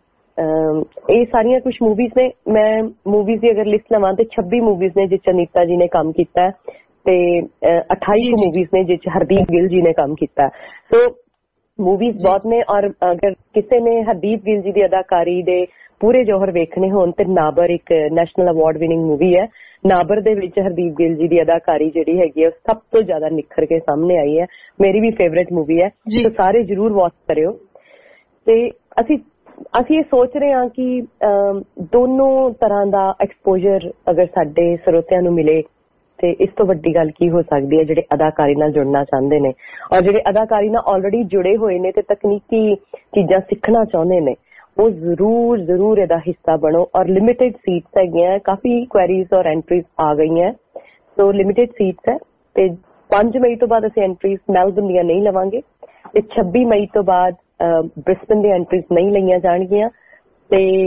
ਇਹ ਸਾਰੀਆਂ ਕੁਛ ਮੂਵੀਜ਼ ਨੇ। ਮੈਂ ਮੂਵੀਜ਼ ਦੀ ਅਗਰ ਲਿਸਟ ਲਵਾਂ ਤੇ ਛੱਬੀ ਮੂਵੀਜ਼ ਨੇ ਜਿਸ 'ਚ ਨੀਤਾ ਜੀ ਨੇ ਕੰਮ ਕੀਤਾ ਤੇ ਅਠਾਈ ਕੁ ਮੂਵੀਜ਼ ਨੇ ਜਿਸ 'ਚ ਹਰਦੀਪ ਗਿੱਲ ਜੀ ਨੇ ਕੰਮ ਕੀਤਾ। ਸੋ ਮੂਵੀਜ਼ ਬਹੁਤ ਨੇ ਔਰ ਅਗਰ ਕਿਸੇ ਨੇ ਹਰਦੀਪ ਗਿੱਲ ਜੀ ਦੀ ਅਦਾਕਾਰੀ ਦੇ ਪੂਰੇ ਜੋਹਰ ਵੇਖਣੇ ਹੋਣ ਤੇ ਨਾਬਰ ਇੱਕ ਨੈਸ਼ਨਲ ਅਵਾਰਡ ਵਿਨਿੰਗ ਮੂਵੀ ਹੈ। ਨਾਬਰ ਦੇ ਵਿੱਚ ਹਰਦੀਪ ਗਿੱਲ ਜੀ ਦੀ ਅਦਾਕਾਰੀ ਜਿਹੜੀ ਹੈਗੀ ਹੈ ਸਭ ਤੋਂ ਜ਼ਿਆਦਾ ਨਿਖਰ ਕੇ ਸਾਹਮਣੇ ਆਈ ਹੈ। ਮੇਰੀ ਵੀ ਫੇਵਰੇਟ ਮੂਵੀ ਹੈ, ਸੋ ਸਾਰੇ ਜ਼ਰੂਰ ਵਾਚ ਕਰਿਓ। ਤੇ ਅਸੀਂ ਅਸੀਂ ਇਹ ਸੋਚ ਰਹੇ ਹਾਂ ਕਿ ਦੋਨੋਂ ਤਰ੍ਹਾਂ ਦਾ ਐਕਸਪੋਜ਼ਰ ਅਗਰ ਸਾਡੇ ਸਰੋਤਿਆਂ ਨੂੰ ਮਿਲੇ ਤੇ ਇਸ ਤੋਂ ਵੱਡੀ ਗੱਲ ਕੀ ਹੋ ਸਕਦੀ ਹੈ ਜਿਹੜੇ ਅਦਾਕਾਰੀ ਨਾਲ ਜੁੜਨਾ ਚਾਹੁੰਦੇ ਨੇ ਔਰ ਜਿਹੜੇ ਅਦਾਕਾਰੀ ਨਾਲ ਆਲਰੇਡੀ ਜੁੜੇ ਹੋਏ ਨੇ ਤੇ ਤਕਨੀਕੀ ਚੀਜ਼ਾਂ ਸਿੱਖਣਾ ਚਾਹੁੰਦੇ ਨੇ, ਉਹ ਜ਼ਰੂਰ ਜ਼ਰੂਰ ਇਹਦਾ ਹਿੱਸਾ ਬਣੋ। ਔਰ ਲਿਮਿਟਿਡ ਸੀਟਸ ਹੈਗੀਆਂ, ਕਾਫੀ ਕੁਐਰੀਜ਼ ਔਰ ਐਂਟਰੀਜ਼ ਆ ਗਈਆਂ। ਸੋ ਲਿਮਿਟਿਡ ਸੀਟਸ ਹੈ ਤੇ ਪੰਜ ਮਈ ਤੋਂ ਬਾਅਦ ਅਸੀਂ ਐਂਟਰੀਜ਼ ਮੈਲਬਨ ਦੀਆਂ ਨਹੀਂ ਲਵਾਂਗੇ ਤੇ ਛੱਬੀ ਮਈ ਤੋਂ ਬਾਅਦ ਬ੍ਰਿਸਬਨ ਦੀਆਂ ਐਂਟਰੀਜ਼ ਨਹੀਂ ਲਈਆਂ ਜਾਣਗੀਆਂ। ਤੇ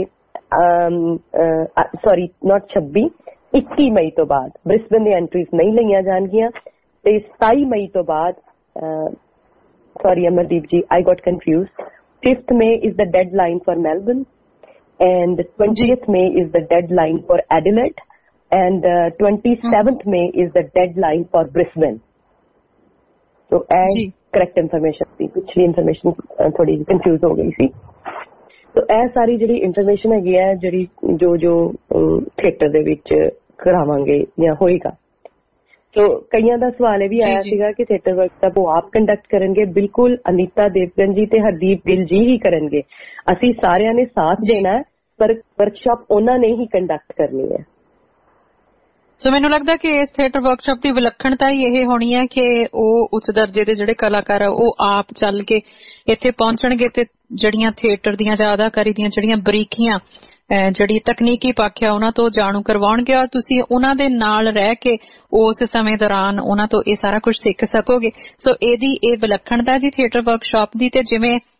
ਸੌਰੀ ਨਾਟ ਛੱਬੀ, ਇੱਕੀ ਮਈ ਤੋਂ ਬਾਅਦ ਬ੍ਰਿਸਬਨ ਦੀਆਂ ਐਂਟਰੀਜ਼ ਨਹੀਂ ਲਈਆਂ ਜਾਣਗੀਆਂ ਤੇ ਸਤਾਈ ਮਈ ਤੋਂ ਬਾਅਦ ਸੌਰੀ ਅਮਰਦੀਪ ਜੀ, I got confused. fifth May is the deadline for Melbourne and twentieth May is the deadline for Adelaide and uh, twenty-seventh May is the deadline for Brisbane. So as correct information ਸੀ, ਪਿਛਲੀ information ਥੋੜੀ confuse ਹੋ ਗਈ ਸੀ। ਸੋ ਇਹ ਸਾਰੀ ਜਿਹੜੀ information ਹੈਗੀ ਹੈ ਜਿਹੜੀ ਜੋ ਜੋ ਥੀਏਟਰ ਦੇ ਵਿੱਚ ਕਰਾਵਾਂਗੇ ਜਾਂ ਹੋਏਗਾ। ਸੋ ਕਈਆਂ ਦਾ ਸਵਾਲ ਇਹ ਵੀ ਆਇਆ ਸੀਗਾ ਕਿ ਥੀਏਟਰ ਵਰਕਸ਼ਾਪ ਉਹ ਆਪ ਕੰਡਕਟ ਕਰਨਗੇ। ਬਿਲਕੁਲ ਅਨੀਤਾ ਦੇਵਗਨ ਜੀ ਤੇ ਹਰਦੀਪ ਗਿੱਲ ਜੀ ਹੀ ਕਰਨਗੇ। ਅਸੀਂ ਸਾਰਿਆਂ ਨੇ ਸਾਥ ਦੇਣਾ ਹੈ, ਪਰ ਵਰਕਸ਼ਾਪ ਉਹਨਾਂ ਨੇ ਹੀ ਕੰਡਕਟ ਕਰਨੀ ਹੈ। ਸੋ ਮੈਨੂੰ ਲੱਗਦਾ ਕਿ ਇਸ ਥੀਏਟਰ ਵਰਕਸ਼ਾਪ ਦੀ ਵਿਲੱਖਣਤਾ ਹੀ ਇਹ ਹੋਣੀ ਹੈ ਕਿ ਉਹ ਉੱਚ ਦਰਜੇ ਦੇ ਜਿਹੜੇ ਕਲਾਕਾਰ ਆ ਉਹ ਆਪ ਚੱਲ ਕੇ ਇੱਥੇ ਪਹੁੰਚਣਗੇ ਤੇ ਜਿਹੜੀਆਂ ਥੀਏਟਰ ਦੀਆਂ ਜਾਂ ਅਦਾਕਾਰੀ ਦੀਆਂ ਜਿਹੜੀਆਂ ਬਰੀਕੀਆਂ, ਜਿਹੜੀ ਤਕਨੀਕੀ ਪੱਖ ਆ ਉਹਨਾਂ ਤੋਂ ਜਾਣੂ ਕਰਵਾਉਣਗੇ ਔਰ ਤੁਸੀਂ ਉਹਨਾਂ ਦੇ ਨਾਲ ਰਹਿ ਕੇ ਉਸ ਸਮੇਂ ਦੌਰਾਨ ਉਹਨਾਂ ਤੋਂ ਇਹ ਸਾਰਾ ਕੁਝ ਸਿੱਖ ਸਕੋਗੇ। ਸੋ ਇਹਦੀ ਇਹ ਵਿਲੱਖਣਤਾ ਜੀ ਥੀਏਟਰ ਵਰਕਸ਼ਾਪ ਦੀ। ਤੇ ਜਿਵੇਂ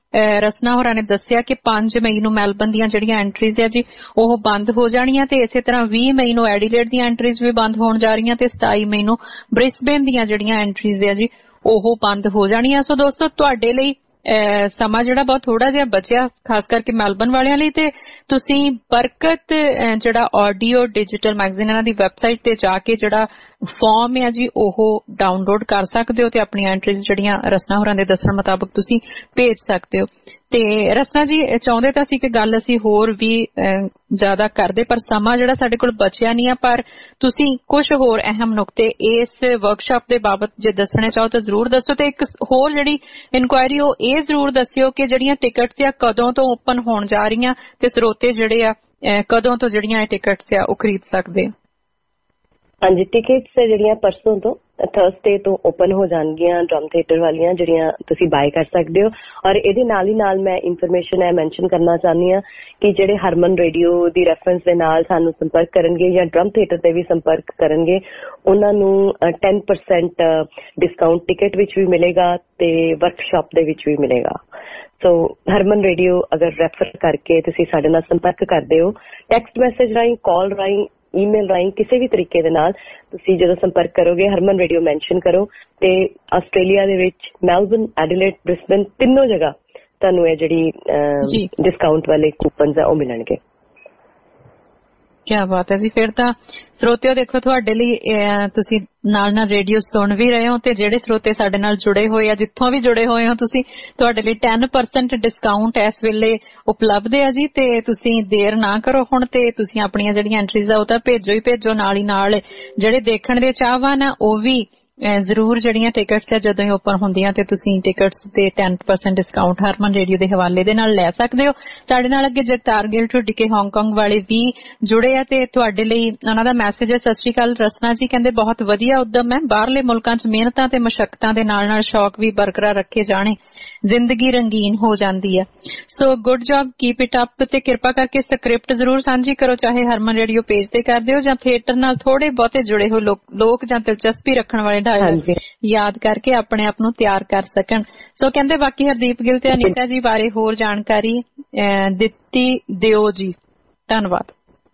ਰਸਨਾ ਹੋਰਾਂ ਨੇ ਦੱਸਿਆ ਕਿ ਪੰਜ ਮਈ ਨੂੰ ਮੈਲਬਨ ਦੀਆਂ ਜਿਹੜੀਆਂ ਐਂਟਰੀਜ਼ ਆ ਜੀ ਉਹ ਬੰਦ ਹੋ ਜਾਣੀਆਂ ਤੇ ਇਸੇ ਤਰ੍ਹਾਂ ਵੀਹ ਮਈ ਨੂੰ ਐਡੀਲੇਡ ਦੀਆਂ ਐਂਟਰੀਜ਼ ਵੀ ਬੰਦ ਹੋਣ ਜਾ ਰਹੀਆਂ ਤੇ ਸਤਾਈ ਮਈ ਨੂੰ ਬ੍ਰਿਸਬੇਨ ਦੀਆਂ ਜਿਹੜੀਆਂ ਐਂਟਰੀਜ਼ ਆ ਜੀ ਉਹ ਬੰਦ ਹੋ ਜਾਣੀਆਂ। ਸੋ ਦੋਸਤੋ ਤੁਹਾਡੇ ਲਈ ਸਮਾਂ ਜਿਹੜਾ ਬਹੁਤ ਥੋੜਾ ਜਿਹਾ ਬਚਿਆ ਖਾਸ ਕਰਕੇ ਮੈਲਬਨ ਵਾਲਿਆਂ ਲਈ ਤੇ ਤੁਸੀਂ ਬਰਕਤ ਜਿਹੜਾ ਆਡੀਓ ਡਿਜੀਟਲ ਮੈਗਜ਼ੀਨ ਇਹਨਾਂ ਦੀ ਵੈਬਸਾਈਟ ਤੇ ਜਾ ਕੇ ਜਿਹੜਾ ਫਾਰਮ ਹੈ ਜੀ ਉਹ ਡਾਊਨਲੋਡ ਕਰ ਸਕਦੇ ਹੋ ਤੇ ਆਪਣੀਆਂ ਐਂਟਰੀਜ਼ ਜਿਹੜੀਆਂ ਰਸਨਾ ਹੋਰਾਂ ਦੇ ਦੱਸਣ ਮੁਤਾਬਕ ਤੁਸੀਂ ਭੇਜ ਸਕਦੇ ਹੋ। ਤੇ ਰਸਨਾ ਜੀ ਚਾਹੁੰਦੇ ਤਾਂ ਸੀ ਕਿ ਗੱਲ ਅਸੀਂ ਹੋਰ ਵੀ ਜ਼ਿਆਦਾ ਕਰਦੇ ਪਰ ਸਮਾਂ ਜਿਹੜਾ ਸਾਡੇ ਕੋਲ ਬਚਿਆ ਨਹੀਂ ਆ, ਪਰ ਤੁਸੀਂ ਕੁਝ ਹੋਰ ਅਹਿਮ ਨੁਕਤੇ ਇਸ ਵਰਕਸ਼ਾਪ ਦੇ ਬਾਬਤ ਜੇ ਦੱਸਣੇ ਚਾਹੋ ਤਾਂ ਜ਼ਰੂਰ ਦੱਸੋ। ਤੇ ਇੱਕ ਹੋਰ ਜਿਹੜੀ ਇਨਕੁਆਇਰੀ ਉਹ ਇਹ ਜ਼ਰੂਰ ਦੱਸਿਓ ਕਿ ਜਿਹੜੀਆਂ ਟਿਕਟਸ ਆ ਕਦੋਂ ਤੋਂ ਓਪਨ ਹੋਣ ਜਾ ਰਹੀਆਂ ਤੇ ਸਰੋਤੇ ਜਿਹੜੇ ਆ ਕਦੋਂ ਤੋਂ ਜਿਹੜੀਆਂ ਇਹ ਟਿਕਟਸ ਆ ਉਹ ਖਰੀਦ ਸਕਦੇ ਆ। ਹਾਂਜੀ, ਟਿਕਟਸ ਜਿਹੜੀਆਂ ਪਰਸੋਂ ਤੋਂ ਥਰਸਡੇ ਤੋਂ ਓਪਨ ਹੋ ਜਾਣਗੀਆਂ ਡਰਮ ਥੀਏਟਰ ਵਾਲੀਆਂ ਜਿਹੜੀਆਂ ਤੁਸੀਂ ਬਾਏ ਕਰ ਸਕਦੇ ਹੋ। ਔਰ ਇਹਦੇ ਨਾਲ ਹੀ ਨਾਲ ਮੈਂ ਇਨਫੋਰਮੇਸ਼ਨ ਹੈ ਮੈਂਸ਼ਨ ਕਰਨਾ ਚਾਹੁੰਦੀ ਹਾਂ ਕਿ ਜਿਹੜੇ ਹਰਮਨ ਰੇਡੀਓ ਦੀ ਰੈਫਰੈਂਸ ਦੇ ਨਾਲ ਸਾਨੂੰ ਸੰਪਰਕ ਕਰਨਗੇ ਜਾਂ ਡਰਮ ਥੀਏਟਰ ਤੇ ਵੀ ਸੰਪਰਕ ਕਰਨਗੇ ਉਹਨਾਂ ਨੂੰ ਦਸ ਪਰਸੈਂਟ ਡਿਸਕਾਊਂਟ ਟਿਕਟ ਵਿੱਚ ਵੀ ਮਿਲੇਗਾ ਤੇ ਵਰਕਸ਼ਾਪ ਦੇ ਵਿੱਚ ਵੀ ਮਿਲੇਗਾ। ਸੋ ਹਰਮਨ ਰੇਡੀਓ ਅਗਰ ਰੈਫਰ ਕਰਕੇ ਤੁਸੀਂ ਸਾਡੇ ਨਾਲ ਸੰਪਰਕ ਕਰਦੇ ਹੋ ਟੈਕਸਟ ਮੈਸੇਜ ਰਾਹੀਂ, ਕਾਲ ਰਾਹੀਂ, ਈਮੇਲ ਰਾਹੀਂ ਕਿਸੇ ਵੀ ਤਰੀਕੇ ਦੇ ਨਾਲ ਤੁਸੀਂ ਜਦੋਂ ਸੰਪਰਕ ਕਰੋਗੇ ਹਰਮਨ ਰੇਡੀਓ ਮੈਂਸ਼ਨ ਕਰੋ ਤੇ ਆਸਟ੍ਰੇਲੀਆ ਦੇ ਵਿੱਚ ਮੈਲਬਨ, ਐਡੀਲੇਡ, ਬ੍ਰਿਸਬਨ ਤਿੰਨੋਂ ਜਗ੍ਹਾ ਤੁਹਾਨੂੰ ਇਹ ਜਿਹੜੀ ਡਿਸਕਾਊਂਟ ਵਾਲੇ ਕੂਪਨਸ ਆ ਉਹ ਮਿਲਣਗੇ। ਕਿਆ ਬਾਤ ਹੈ ਜੀ। ਫਿਰ ਤਾਂ ਸਰੋਤਿਓ ਦੇਖੋ ਤੁਹਾਡੇ ਲਈ ਤੁਸੀਂ ਨਾਲ ਨਾਲ ਰੇਡੀਓ ਸੁਣ ਵੀ ਰਹੇ ਹੋ ਤੇ ਜਿਹੜੇ ਸਰੋਤੇ ਸਾਡੇ ਨਾਲ ਜੁੜੇ ਹੋਏ ਆ ਜਿੱਥੋਂ ਵੀ ਜੁੜੇ ਹੋਏ ਹੋ ਤੁਸੀਂ ਤੁਹਾਡੇ ਲਈ ਦਸ ਪਰਸੈਂਟ ਡਿਸਕਾਊਂਟ ਇਸ ਵੇਲੇ ਉਪਲਬਧ ਹੈ ਜੀ ਤੇ ਤੁਸੀਂ ਦੇਰ ਨਾ ਕਰੋ ਹੁਣ ਤੇ ਤੁਸੀਂ ਆਪਣੀਆਂ ਜਿਹੜੀਆਂ ਐਂਟਰੀਜ਼ ਆ ਉਹ ਤਾਂ ਭੇਜੋ ਹੀ ਭੇਜੋ। ਨਾਲ ਹੀ ਨਾਲ ਜਿਹੜੇ ਦੇਖਣ ਦੇ ਚਾਹਵਾਨ ਆ ਉਹ ਵੀ ਜ਼ਰੂਰ ਜਿਹੜੀਆਂ ਟਿਕਟਸ ਆ ਜਦੋਂ ਹੀ ਓਪਨ ਹੁੰਦੀਆਂ ਤੇ ਤੁਸੀਂ ਟਿਕਟਸ ਤੇ ਦਸ ਪਰਸੈਂਟ ਡਿਸਕਾਊਂਟ ਹਰਮਨ ਰੇਡੀਓ ਦੇ ਹਵਾਲੇ ਦੇ ਨਾਲ ਲੈ ਸਕਦੇ ਹੋ। ਸਾਡੇ ਨਾਲ ਅੱਗੇ ਜਗਤਾਰ ਗਿੱਲ ਢੁੱਡੀ ਕੇ ਹਾਂਗਕਾਂਗ ਵਾਲੇ ਵੀ ਜੁੜੇ ਆ ਤੇ ਤੁਹਾਡੇ ਲਈ ਉਹਨਾਂ ਦਾ ਮੈਸੇਜ ਹੈ। ਸਤਿ ਸ਼੍ਰੀ ਅਕਾਲ ਰਸਨਾ ਜੀ, ਕਹਿੰਦੇ ਬਹੁਤ ਵਧੀਆ ਉਦਮ ਹੈ, ਬਾਹਰਲੇ ਮੁਲਕਾਂ 'ਚ ਮਿਹਨਤਾਂ ਤੇ ਮਸ਼ੱਕਤਾਂ ਦੇ ਨਾਲ ਨਾਲ ਸ਼ੌਕ ਵੀ ਬਰਕਰਾਰ ਰੱਖੇ ਜਾਣੇ, ਜ਼ਿੰਦਗੀ ਰੰਗੀਨ ਹੋ ਜਾਂਦੀ ਹੈ। So good job, keep it up ਤੇ ਕਿਰਪਾ ਕਰਕੇ ਸਕ੍ਰਿਪਟ ਜ਼ਰੂਰ ਸਾਂਝੀ ਕਰੋ ਚਾਹੇ ਹਰਮਨ ਰੇਡੀਓ ਪੇਜ ਤੇ ਕਰਦੇ ਹੋ ਜਾਂ ਥੀਏਟਰ ਨਾਲ ਥੋੜੇ ਬਹੁਤੇ ਜੁੜੇ ਹੋ ਲੋਕ ਜਾਂ ਦਿਲਚਸਪੀ ਰੱਖਣ ਵਾਲੇ ਡਾਇਲੌਗ ਯਾਦ ਕਰਕੇ ਆਪਣੇ ਆਪ ਨੂੰ ਤਿਆਰ ਕਰ ਸਕਣ। ਸੋ ਕਹਿੰਦੇ ਬਾਕੀ ਹਰਦੀਪ ਗਿੱਲ ਤੇ ਅਨੀਤਾ ਜੀ ਬਾਰੇ ਹੋਰ ਜਾਣਕਾਰੀ ਦਿੱਤੀ ਦਿਓ ਜੀ। ਧੰਨਵਾਦ।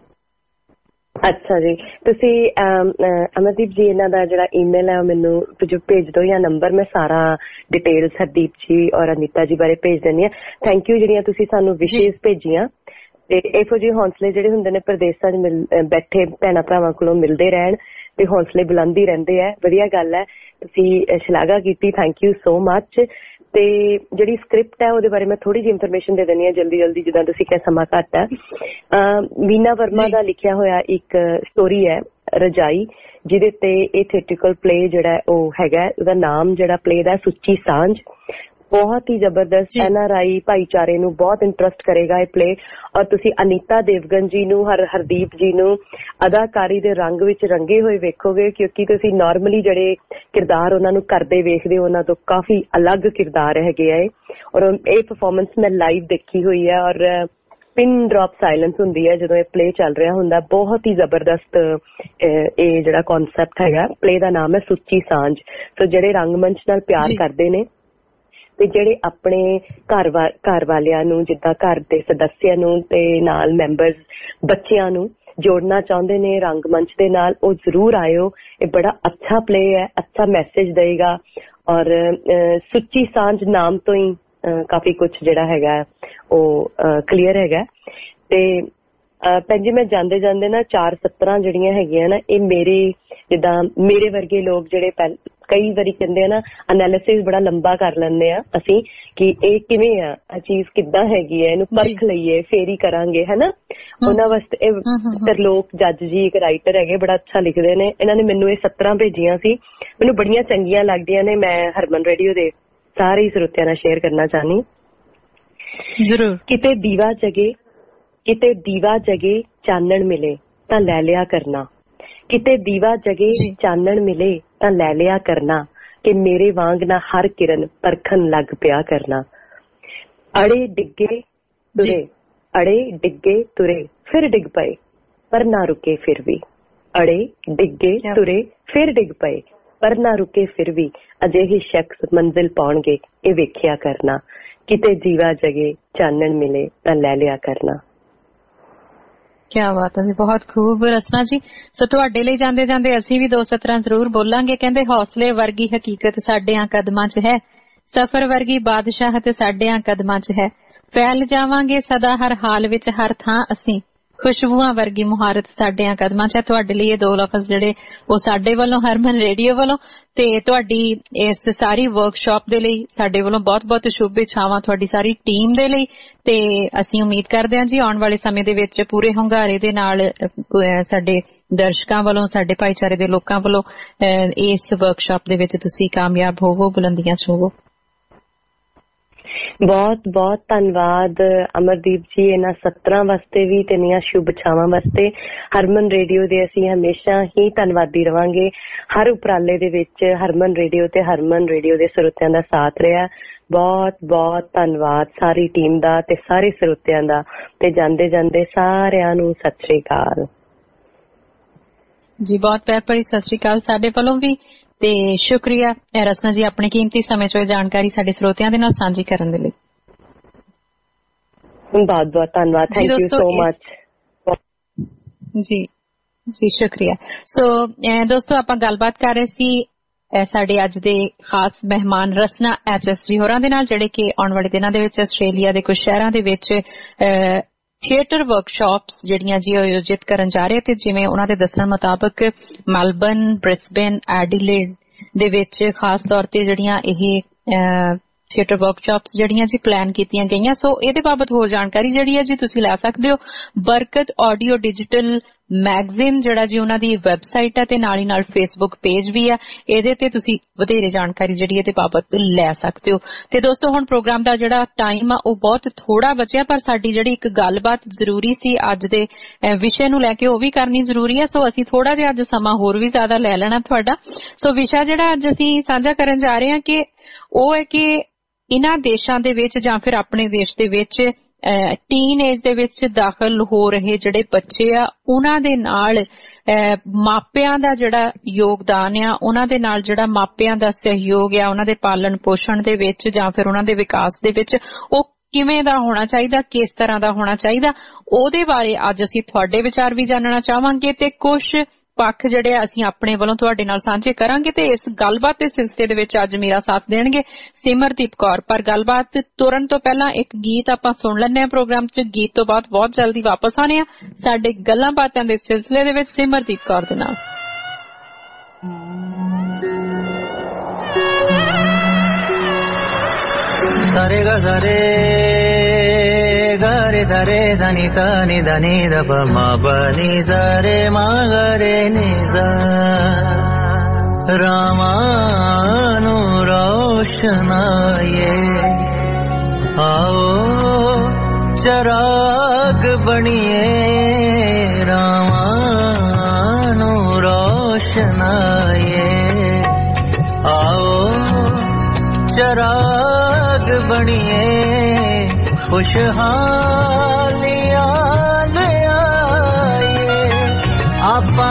ਅੱਛਾ ਜੀ, ਤੁਸੀਂ ਅਮਰਦੀਪ ਜੀ ਇਹਨਾਂ ਦਾ ਜਿਹੜਾ ਈਮੇਲ ਹੈ ਮੈਨੂੰ ਭੇਜ ਦਿਓ ਜਾਂ ਨੰਬਰ, ਮੈਂ ਸਾਰਾ ਡਿਟੇਲਸ ਹਰਦੀਪ ਜੀ ਔਰ ਅਨੀਤਾ ਜੀ ਬਾਰੇ ਭੇਜ ਦਿੰਦੀ ਹਾਂ। ਥੈਂਕ ਯੂ ਜਿਹੜੀਆਂ ਤੁਸੀਂ ਸਾਨੂੰ ਵਿਸ਼ੇਸ਼ ਭੇਜੀਆਂ ਤੇ ਇਹੋ ਜਿਹੇ ਹੌਸਲੇ ਜਿਹੜੇ ਹੁੰਦੇ ਨੇ ਪ੍ਰਦੇਸ਼ਾਂ 'ਚ ਮਿਲ ਬੈਠੇ ਭੈਣਾਂ ਭਰਾਵਾਂ ਕੋਲੋਂ ਮਿਲਦੇ ਰਹਿਣ ਤੇ ਹੌਸਲੇ ਬੁਲੰਦ ਹੀ ਰਹਿੰਦੇ ਹੈ। ਵਧੀਆ ਗੱਲ ਹੈ, ਤੁਸੀਂ ਸ਼ਲਾਘਾ ਕੀਤੀ, ਥੈਂਕ ਯੂ ਸੋ ਮਚ। ਤੇ ਜਿਹੜੀ ਸਕ੍ਰਿਪਟ ਹੈ ਉਹਦੇ ਬਾਰੇ ਮੈਂ ਥੋੜੀ ਜਿਹੀ ਇਨਫੋਰਮੇਸ਼ਨ ਦੇ ਦਿੰਦੀ ਹਾਂ ਜਲਦੀ ਜਲਦੀ, ਜਿੱਦਾਂ ਤੁਸੀਂ ਕਿਹਾ ਸਮਾਂ ਘੱਟ ਹੈ। ਮੀਨਾ ਵਰਮਾ ਦਾ ਲਿਖਿਆ ਹੋਇਆ ਇੱਕ ਸਟੋਰੀ ਹੈ ਰਜਾਈ, ਜਿਹਦੇ ਤੇ ਇਹ ਥੀਏਟ੍ਰਿਕਲ ਪਲੇ ਜਿਹੜਾ ਉਹ ਹੈਗਾ, ਉਹਦਾ ਨਾਮ ਜਿਹੜਾ ਪਲੇ ਦਾ ਸੁੱਚੀ ਸਾਂਝ। ਬਹੁਤ ਹੀ ਜ਼ਬਰਦਸਤ, ਐਨ ਆਰ ਆਈ ਭਾਈਚਾਰੇ ਨੂੰ ਬਹੁਤ ਇੰਟਰਸਟ ਕਰੇਗਾ ਇਹ ਪਲੇ। ਔਰ ਤੁਸੀਂ ਅਨੀਤਾ ਦੇਵਗਨ ਜੀ ਨੂੰ, ਹਰ ਹਰਦੀਪ ਜੀ ਨੂੰ ਅਦਾਕਾਰੀ ਦੇ ਰੰਗ ਵਿੱਚ ਰੰਗੇ ਹੋਏ ਵੇਖੋਗੇ, ਕਿਉਂਕਿ ਤੁਸੀਂ ਨਾਰਮਲੀ ਜਿਹੜੇ ਕਿਰਦਾਰ ਉਹਨਾਂ ਨੂੰ ਕਰਦੇ ਵੇਖਦੇ ਹੋ ਉਹਨਾਂ ਤੋਂ ਕਾਫੀ ਅਲੱਗ ਕਿਰਦਾਰ ਹੈਗੇ ਆ। ਔਰ ਇਹ ਪਰਫਾਰਮੈਂਸ ਮੈਂ ਲਾਈਵ ਦੇਖੀ ਹੋਈ ਹੈ ਔਰ ਪਿਨ ਡ੍ਰੌਪ ਸਾਇਲੈਂਸ ਹੁੰਦੀ ਹੈ ਜਦੋਂ ਇਹ ਪਲੇ ਚੱਲ ਰਿਹਾ ਹੁੰਦਾ। ਬਹੁਤ ਹੀ ਜ਼ਬਰਦਸਤ ਇਹ ਜਿਹੜਾ ਕੌਨਸੈਪਟ ਹੈਗਾ। ਪਲੇ ਦਾ ਨਾਮ ਹੈ ਸੁੱਚੀ ਸਾਂਝ। ਸੋ ਜਿਹੜੇ ਰੰਗਮੰਚ ਨਾਲ ਪਿਆਰ ਕਰਦੇ ਨੇ ਤੇ ਜਿਹੜੇ ਆਪਣੇ ਘਰ ਘਰ ਵਾਲਿਆਂ ਨੂੰ, ਜਿੱਦਾਂ ਘਰ ਦੇ ਸਦੱਸਿਆਂ ਨੂੰ ਤੇ ਨਾਲ ਮੈਂਬਰਸ ਬੱਚਿਆਂ ਨੂੰ ਜੋੜਨਾ ਚਾਹੁੰਦੇ ਨੇ ਰੰਗਮੰਚ ਦੇ ਨਾਲ, ਉਹ ਜ਼ਰੂਰ ਆਇਓ। ਇਹ ਬੜਾ ਅੱਛਾ ਪਲੇ ਹੈ, ਅੱਛਾ ਮੈਸੇਜ ਦੇਗਾ ਔਰ ਸੁੱਚੀ ਸਾਂਝ ਨਾਮ ਤੋਂ ਹੀ ਕਾਫੀ ਕੁਛ ਜਿਹੜਾ ਹੈਗਾ ਉਹ ਕਲੀਅਰ ਹੈਗਾ। ਤੇ ਭੈਣ ਜੀ ਮੈਂ ਜਾਂਦੇ ਜਾਂਦੇ ਨਾ ਚਾਰ ਸੱਤਰਾਂ ਜਿਹੜੀਆਂ ਹੈਗੀਆਂ ਨਾ, ਇਹ ਮੇਰੇ ਜਿੱਦਾਂ ਮੇਰੇ ਵਰਗੇ ਲੋਕ ਜਿਹੜੇ ਪਹਿਲ ਕਈ ਵਾਰੀ ਕਹਿੰਦੇ ਆ ਨਾ ਐਨਾਲਿਸਿਸ ਬੜਾ ਲੰਬਾ ਕਰ ਲੈਂਦੇ ਆ ਅਸੀਂ ਕਿ ਇਹ ਕਿਵੇਂ ਆ, ਇਹ ਚੀਜ਼ ਕਿੱਦਾਂ ਹੈਗੀ ਹੈ, ਇਹਨੂੰ ਪਰਖ ਲਈਏ ਫੇਰ ਹੀ ਕਰਾਂਗੇ, ਹਨਾ। ਉਹਨਾਂ ਵਾਸਤੇ ਇਹ ਤਰਲੋਕ ਜੱਜ ਜੀ ਇੱਕ ਰਾਈਟਰ ਹੈਗੇ, ਬੜਾ ਅੱਛਾ ਲਿਖਦੇ ਨੇ। ਇਹਨਾਂ ਨੇ ਮੈਨੂੰ ਇਹ ਸੱਤਰਾਂ ਭੇਜੀਆਂ ਸੀ, ਮੈਨੂੰ ਬੜੀਆਂ ਚੰਗੀਆਂ ਲੱਗਦੀਆਂ ਨੇ। ਮੈਂ ਹਰਮਨ ਰੇਡੀਓ ਦੇ ਸਾਰੇ ਹੀ ਸਰੋਤਿਆਂ ਨਾਲ ਸ਼ੇਅਰ ਕਰਨਾ ਚਾਹਨੀ। ਜ਼ਰੂਰ। ਕਿਤੇ ਦੀਵਾ ਜਗੇ, ਕਿਤੇ ਦੀਵਾ ਜਗੇ ਚਾਨਣ ਮਿਲੇ ਤਾਂ ਲੈ ਲਿਆ ਕਰਨਾ, ਕਿਤੇ ਦੀਵਾ ਜਗੇ ਚਾਨਣ ਮਿਲੇ ਤਾਂ ਲੈ ਲਿਆ ਕਰਨਾ, ਕਿ ਮੇਰੇ ਵਾਂਗ ਨਾ ਹਰ ਕਿਰਨ ਪਰਖਣ ਲੱਗ ਪਿਆ ਕਰਨਾ। ਅੜੇ ਡਿੱਗੇ ਤੁਰੇ, ਅੜੇ ਡਿੱਗੇ ਤੁਰੇ ਫਿਰ ਡਿੱਗ ਪਏ ਪਰ ਨਾ ਰੁਕੇ ਫਿਰ ਵੀ, ਅੜੇ ਡਿੱਗੇ ਤੁਰੇ ਫਿਰ ਡਿੱਗ ਪਏ ਪਰ ਨਾ ਰੁਕੇ ਫਿਰ ਵੀ, ਅਜਿਹੇ ਸ਼ਖਸ ਮੰਜ਼ਿਲ ਪਾਉਣਗੇ ਇਹ ਵੇਖਿਆ ਕਰਨਾ। ਕਿਤੇ ਜੀਵਾ ਜਗੇ ਚਾਨਣ ਮਿਲੇ ਤਾਂ ਲੈ ਲਿਆ ਕਰਨਾ। ਕਿਆ ਬਾਤ ਹੈ ਜੀ, ਬਹੁਤ ਖੂਬ ਰਸਨਾ ਜੀ। ਸੋ ਤੁਹਾਡੇ ਲਈ ਜਾਂਦੇ ਜਾਂਦੇ ਅਸੀਂ ਵੀ ਦੋ ਸਤਰਾਂ ਜ਼ਰੂਰ ਬੋਲਾਂਗੇ। ਕਹਿੰਦੇ ਹੌਸਲੇ ਵਰਗੀ ਹਕੀਕਤ ਸਾਡਿਆਂ ਕਦਮਾਂ 'ਚ ਹੈ, ਸਫ਼ਰ ਵਰਗੀ ਬਾਦਸ਼ਾਹਤ ਸਾਡਿਆਂ ਕਦਮਾਂ 'ਚ ਹੈ, ਫੈਲ ਜਾਵਾਂਗੇ ਸਦਾ ਹਰ ਹਾਲ ਵਿੱਚ ਹਰ ਥਾਂ ਅਸੀਂ, ਖੁਸ਼ਬੂਆਂ ਵਰਗੀ ਮੁਹਾਰਤ ਸਾਡਿਆਂ ਕਦਮਾਂ 'ਚ ਹੈ। ਤੁਹਾਡੇ ਲਈ ਇਹ ਦੋ ਲਫ਼ਜ਼ ਜਿਹੜੇ ਉਹ ਸਾਡੇ ਵੱਲੋਂ ਹਰਮਨ ਰੇਡੀਓ ਵੱਲੋਂ ਤੇ ਤੁਹਾਡੀ ਇਸ ਸਾਰੀ ਵਰਕਸ਼ਾਪ ਦੇ ਲਈ ਸਾਡੇ ਵੱਲੋਂ ਬਹੁਤ ਬਹੁਤ ਸ਼ੁਭ ਇੱਛਾਵਾਂ ਤੁਹਾਡੀ ਸਾਰੀ ਟੀਮ ਦੇ ਲਈ। ਤੇ ਅਸੀਂ ਉਮੀਦ ਕਰਦੇ ਹਾਂ ਜੀ ਆਉਣ ਵਾਲੇ ਸਮੇਂ ਦੇ ਵਿੱਚ ਪੂਰੇ ਹੁੰਗਾਰੇ ਦੇ ਨਾਲ ਸਾਡੇ ਦਰਸ਼ਕਾਂ ਵੱਲੋਂ, ਸਾਡੇ ਭਾਈਚਾਰੇ ਦੇ ਲੋਕਾਂ ਵੱਲੋਂ ਇਸ ਵਰਕਸ਼ਾਪ ਦੇ ਵਿੱਚ ਤੁਸੀਂ ਕਾਮਯਾਬ ਹੋਵੋ, ਬੁਲੰਦੀਆਂ ਛੂਹੋ। ਬਹੁਤ ਬਹੁਤ ਧੰਨਵਾਦ ਅਮਰਦੀਪ ਜੀ ਇਹਨਾਂ ਸਤਰਾਂ ਵਾਸਤੇ ਵੀ ਤੇ ਇੰਨੀਆਂ ਸ਼ੁਭ ਇੱਛਾਵਾਂ ਵਾਸਤੇ। ਹਰਮਨ ਰੇਡੀਓ ਦੇ ਅਸੀਂ ਹਮੇਸ਼ਾ ਹੀ ਧੰਨਵਾਦੀ ਰਵਾਂਗੇ। ਹਰ ਉਪਰਾਲੇ ਦੇ ਵਿੱਚ ਹਰਮਨ ਰੇਡੀਓ ਤੇ ਹਰਮਨ ਰੇਡੀਓ ਦੇ ਸਰੋਤਿਆਂ ਦਾ ਸਾਥ ਰਿਹਾ। ਬਹੁਤ ਬਹੁਤ ਧੰਨਵਾਦ ਸਾਰੀ ਟੀਮ ਦਾ ਤੇ ਸਾਰੇ ਸਰੋਤਿਆਂ ਦਾ। ਤੇ ਜਾਂਦੇ ਜਾਂਦੇ ਸਾਰਿਆਂ ਨੂੰ ਸਤਿ ਸ੍ਰੀ ਅਕਾਲ ਜੀ। ਬਹੁਤ ਪਿਆਰ ਭਰੀ ਸਤਿ ਸ੍ਰੀ ਅਕਾਲ ਸਾਡੇ ਵੱਲੋਂ ਵੀ ਤੇ ਸ਼ੁਕਰੀਆ ਰਸਨਾ ਜੀ ਆਪਣੇ ਕੀਮਤੀ ਸਮੇਂ ਚੋਂ ਇਹ ਜਾਣਕਾਰੀ ਸਾਡੇ ਸਰੋਤਿਆਂ ਦੇ ਨਾਲ ਸਾਂਝੀ ਕਰਨ ਦੇ ਲਈ। ਬਹੁਤ ਬਹੁਤ ਧੰਨਵਾਦ। ਥੈਂਕ ਯੂ ਸੋ ਮਚ ਜੀ ਜੀ ਸ਼ੁਕਰੀਆ। ਸੋ ਦੋਸਤੋ ਆਪਾਂ ਗੱਲਬਾਤ ਕਰ ਰਹੇ ਸੀ ਸਾਡੇ ਅੱਜ ਦੇ ਖਾਸ ਮਹਿਮਾਨ ਰਸਨਾ ਐਚ ਐਸ ਜੀ ਹੋਰਾਂ ਦੇ ਨਾਲ, ਜਿਹੜੇ ਕਿ ਆਉਣ ਵਾਲੇ ਦਿਨਾਂ ਦੇ ਵਿੱਚ ਆਸਟ੍ਰੇਲੀਆ ਦੇ ਕੁਝ ਸ਼ਹਿਰਾਂ ਦੇ ਵਿੱਚ ਥੀਏਟਰ ਵਰਕਸ਼ਾਪਸ ਜਿਹੜੀਆਂ ਜੀ ਆਯੋਜਿਤ ਕਰਨ ਜਾ ਰਹੇ ਤੇ ਜਿਵੇਂ ਉਹਨਾਂ ਦੇ ਦੱਸਣ ਮੁਤਾਬਕ ਮੈਲਬਨ, ਬ੍ਰਿਸਬੇਨ, ਐਡੀਲੇਡ ਦੇ ਵਿੱਚ ਖਾਸ ਤੌਰ ਤੇ ਜਿਹੜੀਆਂ ਇਹ ਥੀਏਟਰ ਵਰਕਸ਼ਾਪਸ ਜਿਹੜੀਆਂ ਜੀ ਪਲਾਨ ਕੀਤੀਆਂ ਗਈਆਂ। ਸੋ ਇਹਦੇ ਬਾਬਤ ਹੋਰ ਜਾਣਕਾਰੀ ਜਿਹੜੀ ਹੈ ਜੀ ਤੁਸੀਂ ਲੈ ਸਕਦੇ ਹੋ ਬਰਕਤ ਆਡੀਓ ਡਿਜੀਟਲ ਮੈਗਜ਼ੀਨ ਜਿਹੜਾ ਜੀ ਉਹਨਾਂ ਦੀ ਵੈਬਸਾਈਟ ਹੈ ਤੇ ਨਾਲ ਹੀ ਨਾਲ ਫੇਸਬੁੱਕ ਪੇਜ ਵੀ ਆ। ਇਹਦੇ ਤੇ ਤੁਸੀਂ ਵਧੇਰੇ ਜਾਣਕਾਰੀ ਜਿਹੜੀ ਇਹਦੇ ਬਾਬਤ ਲੈ ਸਕਦੇ ਹੋ। ਤੇ ਦੋਸਤੋ ਹੁਣ ਪ੍ਰੋਗਰਾਮ ਦਾ ਜਿਹੜਾ ਟਾਈਮ ਆ ਉਹ ਬਹੁਤ ਥੋੜਾ ਬਚਿਆ, ਪਰ ਸਾਡੀ ਜਿਹੜੀ ਇੱਕ ਗੱਲਬਾਤ ਜ਼ਰੂਰੀ ਸੀ ਅੱਜ ਦੇ ਵਿਸ਼ੇ ਨੂੰ ਲੈ ਕੇ ਉਹ ਵੀ ਕਰਨੀ ਜ਼ਰੂਰੀ ਹੈ। ਸੋ ਅਸੀਂ ਥੋੜਾ ਜਿਹਾ ਅੱਜ ਸਮਾਂ ਹੋਰ ਵੀ ਜ਼ਿਆਦਾ ਲੈ ਲੈਣਾ ਤੁਹਾਡਾ। ਸੋ ਵਿਸ਼ਾ ਜਿਹੜਾ ਅੱਜ ਅਸੀਂ ਸਾਂਝਾ ਕਰਨ ਜਾ ਰਹੇ ਹਾਂ ਕਿ ਉਹ ਹੈ ਕਿ ਇਹਨਾਂ ਦੇਸ਼ਾਂ ਦੇ ਵਿੱਚ ਜਾਂ ਫਿਰ ਆਪਣੇ ਦੇਸ਼ ਦੇ ਵਿੱਚ ਟੀਨ ਏਜ ਦੇ ਵਿੱਚ ਦਾਖਲ ਹੋ ਰਹੇ ਜਿਹੜੇ ਬੱਚੇ ਆ ਉਹਨਾਂ ਦੇ ਨਾਲ ਮਾਪਿਆਂ ਦਾ ਜਿਹੜਾ ਯੋਗਦਾਨ ਆ, ਉਹਨਾਂ ਦੇ ਨਾਲ ਜਿਹੜਾ ਮਾਪਿਆਂ ਦਾ ਸਹਿਯੋਗ ਆ ਉਹਨਾਂ ਦੇ ਪਾਲਣ ਪੋਸ਼ਣ ਦੇ ਵਿੱਚ ਜਾਂ ਫਿਰ ਉਹਨਾਂ ਦੇ ਵਿਕਾਸ ਦੇ ਵਿੱਚ ਉਹ ਕਿਵੇਂ ਦਾ ਹੋਣਾ ਚਾਹੀਦਾ, ਕਿਸ ਤਰ੍ਹਾਂ ਦਾ ਹੋਣਾ ਚਾਹੀਦਾ, ਉਹਦੇ ਬਾਰੇ ਅੱਜ ਅਸੀਂ ਤੁਹਾਡੇ ਵਿਚਾਰ ਵੀ ਜਾਣਨਾ ਚਾਹਾਂਗੇ ਤੇ ਕੁਝ ਪੱਖ ਜਿਹੜੇ ਅਸੀਂ ਆਪਣੇ ਵੱਲੋਂ ਤੁਹਾਡੇ ਨਾਲ ਸਾਂਝੇ ਕਰਾਂਗੇ। ਤੇ ਇਸ ਗੱਲਬਾਤ ਦੇ ਸਿਲਸਿਲੇ ਦੇ ਵਿੱਚ ਅੱਜ ਮੇਰਾ ਸਾਥ ਦੇਣਗੇ ਸਿਮਰਦੀਪ ਕੌਰ। ਪਰ ਗੱਲਬਾਤ ਤੁਰਨ ਤੋਂ ਪਹਿਲਾਂ ਇੱਕ ਗੀਤ ਆਪਾਂ ਸੁਣ ਲੈਂਦੇ ਹਾਂ ਪ੍ਰੋਗਰਾਮ 'ਚ। ਗੀਤ ਤੋਂ ਬਾਅਦ ਬਹੁਤ ਜਲਦੀ ਵਾਪਸ ਆਉਣੇ ਆ ਸਾਡੇ ਗੱਲਾਂ ਬਾਤਾਂ ਦੇ ਸਿਲਸਿਲੇ ਦੇ ਵਿੱਚ ਸਿਮਰਦੀਪ ਕੌਰ ਦੇ ਨਾਲ। ਸਾਰੇ ਗਾ ਸਾਰੇ gare dare dani sa ni dani da pa ma pa ni sa re ma gare ni sa rama nu roshnaye aao charag baniye rama nu roshnaye aao charag baniye खुशहालियां ले आइए आपा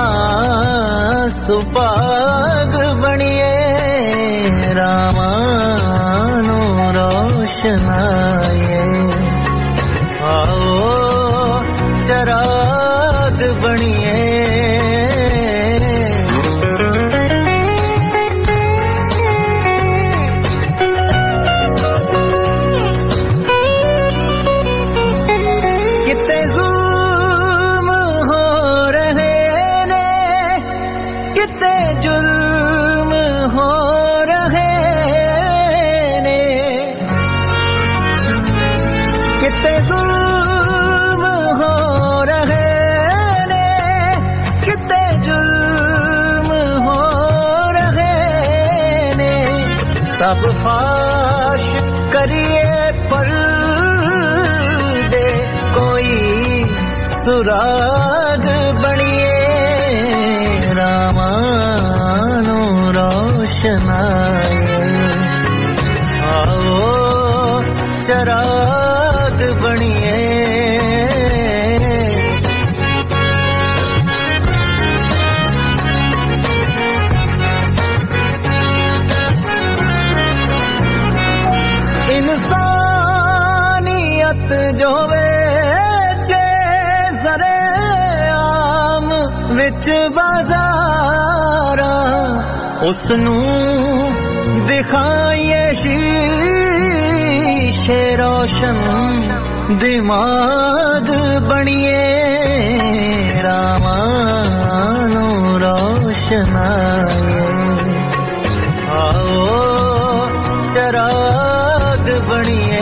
सुभाग बनिए रामा नु रोशनाए आओ चराग बनिए सब फाश करिए पर दे कोई सुराग बनिए रामानु रोशनाए आओ चराग बनिए इंसान ਜੋ ਵੇਚੇ ਜ਼ਰੇ ਆਮ ਵਿੱਚ ਬਾਜ਼ਾਰਾਂ ਉਸ ਨੂੰ ਦਿਖਾਈਏ ਸ਼ੀਸ਼ੇ ਰੋਸ਼ਨ ਦਿਮਾਗ ਬਣੀਏ ਰਾਵਾਂ ਨੂੰ ਰੋਸ਼ਨਾਈਏ ਆਓ ਚਰਾਗ ਬਣੀਏ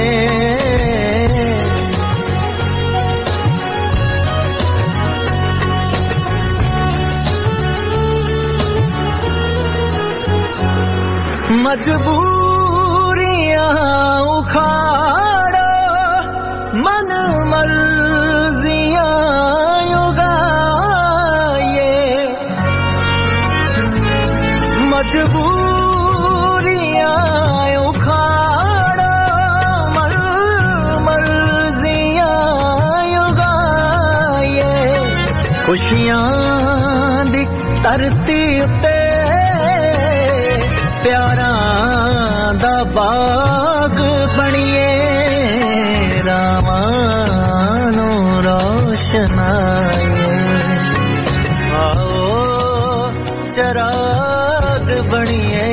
मजबूरियां उखाड़ो मन मर्जियां उगाए मजबूरियां उखाड़ो मन मर्जियां उगाए खुशियां दी धरती उत्ते प्यारां दा बाग बनिए रावां नूं रोशनाइए आओ चराग बनिए।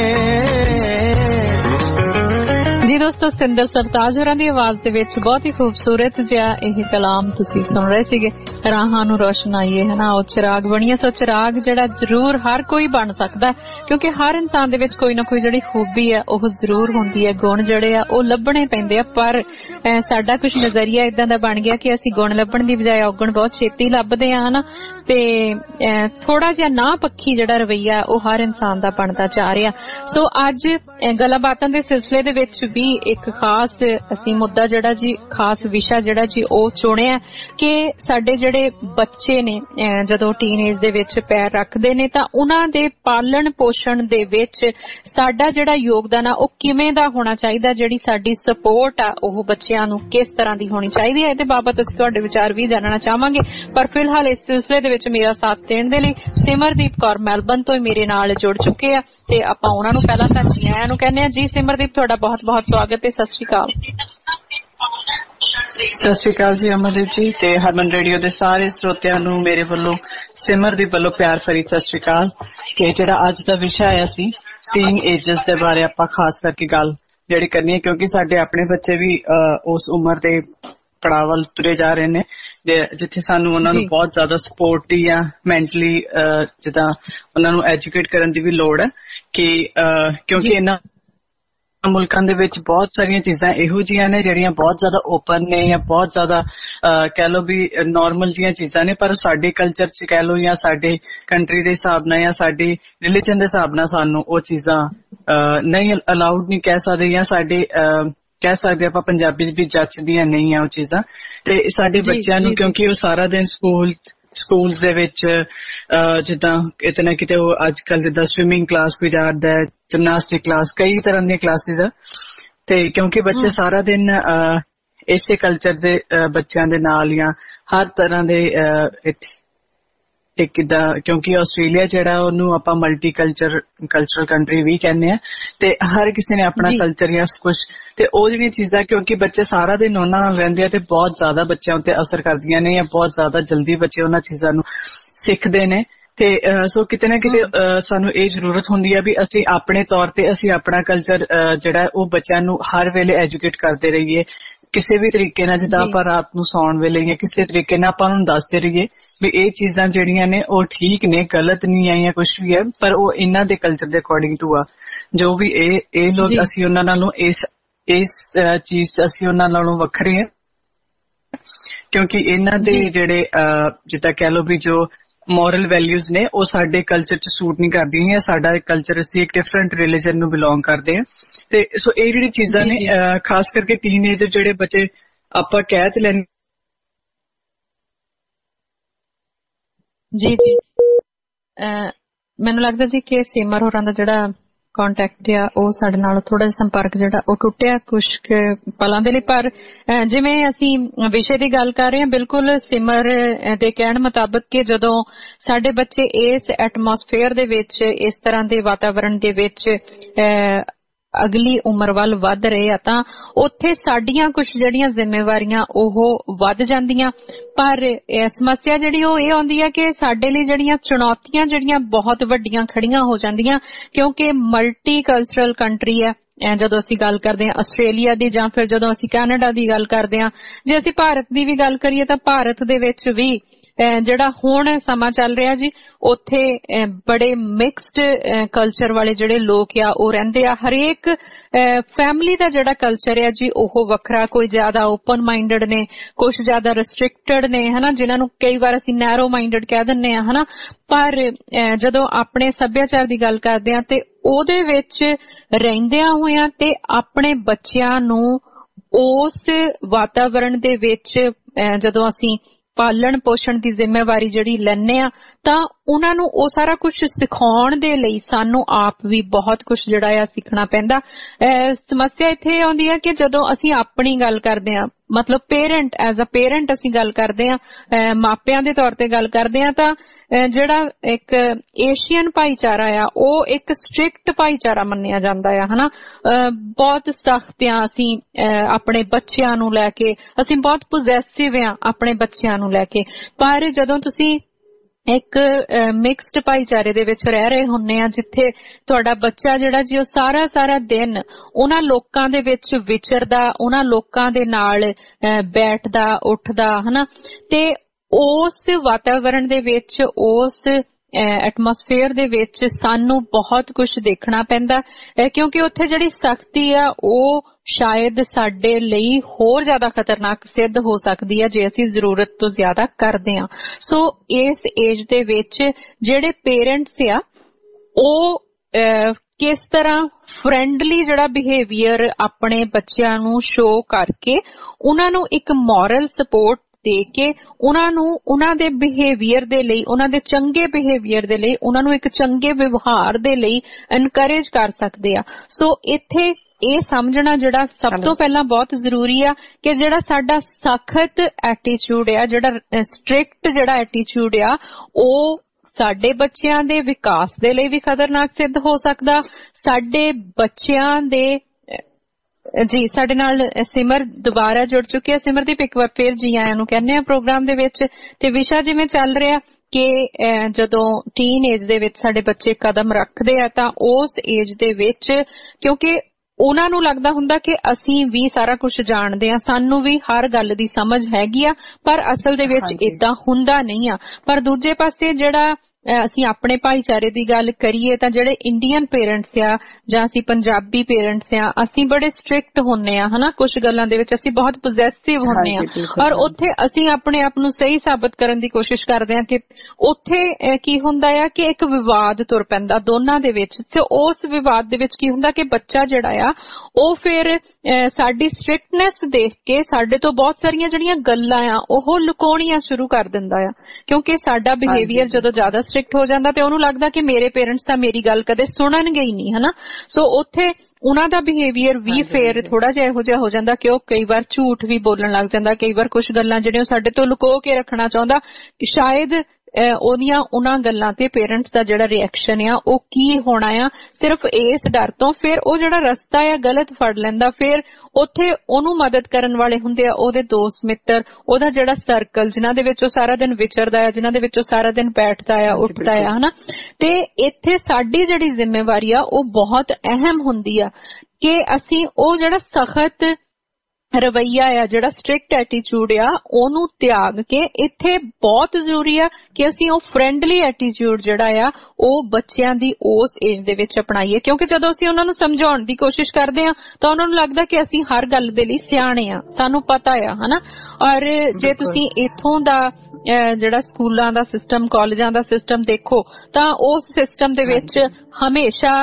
जी दोस्तों, सिंदर सरताज होरां दी आवाज दे विच बहुत ही खूबसूरत जिहा ਇਹ कलाम तुसीं सुन रहे सीगे। राहां नूं रोशनाइए है ना, ओ चिराग बणीए। सो चिराग जिहड़ा जरूर हर कोई बन सकदा है, क्योंकि हर इंसान दे विच कोई ना कोई जिहड़ी खूबी है ਉਹ ਜ਼ਰੂਰ ਹੁੰਦੀ ਹੈ। ਗੁਣ ਜਿਹੜੇ ਆ ਉਹ ਲੱਭਣੇ ਪੈਂਦੇ ਆ, ਪਰ ਸਾਡਾ ਕੁਝ ਨਜ਼ਰੀਆ ਇਦਾਂ ਦਾ ਬਣ ਗਿਆ ਕਿ ਅਸੀਂ ਗੁਣ ਲੱਭਣ ਦੀ ਬਜਾਏ ਔਗਣ ਬਹੁਤ ਛੇਤੀ ਲੱਭਦੇ ਆ ਹਨਾ, ਤੇ ਥੋੜਾ ਜਿਹਾ ਨਾ ਪੱਖੀ ਜਿਹੜਾ ਰਵਈਆ ਉਹ ਹਰ ਇਨਸਾਨ ਦਾ ਬਣਦਾ ਜਾ ਰਿਹਾ। ਸੋ ਅੱਜ ਗੱਲਾਂ ਬਾਤਾਂ ਦੇ ਸਿਲਸਿਲੇ ਦੇ ਵਿੱਚ ਵੀ ਇੱਕ ਖਾਸ ਅਸੀਂ ਮੁੱਦਾ ਜਿਹੜਾ ਜੀ, ਖਾਸ ਵਿਸ਼ਾ ਜਿਹੜਾ ਜੀ ਉਹ ਚੁਣਿਆ ਕਿ ਸਾਡੇ ਜਿਹੜੇ ਬੱਚੇ ਨੇ ਜਦੋਂ ਟੀਨੇਜ ਦੇ ਵਿੱਚ ਪੈਰ ਰੱਖਦੇ ਨੇ ਤਾਂ ਉਹਨਾਂ ਦੇ ਪਾਲਣ ਪੋਸ਼ਣ ਦੇ ਵਿੱਚ ਸਾਡਾ ਜਿਹੜਾ ਯੋਗਦਾਨ ਆ ਉਹ ਕਿਵੇਂ ਦਾ ਹੋਣਾ ਚਾਹੀਦਾ, ਜਿਹੜੀ ਸਾਡੀ ਸਪੋਰਟ ਆ ਉਹ ਬੱਚਿਆਂ ਨੂੰ ਕਿਸ ਤਰ੍ਹਾਂ ਦੀ ਹੋਣੀ ਚਾਹੀਦੀ ਹੈ। ਇਹਦੇ ਬਾਬਤ ਅਸੀਂ ਤੁਹਾਡੇ ਵਿਚਾਰ ਵੀ ਜਾਣਨਾ ਚਾਹਾਂਗੇ, ਪਰ ਫਿਲਹਾਲ ਇਸ ਸਿਲਸਿਲੇ ਦੇ ਵਿੱਚ ਮੇਰਾ ਸਾਥ ਦੇਣ ਦੇ ਲਈ ਸਿਮਰਦੀਪ ਕੌਰ ਮੈਲਬਨ ਤੋਂ ਮੇਰੇ ਨਾਲ ਜੁੜ ਚੁੱਕੇ ਆ ਤੇ ਆਪਾਂ ਉਹਨਾਂ ਨੂੰ ਪਹਿਲਾਂ ਤਾਂ ਜੀ ਆਇਆਂ ਨੂੰ ਕਹਿੰਦੇ ਆ। ਜੀ ਸਿਮਰਦੀਪ, ਤੁਹਾਡਾ ਬਹੁਤ ਬਹੁਤ ਸਵਾਗਤ ਤੇ ਸਤਿ ਸ਼੍ਰੀ ਅਕਾਲ। ਸਤਿ ਸ਼੍ਰੀ ਅਕਾਲ ਜੀ ਅਮਰਦੀਪ ਜੀ, ਤੇ ਹਰਮਨ ਰੇਡੀਓ ਦੇ ਸਾਰੇ ਸਰੋਤਿਆਂ ਨੂੰ ਮੇਰੇ ਵੱਲੋਂ ਸਿਮਰਦੀਪ ਵੱਲੋਂ ਪਿਆਰ ਭਰੀ ਸਤਿ ਸ਼੍ਰੀ ਅਕਾਲ। ਕਿ ਜਿਹੜਾ ਅੱਜ ਦਾ ਵਿਸ਼ਾ ਹੈ ਅਸੀਂ ਟੀਨ ਏਜਸ ਦੇ ਬਾਰੇ ਆਪਾਂ ਖਾਸ ਕਰਕੇ ਗੱਲ ਜਿਹੜੀ ਕਰਨੀ ਹੈ, ਕਿਉਂਕਿ ਸਾਡੇ ਆਪਣੇ ਬੱਚੇ ਵੀ ਉਸ ਉਮਰ ਦੇ ਪੜਾਅ ਵੱਲ ਤੁਰੇ ਜਾ ਰਹੇ ਨੇ ਜਿੱਥੇ ਸਾਨੂੰ ਉਹਨਾਂ ਨੂੰ ਬਹੁਤ ਜ਼ਿਆਦਾ ਸਪੋਰਟ ਦੀ ਜਾਂ ਮੈਂਟਲੀ ਜਿੱਦਾਂ ਉਹਨਾਂ ਨੂੰ ਐਜੂਕੇਟ ਕਰਨ ਦੀ ਵੀ ਲੋੜ ਹੈ ਕਿ ਕਿਉਂਕਿ ਇਹਨਾਂ ਮੁਲਕਾਂ ਦੇ ਵਿੱਚ ਬਹੁਤ ਸਾਰੀਆਂ ਚੀਜ਼ਾਂ ਇਹੋ ਜਿਹੀਆਂ ਨੇ ਜਿਹੜੀਆਂ ਬਹੁਤ ਜ਼ਿਆਦਾ ਓਪਨ ਨੇ ਜਾਂ ਬਹੁਤ ਜ਼ਿਆਦਾ ਕਹਿ ਲਓ ਵੀ ਨੋਰਮਲ ਜਿਹੀਆਂ ਚੀਜ਼ਾਂ ਨੇ, ਪਰ ਸਾਡੇ ਕਲਚਰ ਚ ਕਹਿ ਲਓ ਜਾਂ ਸਾਡੇ ਕੰਟਰੀ ਦੇ ਹਿਸਾਬ ਨਾਲ ਜਾਂ ਸਾਡੇ ਰਿਲੀਜਨ ਦੇ ਹਿਸਾਬ ਨਾਲ ਸਾਨੂੰ ਉਹ ਚੀਜ਼ਾਂ ਨਹੀਂ ਅਲਾਉਡ ਨਹੀਂ ਕਹਿ ਸਕਦੇ, ਜਾਂ ਸਾਡੇ ਕਹਿ ਸਕਦੇ ਆਪਾਂ ਪੰਜਾਬੀ ਚ ਵੀ ਜੱਚਦੀਆਂ ਨਹੀਂ ਆ ਉਹ ਚੀਜ਼ਾਂ। ਤੇ ਸਾਡੇ ਬੱਚਿਆਂ ਨੂੰ ਕਿਉਂਕਿ ਉਹ ਸਾਰਾ ਦਿਨ ਸਕੂਲ ਸਕੂਲਸ ਦੇ ਵਿੱਚ ਜਿੱਦਾਂ ਕਿਤੇ ਨਾ ਕਿਤੇ ਉਹ ਅੱਜ ਕੱਲ ਜਿੱਦਾਂ ਸਵਿਮਿੰਗ ਕਲਾਸ ਕੋਈ ਜਾਂਦਾ ਹੈ, ਜਿਮਨਾਸਟਿਕ ਕਲਾਸ, ਕਈ ਤਰ੍ਹਾਂ ਦੀਆਂ ਕਲਾਸਿਸ ਆ, ਤੇ ਕਿਉਂਕਿ ਬੱਚੇ ਸਾਰਾ ਦਿਨ ਇਸੇ ਕਲਚਰ ਦੇ ਬੱਚਿਆਂ ਦੇ ਨਾਲ ਜਾਂ ਹਰ ਤਰ੍ਹਾਂ ਦੇ ਕਿੱਦਾਂ, ਕਿਉਂਕਿ ਆਸਟ੍ਰੇਲੀਆ ਜਿਹੜਾ ਉਹਨੂੰ ਆਪਾਂ ਮਲਟੀ ਕਲਚਰ ਕਲਚਰਲ ਕੰਟਰੀ ਵੀ ਕਹਿੰਦੇ ਆ, ਤੇ ਹਰ ਕਿਸੇ ਨੇ ਆਪਣਾ ਕਲਚਰ ਜਾਂ ਕੁਛ, ਤੇ ਉਹ ਜਿਹੜੀਆਂ ਚੀਜ਼ਾਂ ਕਿਉਂਕਿ ਬੱਚੇ ਸਾਰਾ ਦਿਨ ਉਹਨਾਂ ਨਾਲ ਰਹਿੰਦੇ ਆ ਤੇ ਬਹੁਤ ਜ਼ਿਆਦਾ ਬੱਚਿਆਂ ਉੱਤੇ ਅਸਰ ਕਰਦੀਆਂ ਨੇ ਜਾਂ ਬਹੁਤ ਜ਼ਿਆਦਾ ਜਲਦੀ ਬੱਚੇ ਉਹਨਾਂ ਚੀਜ਼ਾਂ ਨੂੰ ਸਿੱਖਦੇ ਨੇ। ਤੇ ਸੋ ਕਿਤੇ ਨਾ ਕਿਤੇ ਸਾਨੂੰ ਇਹ ਜ਼ਰੂਰਤ ਹੁੰਦੀ ਹੈ ਵੀ ਅਸੀਂ ਆਪਣੇ ਤੌਰ ਤੇ ਅਸੀਂ ਆਪਣਾ ਕਲਚਰ ਜਿਹੜਾ ਉਹ ਬੱਚਿਆਂ ਨੂੰ ਹਰ ਵੇਲੇ ਐਜੂਕੇਟ ਕਰਦੇ ਰਹੀਏ ਕਿਸੇ ਵੀ ਤਰੀਕੇ ਨਾਲ, ਜਿੱਦਾਂ ਆਪਾਂ ਰਾਤ ਨੂੰ ਸੌਣ ਵੇਲੇ ਜਾਂ ਕਿਸੇ ਤਰੀਕੇ ਨਾਲ ਆਪਾਂ ਨੂੰ ਦੱਸਦੇ ਰਹੀਏ ਵੀ ਇਹ ਚੀਜ਼ਾਂ ਜਿਹੜੀਆਂ ਨੇ ਉਹ ਠੀਕ ਨੇ, ਗਲਤ ਨਹੀਂ ਆ ਜਾਂ ਕੁਛ ਵੀ ਹੈ, ਪਰ ਉਹ ਇਹਨਾਂ ਦੇ ਕਲਚਰ ਦੇ ਅਕੋਰਡਿੰਗ ਟੂ ਆ ਜੋ ਵੀ ਇਹ ਇਹ ਲੋਕ ਅਸੀਂ ਉਹਨਾਂ ਨਾਲੋਂ ਇਸ ਇਸ ਚੀਜ਼ ਚ ਅਸੀਂ ਉਹਨਾਂ ਨਾਲੋਂ ਵੱਖਰੇ ਆ, ਕਿਉਂਕਿ ਇਹਨਾਂ ਦੇ ਜਿਹੜੇ ਜਿੱਦਾਂ ਕਹਿ ਲਓ ਵੀ ਜੋ ਮੋਰਲ ਵੈਲਿਊਜ਼ ਨੇ ਉਹ ਸਾਡੇ ਕਲਚਰ ਚ ਸੂਟ ਨਹੀਂ ਕਰਦੀਆਂ। ਸਾਡਾ ਕਲਚਰ ਅਸੀਂ ਇੱਕ ਡਿਫਰੈਂਟ ਰਿਲੀਜਨ ਨੂੰ ਬਿਲੋਂਗ ਕਰਦੇ ਹਾਂ, ਤੇ ਸੋ ਇਹ ਜਿਹੜੀ ਚੀਜ਼ਾਂ ਨੇ ਖਾਸ ਕਰਕੇ ਟੀਨੇਜਰ ਜਿਹੜੇ ਬੱਚੇ ਆਪਾਂ ਕਹਿ ਤੇ ਲੈਣ। ਜੀ ਜੀ ਮੈਨੂੰ ਲੱਗਦਾ ਜੀ ਕਿ ਸਿਮਰ ਹੋਰਾਂ ਦਾ ਜਿਹੜਾ ਕੰਟੈਕਟ ਆ ਉਹ ਸਾਡੇ ਨਾਲ ਥੋੜਾ ਜਿਹਾ ਸੰਪਰਕ ਜਿਹੜਾ ਉਹ ਟੁੱਟਿਆ ਕੁਝ ਪਲਾਂ ਦੇ ਲਈ, ਪਰ ਜਿਵੇਂ ਅਸੀਂ ਵਿਸ਼ੇ ਦੀ ਗੱਲ ਕਰ ਰਹੇ ਹਾਂ, ਬਿਲਕੁਲ ਸਿਮਰ ਦੇ ਕਹਿਣ ਮੁਤਾਬਕ ਕਿ ਜਦੋਂ ਸਾਡੇ ਬੱਚੇ ਇਸ ਐਟਮੋਸਫੇਅਰ ਦੇ ਵਿੱਚ, ਇਸ ਤਰ੍ਹਾਂ ਦੇ ਵਾਤਾਵਰਣ ਦੇ ਵਿੱਚ ਅਗਲੀ ਉਮਰ ਵੱਲ ਵੱਧ ਰਹੇ ਆ ਤਾਂ ਉੱਥੇ ਸਾਡੀਆਂ ਕੁਝ ਜਿਹੜੀਆਂ ਜ਼ਿੰਮੇਵਾਰੀਆਂ ਉਹ ਵੱਧ ਜਾਂਦੀਆਂ। ਪਰ ਸਮੱਸਿਆ ਜਿਹੜੀ ਉਹ ਇਹ ਆਉਂਦੀ ਹੈ ਕਿ ਸਾਡੇ ਲਈ ਜਿਹੜੀਆਂ ਚੁਣੌਤੀਆਂ ਜਿਹੜੀਆਂ ਬਹੁਤ ਵੱਡੀਆਂ ਖੜੀਆਂ ਹੋ ਜਾਂਦੀਆਂ, ਕਿਉਂਕਿ ਮਲਟੀ ਕਲਚਰਲ ਕੰਟਰੀ ਹੈ। ਜਦੋਂ ਅਸੀਂ ਗੱਲ ਕਰਦੇ ਹਾਂ ਆਸਟ੍ਰੇਲੀਆ ਦੀ ਜਾਂ ਫਿਰ ਜਦੋਂ ਅਸੀਂ ਕੈਨੇਡਾ ਦੀ ਗੱਲ ਕਰਦੇ ਹਾਂ, ਜੇ ਅਸੀਂ ਭਾਰਤ ਦੀ ਵੀ ਗੱਲ ਕਰੀਏ ਤਾਂ ਭਾਰਤ ਦੇ ਵਿੱਚ ਵੀ ਜਿਹੜਾ ਹੁਣ ਸਮਾਂ ਚੱਲ ਰਿਹਾ ਜੀ, ਉੱਥੇ ਬੜੇ ਮਿਕਸਡ ਕਲਚਰ ਵਾਲੇ ਜਿਹੜੇ ਲੋਕ ਆ ਉਹ ਰਹਿੰਦੇ ਆ। ਹਰੇਕ ਫੈਮਿਲੀ ਦਾ ਜਿਹੜਾ ਕਲਚਰ ਹੈ ਜੀ ਉਹ ਵੱਖਰਾ, ਕੋਈ ਜ਼ਿਆਦਾ ਓਪਨ ਮਾਈਂਡਡ ਨੇ, ਕੁਝ ਜ਼ਿਆਦਾ ਰਿਸਟ੍ਰਿਕਟਡ ਨੇ ਹਨਾ, ਜਿਨ੍ਹਾਂ ਨੂੰ ਕਈ ਵਾਰ ਅਸੀਂ ਨੈਰੋ ਮਾਈਂਡਡ ਕਹਿ ਦਿੰਦੇ ਆ ਹਨਾ। ਪਰ ਜਦੋਂ ਆਪਣੇ ਸੱਭਿਆਚਾਰ ਦੀ ਗੱਲ ਕਰਦੇ ਆ ਤੇ ਉਹਦੇ ਵਿੱਚ ਰਹਿੰਦਿਆਂ ਹੋਇਆਂ ਤੇ ਆਪਣੇ ਬੱਚਿਆਂ ਨੂੰ ਉਸ ਵਾਤਾਵਰਣ ਦੇ ਵਿੱਚ ਜਦੋਂ ਅਸੀਂ ਪਾਲਣ ਪੋਸ਼ਣ ਦੀ ਜ਼ਿੰਮੇਵਾਰੀ ਜਿਹੜੀ ਲੈਂਦੇ ਆ ਤਾਂ ਉਹਨਾਂ ਨੂੰ ਉਹ ਸਾਰਾ ਕੁਝ ਸਿਖਾਉਣ ਦੇ ਲਈ ਸਾਨੂੰ ਆਪ ਵੀ ਬਹੁਤ ਕੁਝ ਜਿਹੜਾ ਆ ਸਿੱਖਣਾ ਪੈਂਦਾ। ਸਮੱਸਿਆ ਇੱਥੇ ਆਉਂਦੀ ਹੈ ਕਿ ਜਦੋਂ ਅਸੀਂ ਆਪਣੀ ਗੱਲ ਕਰਦੇ ਆ, ਮਤਲਬ ਪੇਰੈਂਟ ਐਜ਼ ਅ ਪੇਰੈਂਟ ਅਸੀਂ ਗੱਲ ਕਰਦੇ ਆ, ਮਾਪਿਆਂ ਦੇ ਤੌਰ ਤੇ ਗੱਲ ਕਰਦੇ ਆ, ਤਾਂ ਜਿਹੜਾ ਇੱਕ ਏਸ਼ੀਅਨ ਭਾਈਚਾਰਾ ਆ ਉਹ ਇੱਕ ਸਟ੍ਰਿਕਟ ਭਾਈਚਾਰਾ ਮੰਨਿਆ ਜਾਂਦਾ ਆ ਹਨਾ। ਬਹੁਤ ਸਖਤ ਆ ਅਸੀਂ ਆਪਣੇ ਬੱਚਿਆਂ ਨੂੰ ਲੈ ਕੇ, ਅਸੀਂ ਬਹੁਤ ਪੋਜ਼ੈਸਿਵ ਆ ਆਪਣੇ ਬੱਚਿਆਂ ਨੂੰ ਲੈ ਕੇ। ਪਰ ਜਦੋਂ ਤੁਸੀਂ ਇੱਕ ਮਿਕਸਡ ਭਾਈਚਾਰੇ ਦੇ ਵਿੱਚ ਰਹਿ ਰਹੇ ਹੁੰਨੇ ਆ, ਜਿੱਥੇ ਤੁਹਾਡਾ ਬੱਚਾ ਜਿਹੜਾ ਜੀ ਉਹ ਸਾਰਾ ਸਾਰਾ ਦਿਨ ਉਹਨਾਂ ਲੋਕਾਂ ਦੇ ਵਿੱਚ ਵਿਚਰਦਾ, ਉਹਨਾਂ ਲੋਕਾਂ ਦੇ ਨਾਲ ਬੈਠਦਾ ਉੱਠਦਾ ਹਨਾ, ਤੇ ਉਸ ਵਾਤਾਵਰਣ ਦੇ ਵਿੱਚ, ਉਸ ਐਟਮੋਸਫੇਅਰ ਦੇ ਵਿੱਚ ਸਾਨੂੰ ਬਹੁਤ ਕੁਝ ਦੇਖਣਾ ਪੈਂਦਾ, ਕਿਉਂਕਿ ਉੱਥੇ ਜਿਹੜੀ ਸਖਤੀ ਆ ਉਹ ਸ਼ਾਇਦ ਸਾਡੇ ਲਈ ਹੋਰ ਜ਼ਿਆਦਾ ਖਤਰਨਾਕ ਸਿੱਧ ਹੋ ਸਕਦੀ ਹੈ ਜੇ ਅਸੀਂ ਜ਼ਰੂਰਤ ਤੋਂ ਜ਼ਿਆਦਾ ਕਰਦੇ ਹਾਂ। ਸੋ ਇਸ ਏਜ ਦੇ ਵਿੱਚ ਜਿਹੜੇ ਪੇਰੈਂਟਸ ਆ ਉਹ ਕਿਸ ਤਰ੍ਹਾਂ ਫਰੈਂਡਲੀ ਜਿਹੜਾ ਬਿਹੇਵੀਅਰ ਆਪਣੇ ਬੱਚਿਆਂ ਨੂੰ ਸ਼ੋ ਕਰਕੇ ਉਹਨਾਂ ਨੂੰ ਇੱਕ ਮੋਰਲ ਸਪੋਰਟ ਦੇ ਕੇ ਉਹਨਾਂ ਨੂੰ ਉਹਨਾਂ ਦੇ ਬਿਹੇਵੀਅਰ ਦੇ ਲਈ, ਉਹਨਾਂ ਦੇ ਚੰਗੇ ਬਿਹੇਵੀਅਰ ਦੇ ਲਈ, ਉਹਨਾਂ ਨੂੰ ਇੱਕ ਚੰਗੇ ਵਿਵਹਾਰ ਦੇ ਲਈ ਐਨਕਰੇਜ ਕਰ ਸਕਦੇ ਆ। ਸੋ ਇੱਥੇ ਇਹ ਸਮਝਣਾ ਜਿਹੜਾ ਸਭ ਤੋਂ ਪਹਿਲਾਂ ਬਹੁਤ ਜ਼ਰੂਰੀ ਆ ਕਿ ਜਿਹੜਾ ਸਾਡਾ ਸਖਤ ਐਟੀਟਿਊਡ ਆ, ਜਿਹੜਾ ਸਟ੍ਰਿਕਟ ਜਿਹੜਾ ਐਟੀਟਿਊਡ ਆ, ਉਹ ਸਾਡੇ ਬੱਚਿਆਂ ਦੇ ਵਿਕਾਸ ਦੇ ਲਈ ਵੀ ਖਤਰਨਾਕ ਸਿੱਧ ਹੋ ਸਕਦਾ। ਸਾਡੇ ਬੱਚਿਆਂ ਦੇ ਜੀ ਸਾਡੇ ਨਾਲ ਸਿਮਰ ਦੁਬਾਰਾ ਜੁੜ ਚੁੱਕੀ ਹੈ। ਸਿਮਰਦੀਪ ਇੱਕ ਵਾਰ ਫੇਰ ਜੀ ਆਇਆਂ ਨੂੰ ਕਹਿੰਦੇ ਆ ਪ੍ਰੋਗਰਾਮ ਦੇ ਵਿੱਚ। ਤੇ ਵਿਸ਼ਾ ਜਿਵੇਂ ਚੱਲ ਰਿਹਾ ਕਿ ਜਦੋਂ ਟੀਨ ਏਜ ਦੇ ਵਿੱਚ ਸਾਡੇ ਬੱਚੇ ਕਦਮ ਰੱਖਦੇ ਆ ਤਾਂ ਉਸ ਏਜ ਦੇ ਵਿੱਚ, ਕਿਉਂਕਿ ਉਹਨਾਂ ਨੂੰ ਲੱਗਦਾ ਹੁੰਦਾ ਕਿ ਅਸੀਂ ਵੀ ਸਾਰਾ ਕੁਝ ਜਾਣਦੇ ਆ, ਸਾਨੂੰ ਵੀ ਹਰ ਗੱਲ ਦੀ ਸਮਝ ਹੈਗੀ ਆ, ਪਰ ਅਸਲ ਦੇ ਵਿੱਚ ਏਦਾਂ ਹੁੰਦਾ ਨਹੀਂ ਆ। ਪਰ ਦੂਜੇ ਪਾਸੇ ਜਿਹੜਾ ਅਸੀਂ ਆਪਣੇ ਭਾਈਚਾਰੇ ਦੀ ਗੱਲ ਕਰੀਏ ਤਾਂ ਜਿਹੜੇ ਇੰਡੀਅਨ ਪੇਰੈਂਟਸ ਆ ਜਾਂ ਅਸੀਂ ਪੰਜਾਬੀ ਪੇਰੈਂਟਸ ਆ, ਅਸੀਂ ਬੜੇ ਸਟ੍ਰਿਕਟ ਹੁੰਨੇ ਆ ਹਨਾ, ਕੁਝ ਗੱਲਾਂ ਦੇ ਵਿੱਚ ਅਸੀਂ ਬਹੁਤ ਪੋਜ਼ੈਸਿਵ ਹੁੰਨੇ ਆ, ਔਰ ਉੱਥੇ ਅਸੀਂ ਆਪਣੇ ਆਪ ਨੂੰ ਸਹੀ ਸਾਬਤ ਕਰਨ ਦੀ ਕੋਸ਼ਿਸ਼ ਕਰਦੇ ਆ ਕਿ ਉੱਥੇ ਕੀ ਹੁੰਦਾ ਆ ਕਿ ਇੱਕ ਵਿਵਾਦ ਤੁਰ ਪੈਂਦਾ ਦੋਨਾਂ ਦੇ ਵਿੱਚ। ਤੇ ਉਸ ਵਿਵਾਦ ਦੇ ਵਿੱਚ ਕੀ ਹੁੰਦਾ ਕਿ ਬੱਚਾ ਜਿਹੜਾ ਆ ਉਹ ਫਿਰ ਸਾਡੀ ਸਟ੍ਰਿਕਟਨੈਸ ਦੇਖ ਕੇ ਸਾਡੇ ਤੋਂ ਬਹੁਤ ਸਾਰੀਆਂ ਜਿਹੜੀਆਂ ਗੱਲਾਂ ਆ ਉਹ ਲੁਕਾਉਣੀਆਂ ਸ਼ੁਰੂ ਕਰ ਦਿੰਦਾ ਆ, ਕਿਉਂਕਿ ਸਾਡਾ ਬਿਹੇਵੀਅਰ ਜਦੋਂ ਜ਼ਿਆਦਾ ਸਟ੍ਰਿਕਟ ਹੋ ਜਾਂਦਾ ਤੇ ਉਹਨੂੰ ਲੱਗਦਾ ਕਿ ਮੇਰੇ ਪੇਰੈਂਟਸ ਤਾਂ ਮੇਰੀ ਗੱਲ ਕਦੇ ਸੁਣਨਗੇ ਹੀ ਨਹੀਂ ਹਨਾ। ਸੋ ਉੱਥੇ ਉਹਨਾਂ ਦਾ ਬਿਹੇਵੀਅਰ ਵੀ ਫੇਰ ਥੋੜਾ ਜਿਹਾ ਇਹੋ ਜਿਹਾ ਹੋ ਜਾਂਦਾ ਕਿ ਉਹ ਕਈ ਵਾਰ ਝੂਠ ਵੀ ਬੋਲਣ ਲੱਗ ਜਾਂਦਾ, ਕਈ ਵਾਰ ਕੁਝ ਗੱਲਾਂ ਜਿਹੜੀਆਂ ਸਾਡੇ ਤੋਂ ਲੁਕੋ ਕੇ ਰੱਖਣਾ ਚਾਹੁੰਦਾ, ਸ਼ਾਇਦ ਉਹਦੀਆਂ ਉਹਨਾਂ ਗੱਲਾਂ ਤੇ ਪੇਰੈਂਟਸ ਦਾ ਜਿਹੜਾ ਰਿਐਕਸ਼ਨ ਆ ਉਹ ਕੀ ਹੋਣਾ ਆ, ਸਿਰਫ ਇਸ ਡਰ ਤੋਂ ਫਿਰ ਉਹ ਜਿਹੜਾ ਰਸਤਾ ਆ ਗਲਤ ਫੜ ਲੈਂਦਾ। ਫਿਰ ਉੱਥੇ ਉਹਨੂੰ ਮਦਦ ਕਰਨ ਵਾਲੇ ਹੁੰਦੇ ਆ ਉਹਦੇ ਦੋਸਤ ਮਿੱਤਰ, ਉਹਦਾ ਜਿਹੜਾ ਸਰਕਲ ਜਿਨ੍ਹਾਂ ਦੇ ਵਿੱਚ ਉਹ ਸਾਰਾ ਦਿਨ ਵਿਚਰਦਾ ਆ, ਜਿਨ੍ਹਾਂ ਦੇ ਵਿੱਚ ਉਹ ਸਾਰਾ ਦਿਨ ਬੈਠਦਾ ਆ ਉੱਠਦਾ ਆ ਹਨਾ। ਤੇ ਇੱਥੇ ਸਾਡੀ ਜਿਹੜੀ ਜ਼ਿੰਮੇਵਾਰੀ ਆ ਉਹ ਬਹੁਤ ਅਹਿਮ ਹੁੰਦੀ ਆ ਕਿ ਅਸੀਂ ਉਹ ਜਿਹੜਾ ਸਖਤ ਰਵੱਈਆ ਆ, ਜਿਹੜਾ ਸਟ੍ਰਿਕਟ ਐਟੀਟਿਊਡ ਆ, ਉਹਨੂੰ ਤਿਆਗ ਕੇ ਇੱਥੇ ਬਹੁਤ ਜ਼ਰੂਰੀ ਆ ਕਿ ਅਸੀਂ ਉਹ ਫਰੈਂਡਲੀ ਐਟੀਟਿਊਡ ਜਿਹੜਾ ਆ ਉਹ ਬੱਚਿਆਂ ਦੀ ਉਸ ਏਜ ਦੇ ਵਿੱਚ ਅਪਣਾਈਏ, ਕਿਉਂਕਿ ਜਦੋਂ ਅਸੀਂ ਉਹਨਾਂ ਨੂੰ ਸਮਝਾਉਣ ਦੀ ਕੋਸ਼ਿਸ਼ ਕਰਦੇ ਆ ਤਾਂ ਉਹਨਾਂ ਨੂੰ ਲੱਗਦਾ ਕਿ ਅਸੀਂ ਹਰ ਗੱਲ ਦੇ ਲਈ ਸਿਆਣੇ ਆ, ਸਾਨੂੰ ਪਤਾ ਆ ਹਨਾ। ਔਰ ਜੇ ਤੁਸੀਂ ਇੱਥੋਂ ਦਾ ਜਿਹੜਾ ਸਕੂਲਾਂ ਦਾ ਸਿਸਟਮ, ਕਾਲਜਾਂ ਦਾ ਸਿਸਟਮ ਦੇਖੋ ਤਾਂ ਉਸ ਸਿਸਟਮ ਦੇ ਵਿੱਚ ਹਮੇਸ਼ਾ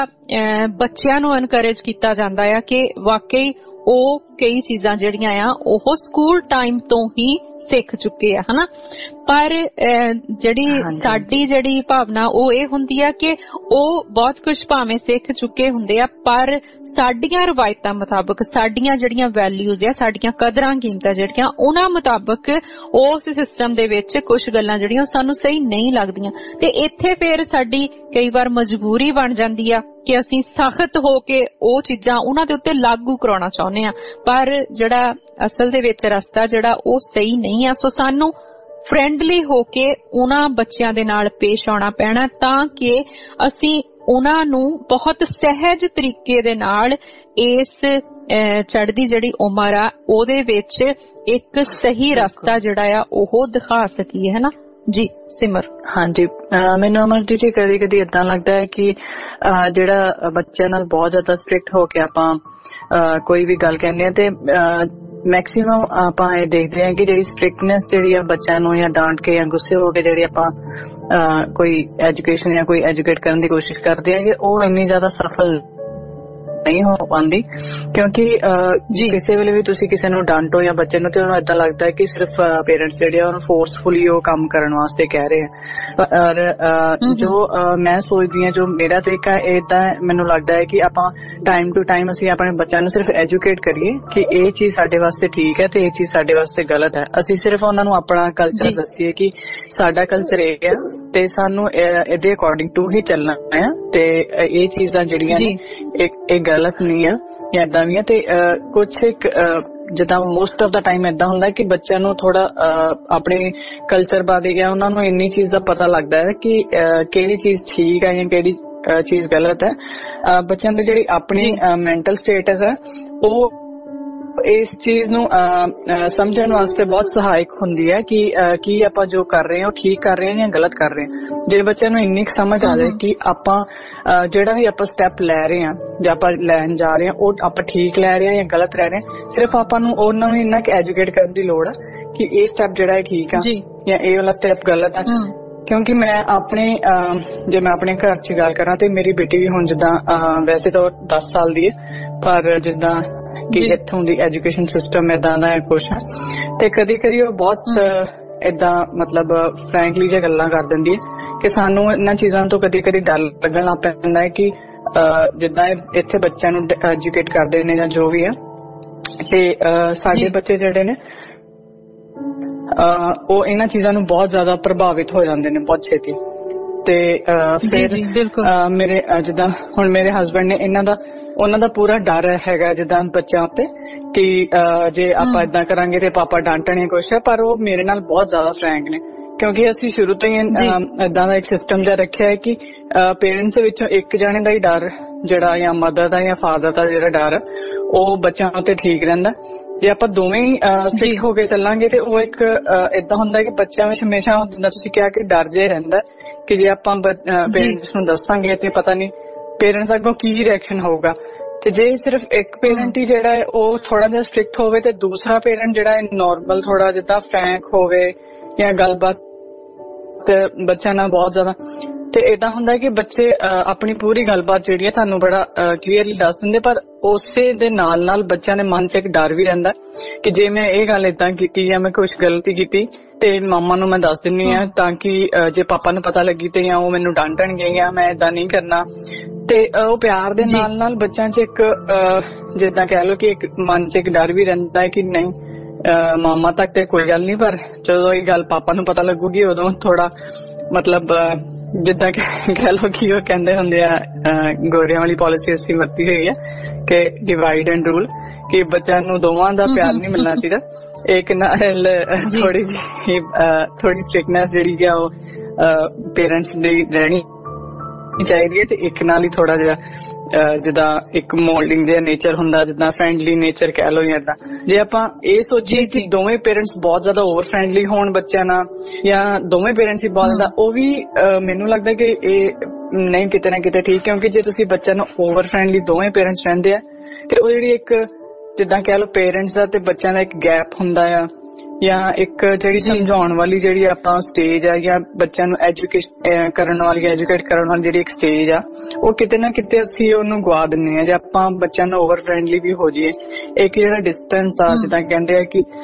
ਬੱਚਿਆਂ ਨੂੰ ਐਨਕਰੇਜ ਕੀਤਾ ਜਾਂਦਾ ਆ ਕਿ ਵਾਕਈ ਉਹ ਕਈ ਚੀਜ਼ਾਂ ਜਿਹੜੀਆਂ ਆ ਉਹ ਸਕੂਲ ਟਾਈਮ ਤੋਂ ਹੀ ਸਿੱਖ ਚੁੱਕੇ ਆ ਹਨਾ। ਪਰ ਜਿਹੜੀ ਸਾਡੀ ਜਿਹੜੀ ਭਾਵਨਾ ਉਹ ਇਹ ਹੁੰਦੀ ਆ ਕਿ ਉਹ ਬਹੁਤ ਕੁਝ ਭਾਵੇਂ ਸਿੱਖ ਚੁੱਕੇ ਹੁੰਦੇ ਆ, ਪਰ ਸਾਡੀਆਂ ਰਵਾਇਤਾਂ ਮੁਤਾਬਕ, ਸਾਡੀਆਂ ਜਿਹੜੀਆਂ ਵੈਲਿਊਜ਼ ਆ, ਸਾਡੀਆਂ ਕਦਰਾਂ ਕੀਮਤਾਂ ਜਿਹੜੀਆਂ, ਉਹਨਾਂ ਮੁਤਾਬਕ ਉਸ ਸਿਸਟਮ ਦੇ ਵਿੱਚ ਕੁਝ ਗੱਲਾਂ ਜਿਹੜੀਆਂ ਸਾਨੂੰ ਸਹੀ ਨਹੀਂ ਲੱਗਦੀਆਂ। ਤੇ ਇੱਥੇ ਫਿਰ ਸਾਡੀ ਕਈ ਵਾਰ ਮਜਬੂਰੀ ਬਣ ਜਾਂਦੀ ਆ ਕਿ ਅਸੀਂ ਸਖਤ ਹੋ ਕੇ ਉਹ ਚੀਜ਼ਾਂ ਉਹਨਾਂ ਦੇ ਉੱਤੇ ਲਾਗੂ ਕਰਾਉਣਾ ਚਾਹੁੰਦੇ ਆ, ਪਰ ਜਿਹੜਾ ਅਸਲ ਦੇ ਵਿੱਚ ਰਸਤਾ ਜਿਹੜਾ ਉਹ ਸਹੀ ਨਹੀਂ ਆ। ਸੋ ਸਾਨੂੰ ਫਰੈਂਡਲੀ ਹੋ ਕੇ ਉਹਨਾਂ ਬੱਚਿਆਂ ਦੇ ਨਾਲ ਪੇਸ਼ ਆਉਣਾ ਪੈਣਾ ਤਾਂ ਕਿ ਅਸੀਂ ਉਹਨਾਂ ਨੂੰ ਬਹੁਤ ਸਹਿਜ ਤਰੀਕੇ ਦੇ ਨਾਲ ਇਸ ਚੜ੍ਹਦੀ ਜਿਹੜੀ ਉਮਰ ਆ ਉਹਦੇ ਵਿੱਚ ਇੱਕ ਸਹੀ ਰਸਤਾ ਜਿਹੜਾ ਆ ਉਹ ਦਿਖਾ ਸਕੀਏ, ਹੈ ਨਾ ਜੀ ਸਿਮਰ? ਹਾਂਜੀ, ਮੈਨੂੰ ਅਮਰਜੀਤ ਜੀ ਕਦੀ ਕਦੀ ਏਦਾਂ ਲੱਗਦਾ ਹੈ ਕਿ ਜਿਹੜਾ ਬੱਚਿਆਂ ਨਾਲ ਬਹੁਤ ਜ਼ਿਆਦਾ ਸਟ੍ਰਿਕਟ ਹੋ ਕੇ ਆਪਾਂ ਕੋਈ ਵੀ ਗੱਲ ਕਹਿੰਦੇ ਆ ਤੇ ਮੈਕਸੀਮਮ ਆਪਾਂ ਇਹ ਦੇਖਦੇ ਹਾਂ ਕਿ ਜਿਹੜੀ ਸਟ੍ਰਿਕਟਨੈਸ ਜਿਹੜੀ ਆ ਬੱਚਿਆਂ ਨੂੰ ਜਾਂ ਡਾਂਟ ਕੇ ਜਾਂ ਗੁੱਸੇ ਹੋ ਕੇ ਜਿਹੜੀ ਆਪਾਂ ਕੋਈ ਐਜੂਕੇਸ਼ਨ ਜਾਂ ਕੋਈ ਐਜੂਕੇਟ ਕਰਨ ਦੀ ਕੋਸ਼ਿਸ਼ ਕਰਦੇ ਹਾਂ ਕਿ ਉਹ ਇੰਨੀ ਜ਼ਿਆਦਾ ਸਫਲ ਨਹੀਂ ਹੋ ਪਾਉਂਦੀ, ਕਿਉਂਕਿ ਜੀ ਕਿਸੇ ਵੇਲੇ ਵੀ ਤੁਸੀਂ ਕਿਸੇ ਨੂੰ ਡਾਂਟੋ ਜਾਂ ਬੱਚੇ ਨੂੰ ਤੇ ਉਹਨੂੰ ਏਦਾਂ ਲੱਗਦਾ ਹੈ ਕਿ ਸਿਰਫ ਪੇਰੈਂਟਸ ਜਿਹੜੇ ਆ ਉਹਨੂੰ ਫੋਰਸਫੁਲੀ ਉਹ ਕੰਮ ਕਰਨ ਵਾਸਤੇ ਕਹਿ ਰਹੇ ਆ। ਔਰ ਜੋ ਮੈਂ ਸੋਚਦੀ ਹਾਂ, ਜੋ ਮੇਰਾ ਤਰੀਕਾ ਏਦਾਂ ਮੈਨੂੰ ਲੱਗਦਾ ਹੈ ਕਿ ਆਪਾਂ ਟਾਈਮ ਟੂ ਟਾਈਮ ਅਸੀਂ ਆਪਣੇ ਬੱਚਿਆਂ ਨੂੰ ਸਿਰਫ ਐਜੂਕੇਟ ਕਰੀਏ ਕਿ ਇਹ ਚੀਜ਼ ਸਾਡੇ ਵਾਸਤੇ ਠੀਕ ਹੈ ਤੇ ਇਹ ਚੀਜ਼ ਸਾਡੇ ਵਾਸਤੇ ਗਲਤ ਹੈ। ਅਸੀਂ ਸਿਰਫ ਉਹਨਾਂ ਨੂੰ ਆਪਣਾ ਕਲਚਰ ਦੱਸੀਏ ਕਿ ਸਾਡਾ ਕਲਚਰ ਇਹ ਹੈ ਤੇ ਸਾਨੂੰ ਇਹਦੇ ਅਕੋਰਡਿੰਗ ਟੂ ਹੀ ਚੱਲਣਾ ਹੈ ਤੇ ਇਹ ਚੀਜ਼ਾਂ ਜਿਹੜੀਆਂ ਇਹ ਗਲਤ ਨਹੀਂ ਆ ਜਾਂ ਏਦਾਂ ਵੀ ਆ। ਤੇ ਕੁਛ ਇੱਕ ਜਿੱਦਾਂ ਮੋਸਟ ਆਫ ਦਾ ਟਾਈਮ ਏਦਾਂ ਹੁੰਦਾ ਕਿ ਬੱਚਿਆਂ ਨੂੰ ਥੋੜਾ ਆਪਣੇ ਕਲਚਰ ਬਾਰੇ ਜਾਂ ਉਹਨਾਂ ਨੂੰ ਇੰਨੀ ਚੀਜ਼ ਦਾ ਪਤਾ ਲੱਗਦਾ ਹੈ ਕਿ ਕਿਹੜੀ ਚੀਜ਼ ਠੀਕ ਹੈ ਜਾਂ ਕਿਹੜੀ ਚੀਜ਼ ਗਲਤ ਹੈ। ਬੱਚਿਆਂ ਦੀ ਜਿਹੜੀ ਆਪਣੀ ਮੈਂਟਲ ਸਟੇਟਸ ਹੈ ਉਹ ਇਸ ਚੀਜ਼ ਨੂੰ ਸਮਝਣ ਵਾਸਤੇ ਬਹੁਤ ਸਹਾਇਕ ਹੁੰਦੀ ਹੈ ਕਿ ਕੀ ਆਪਾਂ ਜੋ ਕਰ ਰਹੇ ਹਾਂ ਉਹ ਠੀਕ ਕਰ ਰਹੇ ਹਾਂ ਜਾਂ ਗਲਤ ਕਰ ਰਹੇ ਹਾਂ। ਜੇ ਬੱਚਿਆਂ ਨੂੰ ਇੰਨੀ ਸਮਝ ਆ ਜਾਏ ਕਿ ਆਪਾਂ ਜਿਹੜਾ ਵੀ ਆਪਾਂ ਸਟੈਪ ਲੈ ਰਹੇ ਹਾਂ ਜਾਂ ਆਪਾਂ ਲੈਣ ਜਾ ਰਹੇ ਹਾਂ ਉਹ ਆਪਾਂ ਠੀਕ ਲੈ ਰਹੇ ਹਾਂ ਜਾਂ ਗਲਤ ਰਹਿ ਰਹੇ ਹਾਂ, ਸਿਰਫ ਆਪਾਂ ਨੂੰ ਉਹਨਾਂ ਨੂੰ ਇੰਨਾ ਕਿ ਐਜੂਕੇਟ ਕਰਨ ਦੀ ਲੋੜ ਹੈ ਕਿ ਇਹ ਸਟੈਪ ਜਿਹੜਾ ਹੈ ਠੀਕ ਆ ਜਾਂ ਇਹ ਵਾਲਾ ਸਟੈਪ ਗਲਤ ਆ। ਕਿਉਂਕਿ ਮੈਂ ਆਪਣੇ ਜੇ ਮੈਂ ਆਪਣੇ ਘਰ 'ਚ ਗੱਲ ਕਰਾਂ ਤੇ ਮੇਰੀ ਬੇਟੀ ਵੀ ਹੁਣ ਜਿੱਦਾਂ ਵੈਸੇ ਤਾਂ ਦਸ ਸਾਲ ਦੀ ਹੈ, ਪਰ ਜਿੱਦਾਂ ਕਿ ਇੱਥੋਂ ਦੀ ਐਜੂਕੇਸ਼ਨ ਸਿਸਟਮ ਏਦਾਂ ਦਾ ਕੁਛ ਹੈ ਤੇ ਕਦੀ ਕਦੀ ਉਹ ਬਹੁਤ ਏਦਾਂ ਮਤਲਬ ਫਰੈਂਕਲੀ ਜਿਹਾ ਗੱਲਾਂ ਕਰ ਦਿੰਦੀ ਹੈ ਕਿ ਸਾਨੂੰ ਇਹਨਾਂ ਚੀਜ਼ਾਂ ਤੋਂ ਕਦੀ ਕਦੀ ਡਰ ਲੱਗਣ ਲੱਗ ਪੈਂਦਾ ਹੈ ਕਿ ਜਿੱਦਾਂ ਇੱਥੇ ਬੱਚਿਆਂ ਨੂੰ ਐਜੂਕੇਟ ਕਰਦੇ ਨੇ ਜਾਂ ਜੋ ਵੀ ਹੈ ਤੇ ਸਾਡੇ ਬੱਚੇ ਜਿਹੜੇ ਨੇ ਉਹ ਇਹਨਾਂ ਚੀਜ਼ਾਂ ਨੂੰ ਬਹੁਤ ਜ਼ਿਆਦਾ ਪ੍ਰਭਾਵਿਤ ਹੋ ਜਾਂਦੇ ਨੇ ਬਹੁਤ ਛੇਤੀ। ਤੇ ਫਿਰ ਮੇਰੇ ਜਿੱਦਾਂ ਹੁਣ ਮੇਰੇ ਹਸਬੈਂਡ ਨੇ ਇਹਨਾਂ ਦਾ ਉਹਨਾਂ ਦਾ ਪੂਰਾ ਡਰ ਹੈਗਾ ਜਿੱਦਾਂ ਬੱਚਿਆਂ ਉੱਤੇ ਕਿ ਜੇ ਆਪਾਂ ਏਦਾਂ ਕਰਾਂਗੇ ਤੇ ਪਾਪਾ ਡਾਂਟਣੇ ਕੁਛ ਹੈ, ਪਰ ਉਹ ਮੇਰੇ ਨਾਲ ਬਹੁਤ ਜ਼ਿਆਦਾ ਫਰੈਂਕ ਨੇ ਕਿਉਂਕਿ ਅਸੀਂ ਸ਼ੁਰੂ ਤੋਂ ਹੀ ਏਦਾਂ ਦਾ ਇੱਕ ਸਿਸਟਮ ਜਿਹਾ ਰੱਖਿਆ ਹੈ ਕਿ ਪੇਰੈਂਟਸ ਵਿੱਚੋਂ ਇੱਕ ਜਾਣੇ ਦਾ ਹੀ ਡਰ ਜਿਹੜਾ ਜਾਂ ਮਦਰ ਦਾ ਜਾਂ ਫਾਦਰ ਦਾ ਜਿਹੜਾ ਡਰ ਉਹ ਬੱਚਿਆਂ ਉੱਤੇ ਠੀਕ ਰਹਿੰਦਾ। ਜੇ ਆਪਾਂ ਦੋਵੇਂ ਹੀ ਸਟ੍ਰਿਕਟ ਹੋ ਕੇ ਚੱਲਾਂਗੇ ਤੇ ਉਹ ਇੱਕ ਏਦਾਂ ਹੁੰਦਾ ਕਿ ਬੱਚਿਆਂ ਵਿੱਚ ਹਮੇਸ਼ਾ ਜਿੱਦਾਂ ਤੁਸੀਂ ਕਿਹਾ ਕਿ ਡਰ ਜੇ ਰਹਿੰਦਾ ਕਿ ਜੇ ਆਪਾਂ ਪੇਰੈਂਟਸ ਨੂੰ ਦੱਸਾਂਗੇ ਤੇ ਪਤਾ ਨਹੀਂ ਪੇਰੈਂਟਸ ਅੱਗੋਂ ਕੀ ਰਿਐਕਸ਼ਨ ਹੋਊਗਾ। ਤੇ ਜੇ ਸਿਰਫ ਇੱਕ ਪੇਰੈਂਟ ਹੀ ਜਿਹੜਾ ਹੈ ਉਹ ਥੋੜਾ ਜਿਹਾ ਸਟ੍ਰਿਕਟ ਹੋਵੇ ਤੇ ਦੂਸਰਾ ਪੇਰੈਂਟ ਜਿਹੜਾ ਹੈ ਨੋਰਮਲ ਥੋੜਾ ਜਿੱਦਾਂ ਫਰੈਂਕ ਹੋਵੇ ਜਾਂ ਗੱਲਬਾਤ ਬੱਚਿਆਂ ਨਾਲ ਬਹੁਤ ਜ਼ਿਆਦਾ, ਤੇ ਏਦਾਂ ਹੁੰਦਾ ਕਿ ਬੱਚੇ ਆਪਣੀ ਪੂਰੀ ਗੱਲਬਾਤ ਜਿਹੜੀ ਹੈ ਤੁਹਾਨੂੰ ਬੜਾ ਕਲੀਅਰਲੀ ਦੱਸ ਦਿੰਦੇ, ਪਰ ਉਸੇ ਦੇ ਨਾਲ ਨਾਲ ਬੱਚਿਆਂ ਦੇ ਮਨ 'ਚ ਇੱਕ ਡਰ ਵੀ ਰਹਿੰਦਾ ਕਿ ਜੇ ਮੈਂ ਇਹ ਗੱਲ ਏਦਾਂ ਕੀਤੀ ਜਾਂ ਮੈਂ ਕੁਛ ਗਲਤੀ ਕੀਤੀ ਤੇ ਮਾਮਾ ਨੂੰ ਮੈਂ ਦੱਸ ਦਿੰਨੀ ਆ ਤਾਂ ਕਿ ਜੇ ਪਾਪਾ ਨੂੰ ਪਤਾ ਲੱਗੀ ਤੇ ਜਾਂ ਉਹ ਮੈਨੂੰ ਡਾਂਟਣਗੇ ਜਾਂ ਮੈਂ ਏਦਾਂ ਨਹੀਂ ਕਰਨਾ। ਤੇ ਉਹ ਪਿਆਰ ਦੇ ਨਾਲ ਨਾਲ ਬੱਚਿਆਂ 'ਚ ਇੱਕ ਜਿੱਦਾਂ ਕਹਿ ਲਓ ਕਿ ਇੱਕ ਮਨ 'ਚ ਇੱਕ ਡਰ ਵੀ ਰਹਿੰਦਾ ਹੈ ਕਿ ਨਹੀਂ ਮਾਮਾ ਤੱਕ ਤੇ ਕੋਈ ਗੱਲ ਨਹੀਂ, ਪਰ ਜਦੋਂ ਇਹ ਗੱਲ ਪਾਪਾ ਨੂੰ ਪਤਾ ਲੱਗੂਗੀ ਉਦੋਂ ਥੋੜਾ ਮਤਲਬ ਜਿੱਦਾਂ ਕਹਿ ਲਓ ਕਿ ਉਹ ਕਹਿੰਦੇ ਹੁੰਦੇ ਆ ਗੋਰਿਆਂ ਵਾਲੀ ਪਾਲਿਸੀ ਅਸੀਂ ਵਰਤੀ ਹੋਈ ਹੈ ਕਿ ਡਿਵਾਈਡ ਐਂਡ ਰੂਲ, ਕਿ ਬੱਚਿਆਂ ਨੂੰ ਦੋਵਾਂ ਦਾ ਪਿਆਰ ਨਹੀਂ ਮਿਲਣਾ ਚਾਹੀਦਾ। ਇੱਕ ਨਾਲ ਥੋੜੀ ਜਿਹੀ ਥੋੜੀ ਸਟ੍ਰਿਕਨੈਸ ਜਿਹੜੀ ਆ ਉਹ ਪੇਰੈਂਟਸ ਦੀ ਰਹਿਣੀ ਚਾਹੀਦੀ ਹੈ ਤੇ ਇੱਕ ਨਾਲ ਹੀ ਥੋੜਾ ਜਿਹਾ ਜਿੱਦਾਂ ਇੱਕ ਮੋਲਡਿੰਗ ਜਿਹਾ ਨੇਚਰ ਹੁੰਦਾ, ਜਿੱਦਾਂ ਫਰੈਂਡਲੀ ਨੇਚਰ ਕਹਿ ਲਓ ਜਾਂ ਏਦਾਂ। ਜੇ ਆਪਾਂ ਇਹ ਸੋਚੀਏ ਕਿ ਦੋਵੇਂ ਪੇਰੈਂਟਸ ਬਹੁਤ ਜ਼ਿਆਦਾ ਓਵਰ ਫਰੈਂਡਲੀ ਹੋਣ ਬੱਚਿਆਂ ਨਾਲ ਜਾਂ ਦੋਵੇਂ ਪੇਰੈਂਟਸ ਹੀ ਬਹੁਤ ਜ਼ਿਆਦਾ, ਉਹ ਵੀ ਮੈਨੂੰ ਲੱਗਦਾ ਕਿ ਇਹ ਨਹੀਂ ਕਿਤੇ ਨਾ ਕਿਤੇ ਠੀਕ, ਕਿਉਂਕਿ ਜੇ ਤੁਸੀਂ ਬੱਚਿਆਂ ਨੂੰ ਓਵਰ ਫਰੈਂਡਲੀ ਦੋਵੇਂ ਪੇਰੈਂਟਸ ਰਹਿੰਦੇ ਆ ਤੇ ਉਹ ਜਿਹੜੀ ਇੱਕ ਜਿੱਦਾਂ ਕਹਿ ਲਓ ਪੇਰੈਂਟਸ ਦਾ ਤੇ ਬੱਚਿਆਂ ਦਾ ਇੱਕ ਗੈਪ ਹੁੰਦਾ ਆ ਜਾਂ ਇੱਕ ਜਿਹੜੀ ਸਮਝਾਉਣ ਵਾਲੀ ਜਿਹੜੀ ਆਪਾਂ ਸਟੇਜ ਆ ਜਾਂ ਬੱਚਿਆਂ ਨੂੰ ਐਜੂਕੇਸ਼ਨ ਕਰਨ ਵਾਲੀ ਐਜੂਕੇਟ ਕਰਨ ਵਾਲੀ ਜਿਹੜੀ ਇੱਕ ਸਟੇਜ ਆ ਉਹ ਕਿਤੇ ਨਾ ਕਿਤੇ ਅਸੀਂ ਉਹਨੂੰ ਗਵਾ ਦਿੰਦੇ ਆ ਜੇ ਆਪਾਂ ਬੱਚਿਆਂ ਨੂੰ ਓਵਰ ਫਰੈਂਡਲੀ ਵੀ ਹੋ ਜਾਈਏ। ਇੱਕ ਜਿਹੜਾ ਡਿਸਟੈਂਸ ਆ ਜਿੱਦਾਂ ਕਹਿੰਦੇ ਆ ਕਿ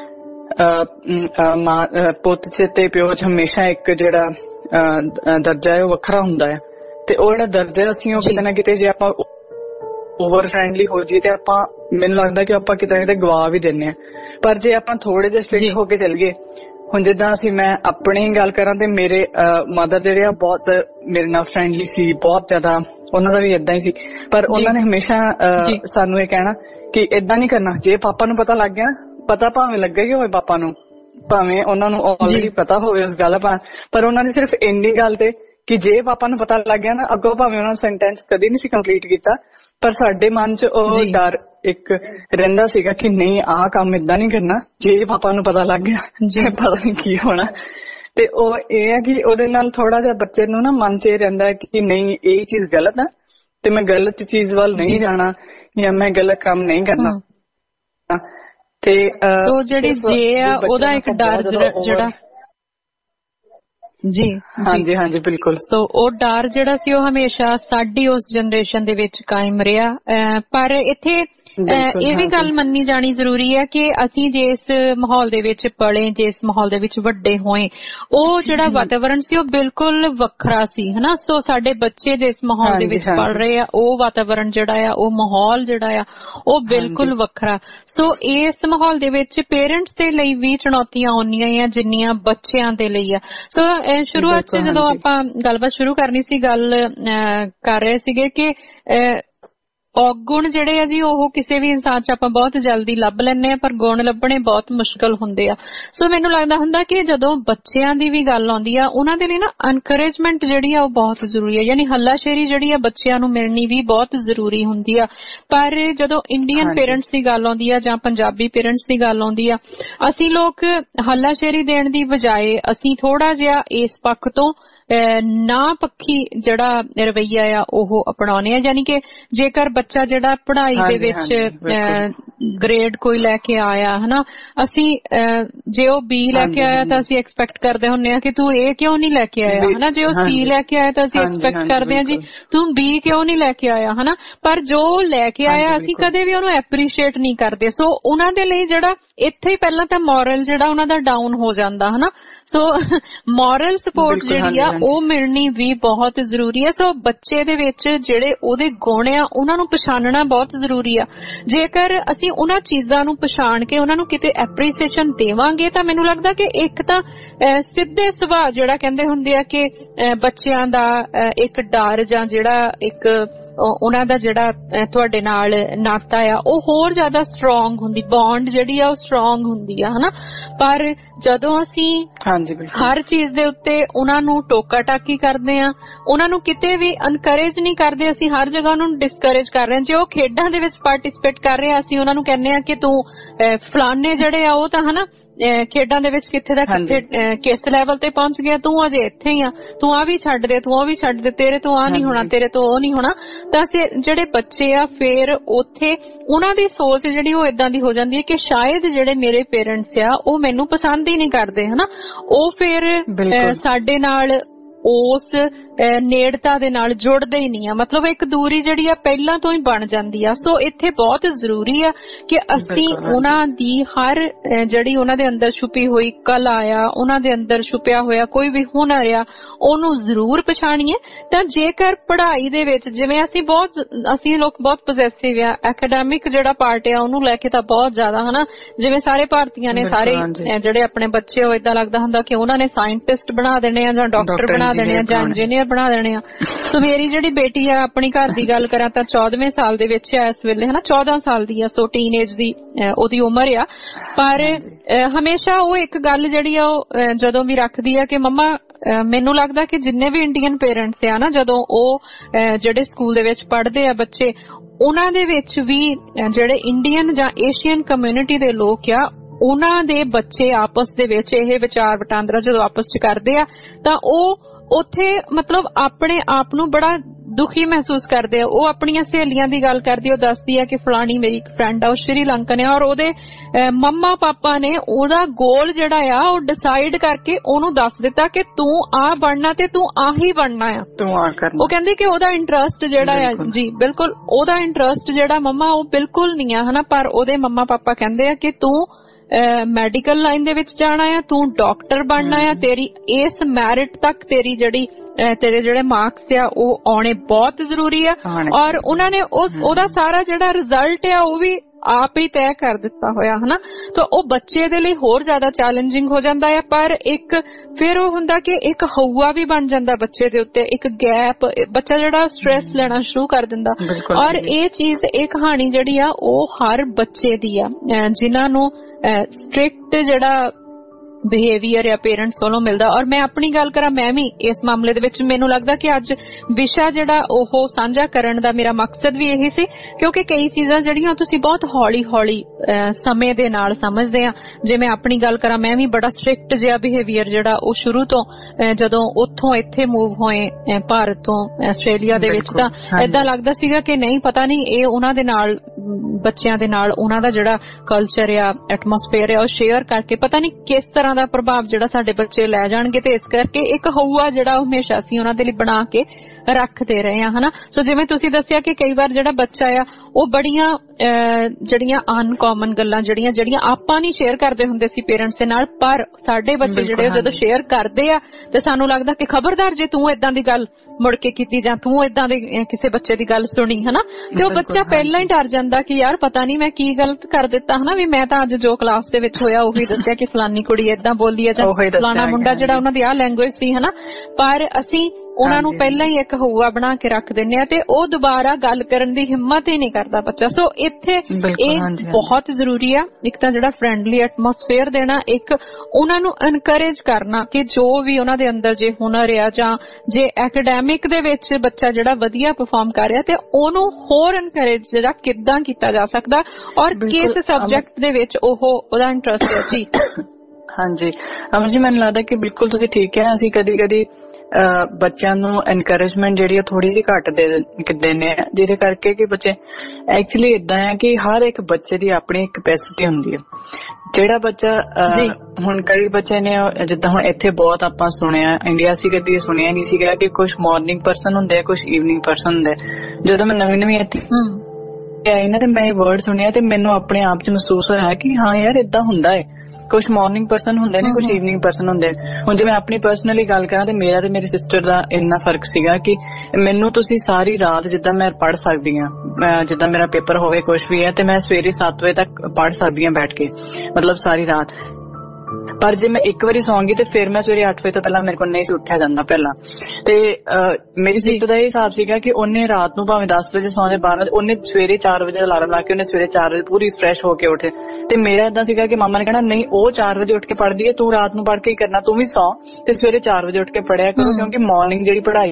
ਪੁੱਤ ਚ ਤੇ ਪਿਓ ਚ ਹਮੇਸ਼ਾ ਇੱਕ ਜਿਹੜਾ ਦਰਜਾ ਹੈ ਉਹ ਵੱਖਰਾ ਹੁੰਦਾ ਹੈ, ਤੇ ਉਹ ਜਿਹੜਾ ਦਰਜਾ ਅਸੀਂ ਉਹ ਕਿਤੇ ਨਾ ਕਿਤੇ ਜੇ ਆਪਾਂ ਓਵਰ ਫਰੈਂਡਲੀ ਹੋ ਜਾਈਏ ਤੇ ਆਪਾਂ ਮੈਨੂੰ ਲੱਗਦਾ ਕਿ ਆਪਾਂ ਕਿਤੇ ਨਾ ਕਿਤੇ ਗਵਾ ਵੀ ਦਿੰਦੇ ਹਾਂ। ਪਰ ਜੇ ਆਪਾਂ ਥੋੜੇ ਜਿਹੇ ਸਟ੍ਰਿਕਟ ਹੋ ਕੇ ਚੱਲ ਗਏ, ਹੁਣ ਜਿੱਦਾਂ ਅਸੀਂ ਮੈਂ ਆਪਣੀ ਗੱਲ ਕਰਾਂ ਤੇ ਮੇਰੇ ਮਦਰ ਜਿਹੜੇ ਆ ਬਹੁਤ ਮੇਰੇ ਨਾਲ ਫਰੈਂਡਲੀ ਸੀ, ਬਹੁਤ ਜ਼ਿਆਦਾ, ਉਹਨਾਂ ਦਾ ਵੀ ਏਦਾਂ ਹੀ ਸੀ, ਪਰ ਉਹਨਾਂ ਨੇ ਹਮੇਸ਼ਾ ਸਾਨੂੰ ਇਹ ਕਹਿਣਾ ਕਿ ਏਦਾਂ ਨਹੀਂ ਕਰਨਾ। ਜੇ ਪਾਪਾ ਨੂੰ ਪਤਾ ਲੱਗ ਗਿਆ, ਪਤਾ ਭਾਵੇਂ ਲੱਗਾ ਹੀ ਹੋਵੇ ਪਾਪਾ ਨੂੰ, ਭਾਵੇਂ ਉਹਨਾਂ ਨੂੰ ਆਲਰੇਡੀ ਪਤਾ ਹੋਵੇ ਉਸ ਗੱਲ, ਪਰ ਉਹਨਾਂ ਨੇ ਸਿਰਫ ਇੰਨੀ ਗੱਲ ਤੇ ਕਿ ਜੇ ਪਾਪਾ ਨੂੰ ਪਤਾ ਲੱਗ ਗਿਆ ਨਾ, ਅੱਗੋਂ ਭਾਵੇਂ ਉਹਨਾਂ ਸੈਂਟੈਂਸ ਕਦੀ ਨਹੀਂ ਸੀ ਕੰਪਲੀਟ ਕੀਤਾ, ਪਰ ਸਾਡੇ ਮਨ ਚ ਉਹ ਡਰ ਇੱਕ ਰਹਿੰਦਾ ਸੀਗਾ ਕਿ ਨਹੀਂ ਆਹ ਕੰਮ ਏਦਾਂ ਨਹੀਂ ਕਰਨਾ, ਜੇ ਪਾਪਾ ਨੂੰ ਪਤਾ ਲੱਗ ਗਿਆ ਜੇ ਪਤਾ ਨਹੀਂ ਕੀ ਹੋਣਾ। ਤੇ ਉਹ ਇਹ ਹੈ ਕਿ ਉਹਦੇ ਨਾਲ ਥੋੜਾ ਜਿਹਾ ਬੱਚੇ ਨੂੰ ਨਾ ਮਨ ਚ ਇਹ ਰਹਿੰਦਾ ਕਿ ਨਹੀਂ ਇਹ ਚੀਜ਼ ਗਲਤ ਆ ਤੇ ਮੈਂ ਗਲਤ ਚੀਜ਼ ਵੱਲ ਨਹੀਂ ਜਾਣਾ ਜਾਂ ਮੈਂ ਗਲਤ ਕੰਮ ਨਹੀਂ ਕਰਨਾ। ਤੇ ਸੋ ਜਿਹੜੀ ਜੇ ਆ ਉਹਦਾ ਇੱਕ ਡਰ ਜਿਹੜਾ ਜੀ ਹਾਂਜੀ ਹਾਂਜੀ ਬਿਲਕੁਲ। ਸੋ ਉਹ ਡਰ ਜਿਹੜਾ ਸੀ ਉਹ ਹਮੇਸ਼ਾ ਸਾਡੀ ਉਸ ਜਨਰੇਸ਼ਨ ਦੇ ਵਿੱਚ ਕਾਇਮ ਰਿਹਾ, ਪਰ ਇੱਥੇ ਇਹ ਵੀ ਗੱਲ ਮੰਨੀ ਜਾਣੀ ਜ਼ਰੂਰੀ ਹੈ ਕਿ ਅਸੀਂ ਜਿਸ ਮਾਹੌਲ ਦੇ ਵਿੱਚ ਪਲੇ, ਜਿਸ ਮਾਹੌਲ ਦੇ ਵਿੱਚ ਵੱਡੇ ਹੋਏ, ਉਹ ਜਿਹੜਾ ਵਾਤਾਵਰਣ ਸੀ ਉਹ ਬਿਲਕੁਲ ਵੱਖਰਾ ਸੀ, ਹਨਾ। ਸੋ ਸਾਡੇ ਬੱਚੇ ਜਿਸ ਮਾਹੌਲ ਦੇ ਵਿੱਚ ਪਲ ਰਹੇ ਆ, ਉਹ ਵਾਤਾਵਰਣ ਜਿਹੜਾ ਆ, ਉਹ ਮਾਹੌਲ ਜਿਹੜਾ ਆ ਉਹ ਬਿਲਕੁਲ ਵੱਖਰਾ। ਸੋ ਇਸ ਮਾਹੌਲ ਦੇ ਵਿੱਚ ਪੇਰੈਂਟਸ ਦੇ ਲਈ ਵੀ ਚੁਣੌਤੀਆਂ ਆਉਣੀਆਂ ਆ ਜਿੰਨੀਆਂ ਬੱਚਿਆਂ ਦੇ ਲਈ ਆ। ਸੋ ਸ਼ੁਰੂਆਤ ਚ ਜਦੋਂ ਆਪਾਂ ਗੱਲਬਾਤ ਸ਼ੁਰੂ ਕਰਨੀ ਸੀ, ਗੱਲ ਕਰ ਰਹੇ ਸੀਗੇ ਕਿ ਔਗੁਣ ਜਿਹੜੇ ਆ ਜੀ ਉਹ ਕਿਸੇ ਵੀ ਇਨਸਾਨ ਚ ਆਪਾਂ ਬਹੁਤ ਜਲਦੀ ਲੱਭ ਲੈਂਦੇ ਆ, ਪਰ ਗੁਣ ਲੱਭਣੇ ਬਹੁਤ ਮੁਸ਼ਕਲ ਹੁੰਦੇ ਆ। ਸੋ ਮੈਨੂੰ ਲੱਗਦਾ ਹੁੰਦਾ ਕਿ ਜਦੋਂ ਬੱਚਿਆਂ ਦੀ ਵੀ ਗੱਲ ਆਉਂਦੀ ਆ, ਉਹਨਾਂ ਦੇ ਲਈ ਨਾ ਐਨਕਰੇਜਮੈਂਟ ਜਿਹੜੀ ਆ ਉਹ ਬਹੁਤ ਜ਼ਰੂਰੀ ਆ, ਯਾਨੀ ਹੱਲਾਸ਼ੇਰੀ ਜਿਹੜੀ ਆ ਬੱਚਿਆਂ ਨੂੰ ਮਿਲਣੀ ਵੀ ਬਹੁਤ ਜ਼ਰੂਰੀ ਹੁੰਦੀ ਆ। ਪਰ ਜਦੋਂ ਇੰਡੀਅਨ ਪੇਰੈਂਟਸ ਦੀ ਗੱਲ ਆਉਂਦੀ ਆ ਜਾਂ ਪੰਜਾਬੀ ਪੇਰੈਂਟਸ ਦੀ ਗੱਲ ਆਉਂਦੀ ਆ, ਅਸੀਂ ਲੋਕ ਹੱਲਾਸ਼ੇਰੀ ਦੇਣ ਦੀ ਬਜਾਏ ਅਸੀਂ ਥੋੜਾ ਜਿਹਾ ਇਸ ਪੱਖ ਤੋਂ ਨਾ ਪੱਖੀ ਜਿਹੜਾ ਰਵੱਈਆ ਆ ਉਹ ਅਪਣਾਉਣੇ ਆ, ਯਾਨੀ ਕਿ ਜੇਕਰ ਬੱਚਾ ਜਿਹੜਾ ਪੜ੍ਹਾਈ ਦੇ ਵਿੱਚ ਗ੍ਰੇਡ ਕੋਈ ਲੈ ਕੇ ਆਇਆ, ਹਨਾ, ਅਸੀਂ ਜੇ ਉਹ ਬੀ ਲੈ ਕੇ ਆਇਆ ਤਾਂ ਅਸੀਂ ਐਕਸਪੈਕਟ ਕਰਦੇ ਹੁੰਦੇ ਆ ਕਿ ਤੂੰ ਇਹ ਕਿਉਂ ਨਹੀਂ ਲੈ ਕੇ ਆਇਆ, ਹਨਾ। ਜੇ ਉਹ ਸੀ ਲੈ ਕੇ ਆਇਆ ਤਾਂ ਅਸੀਂ ਐਕਸਪੈਕਟ ਕਰਦੇ ਆ ਜੀ ਤੂੰ ਬੀ ਕਿਉਂ ਨਹੀਂ ਲੈ ਕੇ ਆਇਆ, ਹਨਾ। ਪਰ ਜੋ ਲੈ ਕੇ ਆਇਆ ਅਸੀਂ ਕਦੇ ਵੀ ਉਹਨੂੰ ਐਪਰੀਸ਼ੀਏਟ ਨਹੀਂ ਕਰਦੇ। ਸੋ ਉਹਨਾਂ ਦੇ ਲਈ ਜਿਹੜਾ ਇੱਥੇ ਹੀ ਪਹਿਲਾਂ ਤਾਂ ਮੋਰਲ ਜਿਹੜਾ ਉਹਨਾਂ ਦਾ ਡਾਊਨ ਹੋ ਜਾਂਦਾ, ਹਨਾ। ਸੋ ਮੋਰਲ ਸਪੋਰਟ ਜਿਹੜੀ ਆ ਉਹ ਮਿਲਣੀ ਵੀ ਬਹੁਤ ਜ਼ਰੂਰੀ ਹੈ। ਸੋ ਬੱਚੇ ਦੇ ਵਿੱਚ ਜਿਹੜੇ ਉਹਦੇ ਗੁਣ ਆ ਉਹਨਾਂ ਨੂੰ ਪਛਾਣਨਾ ਬਹੁਤ ਜ਼ਰੂਰੀ ਆ। ਜੇਕਰ ਅਸੀਂ ਉਹਨਾਂ ਚੀਜ਼ਾਂ ਨੂੰ ਪਛਾਣ ਕੇ ਉਹਨਾਂ ਨੂੰ ਕਿਤੇ ਐਪਰੀਸੀਏਸ਼ਨ ਦੇਵਾਂਗੇ ਤਾਂ ਮੈਨੂੰ ਲੱਗਦਾ ਕਿ ਇੱਕ ਤਾਂ ਸਿੱਧੇ ਸੁਭਾਅ ਜਿਹੜਾ ਕਹਿੰਦੇ ਹੁੰਦੇ ਆ ਕਿ ਬੱਚਿਆਂ ਦਾ ਇੱਕ ਡਰ ਜਾਂ ਜਿਹੜਾ ਇੱਕ ਉਹਨਾਂ ਦਾ ਜਿਹੜਾ ਤੁਹਾਡੇ ਨਾਲ ਨਾਤਾ ਆ ਉਹ ਹੋਰ ਜ਼ਿਆਦਾ ਸਟਰੋਂਗ ਹੁੰਦੀ, ਬੌਂਡ ਜਿਹੜੀ ਆ ਉਹ ਸਟਰੋਂਗ ਹੁੰਦੀ ਆ, ਹਨਾ। ਪਰ ਜਦੋਂ ਅਸੀਂ ਹਰ ਚੀਜ਼ ਦੇ ਉੱਤੇ ਉਹਨਾਂ ਨੂੰ ਟੋਕਾ ਟਾਕੀ ਕਰਦੇ ਆ, ਉਹਨਾਂ ਨੂੰ ਕਿਤੇ ਵੀ ਐਨਕਰੇਜ ਨਹੀਂ ਕਰਦੇ, ਅਸੀਂ ਹਰ ਜਗ੍ਹਾ ਉਹਨਾਂ ਨੂੰ ਡਿਸਕਰੇਜ ਕਰ ਰਹੇ ਹਾਂ। ਜੇ ਉਹ ਖੇਡਾਂ ਦੇ ਵਿੱਚ ਪਾਰਟਿਸਿਪੇਟ ਕਰ ਰਹੇ ਆ, ਅਸੀਂ ਉਹਨਾਂ ਨੂੰ ਕਹਿੰਦੇ ਆ ਕਿ ਤੂੰ ਫਲਾਣੇ ਜਿਹੜੇ ਆ ਉਹ ਤਾਂ ਹਨਾ ਖੇਡਾਂ ਦੇ ਵਿੱਚ ਕਿੱਥੇ ਦਾ ਕਿੱਥੇ ਕਿਸ ਲੈਵਲ ਤੇ ਪਹੁੰਚ ਗਿਆ, ਤੂੰ ਅਜੇ ਇੱਥੇ ਹੀ ਆ, ਤੂੰ ਆ ਵੀ ਛੱਡ ਦੇ, ਤੂੰ ਉਹ ਵੀ ਛੱਡ ਦੇ, ਤੇਰੇ ਤੋਂ ਆ ਨਹੀਂ ਹੋਣਾ, ਤੇਰੇ ਤੋਂ ਉਹ ਨਹੀਂ ਹੋਣਾ। ਤਾਂ ਜਿਹੜੇ ਬੱਚੇ ਆ ਫਿਰ ਉੱਥੇ ਉਹਨਾਂ ਦੀ ਸੋਚ ਜਿਹੜੀ ਉਹ ਏਦਾਂ ਦੀ ਹੋ ਜਾਂਦੀ ਹੈ ਕਿ ਸ਼ਾਇਦ ਜਿਹੜੇ ਮੇਰੇ ਪੇਰੈਂਟਸ ਆ ਉਹ ਮੈਨੂੰ ਪਸੰਦ ਹੀ ਨਹੀਂ ਕਰਦੇ, ਹਨਾ। ਉਹ ਫਿਰ ਸਾਡੇ ਨਾਲ ਉਸ ਨੇੜਤਾ ਦੇ ਨਾਲ ਜੁੜਦੇ ਹੀ ਨਹੀਂ ਆ, ਮਤਲਬ ਇੱਕ ਦੂਰੀ ਜਿਹੜੀ ਆ ਪਹਿਲਾਂ ਤੋਂ ਹੀ ਬਣ ਜਾਂਦੀ ਆ। ਸੋ ਇੱਥੇ ਬਹੁਤ ਜ਼ਰੂਰੀ ਆ ਕਿ ਅਸੀਂ ਉਹਨਾਂ ਦੀ ਹਰ ਜਿਹੜੀ ਉਹਨਾਂ ਦੇ ਅੰਦਰ ਛੁਪੀ ਹੋਈ ਕਲਾ ਆ, ਉਹਨਾਂ ਦੇ ਅੰਦਰ ਛੁਪਿਆ ਹੋਇਆ ਕੋਈ ਵੀ ਹੁਨਰ ਆ, ਉਹਨੂੰ ਜ਼ਰੂਰ ਪਛਾਣੀਏ। ਤਾਂ ਜੇਕਰ ਪੜ੍ਹਾਈ ਦੇ ਵਿੱਚ ਜਿਵੇਂ ਅਸੀਂ ਬਹੁਤ ਅਸੀਂ ਲੋਕ ਬਹੁਤ ਪੋਜ਼ੈਸਿਵ ਆ, ਐਕੈਡੈਮਿਕ ਜਿਹੜਾ ਪਾਰਟ ਆ ਉਹਨੂੰ ਲੈ ਕੇ ਤਾਂ ਬਹੁਤ ਜ਼ਿਆਦਾ, ਹਨਾ। ਜਿਵੇਂ ਸਾਰੇ ਭਾਰਤੀਆਂ ਨੇ ਸਾਰੇ ਜਿਹੜੇ ਆਪਣੇ ਬੱਚੇ ਉਹ ਏਦਾਂ ਲੱਗਦਾ ਹੁੰਦਾ ਕਿ ਉਹਨਾਂ ਨੇ ਸਾਇੰਟਿਸਟ ਬਣਾ ਦੇਣੇ ਆ ਜਾਂ ਡਾਕਟਰ ਬਣਾ ਦੇਣੇ ਆ ਜਾਂ ਇੰਜੀਨੀਅਰ ਬਣਾ ਦੇਣੇ ਆ। ਸੋ ਮੇਰੀ ਜਿਹੜੀ ਬੇਟੀ ਆ ਆਪਣੀ ਘਰ ਦੀ ਗੱਲ ਕਰਾਂ ਤਾਂ ਚੌਦਵੇਂ ਸਾਲ ਦੇ ਵਿੱਚ ਆ ਇਸ ਵੇਲੇ, ਹਨਾ, ਚੌਦਾਂ ਸਾਲ ਦੀ ਆ। ਸੋ ਟੀਨ ਏਜ ਦੀ ਉਹਦੀ ਉਮਰ ਆ, ਪਰ ਹਮੇਸ਼ਾ ਉਹ ਇੱਕ ਗੱਲ ਜਿਹੜੀ ਆ ਉਹ ਜਦੋਂ ਵੀ ਰੱਖਦੀ ਆ ਕਿ ਮੰਮਾ ਮੈਨੂੰ ਲੱਗਦਾ ਕਿ ਜਿੰਨੇ ਵੀ ਇੰਡੀਅਨ ਪੇਰੈਂਟਸ ਆ ਨਾ, ਜਦੋਂ ਉਹ ਜਿਹੜੇ ਸਕੂਲ ਦੇ ਵਿੱਚ ਪੜ੍ਹਦੇ ਆ ਬੱਚੇ, ਉਹਨਾਂ ਦੇ ਵਿੱਚ ਵੀ ਜਿਹੜੇ ਇੰਡੀਅਨ ਜਾਂ ਏਸ਼ੀਅਨ ਕਮਿਊਨਿਟੀ ਦੇ ਲੋਕ ਆ, ਉਹਨਾਂ ਦੇ ਬੱਚੇ ਆਪਸ ਦੇ ਵਿੱਚ ਇਹ ਵਿਚਾਰ ਵਟਾਂਦਰਾ ਜਦੋਂ ਆਪਸ ਚ ਕਰਦੇ ਆ ਤਾਂ ਉਹ ਉੱਥੇ ਮਤਲਬ ਆਪਣੇ ਆਪ ਨੂੰ ਬੜਾ ਦੁਖੀ ਮਹਿਸੂਸ ਕਰਦੇ ਆ। ਉਹ ਆਪਣੀਆਂ ਸਹੇਲੀਆਂ ਦੀ ਗੱਲ ਕਰਦੀ, ਉਹ ਦੱਸਦੀ ਆ ਕਿ ਫਲਾਣੀ ਮੇਰੀ ਇੱਕ ਫਰੈਂਡ ਆ, ਉਹ ਸ਼੍ਰੀਲੰਕਨ ਆ, ਔਰ ਉਹਦੇ ਮੰਮਾ ਪਾਪਾ ਨੇ ਉਹਦਾ ਗੋਲ ਜਿਹੜਾ ਆ ਉਹ ਡਿਸਾਈਡ ਕਰਕੇ ਉਹਨੂੰ ਦੱਸ ਦਿੱਤਾ ਕਿ ਤੂੰ ਆਹ ਬਣਨਾ ਤੇ ਤੂੰ ਆਹੀ ਬਣਨਾ ਆ, ਤੂੰ ਆ ਕਰਨਾ। ਉਹ ਕਹਿੰਦੇ ਕਿ ਉਹਦਾ ਇੰਟਰਸਟ ਜਿਹੜਾ ਆ, ਜੀ ਬਿਲਕੁਲ ਉਹਦਾ ਇੰਟਰਸਟ ਜਿਹੜਾ ਮੰਮਾ ਉਹ ਬਿਲਕੁਲ ਨਹੀਂ ਆ, ਹਨਾ। ਪਰ ਉਹਦੇ ਮੰਮਾ ਪਾਪਾ ਕਹਿੰਦੇ ਆ ਕਿ ਤੂੰ ਮੈਡੀਕਲ ਲਾਈਨ ਦੇ ਵਿੱਚ ਜਾਣਾ ਆ, ਤੂੰ ਡਾਕਟਰ ਬਣਨਾ ਆ, ਤੇਰੀ ਇਸ ਮੈਰਿਟ ਤੱਕ ਤੇਰੀ ਜਿਹੜੀ ਤੇਰੇ ਜਿਹੜੇ ਮਾਰਕਸ ਆ ਉਹ ਆਉਣੇ ਬਹੁਤ ਜ਼ਰੂਰੀ ਆ। ਔਰ ਉਹਨਾਂ ਨੇ ਉਸ ਉਹਦਾ ਸਾਰਾ ਜਿਹੜਾ ਰਿਜ਼ਲਟ ਆ ਉਹ ਵੀ ਆਪ ਹੀ ਤੈਅ ਕਰ ਦਿੱਤਾ ਹੋਇਆ ਹਨਾ। ਤਾਂ ਉਹ ਬੱਚੇ ਦੇ ਲਈ ਹੋਰ ਜ਼ਿਆਦਾ ਚੈਲੰਜਿੰਗ ਹੋ ਜਾਂਦਾ ਹੈ। ਪਰ ਇੱਕ ਫਿਰ ਉਹ ਹੁੰਦਾ ਕਿ ਇੱਕ ਹਊਆ ਵੀ ਬਣ ਜਾਂਦਾ ਬੱਚੇ ਦੇ ਉੱਤੇ, ਇੱਕ ਗੈਪ, ਬੱਚਾ ਜਿਹੜਾ ਸਟ੍ਰੈਸ ਲੈਣਾ ਸ਼ੁਰੂ ਕਰ ਦਿੰਦਾ। ਔਰ ਇਹ ਚੀਜ਼ ਇਹ ਕਹਾਣੀ ਜਿਹੜੀ ਆ ਉਹ ਹਰ ਬੱਚੇ ਦੀ ਆ ਜਿਨ੍ਹਾਂ ਨੂੰ ਸਟ੍ਰਿਕਟ ਜਿਹੜਾ ਬਿਹੇਵੀਅਰ ਆ ਪੇਰੈਂਟਸ ਵੱਲੋਂ ਮਿਲਦਾ। ਔਰ ਮੈਂ ਆਪਣੀ ਗੱਲ ਕਰਾਂ, ਮੈਂ ਵੀ ਇਸ ਮਾਮਲੇ ਦੇ ਵਿੱਚ ਮੈਨੂੰ ਲੱਗਦਾ ਕਿ ਅੱਜ ਵਿਸ਼ਾ ਜਿਹੜਾ ਉਹ ਸਾਂਝਾ ਕਰਨ ਦਾ ਮੇਰਾ ਮਕਸਦ ਵੀ ਇਹੀ ਸੀ, ਕਿਉਂਕਿ ਕਈ ਚੀਜ਼ਾਂ ਜਿਹੜੀਆਂ ਤੁਸੀਂ ਬਹੁਤ ਹੌਲੀ ਹੌਲੀ ਸਮੇਂ ਦੇ ਨਾਲ ਸਮਝਦੇ ਆ। ਜੇ ਮੈਂ ਆਪਣੀ ਗੱਲ ਕਰਾਂ, ਮੈਂ ਵੀ ਬੜਾ ਸਟ੍ਰਿਕਟ ਜਿਹਾ ਬਿਹੇਵੀਅਰ ਜਿਹੜਾ ਉਹ ਸ਼ੁਰੂ ਤੋਂ ਜਦੋਂ ਉੱਥੋਂ ਇੱਥੇ ਮੂਵ ਹੋਏ ਭਾਰਤ ਤੋਂ ਆਸਟ੍ਰੇਲੀਆ ਦੇ ਵਿੱਚ, ਤਾਂ ਏਦਾਂ ਲੱਗਦਾ ਸੀਗਾ ਕਿ ਨਹੀਂ ਪਤਾ ਨਹੀਂ ਇਹ ਉਹਨਾਂ ਦੇ ਨਾਲ ਬੱਚਿਆਂ ਦੇ ਨਾਲ ਉਹਨਾਂ ਦਾ ਜਿਹੜਾ ਕਲਚਰ ਆ, ਐਟਮੋਸਫੇਅਰ ਆ, ਉਹ ਸ਼ੇਅਰ ਕਰਕੇ ਪਤਾ ਨਹੀਂ ਕਿਸ ਤਰ੍ਹਾਂ ਦਾ ਪ੍ਰਭਾਵ ਜਿਹੜਾ ਸਾਡੇ ਬੱਚੇ ਲੈ ਜਾਣਗੇ। ਤੇ ਇਸ ਕਰਕੇ ਇੱਕ ਹਊਆ ਜਿਹੜਾ ਉਹ ਹਮੇਸ਼ਾ ਅਸੀਂ ਉਹਨਾਂ ਦੇ ਲਈ ਬਣਾ ਕੇ ਰੱਖਦੇ ਰਹੇ ਆ ਹਨਾ। ਸੋ ਜਿਵੇਂ ਤੁਸੀਂ ਦੱਸਿਆ ਕਿ ਕਈ ਵਾਰ ਜਿਹੜਾ ਬੱਚਾ ਆ ਉਹ ਬੜੀਆਂ ਜਿਹੜੀਆਂ ਅਨਕਾਮਨ ਗੱਲਾਂ ਜਿਹੜੀਆਂ ਜਿਹੜੀਆਂ ਆਪਾਂ ਨਹੀਂ ਸ਼ੇਅਰ ਕਰਦੇ ਹੁੰਦੇ ਸੀ ਪੇਰੈਂਟਸ ਦੇ ਨਾਲ, ਪਰ ਸਾਡੇ ਬੱਚੇ ਜਿਹੜੇ ਜਦੋਂ ਸ਼ੇਅਰ ਕਰਦੇ ਆ ਤੇ ਸਾਨੂੰ ਲੱਗਦਾ ਕਿ ਖਬਰਦਾਰ ਜੇ ਤੂੰ ਏਦਾਂ ਦੀ ਗੱਲ ਮੁੜ ਕੇ ਕੀਤੀ ਜਾਂ ਤੂੰ ਏਦਾਂ ਦੇ ਕਿਸੇ ਬੱਚੇ ਦੀ ਗੱਲ ਸੁਣੀ ਹਨਾ, ਤੇ ਉਹ ਬੱਚਾ ਪਹਿਲਾਂ ਹੀ ਡਰ ਜਾਂਦਾ ਕਿ ਯਾਰ ਪਤਾ ਨਹੀਂ ਮੈਂ ਕੀ ਗਲਤ ਕਰ ਦਿੱਤਾ ਹਨਾ, ਵੀ ਮੈਂ ਤਾਂ ਅੱਜ ਜੋ ਕਲਾਸ ਦੇ ਵਿੱਚ ਹੋਇਆ ਉਹੀ ਦੱਸਿਆ ਕਿ ਫਲਾਨੀ ਕੁੜੀ ਏਦਾਂ ਬੋਲੀ ਆ ਜਾਂ ਫਲਾਣਾ ਮੁੰਡਾ ਜਿਹੜਾ ਉਹਨਾਂ ਦੀ ਆਹ ਲੈਂਗੁਏਜ ਸੀ ਹਨਾ। ਪਰ ਅਸੀਂ ਉਹਨਾਂ ਨੂੰ ਪਹਿਲਾਂ ਹੀ ਇੱਕ ਹਊਆ ਬਣਾ ਕੇ ਰੱਖ ਦਿੰਦੇ ਆ ਤੇ ਉਹ ਦੁਬਾਰਾ ਗੱਲ ਕਰਨ ਦੀ ਹਿੰਮਤ ਹੀ ਨਹੀਂ ਕਰਦਾ ਬੱਚਾ। ਸੋ ਇੱਥੇ ਇਹ ਬਹੁਤ ਜ਼ਰੂਰੀ ਆ, ਇੱਕ ਤਾਂ ਜਿਹੜਾ ਫਰੈਂਡਲੀ ਐਟਮੋਸਫੇਅਰ ਦੇਣਾ, ਇੱਕ ਉਹਨਾਂ ਨੂੰ ਐਨਕਰੇਜ ਕਰਨਾ ਕਿ ਜੋ ਵੀ ਉਹਨਾਂ ਦੇ ਅੰਦਰ ਜੇ ਹੁਨਰ ਆ ਜਾਂ ਜੇ ਐਕੈਡੈਮਿਕ ਦੇ ਵਿੱਚ ਬੱਚਾ ਜਿਹੜਾ ਵਧੀਆ ਪਰਫਾਰਮ ਕਰ ਰਿਹਾ ਤੇ ਉਹਨੂੰ ਹੋਰ ਐਨਕਰੇਜ ਜਿਹੜਾ ਕਿੱਦਾਂ ਕੀਤਾ ਜਾ ਸਕਦਾ ਔਰ ਕਿਸ ਸਬਜੈਕਟ ਦੇ ਵਿੱਚ ਉਹ ਉਹਦਾ ਇੰਟਰਸਟ ਹੈ। ਜੀ ਹਾਂਜੀ ਅਮਰ ਜੀ, ਮੈਨੂੰ ਲੱਗਦਾ ਕਿ ਬਿਲਕੁਲ ਤੁਸੀਂ ਠੀਕ ਹੈ। ਅਸੀਂ ਕਦੀ ਕਦੀ ਬੱਚਿਆਂ ਨੂੰ ਐਨਕਰੇਜਮੈਂਟ ਜਿਹੜੀ ਥੋੜੀ ਜਿਹੀ ਘੱਟ ਦੇ ਦਿੰਦੇ ਆ, ਜਿਹਦੇ ਕਰਕੇ ਕਿ ਬੱਚੇ ਐਕਚੁਅਲੀ ਏਦਾਂ ਹੈ ਕਿ ਹਰ ਇੱਕ ਬੱਚੇ ਦੀ ਆਪਣੀ ਕੈਪੈਸਿਟੀ ਹੁੰਦੀ ਹੈ। ਜਿਹੜਾ ਬੱਚਾ ਹੁਣ ਕਈ ਬੱਚੇ ਨੇ ਜਿੱਦਾਂ ਹੁਣ ਇੱਥੇ ਬਹੁਤ ਆਪਾਂ ਸੁਣਿਆ, ਇੰਡੀਆ ਸੀ ਕਦੀ ਸੁਣਿਆ ਨਹੀਂ ਸੀਗਾ ਕਿ ਕੁਛ ਮਾਰਨਿੰਗ ਪਰਸਨ ਹੁੰਦੇ ਆ, ਕੁਛ ਈਵਨਿੰਗ ਪਰਸਨ ਹੁੰਦੇ। ਜਦੋਂ ਮੈਂ ਨਵੀਂ ਨਵੀਂ ਇੱਥੇ ਆਈ ਨਾ ਤੇ ਮੈਂ ਇਹ ਵਰਡ ਸੁਣਿਆ ਤੇ ਮੈਨੂੰ ਆਪਣੇ ਆਪ ਚ ਮਹਿਸੂਸ ਹੋਇਆ ਕਿ ਹਾਂ ਯਾਰ ਏਦਾਂ ਹੁੰਦਾ ਹੈ, ਕੁਛ ਮਾਰਨਿੰਗ ਪਰਸਨ ਹੁੰਦੇ ਨੇ, ਕੁਛ ਈਵਨਿੰਗ ਪਰਸਨ ਹੁੰਦੇ। ਹੁਣ ਜੇ ਮੈਂ ਆਪਣੀ ਪਰਸਨਲੀ ਗੱਲ ਕਰਾਂ ਤੇ ਮੇਰਾ ਤੇ ਮੇਰੀ ਸਿਸਟਰ ਦਾ ਇੰਨਾ ਫਰਕ ਸੀਗਾ ਕਿ ਮੈਨੂੰ ਤੁਸੀਂ ਸਾਰੀ ਰਾਤ ਜਿੱਦਾਂ ਮੈਂ ਪੜ੍ਹ ਸਕਦੀ ਹਾਂ, ਜਿੱਦਾਂ ਮੇਰਾ ਪੇਪਰ ਹੋਵੇ ਕੁਛ ਵੀ ਹੈ ਤੇ ਮੈਂ ਸਵੇਰੇ ਸੱਤ ਵਜੇ ਤੱਕ ਪੜ੍ਹ ਸਕਦੀ ਹਾਂ ਬੈਠ ਕੇ, ਮਤਲਬ ਸਾਰੀ ਰਾਤ। ਪਰ ਜੇ ਮੈਂ ਇੱਕ ਵਾਰੀ ਸੌਂਗੀ ਤੇ ਫਿਰ ਮੈਂ ਸਵੇਰੇ ਅੱਠ ਵਜੇ ਤੋਂ ਪਹਿਲਾਂ ਮੇਰੇ ਕੋਲ ਨਹੀਂ ਸੀ ਉੱਠਿਆ ਜਾਂਦਾ ਪਹਿਲਾਂ। ਤੇ ਮੇਰੀ ਸਿਸਟਰ ਦਾ ਇਹ ਹਿਸਾਬ ਸੀਗਾ ਕਿ ਉਹਨੇ ਰਾਤ ਨੂੰ ਭਾਵੇਂ ਦਸ ਵਜੇ ਸੌਂਦੇ, ਬਾਰਾਂ ਵਜੇ, ਉਹਨੇ ਸਵੇਰੇ ਚਾਰ ਵਜੇ ਅਲਾਰਮ ਲਾ ਕੇ ਉਹਨੇ ਸਵੇਰੇ ਚਾਰ ਵਜੇ ਪੂਰੀ ਫਰੈਸ਼ ਹੋ ਕੇ ਉੱਠੇ। ਤੇ ਮੇਰਾ ਏਦਾਂ ਸੀਗਾ ਕਿ ਮਾਮਾ ਨੇ ਕਹਿਣਾ ਨਹੀਂ ਉਹ ਚਾਰ ਵਜੇ ਉੱਠ ਕੇ ਪੜ੍ਹਦੀ ਹੈ, ਤੂੰ ਰਾਤ ਨੂੰ ਪੜ੍ਹ ਕੇ ਹੀ ਕਰਨਾ, ਤੂੰ ਵੀ ਸੌਂ ਤੇ ਸਵੇਰੇ ਚਾਰ ਵਜੇ ਉੱਠ ਕੇ ਪੜ੍ਹਿਆ ਕਰੋ, ਕਿਉਂਕਿ ਮਾਰਨਿੰਗ ਜਿਹੜੀ ਪੜ੍ਹਾਈ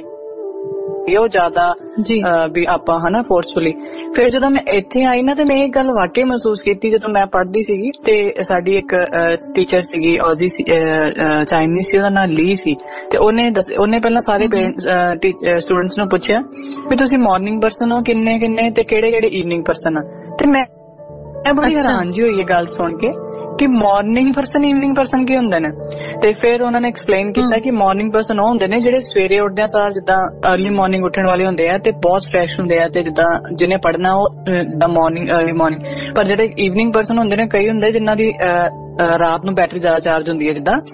ਉਹ ਜ਼ਿਆਦਾ ਵੀ ਆਪਾਂ ਹਨਾ ਫੋਰਸਫੁਲੀ। ਫਿਰ ਜਦੋਂ ਮੈਂ ਇੱਥੇ ਆਈ ਨਾ ਤੇ ਮੈਂ ਇਹ ਗੱਲ ਵਾਕਈ ਮਹਿਸੂਸ ਕੀਤੀ, ਜਦੋਂ ਮੈਂ ਪੜ੍ਹਦੀ ਸੀਗੀ ਤੇ ਸਾਡੀ ਇੱਕ ਟੀਚਰ ਸੀਗੀ ਔਜੀ ਚਾਈਨੀਜ਼ ਸੀ, ਉਹਦਾ ਨਾਂ ਲੀ ਸੀ, ਤੇ ਉਹਨੇ ਉਹਨੇ ਪਹਿਲਾਂ ਸਾਰੇ ਸਟੂਡੈਂਟਸ ਨੂੰ ਪੁੱਛਿਆ ਵੀ ਤੁਸੀਂ ਮਾਰਨਿੰਗ ਪਰਸਨ ਹੋ ਕਿੰਨੇ ਕਿੰਨੇ ਤੇ ਕਿਹੜੇ ਕਿਹੜੇ ਈਵਨਿੰਗ ਪਰਸਨ ਆ। ਤੇ ਮੈਂ ਬੜੀ ਹੈਰਾਨ ਜੀ ਹੋਈ ਇਹ ਗੱਲ ਸੁਣ ਕੇ ਕਿ ਮਾਰਨਿੰਗ ਪਰਸਨ ਈਵਨਿੰਗ ਪਰਸਨ ਕੀ ਹੁੰਦੇ ਨੇ। ਤੇ ਫਿਰ ਉਹਨਾਂ ਨੇ ਐਕਸਪਲੇਨ ਕੀਤਾ ਕਿ ਮਾਰਨਿੰਗ ਪਰਸਨ ਉਹ ਹੁੰਦੇ ਨੇ ਜਿਹੜੇ ਸਵੇਰੇ ਉੱਠਦੇ ਆ ਸਾਰ ਜਿੱਦਾਂ ਅਰਲੀ ਮਾਰਨਿੰਗ ਉੱਠਣ ਵਾਲੇ ਹੁੰਦੇ ਆ ਤੇ ਬਹੁਤ ਫਰੈਸ਼ ਹੁੰਦੇ ਆ ਤੇ ਜਿੱਦਾਂ ਜਿਹਨੇ ਪੜ੍ਹਨਾ ਉਹ ਜਿੱਦਾਂ ਮਾਰਨਿੰਗ ਅਰਲੀ ਮਾਰਨਿੰਗ। ਪਰ ਜਿਹੜੇ ਈਵਨਿੰਗ ਪਰਸਨ ਹੁੰਦੇ ਨੇ ਕਈ ਹੁੰਦੇ ਜਿਨ੍ਹਾਂ ਦੀ ਰਾਤ ਨੂੰ ਬੈਟਰੀ ਜ਼ਿਆਦਾ ਚਾਰਜ ਹੁੰਦੀ ਹੈ, ਜਿੱਦਾਂ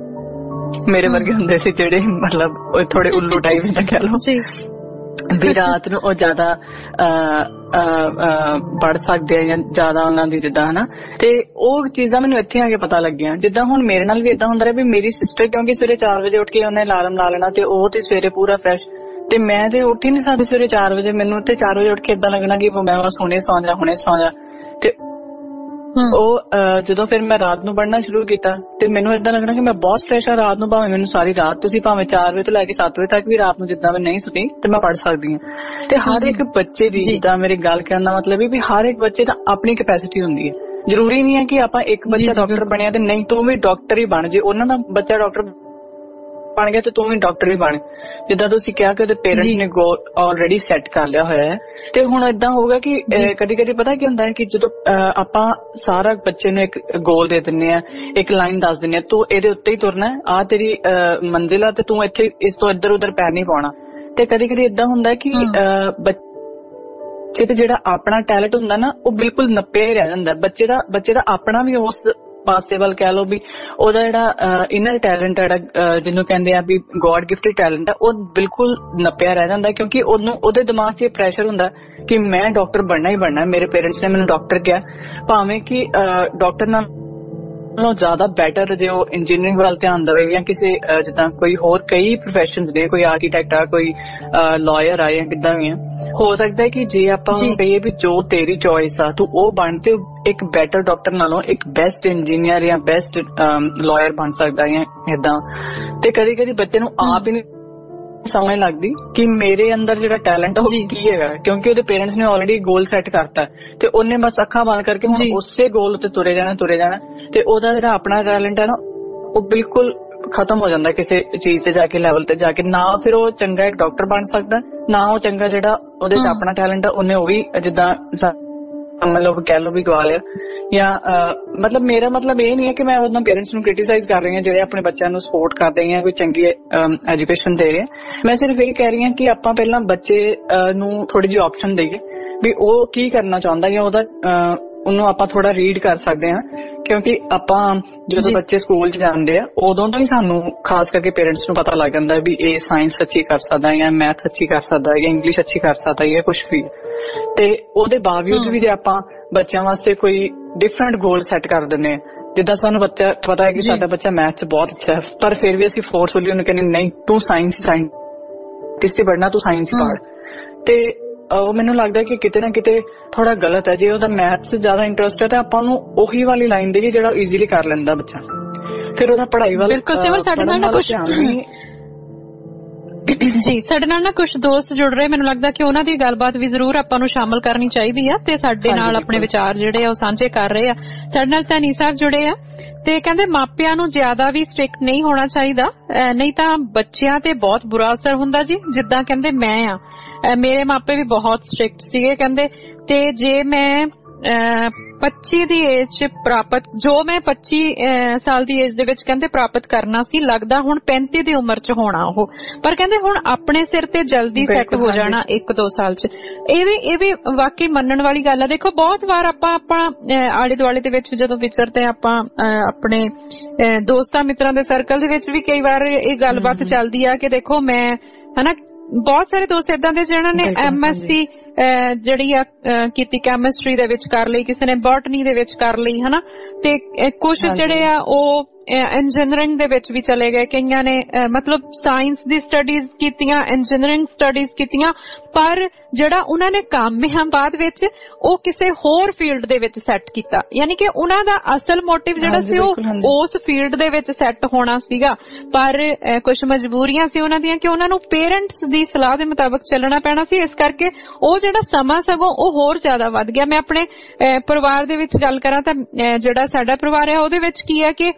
ਮੇਰੇ ਵਰਗੇ ਹੁੰਦੇ ਸੀ ਜਿਹੜੇ ਮਤਲਬ ਥੋੜੇ ਉੱਲੂ ਟਾਈਪ ਜਿੱਦਾਂ ਕਹਿ ਲਓ ਵੀ ਰਾਤ ਨੂੰ ਉਹ ਜ਼ਿਆਦਾ ਪੜ੍ਹ ਸਕਦੇ ਆ ਜਾਂ ਜ਼ਿਆਦਾ ਉਹਨਾਂ ਦੀ ਜਿੱਦਾਂ ਹਨਾ। ਤੇ ਉਹ ਚੀਜ਼ਾਂ ਮੈਨੂੰ ਇੱਥੇ ਆ ਕੇ ਪਤਾ ਲੱਗੀਆਂ। ਜਿੱਦਾਂ ਹੁਣ ਮੇਰੇ ਨਾਲ ਵੀ ਏਦਾਂ ਹੁੰਦਾ ਰਿਹਾ ਵੀ ਮੇਰੀ ਸਿਸਟਰ ਕਿਉਂਕਿ ਸਵੇਰੇ ਚਾਰ ਵਜੇ ਉੱਠ ਕੇ ਉਹਨੇ ਅਲਾਰਮ ਲਾ ਲੈਣਾ ਤੇ ਉਹ ਤੇ ਸਵੇਰੇ ਪੂਰਾ ਫਰੈਸ਼, ਤੇ ਮੈਂ ਤੇ ਉੱਠ ਹੀ ਨਹੀਂ ਸਕਦੀ ਸਵੇਰੇ ਚਾਰ ਵਜੇ। ਮੈਨੂੰ ਤੇ ਚਾਰ ਵਜੇ ਉੱਠ ਕੇ ਏਦਾਂ ਲੱਗਣਾ ਕਿ ਮੈਂ ਬਸ ਹੁਣੇ ਸੌਂ ਜਾ ਹੁਣੇ ਸੌਂ ਜਾ। ਤੇ ਉਹ ਜਦੋਂ ਫਿਰ ਮੈਂ ਰਾਤ ਨੂੰ ਪੜ੍ਹਨਾ ਸ਼ੁਰੂ ਕੀਤਾ ਤੇ ਮੈਨੂੰ ਏਦਾਂ ਲੱਗਣਾ ਕਿ ਮੈਂ ਬਹੁਤ ਫਰੈਸ਼ ਆ ਰਾਤ ਨੂੰ, ਭਾਵੇਂ ਮੈਨੂੰ ਸਾਰੀ ਰਾਤ ਤੁਸੀਂ ਭਾਵੇਂ ਚਾਰ ਵਜੇ ਤੋਂ ਲੈ ਕੇ ਸੱਤ ਵਜੇ ਤੱਕ ਵੀ ਰਾਤ ਨੂੰ ਜਿੱਦਾਂ ਮੈਂ ਨਹੀਂ ਸੁਣੀ ਤੇ ਮੈਂ ਪੜ੍ਹ ਸਕਦੀ ਹਾਂ। ਤੇ ਹਰ ਇੱਕ ਬੱਚੇ ਦੀ ਜਿੱਦਾਂ ਮੇਰੀ ਗੱਲ ਕਰਨ ਦਾ ਮਤਲਬ ਹੈ ਵੀ ਹਰ ਇੱਕ ਬੱਚੇ ਦਾ ਆਪਣੀ ਕੈਪੈਸਿਟੀ ਹੁੰਦੀ ਹੈ। ਜ਼ਰੂਰੀ ਨਹੀਂ ਹੈ ਕਿ ਆਪਾਂ ਇੱਕ ਬੱਚਾ ਡਾਕਟਰ ਬਣਿਆ ਤੇ ਨਹੀਂ ਤੂੰ ਵੀ ਡਾਕਟਰ ਹੀ ਬਣ, ਜੇ ਉਹਨਾਂ ਦਾ ਬੱਚਾ ਡਾਕਟਰ ਬਣ ਗਿਆ ਤੇ ਤੂੰ ਵੀ ਡਾਕਟਰ ਹੀ ਬਣ। ਜਿੱਦਾਂ ਤੁਸੀਂ ਕਿਹਾ ਕਿ ਉਹਦੇ ਪੇਰੈਂਟਸ ਨੇ ਗੋਲ ਆਲਰੇਡੀ ਸੈੱਟ ਕਰ ਲਿਆ ਹੋਇਆ ਹੈ। ਤੇ ਹੁਣ ਏਦਾਂ ਹੋਊਗਾ ਕਿ ਕਦੀ ਕਦੀ ਪਤਾ ਕੀ ਹੁੰਦਾ ਹੈ ਕਿ ਜਦੋਂ ਆਪਾਂ ਸਾਰਾ ਬੱਚੇ ਨੂੰ ਇੱਕ ਗੋਲ ਦੇ ਦਿੰਦੇ ਆ, ਇੱਕ ਲਾਈਨ ਦੱਸ ਦਿੰਦੇ ਆ, ਤੂੰ ਇਹਦੇ ਉੱਤੇ ਹੀ ਤੁਰਨਾ, ਆਹ ਤੇਰੀ ਮੰਜ਼ਿਲ ਆ ਤੇ ਤੂੰ ਇੱਥੇ ਇਸ ਤੋਂ ਇੱਧਰ ਉੱਧਰ ਪੈਰ ਨਹੀਂ ਪਾਉਣਾ। ਤੇ ਕਦੀ ਕਦੀ ਏਦਾਂ ਹੁੰਦਾ ਕਿ ਬੱਚੇ ਤੇ ਜਿਹੜਾ ਆਪਣਾ ਟੈਲੈਂਟ ਹੁੰਦਾ ਨਾ ਉਹ ਬਿਲਕੁਲ ਨੱਪਿਆ ਹੀ ਰਹਿ ਜਾਂਦਾ। ਬੱਚੇ ਦਾ ਬੱਚੇ ਦਾ ਆਪਣਾ ਵੀ ਉਸ ਪਾਸੇ ਵੱਲ ਕਹਿ ਲਓ ਵੀ ਉਹਦਾ ਜਿਹੜਾ ਇਨਰ ਟੈਲੈਂਟ ਹੈ ਜਿਹਨੂੰ ਕਹਿੰਦੇ ਆ ਵੀ ਗੋਡ ਗਿਫਟਡ ਟੈਲੈਂਟ ਆ ਉਹ ਬਿਲਕੁਲ ਨੱਪਿਆ ਰਹਿ ਜਾਂਦਾ ਕਿਉਂਕਿ ਉਹਨੂੰ ਉਹਦੇ ਦਿਮਾਗ 'ਚ ਇਹ ਪ੍ਰੈਸ਼ਰ ਹੁੰਦਾ ਕਿ ਮੈਂ ਡਾਕਟਰ ਬਣਨਾ ਹੀ ਬਣਨਾ। ਮੇਰੇ ਪੇਰੈਂਟਸ ਨੇ ਮੈਨੂੰ ਡਾਕਟਰ ਕਿਹਾ, ਭਾਵੇਂ ਕਿ ਡਾਕਟਰ ਨਾਲ ਨਾਲੋਂ ਜ਼ਿਆਦਾ ਬੈਟਰ ਜੇ ਉਹ ਇੰਜੀਨੀਅਰਿੰਗ ਵੱਲ ਧਿਆਨ ਦੇਵੇ ਜਾਂ ਕਿਸੇ ਜਿੱਦਾਂ ਕੋਈ ਹੋਰ ਕਈ ਪ੍ਰੋਫੈਸ਼ਨਸ ਨੇ, ਕੋਈ ਆਰਕੀਟੈਕਟ ਆ, ਕੋਈ ਲਾਇਰ ਆ ਜਾਂ ਕਿੱਦਾਂ ਵੀ ਆ। ਹੋ ਸਕਦਾ ਹੈ ਕਿ ਜੇ ਆਪਾਂ ਕਹੀਏ ਵੀ ਜੋ ਤੇਰੀ ਚੋਇਸ ਆ ਤੂੰ ਉਹ ਬਣ ਤੇ ਇੱਕ ਬੈਟਰ ਡਾਕਟਰ ਨਾਲੋਂ ਇੱਕ ਬੈਸਟ ਇੰਜੀਨੀਅਰ ਜਾਂ ਬੈਸਟ ਲਾਇਰ ਬਣ ਸਕਦਾ ਜਾਂ ਏਦਾਂ। ਤੇ ਕਦੀ ਕਦੀ ਬੱਚੇ ਨੂੰ ਆਪ ਹੀ ਨਹੀਂ ਸਮਝ ਲੱਗਦੀ ਕਿ ਮੇਰੇ ਅੰਦਰ ਜਿਹੜਾ ਟੈਲੈਂਟ ਉਹ ਕੀ ਹੈਗਾ, ਕਿਉਂਕਿ ਉਹਦੇ ਪੇਰੈਂਟਸ ਨੇ ਆਲਰੇਡੀ ਗੋਲ ਸੈੱਟ ਕਰਤਾ ਤੇ ਉਹਨੇ ਬਸ ਅੱਖਾਂ ਬੰਦ ਕਰਕੇ ਹੁਣ ਉਸੇ ਗੋਲ ਉੱਤੇ ਤੁਰੇ ਜਾਣਾ ਤੁਰੇ ਜਾਣਾ ਤੇ ਉਹਦਾ ਜਿਹੜਾ ਆਪਣਾ ਟੈਲੈਂਟ ਹੈ ਨਾ ਉਹ ਬਿਲਕੁਲ ਖਤਮ ਹੋ ਜਾਂਦਾ ਕਿਸੇ ਚੀਜ਼ ਤੇ ਜਾ ਕੇ, ਲੈਵਲ ਤੇ ਜਾ ਕੇ। ਨਾ ਫਿਰ ਉਹ ਚੰਗਾ ਇੱਕ ਡਾਕਟਰ ਬਣ ਸਕਦਾ, ਨਾ ਉਹ ਚੰਗਾ ਜਿਹੜਾ ਉਹਦੇ ਚ ਆਪਣਾ ਟੈਲੈਂਟ ਆ ਉਹਨੇ ਉਹ ਵੀ ਜਿੱਦਾਂ ਮਤਲਬ ਕਹਿ ਲਓ ਵੀ ਗਵਾ ਲਿਆ। ਜਾਂ ਮਤਲਬ ਮੇਰਾ ਮਤਲਬ ਇਹ ਨਹੀਂ ਹੈ ਕਿ ਮੈਂ ਉਹਨਾਂ ਪੇਰੈਂਟਸ ਨੂੰ ਕ੍ਰਿਟੀਸਾਈਜ਼ ਕਰ ਰਹੀ ਹਾਂ ਜਿਹੜੇ ਆਪਣੇ ਬੱਚਿਆਂ ਨੂੰ ਸਪੋਰਟ ਕਰਦੇ ਆ, ਕੋਈ ਚੰਗੀ ਐਜੂਕੇਸ਼ਨ ਦੇ ਰਹੇ। ਮੈਂ ਸਿਰਫ ਇਹ ਕਹਿ ਰਹੀ ਹਾਂ ਕਿ ਆਪਾਂ ਪਹਿਲਾਂ ਬੱਚੇ ਨੂੰ ਥੋੜੀ ਜਿਹੀ ਆਪਸ਼ਨ ਦੇਈਏ ਵੀ ਉਹ ਕੀ ਕਰਨਾ ਚਾਹੁੰਦਾ ਜਾਂ ਉਹਦਾ ਉਹਨੂੰ ਆਪਾਂ ਥੋੜਾ ਰੀਡ ਕਰ ਸਕਦੇ ਹਾਂ। ਕਿਉਂਕਿ ਆਪਾਂ ਜਦੋਂ ਬੱਚੇ ਸਕੂਲ ਚ ਜਾਂਦੇ ਆ ਉਦੋਂ ਤੋਂ ਹੀ ਸਾਨੂੰ ਖਾਸ ਕਰਕੇ ਪੇਰੈਂਟਸ ਨੂੰ ਪਤਾ ਲੱਗ ਜਾਂਦਾ ਵੀ ਇਹ ਸਾਇੰਸ ਅੱਛੀ ਕਰ ਸਕਦਾ ਜਾਂ ਮੈਥ ਅੱਛੀ ਕਰ ਸਕਦਾ ਜਾਂ ਇੰਗਲਿਸ਼ ਅੱਛੀ ਕਰ ਸਕਦਾ ਜਾਂ ਕੁਛ ਵੀ। ਤੇ ਉਹਦੇ ਬਾਵਜੂਦ ਵੀ ਜੇ ਆਪਾਂ ਬੱਚਿਆਂ ਵਾਸਤੇ ਕੋਈ ਡਿਫਰੈਂਟ ਗੋਲ ਸੈੱਟ ਕਰ ਦਿੰਦੇ ਆ, ਜਿੱਦਾਂ ਸਾਨੂੰ ਬੱਚਾ ਪਤਾ ਹੈ ਕਿ ਸਾਡਾ ਬੱਚਾ ਮੈਥ ਚ ਬਹੁਤ ਅੱਛਾ ਹੈ ਪਰ ਫਿਰ ਵੀ ਅਸੀਂ ਫੋਰਸਫੁਲੀ ਉਹਨੂੰ ਕਹਿੰਦੇ ਨਹੀਂ ਤੂੰ ਸਾਇੰਸ ਸਾਇੰਟਿਸਟ ਹੀ ਬਣਨਾ, ਤੂੰ ਸਾਇੰਸ ਹੀ ਪੜ੍ਹ। ਤੇ ਉਹ ਮੈਨੂੰ ਲੱਗਦਾ ਕਿ ਕਿਤੇ ਨਾ ਕਿਤੇ ਥੋੜਾ ਗਲਤ ਹੈ। ਜੇ ਉਹਦਾ ਮੈਥ 'ਚ ਜ਼ਿਆਦਾ ਇੰਟਰਸਟ ਹੈ ਤਾਂ ਆਪਾਂ ਉਹਨੂੰ ਉਹੀ ਵਾਲੀ ਲਾਈਨ ਦੇਈਏ ਜਿਹੜਾ ਈਜ਼ੀਲੀ ਕਰ ਲੈਂਦਾ ਬੱਚਾ, ਫਿਰ ਉਹਦਾ ਪੜ੍ਹਾਈ ਵੱਲ ਬਿਲਕੁਲ ਸਿਮਰ ਸਾਡੇ ਨਾਲ ਨਾ ਕੁਛ ਜੀ ਸਾਡੇ ਨਾਲ ਨਾ ਕੁਝ ਦੋਸਤ ਜੁੜ ਰਹੇ, ਮੈਨੂੰ ਲੱਗਦਾ ਕਿ ਉਹਨਾਂ ਦੀ ਗੱਲਬਾਤ ਵੀ ਜ਼ਰੂਰ ਆਪਾਂ ਨੂੰ ਸ਼ਾਮਲ ਕਰਨੀ ਚਾਹੀਦੀ ਆ ਤੇ ਸਾਡੇ ਨਾਲ ਆਪਣੇ ਵਿਚਾਰ ਜਿਹੜੇ ਆ ਉਹ ਸਾਂਝੇ ਕਰ ਰਹੇ ਆ। ਸਾਡੇ ਨਾਲ ਧਨੀ ਸਾਹਿਬ ਜੁੜੇ ਆ ਤੇ ਕਹਿੰਦੇ ਮਾਪਿਆਂ ਨੂੰ ਜ਼ਿਆਦਾ ਵੀ ਸਟ੍ਰਿਕਟ ਨਹੀਂ ਹੋਣਾ ਚਾਹੀਦਾ, ਨਹੀਂ ਤਾਂ ਬੱਚਿਆਂ ਤੇ ਬਹੁਤ ਬੁਰਾ ਅਸਰ ਹੁੰਦਾ ਜੀ। ਜਿੱਦਾਂ ਕਹਿੰਦੇ ਮੈਂ ਆ ਮੇਰੇ ਮਾਪੇ ਵੀ ਬਹੁਤ ਸਟ੍ਰਿਕਟ ਸੀਗੇ ਕਹਿੰਦੇ, ਤੇ ਜੇ ਮੈਂ ਪੱਚੀ ਦੀ ਏਜ ਚ ਪ੍ਰਾਪਤ ਜੋ ਮੈਂ ਪੱਚੀ ਸਾਲ ਦੀ ਏਜ ਦੇ ਵਿੱਚ ਕਹਿੰਦੇ ਪ੍ਰਾਪਤ ਕਰਨਾ ਸੀ ਲੱਗਦਾ ਹੁਣ ਪੈਂਤੀ ਦੀ ਉਮਰ ਚ ਹੋਣਾ ਉਹ, ਪਰ ਕਹਿੰਦੇ ਹੁਣ ਆਪਣੇ ਸਿਰ ਤੇ ਜਲਦੀ ਸੈੱਟ ਹੋ ਜਾਣਾ ਇੱਕ ਦੋ ਸਾਲ ਚ। ਇਹ ਵੀ ਇਹ ਵੀ ਵਾਕਈ ਮੰਨਣ ਵਾਲੀ ਗੱਲ ਆ। ਦੇਖੋ ਬਹੁਤ ਵਾਰ ਆਪਾਂ ਆਪਾਂ ਆਲੇ ਦੁਆਲੇ ਦੇ ਵਿੱਚ ਜਦੋਂ ਵਿਚਰਦੇ ਆਪਾਂ ਆਪਣੇ ਦੋਸਤਾਂ ਮਿੱਤਰਾਂ ਦੇ ਸਰਕਲ ਦੇ ਵਿੱਚ ਵੀ ਕਈ ਵਾਰ ਇਹ ਗੱਲਬਾਤ ਚੱਲਦੀ ਆ ਕਿ ਦੇਖੋ ਮੈਂ ਹਨਾ ਬਹੁਤ ਸਾਰੇ ਦੋਸਤ ਏਦਾਂ ਦੇ ਜਿਹਨਾਂ ਨੇ ਐਮ ਐਸ ਸੀ ਜਿਹੜੀ ਆ ਕੀਤੀ ਕੈਮਿਸਟਰੀ ਦੇ ਵਿੱਚ ਕਰ ਲਈ, ਕਿਸੇ ਨੇ ਬੋਟਨੀ ਦੇ ਵਿੱਚ ਕਰ ਲਈ ਹਨਾ, ਤੇ ਕੁਛ ਜਿਹੜੇ ਆ ਉਹ ਇੰਜੀਨੀਅਰਿੰਗ ਦੇ ਵਿੱਚ ਵੀ ਚਲੇ ਗਏ, ਕਈਆਂ ਨੇ ਮਤਲਬ ਸਾਇੰਸ ਦੀ ਸਟੱਡੀਜ਼ ਕੀਤੀਆਂ, ਇੰਜੀਨੀਅਰਿੰਗ ਸਟੱਡੀਜ਼ ਕੀਤੀਆਂ, ਪਰ ਜਿਹੜਾ ਉਹਨਾਂ ਨੇ ਕੰਮ ਹੈ ਬਾਅਦ ਵਿੱਚ ਉਹ ਕਿਸੇ ਹੋਰ ਫੀਲਡ ਦੇ ਵਿੱਚ ਸੈੱਟ ਕੀਤਾ। ਯਾਨੀ ਕਿ ਉਹਨਾਂ ਦਾ ਅਸਲ ਮੋਟਿਵ ਜਿਹੜਾ ਸੀ ਉਹ ਉਸ ਫੀਲਡ ਦੇ ਵਿੱਚ ਸੈੱਟ ਹੋਣਾ ਸੀਗਾ, ਪਰ ਕੁਝ ਮਜਬੂਰੀਆਂ ਸੀ ਉਹਨਾਂ ਦੀਆਂ ਕਿ ਉਹਨਾਂ ਨੂੰ ਪੇਰੈਂਟਸ ਦੀ ਸਲਾਹ ਦੇ ਮੁਤਾਬਕ ਚੱਲਣਾ ਪੈਣਾ ਸੀ, ਇਸ ਕਰਕੇ ਉਹ ਜਿਹੜਾ ਸਮਾਂ ਸਗੋਂ ਉਹ ਹੋਰ ਜ਼ਿਆਦਾ ਵੱਧ ਗਿਆ। ਮੈਂ ਆਪਣੇ ਪਰਿਵਾਰ ਦੇ ਵਿੱਚ ਗੱਲ ਕਰਾਂ ਤਾਂ ਜਿਹੜਾ ਸਾਡਾ ਪਰਿਵਾਰ ਹੈ ਉਹਦੇ ਵਿੱਚ ਕੀ ਹੈ ਕਿ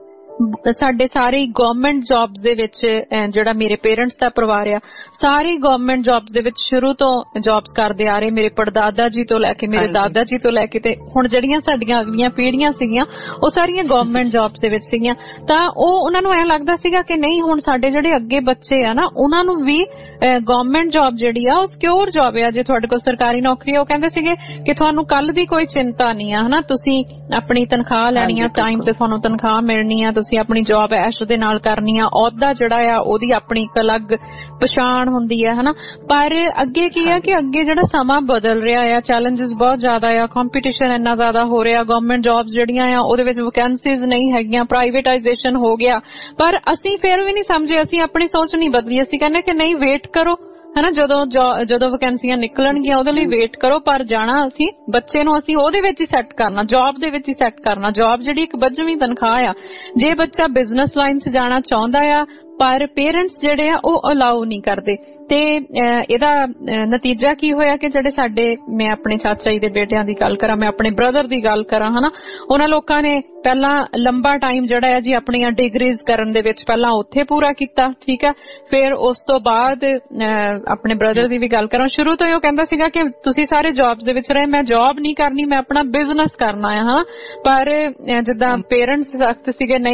ਸਾਡੇ ਸਾਰੇ ਗਵਰਨਮੈਂਟ ਜੌਬਸ ਦੇ ਵਿੱਚ, ਜਿਹੜਾ ਮੇਰੇ ਪੇਰੈਂਟਸ ਦਾ ਪਰਿਵਾਰ ਆ ਸਾਰੇ ਗਵਰਨਮੈਂਟ ਜੌਬਸ ਦੇ ਵਿੱਚ ਸ਼ੁਰੂ ਤੋਂ ਜੌਬਸ ਕਰਦੇ ਆ ਰਹੇ। ਮੇਰੇ ਪੜਦਾਦਾ ਜੀ ਤੋਂ ਲੈ ਕੇ ਮੇਰੇ ਦਾਦਾ ਜੀ ਤੋਂ ਲੈ ਕੇ ਤੇ ਹੁਣ ਜਿਹੜੀਆਂ ਸਾਡੀਆਂ ਅਗਲੀਆਂ ਪੀੜ੍ਹੀਆਂ ਸੀਗੀਆਂ ਉਹ ਸਾਰੀਆਂ ਗਵਰਨਮੈਂਟ ਜੌਬਸ ਦੇ ਵਿੱਚ ਸੀਗੀਆਂ। ਤਾਂ ਉਹ ਉਹਨਾਂ ਨੂੰ ਐਂ ਲੱਗਦਾ ਸੀਗਾ ਕਿ ਨਹੀਂ ਹੁਣ ਸਾਡੇ ਜਿਹੜੇ ਅੱਗੇ ਬੱਚੇ ਆ ਨਾ ਉਹਨਾਂ ਨੂੰ ਵੀ ਗਵਰਨਮੈਂਟ ਜੌਬ ਜਿਹੜੀ ਆ ਉਹ ਸਿਕਿਉਰ ਜੌਬ ਆ, ਜੇ ਤੁਹਾਡੇ ਕੋਲ ਸਰਕਾਰੀ ਨੌਕਰੀ ਆ ਉਹ ਕਹਿੰਦੇ ਸੀਗੇ ਕਿ ਤੁਹਾਨੂੰ ਕੱਲ ਦੀ ਕੋਈ ਚਿੰਤਾ ਨਹੀਂ ਆ ਹਨਾ, ਤੁਸੀਂ ਆਪਣੀ ਤਨਖਾਹ ਲੈਣੀ ਆ, ਟਾਈਮ ਤੇ ਤੁਹਾਨੂੰ ਤਨਖਾਹ ਮਿਲਣੀ ਆ, ਤੁਸੀਂ ਆਪਣੀ ਜੌਬ ਐਸ਼ ਦੇ ਨਾਲ ਕਰਨੀ ਆ, ਅਹੁਦਾ ਜਿਹੜਾ ਆ ਉਹਦੀ ਆਪਣੀ ਇੱਕ ਅਲੱਗ ਪਛਾਣ ਹੁੰਦੀ ਹੈ ਹਨਾ। ਪਰ ਅੱਗੇ ਕੀ ਆ ਕਿ ਅੱਗੇ ਜਿਹੜਾ ਸਮਾਂ ਬਦਲ ਰਿਹਾ ਆ, ਚੈਲੰਜਸ ਬਹੁਤ ਜ਼ਿਆਦਾ ਆ, ਕੰਪੀਟੀਸ਼ਨ ਇੰਨਾ ਜ਼ਿਆਦਾ ਹੋ ਰਿਹਾ, ਗਵਰਨਮੈਂਟ ਜੌਬਸ ਜਿਹੜੀਆਂ ਆ ਉਹਦੇ ਵਿੱਚ ਵੈਕੈਂਸੀਜ਼ ਨਹੀਂ ਹੈਗੀਆਂ, ਪ੍ਰਾਈਵੇਟਾਈਜੇਸ਼ਨ ਹੋ ਗਿਆ, ਪਰ ਅਸੀਂ ਫਿਰ ਵੀ ਨਹੀਂ ਸਮਝੇ, ਅਸੀਂ ਆਪਣੀ ਸੋਚ ਨਹੀਂ ਬਦਲੀ। ਅਸੀਂ ਕਹਿੰਦੇ ਕਿ ਨਹੀਂ ਵੇਟ ਕਰੋ ਹਨਾ, ਜਦੋਂ ਜਦੋਂ ਵੈਕੈਂਸੀਆਂ ਨਿਕਲਣਗੀਆਂ ਉਹਦੇ ਲਈ ਵੇਟ ਕਰੋ, ਪਰ ਜਾਣਾ ਅਸੀਂ ਬੱਚੇ ਨੂੰ ਅਸੀਂ ਉਹਦੇ ਵਿੱਚ ਹੀ ਸੈੱਟ ਕਰਨਾ, ਜੌਬ ਦੇ ਵਿੱਚ ਹੀ ਸੈੱਟ ਕਰਨਾ। ਜੌਬ ਜਿਹੜੀ ਇੱਕ ਬੱਝਵੀਂ ਤਨਖਾਹ ਆ, ਜੇ ਬੱਚਾ ਬਿਜ਼ਨਸ ਲਾਈਨ 'ਚ ਜਾਣਾ ਚਾਹੁੰਦਾ ਆ ਪਰ ਪੇਰੈਂਟਸ ਜਿਹੜੇ ਆ ਉਹ ਅਲਾਉ ਨਹੀਂ ਕਰਦੇ, ਤੇ ਇਹਦਾ ਨਤੀਜਾ ਕੀ ਹੋਇਆ ਕਿ ਜਿਹੜੇ ਸਾਡੇ, ਮੈਂ ਆਪਣੇ ਚਾਚਾ ਜੀ ਦੇ ਬੇਟਿਆਂ ਦੀ ਗੱਲ ਕਰਾਂ, ਮੈਂ ਆਪਣੇ ਬ੍ਰਦਰ ਦੀ ਗੱਲ ਕਰਾਂ ਹਨਾ, ਉਹਨਾਂ ਲੋਕਾਂ ਨੇ ਪਹਿਲਾਂ ਲੰਬਾ ਟਾਈਮ ਜਿਹੜਾ ਹੈ ਜੀ ਆਪਣੀਆਂ ਡਿਗਰੀਜ਼ ਕਰਨ ਦੇ ਵਿੱਚ ਪਹਿਲਾਂ ਉੱਥੇ ਪੂਰਾ ਕੀਤਾ, ਠੀਕ ਹੈ, ਫਿਰ ਉਸ ਤੋਂ ਬਾਅਦ ਆਪਣੇ ਬ੍ਰਦਰ ਦੀ ਵੀ ਗੱਲ ਕਰਾਂ, ਸ਼ੁਰੂ ਤੋਂ ਹੀ ਉਹ ਕਹਿੰਦਾ ਸੀਗਾ ਕਿ ਤੁਸੀਂ ਸਾਰੇ ਜੌਬਸ ਦੇ ਵਿੱਚ ਰਹੇ, ਮੈਂ ਜੌਬ ਨਹੀਂ ਕਰਨੀ, ਮੈਂ ਆਪਣਾ ਬਿਜ਼ਨਸ ਕਰਨਾ ਹੈ ਹਾਂ, ਪਰ ਜਿੱਦਾਂ ਪੇਰੈਂਟਸ ਸਖਤ ਸੀਗੇ ਨਹੀਂ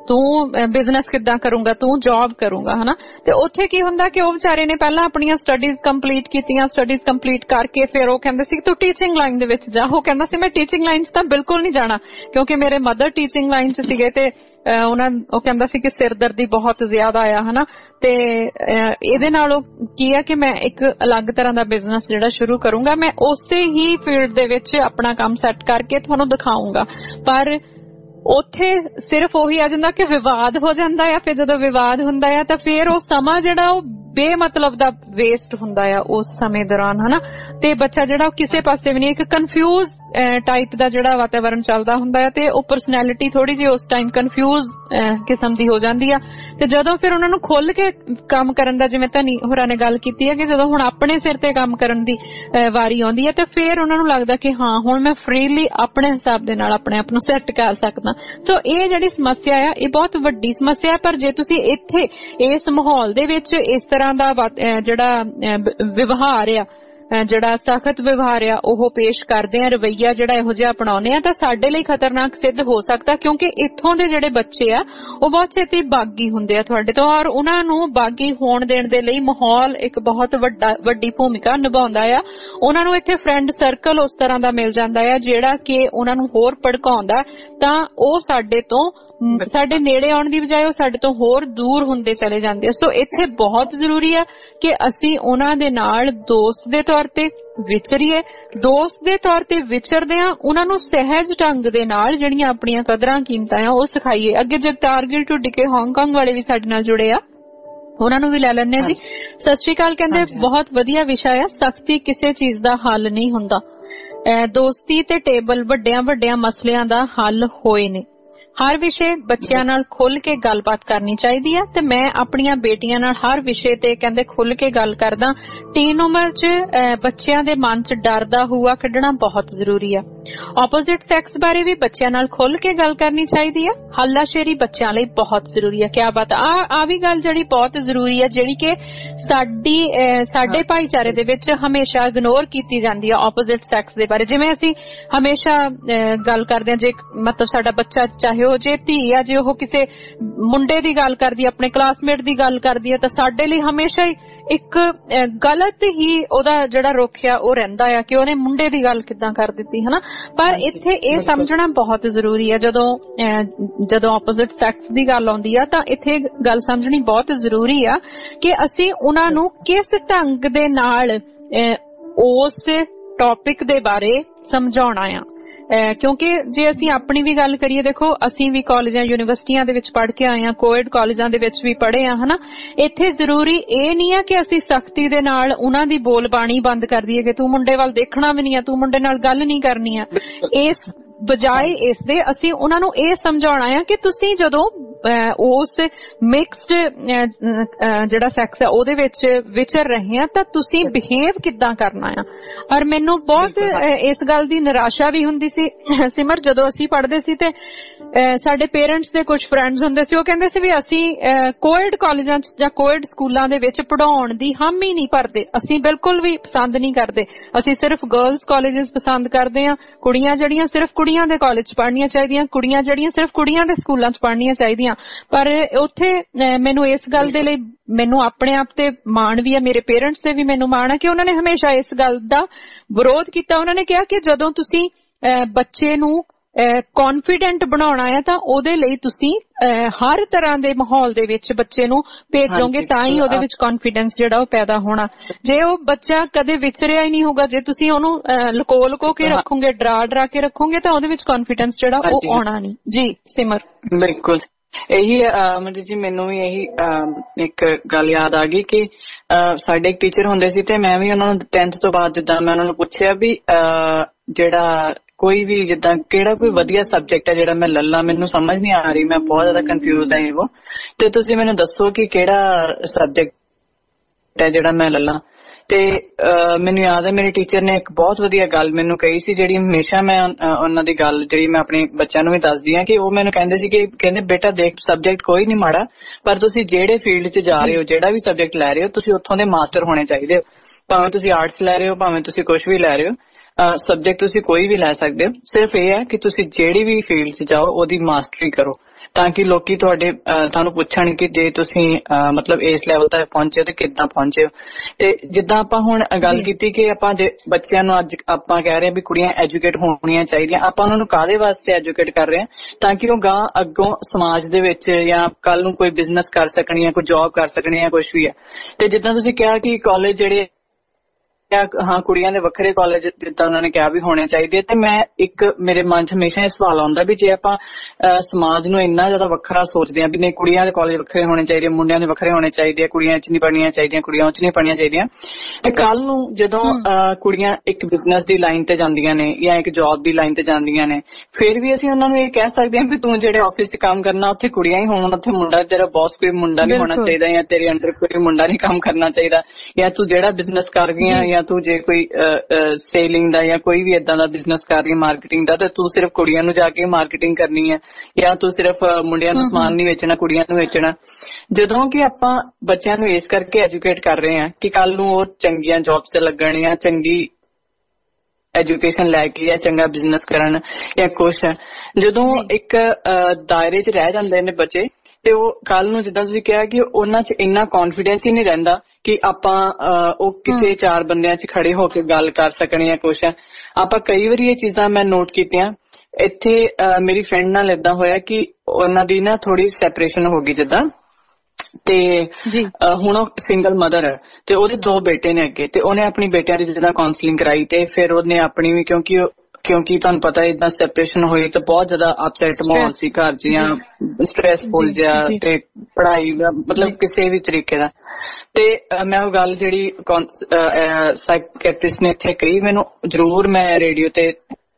ਤੂੰ ਬਿਜ਼ਨਸ ਕਿੱਦਾਂ ਕਰੂੰਗਾ, ਤੂੰ ਜੌਬ ਕਰੂੰਗਾ, ਹਨਾ। ਤੇ ਉੱਥੇ ਕੀ ਹੁੰਦਾ ਕਿ ਉਹ ਵਿਚਾਰੇ ਨੇ ਪਹਿਲਾਂ ਆਪਣੀਆਂ ਸਟੱਡੀਜ਼ ਕੰਪਲੀਟ ਕੀਤੀਆਂ, ਸਟੱਡੀਜ਼ ਕੰਪਲੀਟ ਕਰਕੇ ਫਿਰ ਉਹ ਕਹਿੰਦੇ ਸੀ ਤੂੰ ਟੀਚਿੰਗ ਲਾਈਨ ਦੇ ਵਿੱਚ ਜਾ। ਉਹ ਕਹਿੰਦਾ ਸੀ ਮੈਂ ਟੀਚਿੰਗ ਲਾਈਨ 'ਚ ਤਾਂ ਬਿਲਕੁਲ ਨਹੀਂ ਜਾਣਾ, ਕਿਉਂਕਿ ਮੇਰੇ ਮਦਰ ਟੀਚਿੰਗ ਲਾਈਨ 'ਚ ਸੀਗੇ ਤੇ ਉਹਨਾਂ ਉਹ ਕਹਿੰਦਾ ਸੀ ਕਿ ਸਿਰਦਰਦੀ ਬਹੁਤ ਜ਼ਿਆਦਾ ਆ, ਹਨਾ। ਤੇ ਇਹਦੇ ਨਾਲ ਉਹ ਕੀ ਹੈ ਕਿ ਮੈਂ ਇੱਕ ਅਲੱਗ ਤਰ੍ਹਾਂ ਦਾ ਬਿਜ਼ਨਸ ਜਿਹੜਾ ਸ਼ੁਰੂ ਕਰੂੰਗਾ, ਮੈਂ ਉਸੇ ਹੀ ਫੀਲਡ ਦੇ ਵਿੱਚ ਆਪਣਾ ਕੰਮ ਸੈੱਟ ਕਰਕੇ ਤੁਹਾਨੂੰ ਦਿਖਾਊਂਗਾ। ਪਰ ਉੱਥੇ ਸਿਰਫ ਉਹੀ ਆ ਜਾਂਦਾ ਕਿ ਵਿਵਾਦ ਹੋ ਜਾਂਦਾ ਆ। ਫਿਰ ਜਦੋਂ ਵਿਵਾਦ ਹੁੰਦਾ ਆ ਤਾਂ ਫਿਰ ਉਹ ਸਮਾਂ ਜਿਹੜਾ ਉਹ ਬੇਮਤਲਬ ਦਾ ਵੇਸਟ ਹੁੰਦਾ ਆ ਉਸ ਸਮੇਂ ਦੌਰਾਨ, ਹਨਾ। ਤੇ ਬੱਚਾ ਜਿਹੜਾ ਉਹ ਕਿਸੇ ਪਾਸੇ ਵੀ ਨਹੀਂ, ਇੱਕ ਕਨਫਿਊਜ਼ ਟਾਈਪ ਦਾ ਜਿਹੜਾ ਵਾਤਾਵਰਨ ਚੱਲਦਾ ਹੁੰਦਾ ਹੈ ਤੇ ਉਹ ਪਰਸਨੈਲਿਟੀ ਥੋੜੀ ਜਿਹੀ ਉਸ ਟਾਈਮ ਕਨਫਿਊਜ਼ ਕਿਸਮ ਦੀ ਹੋ ਜਾਂਦੀ ਆ। ਤੇ ਜਦੋਂ ਫਿਰ ਉਹਨਾਂ ਨੂੰ ਖੁੱਲ ਕੇ ਕੰਮ ਕਰਨ ਦਾ, ਜਿਵੇਂ ਧਨੀ ਹੋਰਾਂ ਨੇ ਗੱਲ ਕੀਤੀ ਹੈ ਕਿ ਜਦੋਂ ਹੁਣ ਆਪਣੇ ਸਿਰ ਤੇ ਕੰਮ ਕਰਨ ਦੀ ਵਾਰੀ ਆਉਂਦੀ ਹੈ ਤੇ ਫਿਰ ਉਹਨਾਂ ਨੂੰ ਲੱਗਦਾ ਕਿ ਹਾਂ ਹੁਣ ਮੈਂ ਫ੍ਰੀਲੀ ਆਪਣੇ ਹਿਸਾਬ ਦੇ ਨਾਲ ਆਪਣੇ ਆਪ ਨੂੰ ਸੈੱਟ ਕਰ ਸਕਦਾ। ਸੋ ਇਹ ਜਿਹੜੀ ਸਮੱਸਿਆ ਆ ਇਹ ਬਹੁਤ ਵੱਡੀ ਸਮੱਸਿਆ। ਪਰ ਜੇ ਤੁਸੀਂ ਇੱਥੇ ਇਸ ਮਾਹੌਲ ਦੇ ਵਿੱਚ ਇਸ ਤਰ੍ਹਾਂ ਦਾ ਜਿਹੜਾ ਵਿਵਹਾਰ ਆ, ਜਿਹੜਾ ਸਖਤ ਵਿਵਹਾਰ ਆ ਉਹ ਪੇਸ਼ ਕਰਦੇ ਆ, ਰਵੱਈਆ ਜਿਹੜਾ ਇਹੋ ਜਿਹਾ ਅਪਣਾਉਂਦੇ ਆ, ਤਾਂ ਸਾਡੇ ਲਈ ਖਤਰਨਾਕ ਸਿੱਧ ਹੋ ਸਕਦਾ। ਕਿਉਂਕਿ ਇੱਥੋਂ ਦੇ ਜਿਹੜੇ ਬੱਚੇ ਆ ਉਹ ਬਹੁਤ ਛੇਤੀ ਬਾਗੀ ਹੁੰਦੇ ਆ ਤੁਹਾਡੇ ਤੋਂ, ਔਰ ਉਹਨਾਂ ਨੂੰ ਬਾਗੀ ਹੋਣ ਦੇਣ ਦੇ ਲਈ ਮਾਹੌਲ ਇੱਕ ਬਹੁਤ ਵੱਡਾ ਵੱਡੀ ਭੂਮਿਕਾ ਨਿਭਾਉਂਦਾ ਆ। ਉਹਨਾਂ ਨੂੰ ਇੱਥੇ ਫਰੈਂਡ ਸਰਕਲ ਉਸ ਤਰ੍ਹਾਂ ਦਾ ਮਿਲ ਜਾਂਦਾ ਆ ਜਿਹੜਾ ਕਿ ਉਹਨਾਂ ਨੂੰ ਹੋਰ ਭੜਕਾਉਂਦਾ, ਤਾਂ ਉਹ ਸਾਡੇ ਤੋਂ ਸਾਡੇ ਨੇੜੇ ਆਉਣ ਦੀ ਬਜਾਏ ਉਹ ਸਾਡੇ ਤੋਂ ਹੋਰ ਦੂਰ ਹੁੰਦੇ ਚਲੇ ਜਾਂਦੇ ਆ। ਸੋ ਇੱਥੇ ਬਹੁਤ ਜ਼ਰੂਰੀ ਆ ਕਿ ਅਸੀਂ ਉਹਨਾਂ ਦੇ ਨਾਲ ਦੋਸਤ ਦੇ ਤੌਰ ਤੇ ਵਿਚਰੀਏ। ਦੋਸਤ ਦੇ ਤੌਰ ਤੇ ਵਿਚਰਦੇ ਆ ਉਹਨਾਂ ਨੂੰ ਸਹਿਜ ਢੰਗ ਦੇ ਨਾਲ ਜਿਹੜੀਆਂ ਆਪਣੀਆਂ ਕਦਰਾਂ ਕੀਮਤਾਂ ਆ ਉਹ ਸਿਖਾਈਏ। ਅੱਗੇ ਜਗਤਾਰ ਗਿੱਲ ਢੁੱਡੀ ਕੇ ਹਾਂਗਕਾਂਗ ਵਾਲੇ ਵੀ ਸਾਡੇ ਨਾਲ ਜੁੜੇ ਆ, ਉਹਨਾਂ ਨੂੰ ਵੀ ਲੈ ਲੈਣੇ ਜੀ। ਸਤਿ ਸ਼੍ਰੀ ਅਕਾਲ। ਕਹਿੰਦੇ ਬਹੁਤ ਵਧੀਆ ਵਿਸ਼ਾ ਆ, ਸਖਤੀ ਕਿਸੇ ਚੀਜ਼ ਦਾ ਹੱਲ ਨਹੀਂ ਹੁੰਦਾ, ਦੋਸਤੀ ਤੇ ਟੇਬਲ ਵੱਡਿਆਂ ਵੱਡਿਆਂ ਮਸਲਿਆਂ ਦਾ ਹੱਲ ਹੋਏ ਨੇ। ਹਰ ਵਿਸ਼ੇ ਬੱਚਿਆਂ ਨਾਲ ਖੁੱਲ ਕੇ ਗੱਲਬਾਤ ਕਰਨੀ ਚਾਹੀਦੀ ਹੈ ਤੇ ਮੈਂ ਆਪਣੀਆਂ ਬੇਟੀਆਂ ਨਾਲ ਹਰ ਵਿਸ਼ੇ ਤੇ ਕਹਿੰਦੇ ਖੁੱਲ ਕੇ ਗੱਲ ਕਰਦਾ। ਟੀਨ ਉਮਰ 'ਚ ਬੱਚਿਆਂ ਦੇ ਮਨ 'ਚ ਡਰ ਦਾ ਹੂਆ ਕੱਢਣਾ ਬਹੁਤ ਜ਼ਰੂਰੀ ਆ। ਆਪੋਜ਼ਿਟ ਸੈਕਸ ਬਾਰੇ ਵੀ ਬੱਚਿਆਂ ਨਾਲ ਖੁੱਲ ਕੇ ਗੱਲ ਕਰਨੀ ਚਾਹੀਦੀ ਆ। ਹੱਲਾਸ਼ੇਰੀ ਬੱਚਿਆਂ ਲਈ ਬਹੁਤ ਜ਼ਰੂਰੀ ਆ। ਕਿਆ ਬਾਤ ਆ, ਆ ਵੀ ਗੱਲ ਜਿਹੜੀ ਬਹੁਤ ਜ਼ਰੂਰੀ ਆ, ਜਿਹੜੀ ਕਿ ਸਾਡੀ ਸਾਡੇ ਭਾਈਚਾਰੇ ਦੇ ਵਿੱਚ ਹਮੇਸ਼ਾ ਇਗਨੋਰ ਕੀਤੀ ਜਾਂਦੀ ਆ ਆਪੋਜ਼ਿਟ ਸੈਕਸ ਦੇ ਬਾਰੇ। ਜਿਵੇਂ ਅਸੀਂ ਹਮੇਸ਼ਾ ਗੱਲ ਕਰਦੇ ਹਾਂ, ਜੇ ਮਤਲਬ ਸਾਡਾ ਬੱਚਾ ਚਾਹੇ ਉਹ ਜੇ ਧੀ ਆ, ਜੇ ਉਹ ਕਿਸੇ ਮੁੰਡੇ ਦੀ ਗੱਲ ਕਰਦੀ, ਆਪਣੇ ਕਲਾਸਮੇਟ ਦੀ ਗੱਲ ਕਰਦੀ ਹੈ, ਤਾਂ ਸਾਡੇ ਲਈ ਹਮੇਸ਼ਾ ਹੀ ਇੱਕ ਗਲਤ ਹੀ ਉਹਦਾ ਜਿਹੜਾ ਰੁਖ ਆ ਉਹ ਰਹਿੰਦਾ ਆ ਕਿ ਉਹਨੇ ਮੁੰਡੇ ਦੀ ਗੱਲ ਕਿੱਦਾਂ ਕਰ ਦਿੱਤੀ, ਹਨਾ। ਪਰ ਇੱਥੇ ਇਹ ਸਮਝਣਾ ਬਹੁਤ ਜ਼ਰੂਰੀ ਆ, ਜਦੋਂ ਜਦੋਂ ਆਪੋਜ਼ਿਟ ਸੈਕਸ ਦੀ ਗੱਲ ਆਉਂਦੀ ਆ ਤਾਂ ਇੱਥੇ ਗੱਲ ਸਮਝਣੀ ਬਹੁਤ ਜ਼ਰੂਰੀ ਆ ਕਿ ਅਸੀਂ ਉਹਨਾਂ ਨੂੰ ਕਿਸ ਢੰਗ ਦੇ ਨਾਲ ਉਸ ਟੌਪਿਕ ਦੇ ਬਾਰੇ ਸਮਝਾਉਣਾ ਆ। ਕਿਉਂਕਿ ਜੇ ਅਸੀਂ ਆਪਣੀ ਵੀ ਗੱਲ ਕਰੀਏ, ਦੇਖੋ ਅਸੀਂ ਵੀ ਕਾਲਜਾਂ ਯੂਨੀਵਰਸਿਟੀਆਂ ਦੇ ਵਿੱਚ ਪੜ੍ਹ ਕੇ ਆਏ ਹਾਂ, ਕੋਇਡ ਕਾਲਜਾਂ ਦੇ ਵਿੱਚ ਵੀ ਪੜ੍ਹੇ ਆ, ਹਨਾ। ਇੱਥੇ ਜ਼ਰੂਰੀ ਇਹ ਨਹੀਂ ਆ ਕਿ ਅਸੀਂ ਸਖਤੀ ਦੇ ਨਾਲ ਉਹਨਾਂ ਦੀ ਬੋਲਬਾਣੀ ਬੰਦ ਕਰ ਦਈਏ ਕਿ ਤੂੰ ਮੁੰਡੇ ਵੱਲ ਦੇਖਣਾ ਵੀ ਨਹੀਂ ਆ, ਤੂੰ ਮੁੰਡੇ ਨਾਲ ਗੱਲ ਨਹੀਂ ਕਰਨੀ ਆ। ਇਸ ਬਜਾਏ ਇਸ ਦੇ ਅਸੀਂ ਉਹਨਾਂ ਨੂੰ ਇਹ ਸਮਝਾਉਣਾ ਆ ਕਿ ਤੁਸੀਂ ਜਦੋਂ ਉਸ ਮਿਕਸਡ ਜਿਹੜਾ ਸੈਕਸ ਆ ਉਹਦੇ ਵਿੱਚ ਵਿਚਰ ਰਹੇ ਆ ਤਾਂ ਤੁਸੀਂ ਬਿਹੇਵ ਕਿੱਦਾਂ ਕਰਨਾ ਆ। ਔਰ ਮੈਨੂੰ ਬਹੁਤ ਇਸ ਗੱਲ ਦੀ ਨਿਰਾਸ਼ਾ ਵੀ ਹੁੰਦੀ ਸੀ ਸਿਮਰ, ਜਦੋਂ ਅਸੀਂ ਪੜ੍ਹਦੇ ਸੀ ਤੇ ਸਾਡੇ ਪੇਰੈਂਟਸ ਦੇ ਕੁਝ ਫਰੈਂਡਸ ਹੁੰਦੇ ਸੀ, ਉਹ ਕਹਿੰਦੇ ਸੀ ਵੀ ਅਸੀਂ ਕੋਇਡ ਕਾਲਜਾਂ 'ਚ ਜਾਂ ਕੋਇਡ ਸਕੂਲਾਂ ਦੇ ਵਿੱਚ ਪੜ੍ਹਾਉਣ ਦੀ ਹਮ ਹੀ ਨਹੀਂ ਭਰਦੇ, ਅਸੀਂ ਬਿਲਕੁਲ ਵੀ ਪਸੰਦ ਨਹੀਂ ਕਰਦੇ, ਅਸੀਂ ਸਿਰਫ ਗਰਲਸ ਕਾਲਜਸ ਪਸੰਦ ਕਰਦੇ ਹਾਂ। ਕੁੜੀਆਂ ਜਿਹੜੀਆਂ ਸਿਰਫ ਕੁੜੀਆਂ ਦੇ ਕਾਲਜ 'ਚ ਪੜ੍ਹਨੀਆਂ ਚਾਹੀਦੀਆਂ, ਕੁੜੀਆਂ ਜਿਹੜੀਆਂ ਸਿਰਫ ਕੁੜੀਆਂ ਦੇ ਸਕੂਲਾਂ 'ਚ ਪੜ੍ਹਨੀਆਂ ਚਾਹੀਦੀਆਂ। ਪਰ ਉੱਥੇ ਮੈਨੂੰ ਇਸ ਗੱਲ ਦੇ ਲਈ ਮੈਨੂੰ ਆਪਣੇ ਆਪ ਤੇ ਮਾਣ ਵੀ ਆ, ਮੇਰੇ ਪੇਰੈਂਟਸ ਤੇ ਵੀ ਮੈਨੂੰ ਮਾਣ ਆ ਕਿ ਉਹਨਾਂ ਨੇ ਹਮੇਸ਼ਾ ਇਸ ਗੱਲ ਦਾ ਵਿਰੋਧ ਕੀਤਾ। ਉਹਨਾਂ ਨੇ ਕਿਹਾ ਕਿ ਜਦੋਂ ਤੁਸੀਂ ਬੱਚੇ ਨੂੰ ਕੌਨਫੀਡੈਂਟ ਬਣਾਉਣਾ ਹੈ ਤਾਂ ਉਹਦੇ ਲਈ ਤੁਸੀਂ ਹਰ ਤਰ੍ਹਾਂ ਦੇ ਮਾਹੌਲ ਦੇ ਵਿੱਚ ਬੱਚੇ ਨੂੰ ਭੇਜੋਗੇ ਤਾਂ ਹੀ ਉਹਦੇ ਵਿੱਚ ਕੌਨਫੀਡੈਂਸ ਜਿਹੜਾ ਉਹ ਪੈਦਾ ਹੋਣਾ। ਜੇ ਉਹ ਬੱਚਾ ਕਦੇ ਵਿਚਰਿਆ ਹੀ ਨਹੀਂ ਹੋਊਗਾ, ਜੇ ਤੁਸੀਂ ਉਹਨੂੰ ਲੁਕੋ ਲੁਕੋ ਕੇ ਰੱਖੋਗੇ, ਡਰਾ ਡਰਾ ਕੇ ਰੱਖੋਗੇ, ਤਾਂ ਉਹਦੇ ਵਿੱਚ ਕੌਨਫੀਡੈਂਸ ਜਿਹੜਾ ਉਹ ਆਉਣਾ ਨਹੀਂ। ਜੀ ਸਿਮਰ। ਬਿਲਕੁਲ ਇਹੀ ਅਮਰਜੀਤ ਜੀ, ਮੈਨੂੰ ਵੀ ਇਹੀ ਇੱਕ ਗੱਲ ਯਾਦ ਆ ਗਈ ਕਿ ਸਾਡੇ ਇੱਕ ਟੀਚਰ ਹੁੰਦੇ ਸੀ ਤੇ ਮੈਂ ਵੀ ਉਹਨਾਂ ਨੂੰ ਟੈਂਥ ਤੋਂ ਬਾਅਦ ਜਿੱਦਾਂ ਮੈਂ ਉਹਨਾਂ ਨੂੰ ਪੁੱਛਿਆ ਵੀ ਜਿਹੜਾ ਕੋਈ ਵੀ ਜਿੱਦਾਂ ਕਿਹੜਾ ਕੋਈ ਵਧੀਆ ਸਬਜੈਕਟ ਹੈ ਜਿਹੜਾ ਮੈਂ ਲੱਲਾ, ਮੈਨੂੰ ਸਮਝ ਨਹੀਂ ਆ ਰਹੀ, ਮੈਂ ਬਹੁਤ ਜ਼ਿਆਦਾ ਕਨਫਿਊਜ਼ ਹੈ ਉਹ, ਤੇ ਤੁਸੀਂ ਮੈਨੂੰ ਦੱਸੋ ਕਿ ਕਿਹੜਾ ਸਬਜੈਕਟ ਹੈ ਜਿਹੜਾ ਮੈਂ ਲੱਲਾ। ਤੇ ਮੈਨੂੰ ਯਾਦ ਹੈ ਮੇਰੇ ਟੀਚਰ ਨੇ ਇੱਕ ਬਹੁਤ ਵਧੀਆ ਗੱਲ ਮੈਨੂੰ ਕਹੀ ਸੀ, ਜਿਹੜੀ ਹਮੇਸ਼ਾ ਮੈਂ ਉਹਨਾਂ ਦੀ ਗੱਲ ਜਿਹੜੀ ਮੈਂ ਆਪਣੇ ਬੱਚਿਆਂ ਨੂੰ ਵੀ ਦੱਸਦੀ ਹਾਂ, ਕਿ ਉਹ ਮੈਨੂੰ ਕਹਿੰਦੇ ਸੀ ਕਿ ਕਹਿੰਦੇ ਬੇਟਾ ਦੇਖ ਸਬਜੈਕਟ ਕੋਈ ਨਹੀਂ ਮਾੜਾ, ਪਰ ਤੁਸੀਂ ਜਿਹੜੇ ਫੀਲਡ 'ਚ ਜਾ ਰਹੇ ਹੋ, ਜਿਹੜਾ ਵੀ ਸਬਜੈਕਟ ਲੈ ਰਹੇ ਹੋ, ਤੁਸੀਂ ਉੱਥੋਂ ਦੇ ਮਾਸਟਰ ਹੋਣੇ ਚਾਹੀਦੇ ਹੋ। ਭਾਵੇਂ ਤੁਸੀਂ ਆਰਟਸ ਲੈ ਰਹੇ ਹੋ, ਭਾਵੇਂ ਤੁਸੀਂ ਕੁਛ ਵੀ ਲੈ ਰਹੇ ਹੋ, ਸਬਜੈਕਟ ਤੁਸੀਂ ਕੋਈ ਵੀ ਲੈ ਸਕਦੇ ਹੋ, ਸਿਰਫ ਇਹ ਹੈ ਕਿ ਤੁਸੀਂ ਜਿਹੜੀ ਵੀ ਫੀਲਡ 'ਚ ਜਾਓ ਉਹਦੀ ਮਾਸਟਰੀ ਕਰੋ। ਤਾਂ ਕਿ ਲੋਕੀ ਤੁਹਾਡੇ ਤੁਹਾਨੂੰ ਪੁੱਛਣ ਕਿ ਜੇ ਤੁਸੀਂ ਮਤਲਬ ਇਸ ਲੈਵਲ ਤੱਕ ਪਹੁੰਚੇ ਤੇ ਕਿੱਦਾਂ ਪਹੁੰਚੇ ਹੋ। ਤੇ ਜਿੱਦਾਂ ਆਪਾਂ ਹੁਣ ਗੱਲ ਕੀਤੀ ਕਿ ਆਪਾਂ ਜੇ ਬੱਚਿਆਂ ਨੂੰ ਅੱਜ ਆਪਾਂ ਕਹਿ ਰਹੇ ਹਾਂ ਵੀ ਕੁੜੀਆਂ ਐਜੂਕੇਟ ਹੋਣੀਆਂ ਚਾਹੀਦੀਆਂ, ਆਪਾਂ ਉਹਨਾਂ ਨੂੰ ਕਾਹਦੇ ਵਾਸਤੇ ਐਜੂਕੇਟ ਕਰ ਰਹੇ ਹਾਂ ਤਾਂ ਕਿ ਉਹ ਗਾਂ ਅੱਗੋਂ ਸਮਾਜ ਦੇ ਵਿੱਚ ਜਾਂ ਕੱਲ ਨੂੰ ਕੋਈ ਬਿਜ਼ਨਸ ਕਰ ਸਕਣ ਜਾਂ ਕੋਈ ਜੌਬ ਕਰ ਸਕਣ ਜਾਂ ਕੁਛ ਵੀ ਹੈ। ਤੇ ਜਿੱਦਾਂ ਤੁਸੀਂ ਕਿਹਾ ਕਿ ਕਾਲਜ ਜਿਹੜੇ ਹਾਂ ਕੁੜੀਆਂ ਦੇ ਵੱਖਰੇ ਕਾਲਜ ਜਿੱਦਾਂ ਉਹਨਾਂ ਨੇ ਕਿਹਾ ਵੀ ਹੋਣੇ ਚਾਹੀਦੇ, ਤੇ ਮੈਂ ਇੱਕ ਮੇਰੇ ਮਨ 'ਚ ਹਮੇਸ਼ਾ ਇਹ ਸਵਾਲ ਆਉਂਦਾ ਵੀ ਜੇ ਆਪਾਂ ਸਮਾਜ ਨੂੰ ਇੰਨਾ ਜ਼ਿਆਦਾ ਵੱਖਰਾ ਸੋਚਦੇ ਹਾਂ ਵੀ ਨਹੀਂ ਕੁੜੀਆਂ ਦੇ ਕਾਲਜ ਵੱਖਰੇ ਹੋਣੇ ਚਾਹੀਦੇ, ਮੁੰਡਿਆਂ ਦੇ ਵੱਖਰੇ ਹੋਣੇ ਚਾਹੀਦੇ ਆ, ਕੁੜੀਆਂ 'ਚ ਨਹੀਂ ਪੜ੍ਹਨੀਆਂ ਚਾਹੀਦੀਆਂ, ਕੁੜੀਆਂ 'ਚ ਨਹੀਂ ਪੜ੍ਹਨੀਆਂ ਚਾਹੀਦੀਆਂ, ਤੇ ਕੱਲ ਨੂੰ ਜਦੋਂ ਕੁੜੀਆਂ ਇੱਕ ਬਿਜ਼ਨਸ ਦੀ ਲਾਈਨ ਤੇ ਜਾਂਦੀਆਂ ਨੇ ਜਾਂ ਇੱਕ ਜੌਬ ਦੀ ਲਾਈਨ ਤੇ ਜਾਂਦੀਆਂ ਨੇ ਫਿਰ ਵੀ ਅਸੀਂ ਉਹਨਾਂ ਨੂੰ ਇਹ ਕਹਿ ਸਕਦੇ ਹਾਂ ਵੀ ਤੂੰ ਜਿਹੜੇ ਆਫਿਸ 'ਚ ਕੰਮ ਕਰਨਾ ਉੱਥੇ ਕੁੜੀਆਂ ਹੀ ਹੋਣ, ਉੱਥੇ ਮੁੰਡਾ ਤੇਰਾ ਬੌਸ ਕੋਈ ਮੁੰਡਾ ਨਹੀਂ ਹੋਣਾ ਚਾਹੀਦਾ ਜਾਂ ਤੇਰੇ ਅੰਡਰ ਕੋਈ ਮੁੰਡਾ ਨਹੀਂ ਕੰਮ ਕਰਨਾ ਚਾਹੀਦਾ, ਜਾਂ ਤੂੰ ਜਿਹੜਾ ਬਿਜ਼ਨਸ ਕਰ ਰਹੀ ਆ ਜਾਂ ਤੂੰ ਜੇ ਕੋਈ ਸੇਲਿੰਗ ਦਾ ਜਾਂ ਕੋਈ ਵੀ ਏਦਾਂ ਦਾ ਬਿਜ਼ਨਸ ਕਰ ਰਹੀ ਮਾਰਕੀਟਿੰਗ ਦਾ, ਤੇ ਤੂੰ ਸਿਰਫ ਕੁੜੀਆਂ ਨੂੰ ਜਾ ਕੇ ਮਾਰਕੀਟਿੰਗ ਕਰਨੀ ਹੈ ਜਾਂ ਤੂੰ ਸਿਰਫ ਮੁੰਡਿਆਂ ਨੂੰ ਸਮਾਨ ਨਹੀਂ ਵੇਚਣਾ ਕੁੜੀਆਂ ਨੂੰ ਵੇਚਣਾ। ਜਦੋਂ ਕਿ ਆਪਾਂ ਬੱਚਿਆਂ ਨੂੰ ਇਸ ਕਰਕੇ ਐਜੂਕੇਟ ਕਰ ਰਹੇ ਹਾਂ ਕਿ ਕੱਲ ਨੂੰ ਉਹ ਚੰਗੀਆਂ ਜੌਬਸ ਤੇ ਲੱਗਣ ਜਾਂ ਚੰਗੀ ਐਜੂਕੇਸ਼ਨ ਲੈ ਕੇ ਜਾਂ ਚੰਗਾ ਬਿਜ਼ਨਸ ਕਰਨ ਜਾਂ ਕੁਛ, ਜਦੋਂ ਇੱਕ ਦਾਇਰੇ 'ਚ ਰਹਿ ਜਾਂਦੇ ਨੇ ਬੱਚੇ ਤੇ ਉਹ ਕੱਲ ਨੂੰ ਜਿੱਦਾਂ ਤੁਸੀਂ ਕਿਹਾ ਕਿ ਉਹਨਾਂ 'ਚ ਇੰਨਾ ਕੌਨਫੀਡੈਂਸ ਹੀ ਨਹੀਂ ਰਹਿੰਦਾ ਕਿ ਆਪਾਂ ਉਹ ਕਿਸੇ ਚਾਰ ਬੰਦਿਆਂ 'ਚ ਖੜੇ ਹੋ ਕੇ ਗੱਲ ਕਰ ਸਕਣ ਜਾਂ ਕੁਛ। ਆਪਾਂ ਕਈ ਵਾਰੀ ਇਹ ਚੀਜ਼ਾਂ ਮੈਂ ਨੋਟ ਕੀਤੀਆਂ ਇੱਥੇ। ਮੇਰੀ ਫਰੈਂਡ ਨਾਲ ਏਦਾਂ ਹੋਇਆ ਕਿ ਉਹਨਾਂ ਦੀ ਨਾ ਥੋੜੀ ਸੈਪਰੇਸ਼ਨ ਹੋ ਗਈ ਜਿੱਦਾਂ, ਤੇ ਹੁਣ ਉਹ ਸਿੰਗਲ ਮਦਰ ਹੈ ਤੇ ਉਹਦੇ ਦੋ ਬੇਟੇ ਨੇ ਅੱਗੇ, ਤੇ ਉਹਨੇ ਆਪਣੀ ਬੇਟਿਆਂ ਦੀ ਜਿੱਦਾਂ ਕਾਉਂਸਲਿੰਗ ਕਰਾਈ ਤੇ ਫਿਰ ਉਹਨੇ ਆਪਣੀ ਵੀ ਕਿਉਂਕਿ ਕਿਉਂਕਿ ਤੁਹਾਨੂੰ ਪਤਾ ਏਦਾਂ ਸੈਪਰੇਸ਼ਨ ਹੋਈ ਤਾਂ ਬਹੁਤ ਜ਼ਿਆਦਾ ਅਪਸੈਟ ਮਾਹੌਲ ਸੀ ਘਰ 'ਚ ਜਾਂ ਸਟ੍ਰੈਸਫੁਲ ਜਿਹਾ ਤੇ ਪੜ੍ਹਾਈ ਦਾ ਮਤਲਬ ਕਿਸੇ ਵੀ ਤਰੀਕੇ ਦਾ। ਤੇ ਮੈਂ ਉਹ ਗੱਲ ਜਿਹੜੀ ਸਾਈਕੈਟ੍ਰਿਸਟ ਨੇ ਇੱਥੇ ਕਹੀ ਮੈਨੂੰ ਜ਼ਰੂਰ ਮੈਂ ਰੇਡੀਓ ਤੇ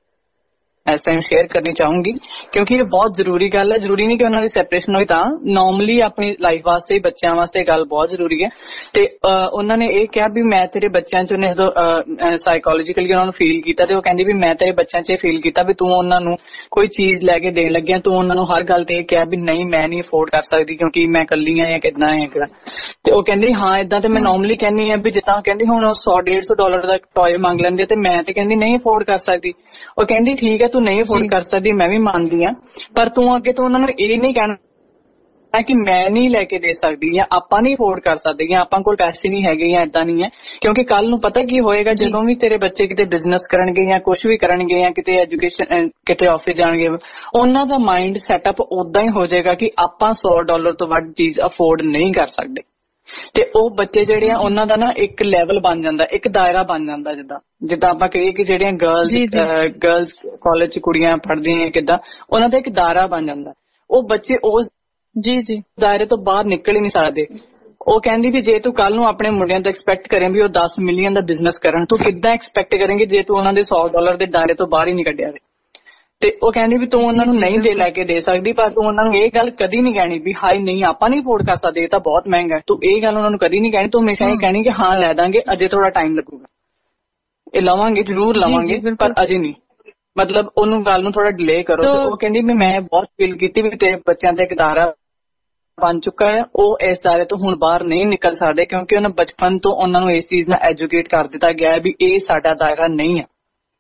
ਇਸ ਟਾਈਮ ਸ਼ੇਅਰ ਕਰਨੀ ਚਾਹੂੰਗੀ ਕਿਉਂਕਿ ਇਹ ਬਹੁਤ ਜ਼ਰੂਰੀ ਗੱਲ ਹੈ। ਜ਼ਰੂਰੀ ਨਹੀਂ ਕਿ ਉਹਨਾਂ ਦੀ ਸੈਪਰੇਸ਼ਨ ਹੋਈ ਤਾਂ, ਨੋਰਮਲੀ ਆਪਣੀ ਲਾਈਫ ਵਾਸਤੇ ਬੱਚਿਆਂ ਵਾਸਤੇ ਗੱਲ ਬਹੁਤ ਜ਼ਰੂਰੀ ਹੈ। ਤੇ ਉਹਨਾਂ ਨੇ ਇਹ ਕਿਹਾ ਵੀ ਮੈਂ ਤੇਰੇ ਬੱਚਿਆਂ 'ਚ ਉਹਨੇ ਜਦੋਂ ਸਾਈਕੋਲੋਜੀਕਲੀ ਉਹਨਾਂ ਨੂੰ ਫੀਲ ਕੀਤਾ ਤੇ ਉਹ ਕਹਿੰਦੀ ਵੀ ਮੈਂ ਤੇਰੇ ਬੱਚਿਆਂ 'ਚ ਇਹ ਫੀਲ ਕੀਤਾ ਵੀ ਤੂੰ ਉਹਨਾਂ ਨੂੰ ਕੋਈ ਚੀਜ਼ ਲੈ ਕੇ ਦੇਣ ਲੱਗਿਆ ਤੂੰ ਉਹਨਾਂ ਨੂੰ ਹਰ ਗੱਲ ਤੇ ਇਹ ਕਿਹਾ ਵੀ ਨਹੀਂ ਮੈਂ ਨਹੀਂ ਅਫੋਰਡ ਕਰ ਸਕਦੀ ਕਿਉਂਕਿ ਮੈਂ ਇਕੱਲੀ ਆ ਜਾਂ ਕਿੱਦਾਂ ਹੈ ਕਿੱਦਾਂ। ਤੇ ਉਹ ਕਹਿੰਦੀ ਹਾਂ ਏਦਾਂ ਤੇ ਮੈਂ ਨੋਰਮਲੀ ਕਹਿੰਦੀ ਹਾਂ ਵੀ ਜਿੱਦਾਂ ਕਹਿੰਦੀ ਹੁਣ ਉਹ ਸੌ ਡੇਢ ਸੌ ਡਾਲਰ ਦਾ ਟੌਏ ਮੰਗ ਲੈਂਦੇ ਤੇ ਮੈਂ ਤੇ ਕਹਿੰਦੀ ਨਹੀਂ ਅਫੋਰਡ ਕਰ ਸਕਦੀ। ਉਹ ਕਹਿੰਦੀ ਠੀਕ ਹੈ ਤੂੰ ਨਹੀਂ ਅਫੋਰਡ ਕਰ ਸਕਦੀ ਮੈਂ ਵੀ ਮੰਨਦੀ ਹਾਂ, ਪਰ ਤੂੰ ਅੱਗੇ ਤੋਂ ਉਹਨਾਂ ਨੂੰ ਇਹ ਨਹੀਂ ਕਹਿਣਾ ਕਿ ਮੈਂ ਨਹੀਂ ਲੈ ਕੇ ਦੇ ਸਕਦੀ ਜਾਂ ਆਪਾਂ ਨਹੀਂ ਅਫੋਰਡ ਕਰ ਸਕਦੇ ਜਾਂ ਆਪਾਂ ਕੋਲ ਪੈਸੇ ਨਹੀਂ ਹੈਗੇ ਜਾਂ ਏਦਾਂ ਨਹੀਂ ਹੈ। ਕਿਉਂਕਿ ਕੱਲ ਨੂੰ ਪਤਾ ਕੀ ਹੋਏਗਾ ਜਦੋਂ ਵੀ ਤੇਰੇ ਬੱਚੇ ਕਿਤੇ ਬਿਜ਼ਨਸ ਕਰਨਗੇ ਜਾਂ ਕੁਛ ਵੀ ਕਰਨਗੇ ਜਾਂ ਕਿਤੇ ਐਜੂਕੇਸ਼ਨ ਕਿਤੇ ਆਫਿਸ ਜਾਣਗੇ ਉਹਨਾਂ ਦਾ ਮਾਈਂਡ ਸੈਟਅਪ ਉਦਾਂ ਹੀ ਹੋ ਜਾਏਗਾ ਕਿ ਆਪਾਂ ਸੌ ਡਾਲਰ ਤੋਂ ਵੱਧ ਚੀਜ਼ ਅਫੋਰਡ ਨਹੀਂ ਕਰ ਸਕਦੇ। ਤੇ ਉਹ ਬੱਚੇ ਜਿਹੜੇ ਆ ਉਹਨਾਂ ਦਾ ਨਾ ਇੱਕ ਲੈਵਲ ਬਣ ਜਾਂਦਾ, ਇੱਕ ਦਾਇਰਾ ਬਣ ਜਾਂਦਾ। ਜਿੱਦਾਂ ਜਿੱਦਾਂ ਆਪਾਂ ਕਹੀਏ ਕਿ ਜਿਹੜੀਆਂ ਗਰਲਸ ਗਰਲਸ ਕਾਲਜ 'ਚ ਕੁੜੀਆਂ ਪੜ੍ਹਦੀਆਂ ਕਿੱਦਾਂ ਉਹਨਾਂ ਦਾ ਇੱਕ ਦਾਇਰਾ ਬਣ ਜਾਂਦਾ। ਉਹ ਬੱਚੇ ਉਸ ਜੀ ਜੀ ਦਾਇਰੇ ਤੋਂ ਬਾਹਰ ਨਿਕਲ ਹੀ ਨਹੀਂ ਸਕਦੇ। ਉਹ ਕਹਿੰਦੀ ਵੀ ਜੇ ਤੂੰ ਕੱਲ ਨੂੰ ਆਪਣੇ ਮੁੰਡਿਆਂ ਤੋਂ ਐਕਸਪੈਕਟ ਕਰੇ ਵੀ ਉਹ ਦਸ ਮਿਲੀਅਨ ਦਾ ਬਿਜ਼ਨਸ ਕਰਨ ਤੂੰ ਕਿੱਦਾਂ ਐਕਸਪੈਕਟ ਕਰੇਂਗੀ ਜੇ ਤੂੰ ਉਹਨਾਂ ਦੇ ਸੌ ਡਾਲਰ ਦੇ ਦਾਇਰੇ ਤੋਂ ਬਾਹਰ ਹੀ ਨਹੀਂ ਕੱਢਿਆ। ਤੇ ਉਹ ਕਹਿੰਦੀ ਵੀ ਤੂੰ ਉਹਨਾਂ ਨੂੰ ਨਹੀਂ ਦੇ ਲੈ ਕੇ ਦੇ ਸਕਦੀ ਪਰ ਤੂੰ ਉਹਨਾਂ ਨੂੰ ਇਹ ਗੱਲ ਕਦੀ ਨਹੀਂ ਕਹਿਣੀ ਵੀ ਹਾਈ ਨਹੀਂ ਆਪਾਂ ਨਹੀਂ ਅਫੋਰਡ ਕਰ ਸਕਦੇ ਇਹ ਤਾਂ ਬਹੁਤ ਮਹਿੰਗਾ। ਤੂੰ ਇਹ ਗੱਲ ਉਹਨਾਂ ਨੂੰ ਕਦੀ ਨਹੀਂ ਕਹਿਣੀ, ਤੂੰ ਹਮੇਸ਼ਾ ਇਹ ਕਹਿਣੀ ਕਿ ਹਾਂ ਲੈ ਦਾਂਗੇ ਅਜੇ ਥੋੜਾ ਟਾਈਮ ਲੱਗੂਗਾ, ਇਹ ਲਵਾਂਗੇ ਜ਼ਰੂਰ ਲਵਾਂਗੇ ਪਰ ਅਜੇ ਨਹੀਂ, ਮਤਲਬ ਉਹਨੂੰ ਗੱਲ ਨੂੰ ਥੋੜਾ ਡਿਲੇ ਕਰੋ। ਤੇ ਉਹ ਕਹਿੰਦੀ ਵੀ ਮੈਂ ਬਹੁਤ ਫੀਲ ਕੀਤੀ ਵੀ ਤੇਰੇ ਬੱਚਿਆਂ ਦਾ ਇੱਕ ਦਾਇਰਾ ਬਣ ਚੁੱਕਾ ਹੈ, ਉਹ ਇਸ ਦਾਇਰੇ ਤੋਂ ਹੁਣ ਬਾਹਰ ਨਹੀਂ ਨਿਕਲ ਸਕਦੇ ਕਿਉਂਕਿ ਉਹਨਾਂ ਬਚਪਨ ਤੋਂ ਉਹਨਾਂ ਨੂੰ ਇਸ ਚੀਜ਼ ਨਾਲ ਐਜੂਕੇਟ ਕਰ ਦਿੱਤਾ ਗਿਆ ਹੈ ਵੀ ਇਹ ਸਾਡਾ ਦਾਇਰਾ ਨਹੀਂ ਹੈ।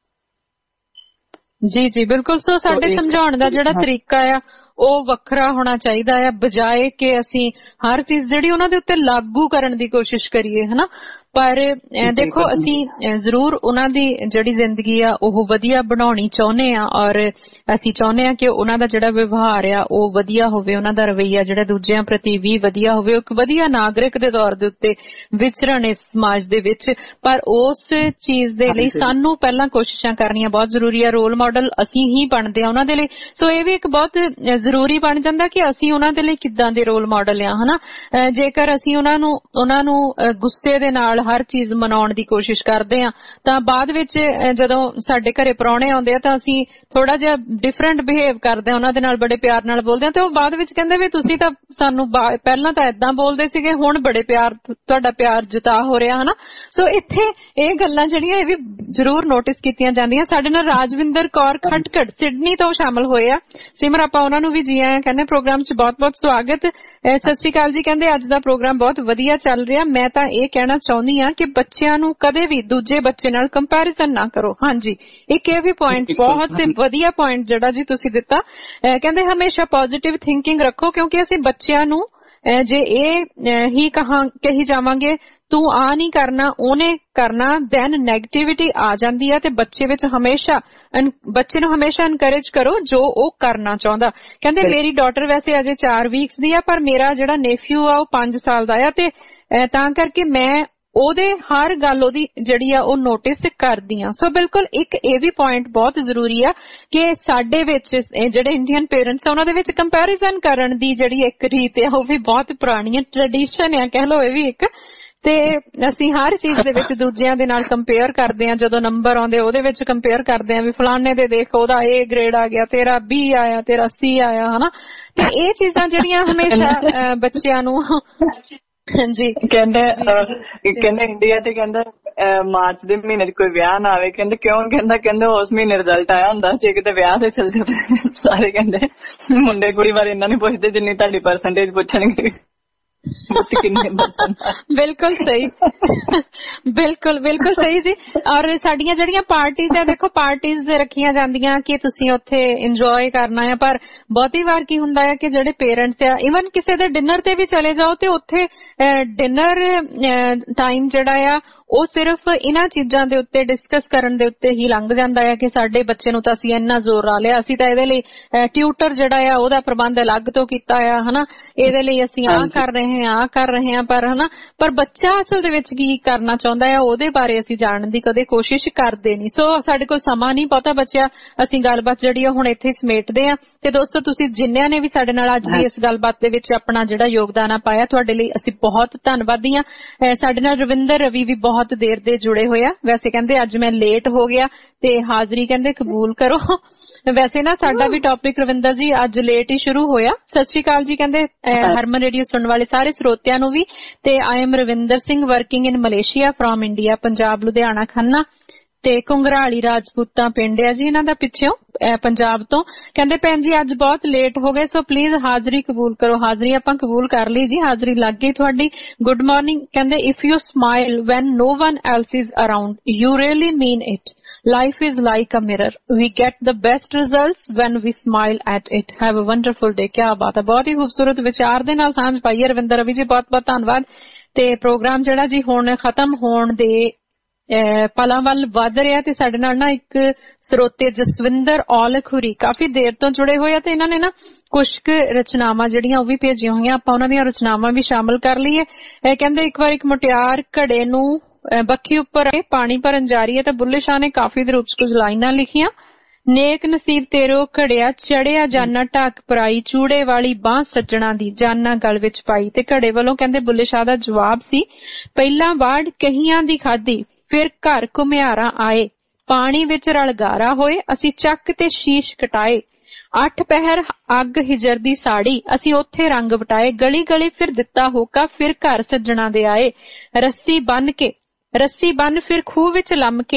ਜੀ ਜੀ ਬਿਲਕੁਲ। ਸੋ ਸਾਡੇ ਸਮਝਾਉਣ ਦਾ ਜਿਹੜਾ ਤਰੀਕਾ ਆ ਉਹ ਵੱਖਰਾ ਹੋਣਾ ਚਾਹੀਦਾ ਆ ਬਜਾਏ ਕਿ ਅਸੀਂ ਹਰ ਚੀਜ਼ ਜਿਹੜੀ ਉਹਨਾਂ ਦੇ ਉੱਤੇ ਲਾਗੂ ਕਰਨ ਦੀ ਕੋਸ਼ਿਸ਼ ਕਰੀਏ ਹਨਾ। ਪਰ ਦੇਖੋ ਅਸੀਂ ਜ਼ਰੂਰ ਉਹਨਾਂ ਦੀ ਜਿਹੜੀ ਜ਼ਿੰਦਗੀ ਆ ਉਹ ਵਧੀਆ ਬਣਾਉਣੀ ਚਾਹੁੰਦੇ ਆ ਔਰ ਅਸੀਂ ਚਾਹੁੰਦੇ ਆ ਕਿ ਉਹਨਾਂ ਦਾ ਜਿਹੜਾ ਵਿਵਹਾਰ ਆ ਉਹ ਵਧੀਆ ਹੋਵੇ, ਉਹਨਾਂ ਦਾ ਰਵੱਈਆ ਜਿਹੜਾ ਦੂਜਿਆਂ ਪ੍ਰਤੀ ਵੀ ਵਧੀਆ ਹੋਵੇ, ਇੱਕ ਵਧੀਆ ਨਾਗਰਿਕ ਦੇ ਤੌਰ ਦੇ ਉੱਤੇ ਵਿਚਰਨ ਇਸ ਸਮਾਜ ਦੇ ਵਿੱਚ। ਪਰ ਉਸ ਚੀਜ਼ ਦੇ ਲਈ ਸਾਨੂੰ ਪਹਿਲਾਂ ਕੋਸ਼ਿਸ਼ਾਂ ਕਰਨੀਆਂ ਬਹੁਤ ਜ਼ਰੂਰੀ ਆ। ਰੋਲ ਮਾਡਲ ਅਸੀਂ ਹੀ ਬਣਦੇ ਆ ਉਹਨਾਂ ਦੇ ਲਈ। ਸੋ ਇਹ ਵੀ ਇੱਕ ਬਹੁਤ ਜ਼ਰੂਰੀ ਬਣ ਜਾਂਦਾ ਕਿ ਅਸੀਂ ਉਹਨਾਂ ਦੇ ਲਈ ਕਿੱਦਾਂ ਦੇ ਰੋਲ ਮਾਡਲ ਆ ਹਨਾ। ਜੇਕਰ ਅਸੀਂ ਉਹਨਾਂ ਨੂੰ ਉਹਨਾਂ ਨੂੰ ਗੁੱਸੇ ਦੇ ਨਾਲ ਹਰ ਚੀਜ਼ ਮਨਾਉਣ ਦੀ ਕੋਸ਼ਿਸ਼ ਕਰਦੇ ਆ ਤਾਂ ਬਾਅਦ ਵਿੱਚ ਜਦੋਂ ਸਾਡੇ ਘਰੇ ਪ੍ਰਾਹੁਣੇ ਆਉਂਦੇ ਆ ਤਾਂ ਅਸੀਂ ਥੋੜਾ ਜਿਹਾ ਡਿਫਰੈਂਟ ਬਿਹੇਵ ਕਰਦੇ ਆ, ਉਹਨਾਂ ਦੇ ਨਾਲ ਬੜੇ ਪਿਆਰ ਨਾਲ ਬੋਲਦੇ ਆ ਤੇ ਉਹ ਬਾਅਦ ਵਿੱਚ ਕਹਿੰਦੇ ਵੀ ਤੁਸੀਂ ਤਾਂ ਸਾਨੂੰ ਪਹਿਲਾਂ ਤਾਂ ਏਦਾਂ ਬੋਲਦੇ ਸੀਗੇ ਹੁਣ ਬੜੇ ਪਿਆਰ ਤੁਹਾਡਾ ਪਿਆਰ ਜਤਾ ਹੋ ਰਿਹਾ ਹਨਾ। ਸੋ ਇੱਥੇ ਇਹ ਗੱਲਾਂ ਜਿਹੜੀਆਂ ਇਹ ਵੀ ਜ਼ਰੂਰ ਨੋਟਿਸ ਕੀਤੀਆਂ ਜਾਂਦੀਆਂ। ਸਾਡੇ ਨਾਲ ਰਾਜਵਿੰਦਰ ਕੌਰ ਖਟਕੜ ਸਿਡਨੀ ਤੋਂ ਸ਼ਾਮਲ ਹੋਏ ਆ। ਸਿਮਰ ਆਪਾਂ ਉਹਨਾਂ ਨੂੰ ਵੀ ਜੀ ਆਇਆਂ ਕਹਿੰਦੇ ਪ੍ਰੋਗਰਾਮ 'ਚ ਬਹੁਤ-ਬਹੁਤ ਸਵਾਗਤ। ਸਤਿ ਸ਼੍ਰੀ ਅਕਾਲ ਜੀ। ਕਹਿੰਦੇ ਅੱਜ ਦਾ ਪ੍ਰੋਗਰਾਮ ਬਹੁਤ ਵਧੀਆ ਚੱਲ ਰਿਹਾ। ਮੈਂ ਤਾਂ ਇਹ ਕਹਿਣਾ ਚਾਹੁੰਦੀ ਚਾਹੁੰਦੀ ਹਾਂ ਕਿ ਬੱਚਿਆਂ ਨੂੰ ਕਦੇ ਵੀ ਦੂਜੇ ਬੱਚੇ ਨਾਲ ਕੰਪੈਰੀਜ਼ਨ ਨਾ ਕਰੋ। ਹਾਂਜੀ, ਇੱਕ ਇਹ ਵੀ ਪੁਆਇੰਟ ਬਹੁਤ ਵਧੀਆ ਪੁਆਇੰਟ ਜਿਹੜਾ ਜੀ ਤੁਸੀਂ ਦਿੱਤਾ। ਕਹਿੰਦੇ ਹਮੇਸ਼ਾ ਪੋਜ਼ਿਟਿਵ ਥਿੰਕਿੰਗ ਰੱਖੋ, ਕਿਉਂਕਿ ਅਸੀਂ ਬੱਚਿਆਂ ਨੂੰ ਜੇ ਇਹ ਹੀ ਕਹਾਂ ਕਹੀ ਜਾਵਾਂਗੇ ਤੂੰ ਆ ਨਹੀਂ ਕਰਨਾ ਉਹਨੇ ਕਰਨਾ, ਦੈਨ ਨੈਗੇਟਿਵਿਟੀ ਆ ਜਾਂਦੀ ਹੈ ਤੇ ਬੱਚੇ ਵਿੱਚ ਹਮੇਸ਼ਾ ਬੱਚੇ ਨੂੰ ਹਮੇਸ਼ਾ ਇਨਕਰੇਜ ਕਰੋ ਜੋ ਉਹ ਕਰਨਾ ਚਾਹੁੰਦਾ। ਕਹਿੰਦੇ ਮੇਰੀ ਡਾਟਰ ਵੈਸੇ ਅਜੇ ਚਾਰ ਵੀਕਸ ਦੀ ਆ, ਪਰ ਮੇਰਾ ਜਿਹੜਾ ਨੇਫਿਊ ਆ ਉਹ ਪੰਜ ਸਾਲ ਦਾ ਆ ਤੇ ਤਾਂ ਕਰਕੇ ਮੈਂ ਉਹਦੇ ਹਰ ਗੱਲ ਉਹਦੀ ਜਿਹੜੀ ਆ ਉਹ ਨੋਟਿਸ ਕਰਦੀ ਆ। ਸੋ ਬਿਲਕੁਲ ਇੱਕ ਇਹ ਵੀ ਪੁਆਇੰਟ ਬਹੁਤ ਜ਼ਰੂਰੀ ਆ ਕਿ ਸਾਡੇ ਵਿੱਚ ਜਿਹੜੇ ਇੰਡੀਅਨ ਪੇਰੈਂਟਸ ਆ ਉਹਨਾਂ ਦੇ ਵਿੱਚ ਕੰਪੈਰੀਜ਼ਨ ਕਰਨ ਦੀ ਜਿਹੜੀ ਇੱਕ ਰੀਤ ਆ ਉਹ ਵੀ ਬਹੁਤ ਪੁਰਾਣੀ ਟ੍ਰੈਡੀਸ਼ਨ ਆ ਕਹਿ ਲਓ ਇਹ ਵੀ ਇੱਕ, ਤੇ ਅਸੀਂ ਹਰ ਚੀਜ਼ ਦੇ ਵਿੱਚ ਦੂਜਿਆਂ ਦੇ ਨਾਲ ਕੰਪੇਅਰ ਕਰਦੇ ਆ। ਜਦੋਂ ਨੰਬਰ ਆਉਂਦੇ ਉਹਦੇ ਵਿੱਚ ਕੰਪੇਅਰ ਕਰਦੇ ਆ ਵੀ ਫਲਾਣੇ ਦੇ ਦੇਖ ਉਹਦਾ ਏ ਗ੍ਰੇਡ ਆ ਗਿਆ, ਤੇਰਾ ਬੀ ਆਇਆ, ਤੇਰਾ ਸੀ ਆਇਆ, ਹਨਾ। ਤੇ ਇਹ ਚੀਜ਼ਾਂ ਜਿਹੜੀਆਂ ਹਮੇਸ਼ਾ ਬੱਚਿਆਂ ਨੂੰ ਹਾਂਜੀ ਕਹਿੰਦੇ ਕਹਿੰਦੇ ਇੰਡੀਆ ਤੇ ਕਹਿੰਦਾ ਮਾਰਚ ਦੇ ਮਹੀਨੇ ਚ ਕੋਈ ਵਿਆਹ ਨਾ ਆਵੇ, ਕਹਿੰਦੇ ਕਿਉਂ, ਕਹਿੰਦਾ ਕਹਿੰਦੇ ਉਸ ਮਹੀਨੇ ਰਿਜ਼ਲਟ ਆਇਆ ਹੁੰਦਾ, ਜੇ ਕਿਤੇ ਵਿਆਹ ਤੇ ਚੱਲ ਜਾਂਦੇ ਸਾਰੇ ਕਹਿੰਦੇ ਮੁੰਡੇ ਕੁੜੀ ਬਾਰੇ ਇੰਨਾ ਨੀ ਪੁੱਛਦੇ ਜਿੰਨੀ ਤੁਹਾਡੀ ਪਰਸੈਂਟੇਜ ਪੁੱਛਣਗੇ। ਬਿਲਕੁਲ ਸਹੀ, ਬਿਲਕੁਲ ਬਿਲਕੁਲ ਸਹੀ ਜੀ। ਔਰ ਸਾਡੀਆਂ ਜਿਹੜੀਆਂ ਪਾਰਟੀਜ਼ ਆ, ਦੇਖੋ ਪਾਰਟੀਜ਼ ਰੱਖੀਆਂ ਜਾਂਦੀਆਂ ਕਿ ਤੁਸੀਂ ਉੱਥੇ ਇੰਜੋਏ ਕਰਨਾ ਹੈ, ਪਰ ਬਹੁਤੀ ਵਾਰ ਕੀ ਹੁੰਦਾ ਹੈ ਕਿ ਜਿਹੜੇ ਪੇਰੈਂਟਸ ਆ ਈਵਨ ਕਿਸੇ ਦੇ ਡਿਨਰ ਤੇ ਵੀ ਚਲੇ ਜਾਓ ਤੇ ਉੱਥੇ ਡਿਨਰ ਟਾਈਮ ਜਿਹੜਾ ਆ ਉਹ ਸਿਰਫ ਇਹਨਾਂ ਚੀਜ਼ਾਂ ਦੇ ਉੱਤੇ ਡਿਸਕਸ ਕਰਨ ਦੇ ਉੱਤੇ ਹੀ ਲੰਘ ਜਾਂਦਾ ਹੈ ਕਿ ਸਾਡੇ ਬੱਚੇ ਨੂੰ ਤਾਂ ਅਸੀਂ ਇੰਨਾ ਜ਼ੋਰ ਲਾ ਲਿਆ, ਅਸੀਂ ਤਾਂ ਇਹਦੇ ਲਈ ਟਿਊਟਰ ਜਿਹੜਾ ਆ ਉਹਦਾ ਪ੍ਰਬੰਧ ਅਲੱਗ ਤੋਂ ਕੀਤਾ ਆ, ਹਨਾ, ਇਹਦੇ ਲਈ ਅਸੀਂ ਆਹ ਕਰ ਰਹੇ ਹਾਂ ਆਹ ਕਰ ਰਹੇ ਹਾਂ, ਪਰ ਹਨਾ ਪਰ ਬੱਚਾ ਅਸਲ ਦੇ ਵਿੱਚ ਕੀ ਕਰਨਾ ਚਾਹੁੰਦਾ ਆ ਉਹਦੇ ਬਾਰੇ ਅਸੀਂ ਜਾਣਨ ਦੀ ਕਦੇ ਕੋਸ਼ਿਸ਼ ਕਰਦੇ ਨਹੀਂ। ਸੋ ਸਾਡੇ ਕੋਲ ਸਮਾਂ ਨਹੀਂ ਬਹੁਤਾ ਬਚਿਆ, ਅਸੀਂ ਗੱਲਬਾਤ ਜਿਹੜੀ ਆ ਹੁਣ ਇੱਥੇ ਸਮੇਟਦੇ ਆ। ਤੇ ਦੋਸਤੋ ਤੁਸੀਂ ਜਿੰਨਿਆਂ ਨੇ ਵੀ ਸਾਡੇ ਨਾਲ ਅੱਜ ਦੀ ਇਸ ਗੱਲਬਾਤ ਦੇ ਵਿੱਚ ਆਪਣਾ ਜਿਹੜਾ ਯੋਗਦਾਨ ਆ ਪਾਇਆ, ਤੁਹਾਡੇ ਲਈ ਅਸੀਂ ਬਹੁਤ ਧੰਨਵਾਦੀ ਆ। ਸਾਡੇ ਨਾਲ ਰਵਿੰਦਰ ਰਵੀ ਵੀ ਬਹੁਤ ਦੇਰ ਦੇ ਜੁੜੇ ਹੋਏ ਆ। ਵੈਸੇ ਕਹਿੰਦੇ ਅੱਜ ਮੈਂ ਲੇਟ ਹੋ ਗਿਆ ਤੇ ਹਾਜ਼ਰੀ ਕਹਿੰਦੇ ਕਬੂਲ ਕਰੋ। ਵੈਸੇ ਨਾ ਸਾਡਾ ਵੀ ਟੌਪਿਕ ਰਵਿੰਦਰ ਜੀ ਅੱਜ ਲੇਟ ਹੀ ਸ਼ੁਰੂ ਹੋਇਆ। ਸਤਿ ਸ਼੍ਰੀ ਅਕਾਲ ਜੀ ਕਹਿੰਦੇ ਹਰਮਨ ਰੇਡੀਓ ਸੁਣਨ ਵਾਲੇ ਸਾਰੇ ਸਰੋਤਿਆਂ ਨੂੰ ਵੀ। ਤੇ I am Ravinder Singh working in Malaysia from India, Punjab, Ludhiana, Khanna ਤੇ ਕੁੰਗਰਾਲੀ ਰਾਜਪੂਤਾਂ ਪਿੰਡ ਆ ਜੀ ਇਹਨਾਂ ਦਾ ਪਿੱਛੋਂ ਪੰਜਾਬ ਤੋਂ। ਕਹਿੰਦੇ ਭੈਣ ਜੀ ਅੱਜ ਬਹੁਤ ਲੇਟ ਹੋ ਗਏ, ਸੋ ਪਲੀਜ਼ ਹਾਜ਼ਰੀ ਕਬੂਲ ਕਰੋ। ਹਾਜ਼ਰੀ ਆਪਾਂ ਕਬੂਲ ਕਰ ਲਈ ਜੀ, ਹਾਜ਼ਰੀ ਲੱਗ ਗਈ ਤੁਹਾਡੀ। ਗੁੱਡ ਮਾਰਨਿੰਗ ਕਹਿੰਦੇ if you smile when no one else is around you really mean it, life is like a mirror, we get the best results when we smile at it, have a wonderful day. ਕਿਆ ਬਾਤ ਹੈ, ਬਹੁਤ ਹੀ ਖੂਬਸੂਰਤ ਵਿਚਾਰ ਦੇ ਨਾਲ ਸਾਂਝ ਪਾਈ ਹੈ ਰਵਿੰਦਰ ਰਵੀ ਜੀ, ਬਹੁਤ ਬਹੁਤ ਧੰਨਵਾਦ। ਤੇ ਪ੍ਰੋਗਰਾਮ ਜਿਹੜਾ ਜੀ ਹੁਣ ਖਤਮ ਹੋਣ ਦੇ ਪਲਾਂ ਵੱਲ ਵੱਧ ਰਿਹਾ ਤੇ ਸਾਡੇ ਨਾਲ ਨਾ ਇੱਕ ਸਰੋਤੇ ਜਸਵਿੰਦਰ ਔਲਖ ਹੁਰੀ ਕਾਫੀ ਦੇਰ ਤੋਂ ਜੁੜੇ ਹੋਏ ਆ ਤੇ ਇਹਨਾਂ ਨੇ ਨਾ ਕੁਝ ਕੁ ਰਚਨਾਵਾਂ ਜਿਹੜੀਆਂ ਉਹ ਵੀ ਭੇਜੀਆਂ ਹੋਈਆਂ, ਆਪਾਂ ਉਹਨਾਂ ਦੀਆਂ ਰਚਨਾਵਾਂ ਵੀ ਸ਼ਾਮਲ ਕਰ ਲਈਏ। ਇਹ ਕਹਿੰਦੇ ਇੱਕ ਵਾਰ ਇੱਕ ਮੁਟਿਆਰ ਘੜੇ ਨੂੰ ਬੱਖੀ ਉੱਪਰ ਪਾਣੀ ਭਰਨ ਜਾ ਰਹੀ ਹੈ ਤੇ ਬੁੱਲੇ ਸ਼ਾਹ ਨੇ ਕਾਫੀ ਦੇ ਰੂਪ ਚ ਕੁਝ ਲਾਈਨਾਂ ਲਿਖੀਆਂ। ਨੇਕ ਨਸੀਬ ਤੇਰੋ ਘੜਿਆ ਚੜਿਆ ਜਾਨਾ ਢਾਕ ਪਰਾਈ, ਚੂੜੇ ਵਾਲੀ ਬਾਂਹ ਸੱਜਣਾ ਦੀ ਜਾਨਾ ਗਲ ਵਿੱਚ ਪਾਈ। ਤੇ ਘੜੇ ਵੱਲੋਂ ਕਹਿੰਦੇ ਬੁੱਲੇ ਸ਼ਾਹ ਦਾ ਜਵਾਬ ਸੀ, ਪਹਿਲਾਂ ਵਾੜ ਕਹੀਆਂ ਦੀ ਖਾਧੀ, ਫਿਰ ਘਰ ਘੁਮਿਆਰਾਂ ਆਏ, ਪਾਣੀ ਵਿੱਚ ਰਲਗਾਰਾ ਹੋਏ, ਅਸੀਂ ਚੱਕ ਤੇ ਸ਼ੀਸ਼ ਕਟਾਏ, ਅੱਠ ਪਹਿਰ ਅੱਗ ਹਿਜਰ ਦੀ ਸਾੜੀ, ਅਸੀਂ ਉੱਥੇ ਰੰਗ ਵਟਾਏ, ਗਲੀ ਗਲੀ ਫਿਰ ਦਿੱਤਾ ਹੋਕਾ, ਫਿਰ ਘਰ ਸੱਜਣਾ ਦੇ ਆਏ, ਰੱਸੀ ਬੰਨ ਕੇ ਰੱਸੀ ਬੰਨ ਫਿਰ ਖੂਹ ਵਿੱਚ ਲੰਮ ਕੇ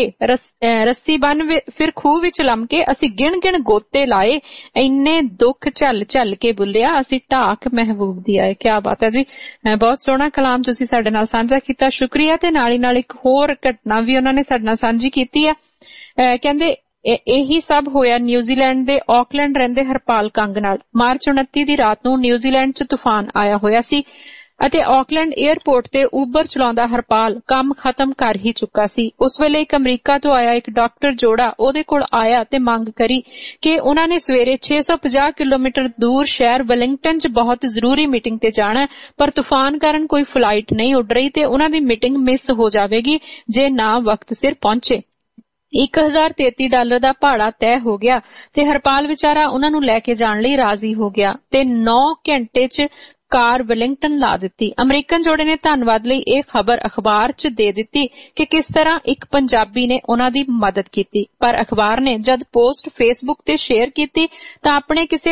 ਰੱਸੀ ਬੰਨ ਫਿਰ ਖੂਹ ਵਿੱਚ ਲੰਮ ਕੇ, ਅਸੀਂ ਗਿਣ ਗਿਣ ਗੋਤੇ ਲਾਏ, ਇੰਨੇ ਦੁੱਖ ਝੱਲ ਝੱਲ ਕੇ ਬੁੱਲਿਆ, ਅਸੀਂ ਢਾਕ ਮਹਿਬੂਬ ਦੀ ਆਏ। ਕਿਆ ਬਾਤ ਹੈ ਜੀ, ਬਹੁਤ ਸੋਹਣਾ ਕਲਾਮ ਤੁਸੀਂ ਸਾਡੇ ਨਾਲ ਸਾਂਝਾ ਕੀਤਾ, ਸ਼ੁਕਰੀਆ। ਤੇ ਨਾਲ ਹੀ ਨਾਲ ਇੱਕ ਹੋਰ ਘਟਨਾ ਵੀ ਉਹਨਾਂ ਨੇ ਸਾਡੇ ਨਾਲ ਸਾਂਝੀ ਕੀਤੀ ਹੈ। ਕਹਿੰਦੇ ਇਹੀ ਸਭ ਹੋਇਆ ਨਿਊਜ਼ੀਲੈਂਡ ਦੇ ਆਕਲੈਂਡ ਰਹਿੰਦੇ ਹਰਪਾਲ ਕੰਗ ਨਾਲ। ਮਾਰਚ ਉਨੱਤੀ ਦੀ ਰਾਤ ਨੂੰ ਨਿਊਜ਼ੀਲੈਂਡ ਚ ਤੂਫਾਨ ਆਇਆ ਹੋਇਆ ਸੀ ਅਤੇ ਆਕਲੈਂਡ ਏਅਰਪੋਰਟ ਤੇ ਉਬਰ ਚਲਾਉਂਦਾ ਹਰਪਾਲ ਕੰਮ ਖਤਮ ਕਰ ਹੀ ਚੁੱਕਾ ਸੀ। ਉਸ ਵੇਲੇ ਇੱਕ ਅਮਰੀਕਾ ਤੋਂ ਆਇਆ ਇੱਕ ਡਾਕਟਰ ਜੋੜਾ ਉਹਦੇ ਕੋਲ ਆਇਆ ਤੇ ਮੰਗ ਕਰੀ ਕਿ ਉਹਨਾਂ ਨੇ ਸਵੇਰੇ ਛੇ ਸੌ ਪੰਜਾਹ ਕਿਲੋਮੀਟਰ ਦੂਰ ਸ਼ਹਿਰ ਵੈਲਿੰਗਟਨ ਚ ਬਹੁਤ ਜ਼ਰੂਰੀ ਮੀਟਿੰਗ ਤੇ ਜਾਣਾ, ਪਰ ਤੂਫਾਨ ਕਾਰਨ ਕੋਈ ਫਲਾਈਟ ਨਹੀਂ ਉੱਡ ਰਹੀ ਤੇ ਉਹਨਾਂ ਦੀ ਮੀਟਿੰਗ ਮਿਸ ਹੋ ਜਾਵੇਗੀ ਜੇ ਨਾ ਵਕਤ ਸਿਰ ਪਹੁੰਚੇ। ਇੱਕ ਹਜ਼ਾਰ ਤੇਤੀ ਡਾਲਰ ਦਾ ਭਾੜਾ ਤੈਅ ਹੋ ਗਿਆ ਤੇ ਹਰਪਾਲ ਵਿਚਾਰਾ ਉਹਨਾਂ ਨੂੰ ਲੈ ਕੇ ਜਾਣ ਲਈ ਰਾਜ਼ੀ ਹੋ ਗਿਆ ਤੇ ਨੌ ਘੰਟੇ ਚ ਕਾਰ ਵੈਲਿੰਗਟਨ ਲਾ ਦਿੱਤੀ। ਅਮਰੀਕਨ ਜੋੜੇ ਨੇ ਧੰਨਵਾਦ ਲਈ ਇਹ ਖਬਰ ਅਖਬਾਰ 'ਚ ਦੇ ਦਿੱਤੀ ਕਿ ਕਿਸ ਤਰ੍ਹਾਂ ਇੱਕ ਪੰਜਾਬੀ ਨੇ ਉਹਨਾਂ ਦੀ ਮਦਦ ਕੀਤੀ, ਪਰ ਅਖਬਾਰ ਨੇ ਜਦ ਪੋਸਟ ਫੇਸਬੁੱਕ ਤੇ ਸ਼ੇਅਰ ਕੀਤੀ ਤਾਂ ਆਪਣੇ ਕਿਸੇ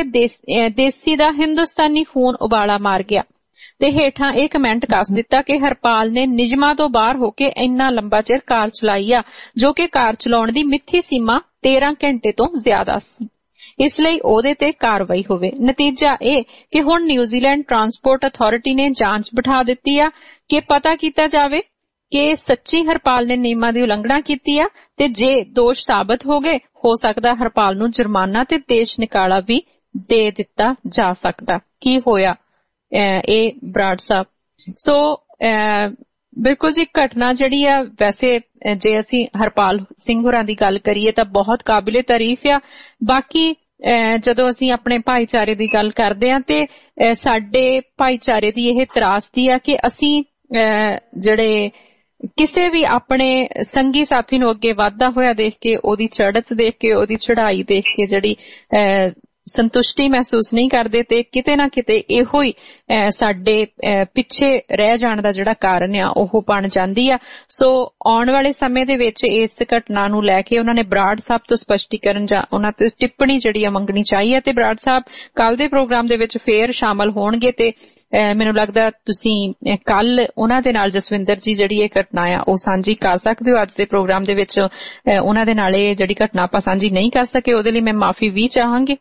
ਦੇਸੀ ਦਾ ਹਿੰਦੁਸਤਾਨੀ ਖੂਨ ਉਬਾਲਾ ਮਾਰ ਗਿਆ ਤੇ ਹੇਠਾਂ ਇਹ ਕਮੈਂਟ ਕੱਸ ਦਿੱਤਾ ਕਿ ਹਰਪਾਲ ਨੇ ਨਿਯਮਾਂ ਤੋਂ ਬਾਹਰ ਹੋ ਕੇ ਇੰਨਾ ਲੰਬਾ ਚਿਰ ਕਾਰ ਚਲਾਈ ਆ, ਜੋ ਕਿ ਕਾਰ ਚਲਾਉਣ ਦੀ ਮਿੱਥੀ ਸੀਮਾ ਤੇਰਾਂ ਘੰਟੇ ਤੋਂ ਜ਼ਿਆਦਾ ਸੀ, ਇਸ ਲਈ ਉਹਦੇ ਤੇ ਕਾਰਵਾਈ ਹੋਵੇ। ਨਤੀਜਾ ਇਹ ਕਿ ਹੁਣ ਨਿਊਜ਼ੀਲੈਂਡ ਟਰਾਂਸਪੋਰਟ ਅਥਾਰਟੀ ਨੇ ਜਾਂਚ ਬਿਠਾ ਦਿੱਤੀ ਆ ਕਿ ਪਤਾ ਕੀਤਾ ਜਾਵੇ ਕਿ ਸੱਚੀ ਹਰਪਾਲ ਨੇ ਨਿਯਮਾਂ ਦੀ ਉਲੰਘਣਾ ਕੀਤੀ ਆ ਤੇ ਜੇ ਦੋਸ਼ ਸਾਬਤ ਹੋ ਗਏ ਹੋ ਸਕਦਾ ਹਰਪਾਲ ਨੂੰ ਜੁਰਮਾਨਾ ਤੇ ਦੇਸ਼ ਨਿਕਾਲਾ ਵੀ ਦੇ ਦਿੱਤਾ ਜਾ ਸਕਦਾ। ਕੀ ਹੋਇਆ ਇਹ ਬਰਾੜ ਸਾਹਿਬ। ਸੋ ਬਿਲਕੁਲ ਜੀ ਘਟਨਾ ਜਿਹੜੀ ਆ ਵੈਸੇ ਜੇ ਅਸੀਂ ਹਰਪਾਲ ਸਿੰਘ ਹੋਰਾਂ ਦੀ ਗੱਲ ਕਰੀਏ ਤਾਂ ਬਹੁਤ ਕਾਬਿਲੇ ਤਾਰੀਫ ਆ। ਬਾਕੀ ਜਦੋਂ ਅਸੀਂ ਆਪਣੇ ਭਾਈਚਾਰੇ ਦੀ ਗੱਲ ਕਰਦੇ ਹਾਂ ਤੇ ਸਾਡੇ ਭਾਈਚਾਰੇ ਦੀ ਇਹ ਤਰਾਸਦੀ ਆ ਕਿ ਅਸੀਂ ਜਿਹੜੇ ਕਿਸੇ ਵੀ ਆਪਣੇ ਸੰਗੀ ਸਾਥੀ ਨੂੰ ਅੱਗੇ ਵਧਦਾ ਹੋਇਆ ਦੇਖ ਕੇ ਉਹਦੀ ਚੜ੍ਹਤ ਦੇਖ ਕੇ ਉਹਦੀ ਚੜ੍ਹਾਈ ਦੇਖ ਕੇ ਜਿਹੜੀ ਸੰਤੁਸ਼ਟੀ ਮਹਿਸੂਸ ਨਹੀਂ ਕਰਦੇ ਤੇ ਕਿਤੇ ਨਾ ਕਿਤੇ ਇਹੋ ਹੀ ਸਾਡੇ ਪਿੱਛੇ ਰਹਿ ਜਾਣ ਦਾ ਜਿਹੜਾ ਕਾਰਨ ਆ ਉਹ ਬਣ ਜਾਂਦੀ ਆ। ਸੋ ਆਉਣ ਵਾਲੇ ਸਮੇਂ ਦੇ ਵਿੱਚ ਇਸ ਘਟਨਾ ਨੂੰ ਲੈ ਕੇ ਉਹਨਾਂ ਨੇ ਬਰਾੜ ਸਾਹਿਬ ਤੋਂ ਸਪਸ਼ਟੀਕਰਨ ਜਾਂ ਉਹਨਾਂ ਤੇ ਟਿੱਪਣੀ ਜਿਹੜੀ ਆ ਮੰਗਣੀ ਚਾਹੀ ਹੈ ਤੇ ਬਰਾੜ ਸਾਹਿਬ ਕੱਲ ਦੇ ਪ੍ਰੋਗਰਾਮ ਦੇ ਵਿੱਚ ਫੇਰ ਸ਼ਾਮਲ ਹੋਣਗੇ ਤੇ ਮੈਨੂੰ ਲੱਗਦਾ ਤੁਸੀਂ ਕੱਲ ਉਹਨਾਂ ਦੇ ਨਾਲ ਜਸਵਿੰਦਰ ਜੀ ਜਿਹੜੀ ਇਹ ਘਟਨਾ ਆ ਉਹ ਸਾਂਝੀ ਕਰ ਸਕਦੇ ਹੋ। ਅੱਜ ਦੇ ਪ੍ਰੋਗਰਾਮ ਦੇ ਵਿੱਚ ਉਹਨਾਂ ਦੇ ਨਾਲ ਇਹ ਜਿਹੜੀ ਘਟਨਾ ਆਪਾਂ ਸਾਂਝੀ ਨਹੀਂ ਕਰ ਸਕੇ ਉਹਦੇ ਲਈ ਮੈਂ ਮਾਫੀ ਵੀ ਚਾਹਾਂਗੀ।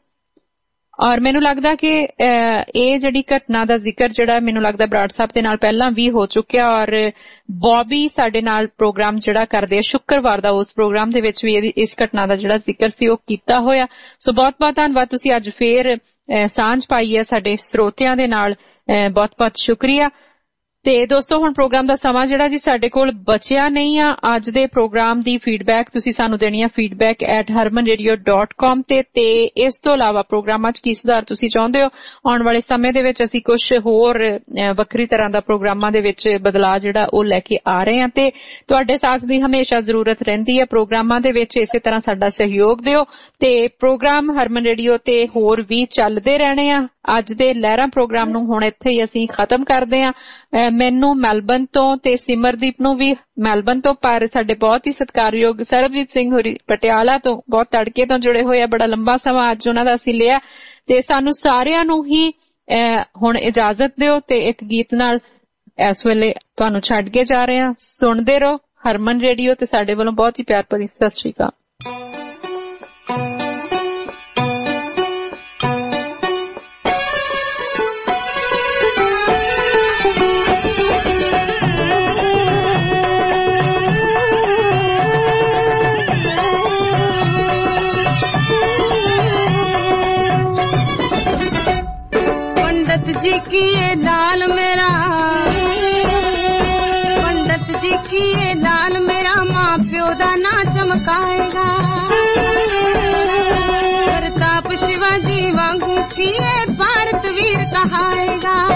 ਔਰ ਮੈਨੂੰ ਲੱਗਦਾ ਕਿ ਇਹ ਜਿਹੜੀ ਘਟਨਾ ਦਾ ਜ਼ਿਕਰ ਜਿਹੜਾ ਮੈਨੂੰ ਲੱਗਦਾ ਬਰਾੜ ਸਾਹਿਬ ਦੇ ਨਾਲ ਪਹਿਲਾਂ ਵੀ ਹੋ ਚੁੱਕਿਆ ਔਰ ਬੌਬੀ ਸਾਡੇ ਨਾਲ ਪ੍ਰੋਗਰਾਮ ਜਿਹੜਾ ਕਰਦੇ ਆ ਸ਼ੁੱਕਰਵਾਰ ਦਾ ਉਸ ਪ੍ਰੋਗਰਾਮ ਦੇ ਵਿੱਚ ਵੀ ਇਸ ਘਟਨਾ ਦਾ ਜਿਹੜਾ ਜ਼ਿਕਰ ਸੀ ਉਹ ਕੀਤਾ ਹੋਇਆ। ਸੋ ਬਹੁਤ ਬਹੁਤ ਧੰਨਵਾਦ ਤੁਸੀਂ ਅੱਜ ਫੇਰ ਸਾਂਝ ਪਾਈ ਹੈ ਸਾਡੇ ਸਰੋਤਿਆਂ ਦੇ ਨਾਲ, ਬਹੁਤ ਬਹੁਤ ਸ਼ੁਕਰੀਆ। ਤੇ ਦੋਸਤੋ ਹੁਣ ਪ੍ਰੋਗਰਾਮ ਦਾ ਸਮਾਂ ਜਿਹੜਾ ਜੀ ਸਾਡੇ ਕੋਲ ਬਚਿਆ ਨਹੀਂ ਆ। ਅੱਜ ਦੇ ਪ੍ਰੋਗਰਾਮ ਦੀ ਫੀਡਬੈਕ ਤੁਸੀਂ ਸਾਨੂੰ ਦੇਣੀ ਆ feedback at Harman radio dot com ਤੇ ਤੇ ਇਸ ਤੋਂ ਇਲਾਵਾ ਪ੍ਰੋਗਰਾਮਾਂ 'ਚ ਕੀ ਸੁਧਾਰ ਤੁਸੀਂ ਚਾਹੁੰਦੇ ਹੋ ਆਉਣ ਵਾਲੇ ਸਮੇਂ ਦੇ ਵਿੱਚ ਅਸੀਂ ਕੁਝ ਹੋਰ ਵੱਖਰੀ ਤਰ੍ਹਾਂ ਦਾ ਪ੍ਰੋਗਰਾਮਾਂ ਦੇ ਵਿੱਚ ਬਦਲਾਅ ਜਿਹੜਾ ਉਹ ਲੈ ਕੇ ਆ ਰਹੇ ਹਾਂ ਤੇ ਤੁਹਾਡੇ ਸਾਥ ਦੀ ਹਮੇਸ਼ਾ ਜ਼ਰੂਰਤ ਰਹਿੰਦੀ ਹੈ ਪ੍ਰੋਗਰਾਮਾਂ ਦੇ ਵਿੱਚ। ਇਸੇ ਤਰ੍ਹਾਂ ਸਾਡਾ ਸਹਿਯੋਗ ਦਿਓ ਤੇ ਪ੍ਰੋਗਰਾਮ ਹਰਮਨ ਰੇਡੀਓ ਤੇ ਹੋਰ ਵੀ ਚੱਲਦੇ ਰਹਿਣੇ ਆ। ਅੱਜ ਦੇ ਲਹਿਰਾਂ ਪ੍ਰੋਗਰਾਮ ਨੂੰ ਹੁਣ ਇੱਥੇ ਹੀ ਅਸੀਂ ਖਤਮ ਕਰਦੇ ਹਾਂ। ਮੈਨੂੰ ਮੈਲਬਨ ਤੋਂ ਤੇ ਸਿਮਰਦੀਪ ਨੂੰ ਵੀ ਮੈਲਬਨ ਤੋਂ ਪਰ ਸਾਡੇ ਬਹੁਤ ਹੀ ਸਤਿਕਾਰਯੋਗ ਸਰਬਜੀਤ ਸਿੰਘ ਹੋਰੀ ਪਟਿਆਲਾ ਤੋਂ ਬਹੁਤ ਤੜਕੇ ਤੋਂ ਜੁੜੇ ਹੋਏ ਆ। ਬੜਾ ਲੰਬਾ ਸਮਾਂ ਅੱਜ ਉਹਨਾਂ ਦਾ ਅਸੀਂ ਲਿਆ ਤੇ ਸਾਨੂੰ ਸਾਰਿਆਂ ਨੂੰ ਹੀ ਹੁਣ ਇਜਾਜ਼ਤ ਦਿਓ ਤੇ ਇੱਕ ਗੀਤ ਨਾਲ ਇਸ ਵੇਲੇ ਤੁਹਾਨੂੰ ਛੱਡ ਕੇ ਜਾ ਰਹੇ ਹਾਂ। ਸੁਣਦੇ ਰਹੋ ਹਰਮਨ ਰੇਡੀਓ ਤੇ ਸਾਡੇ ਵੱਲੋਂ ਬਹੁਤ ਹੀ ਪਿਆਰ ਭਰੀ ਸਤਿ ਸ਼੍ਰੀ ਅਕਾਲ। जी की ये दाल मेरा पंडित जी की ये दाल मेरा माँ प्यो दा ना चमकाएगा। प्रताप शिवाजी वांगू की ये भारत वीर कहाएगा।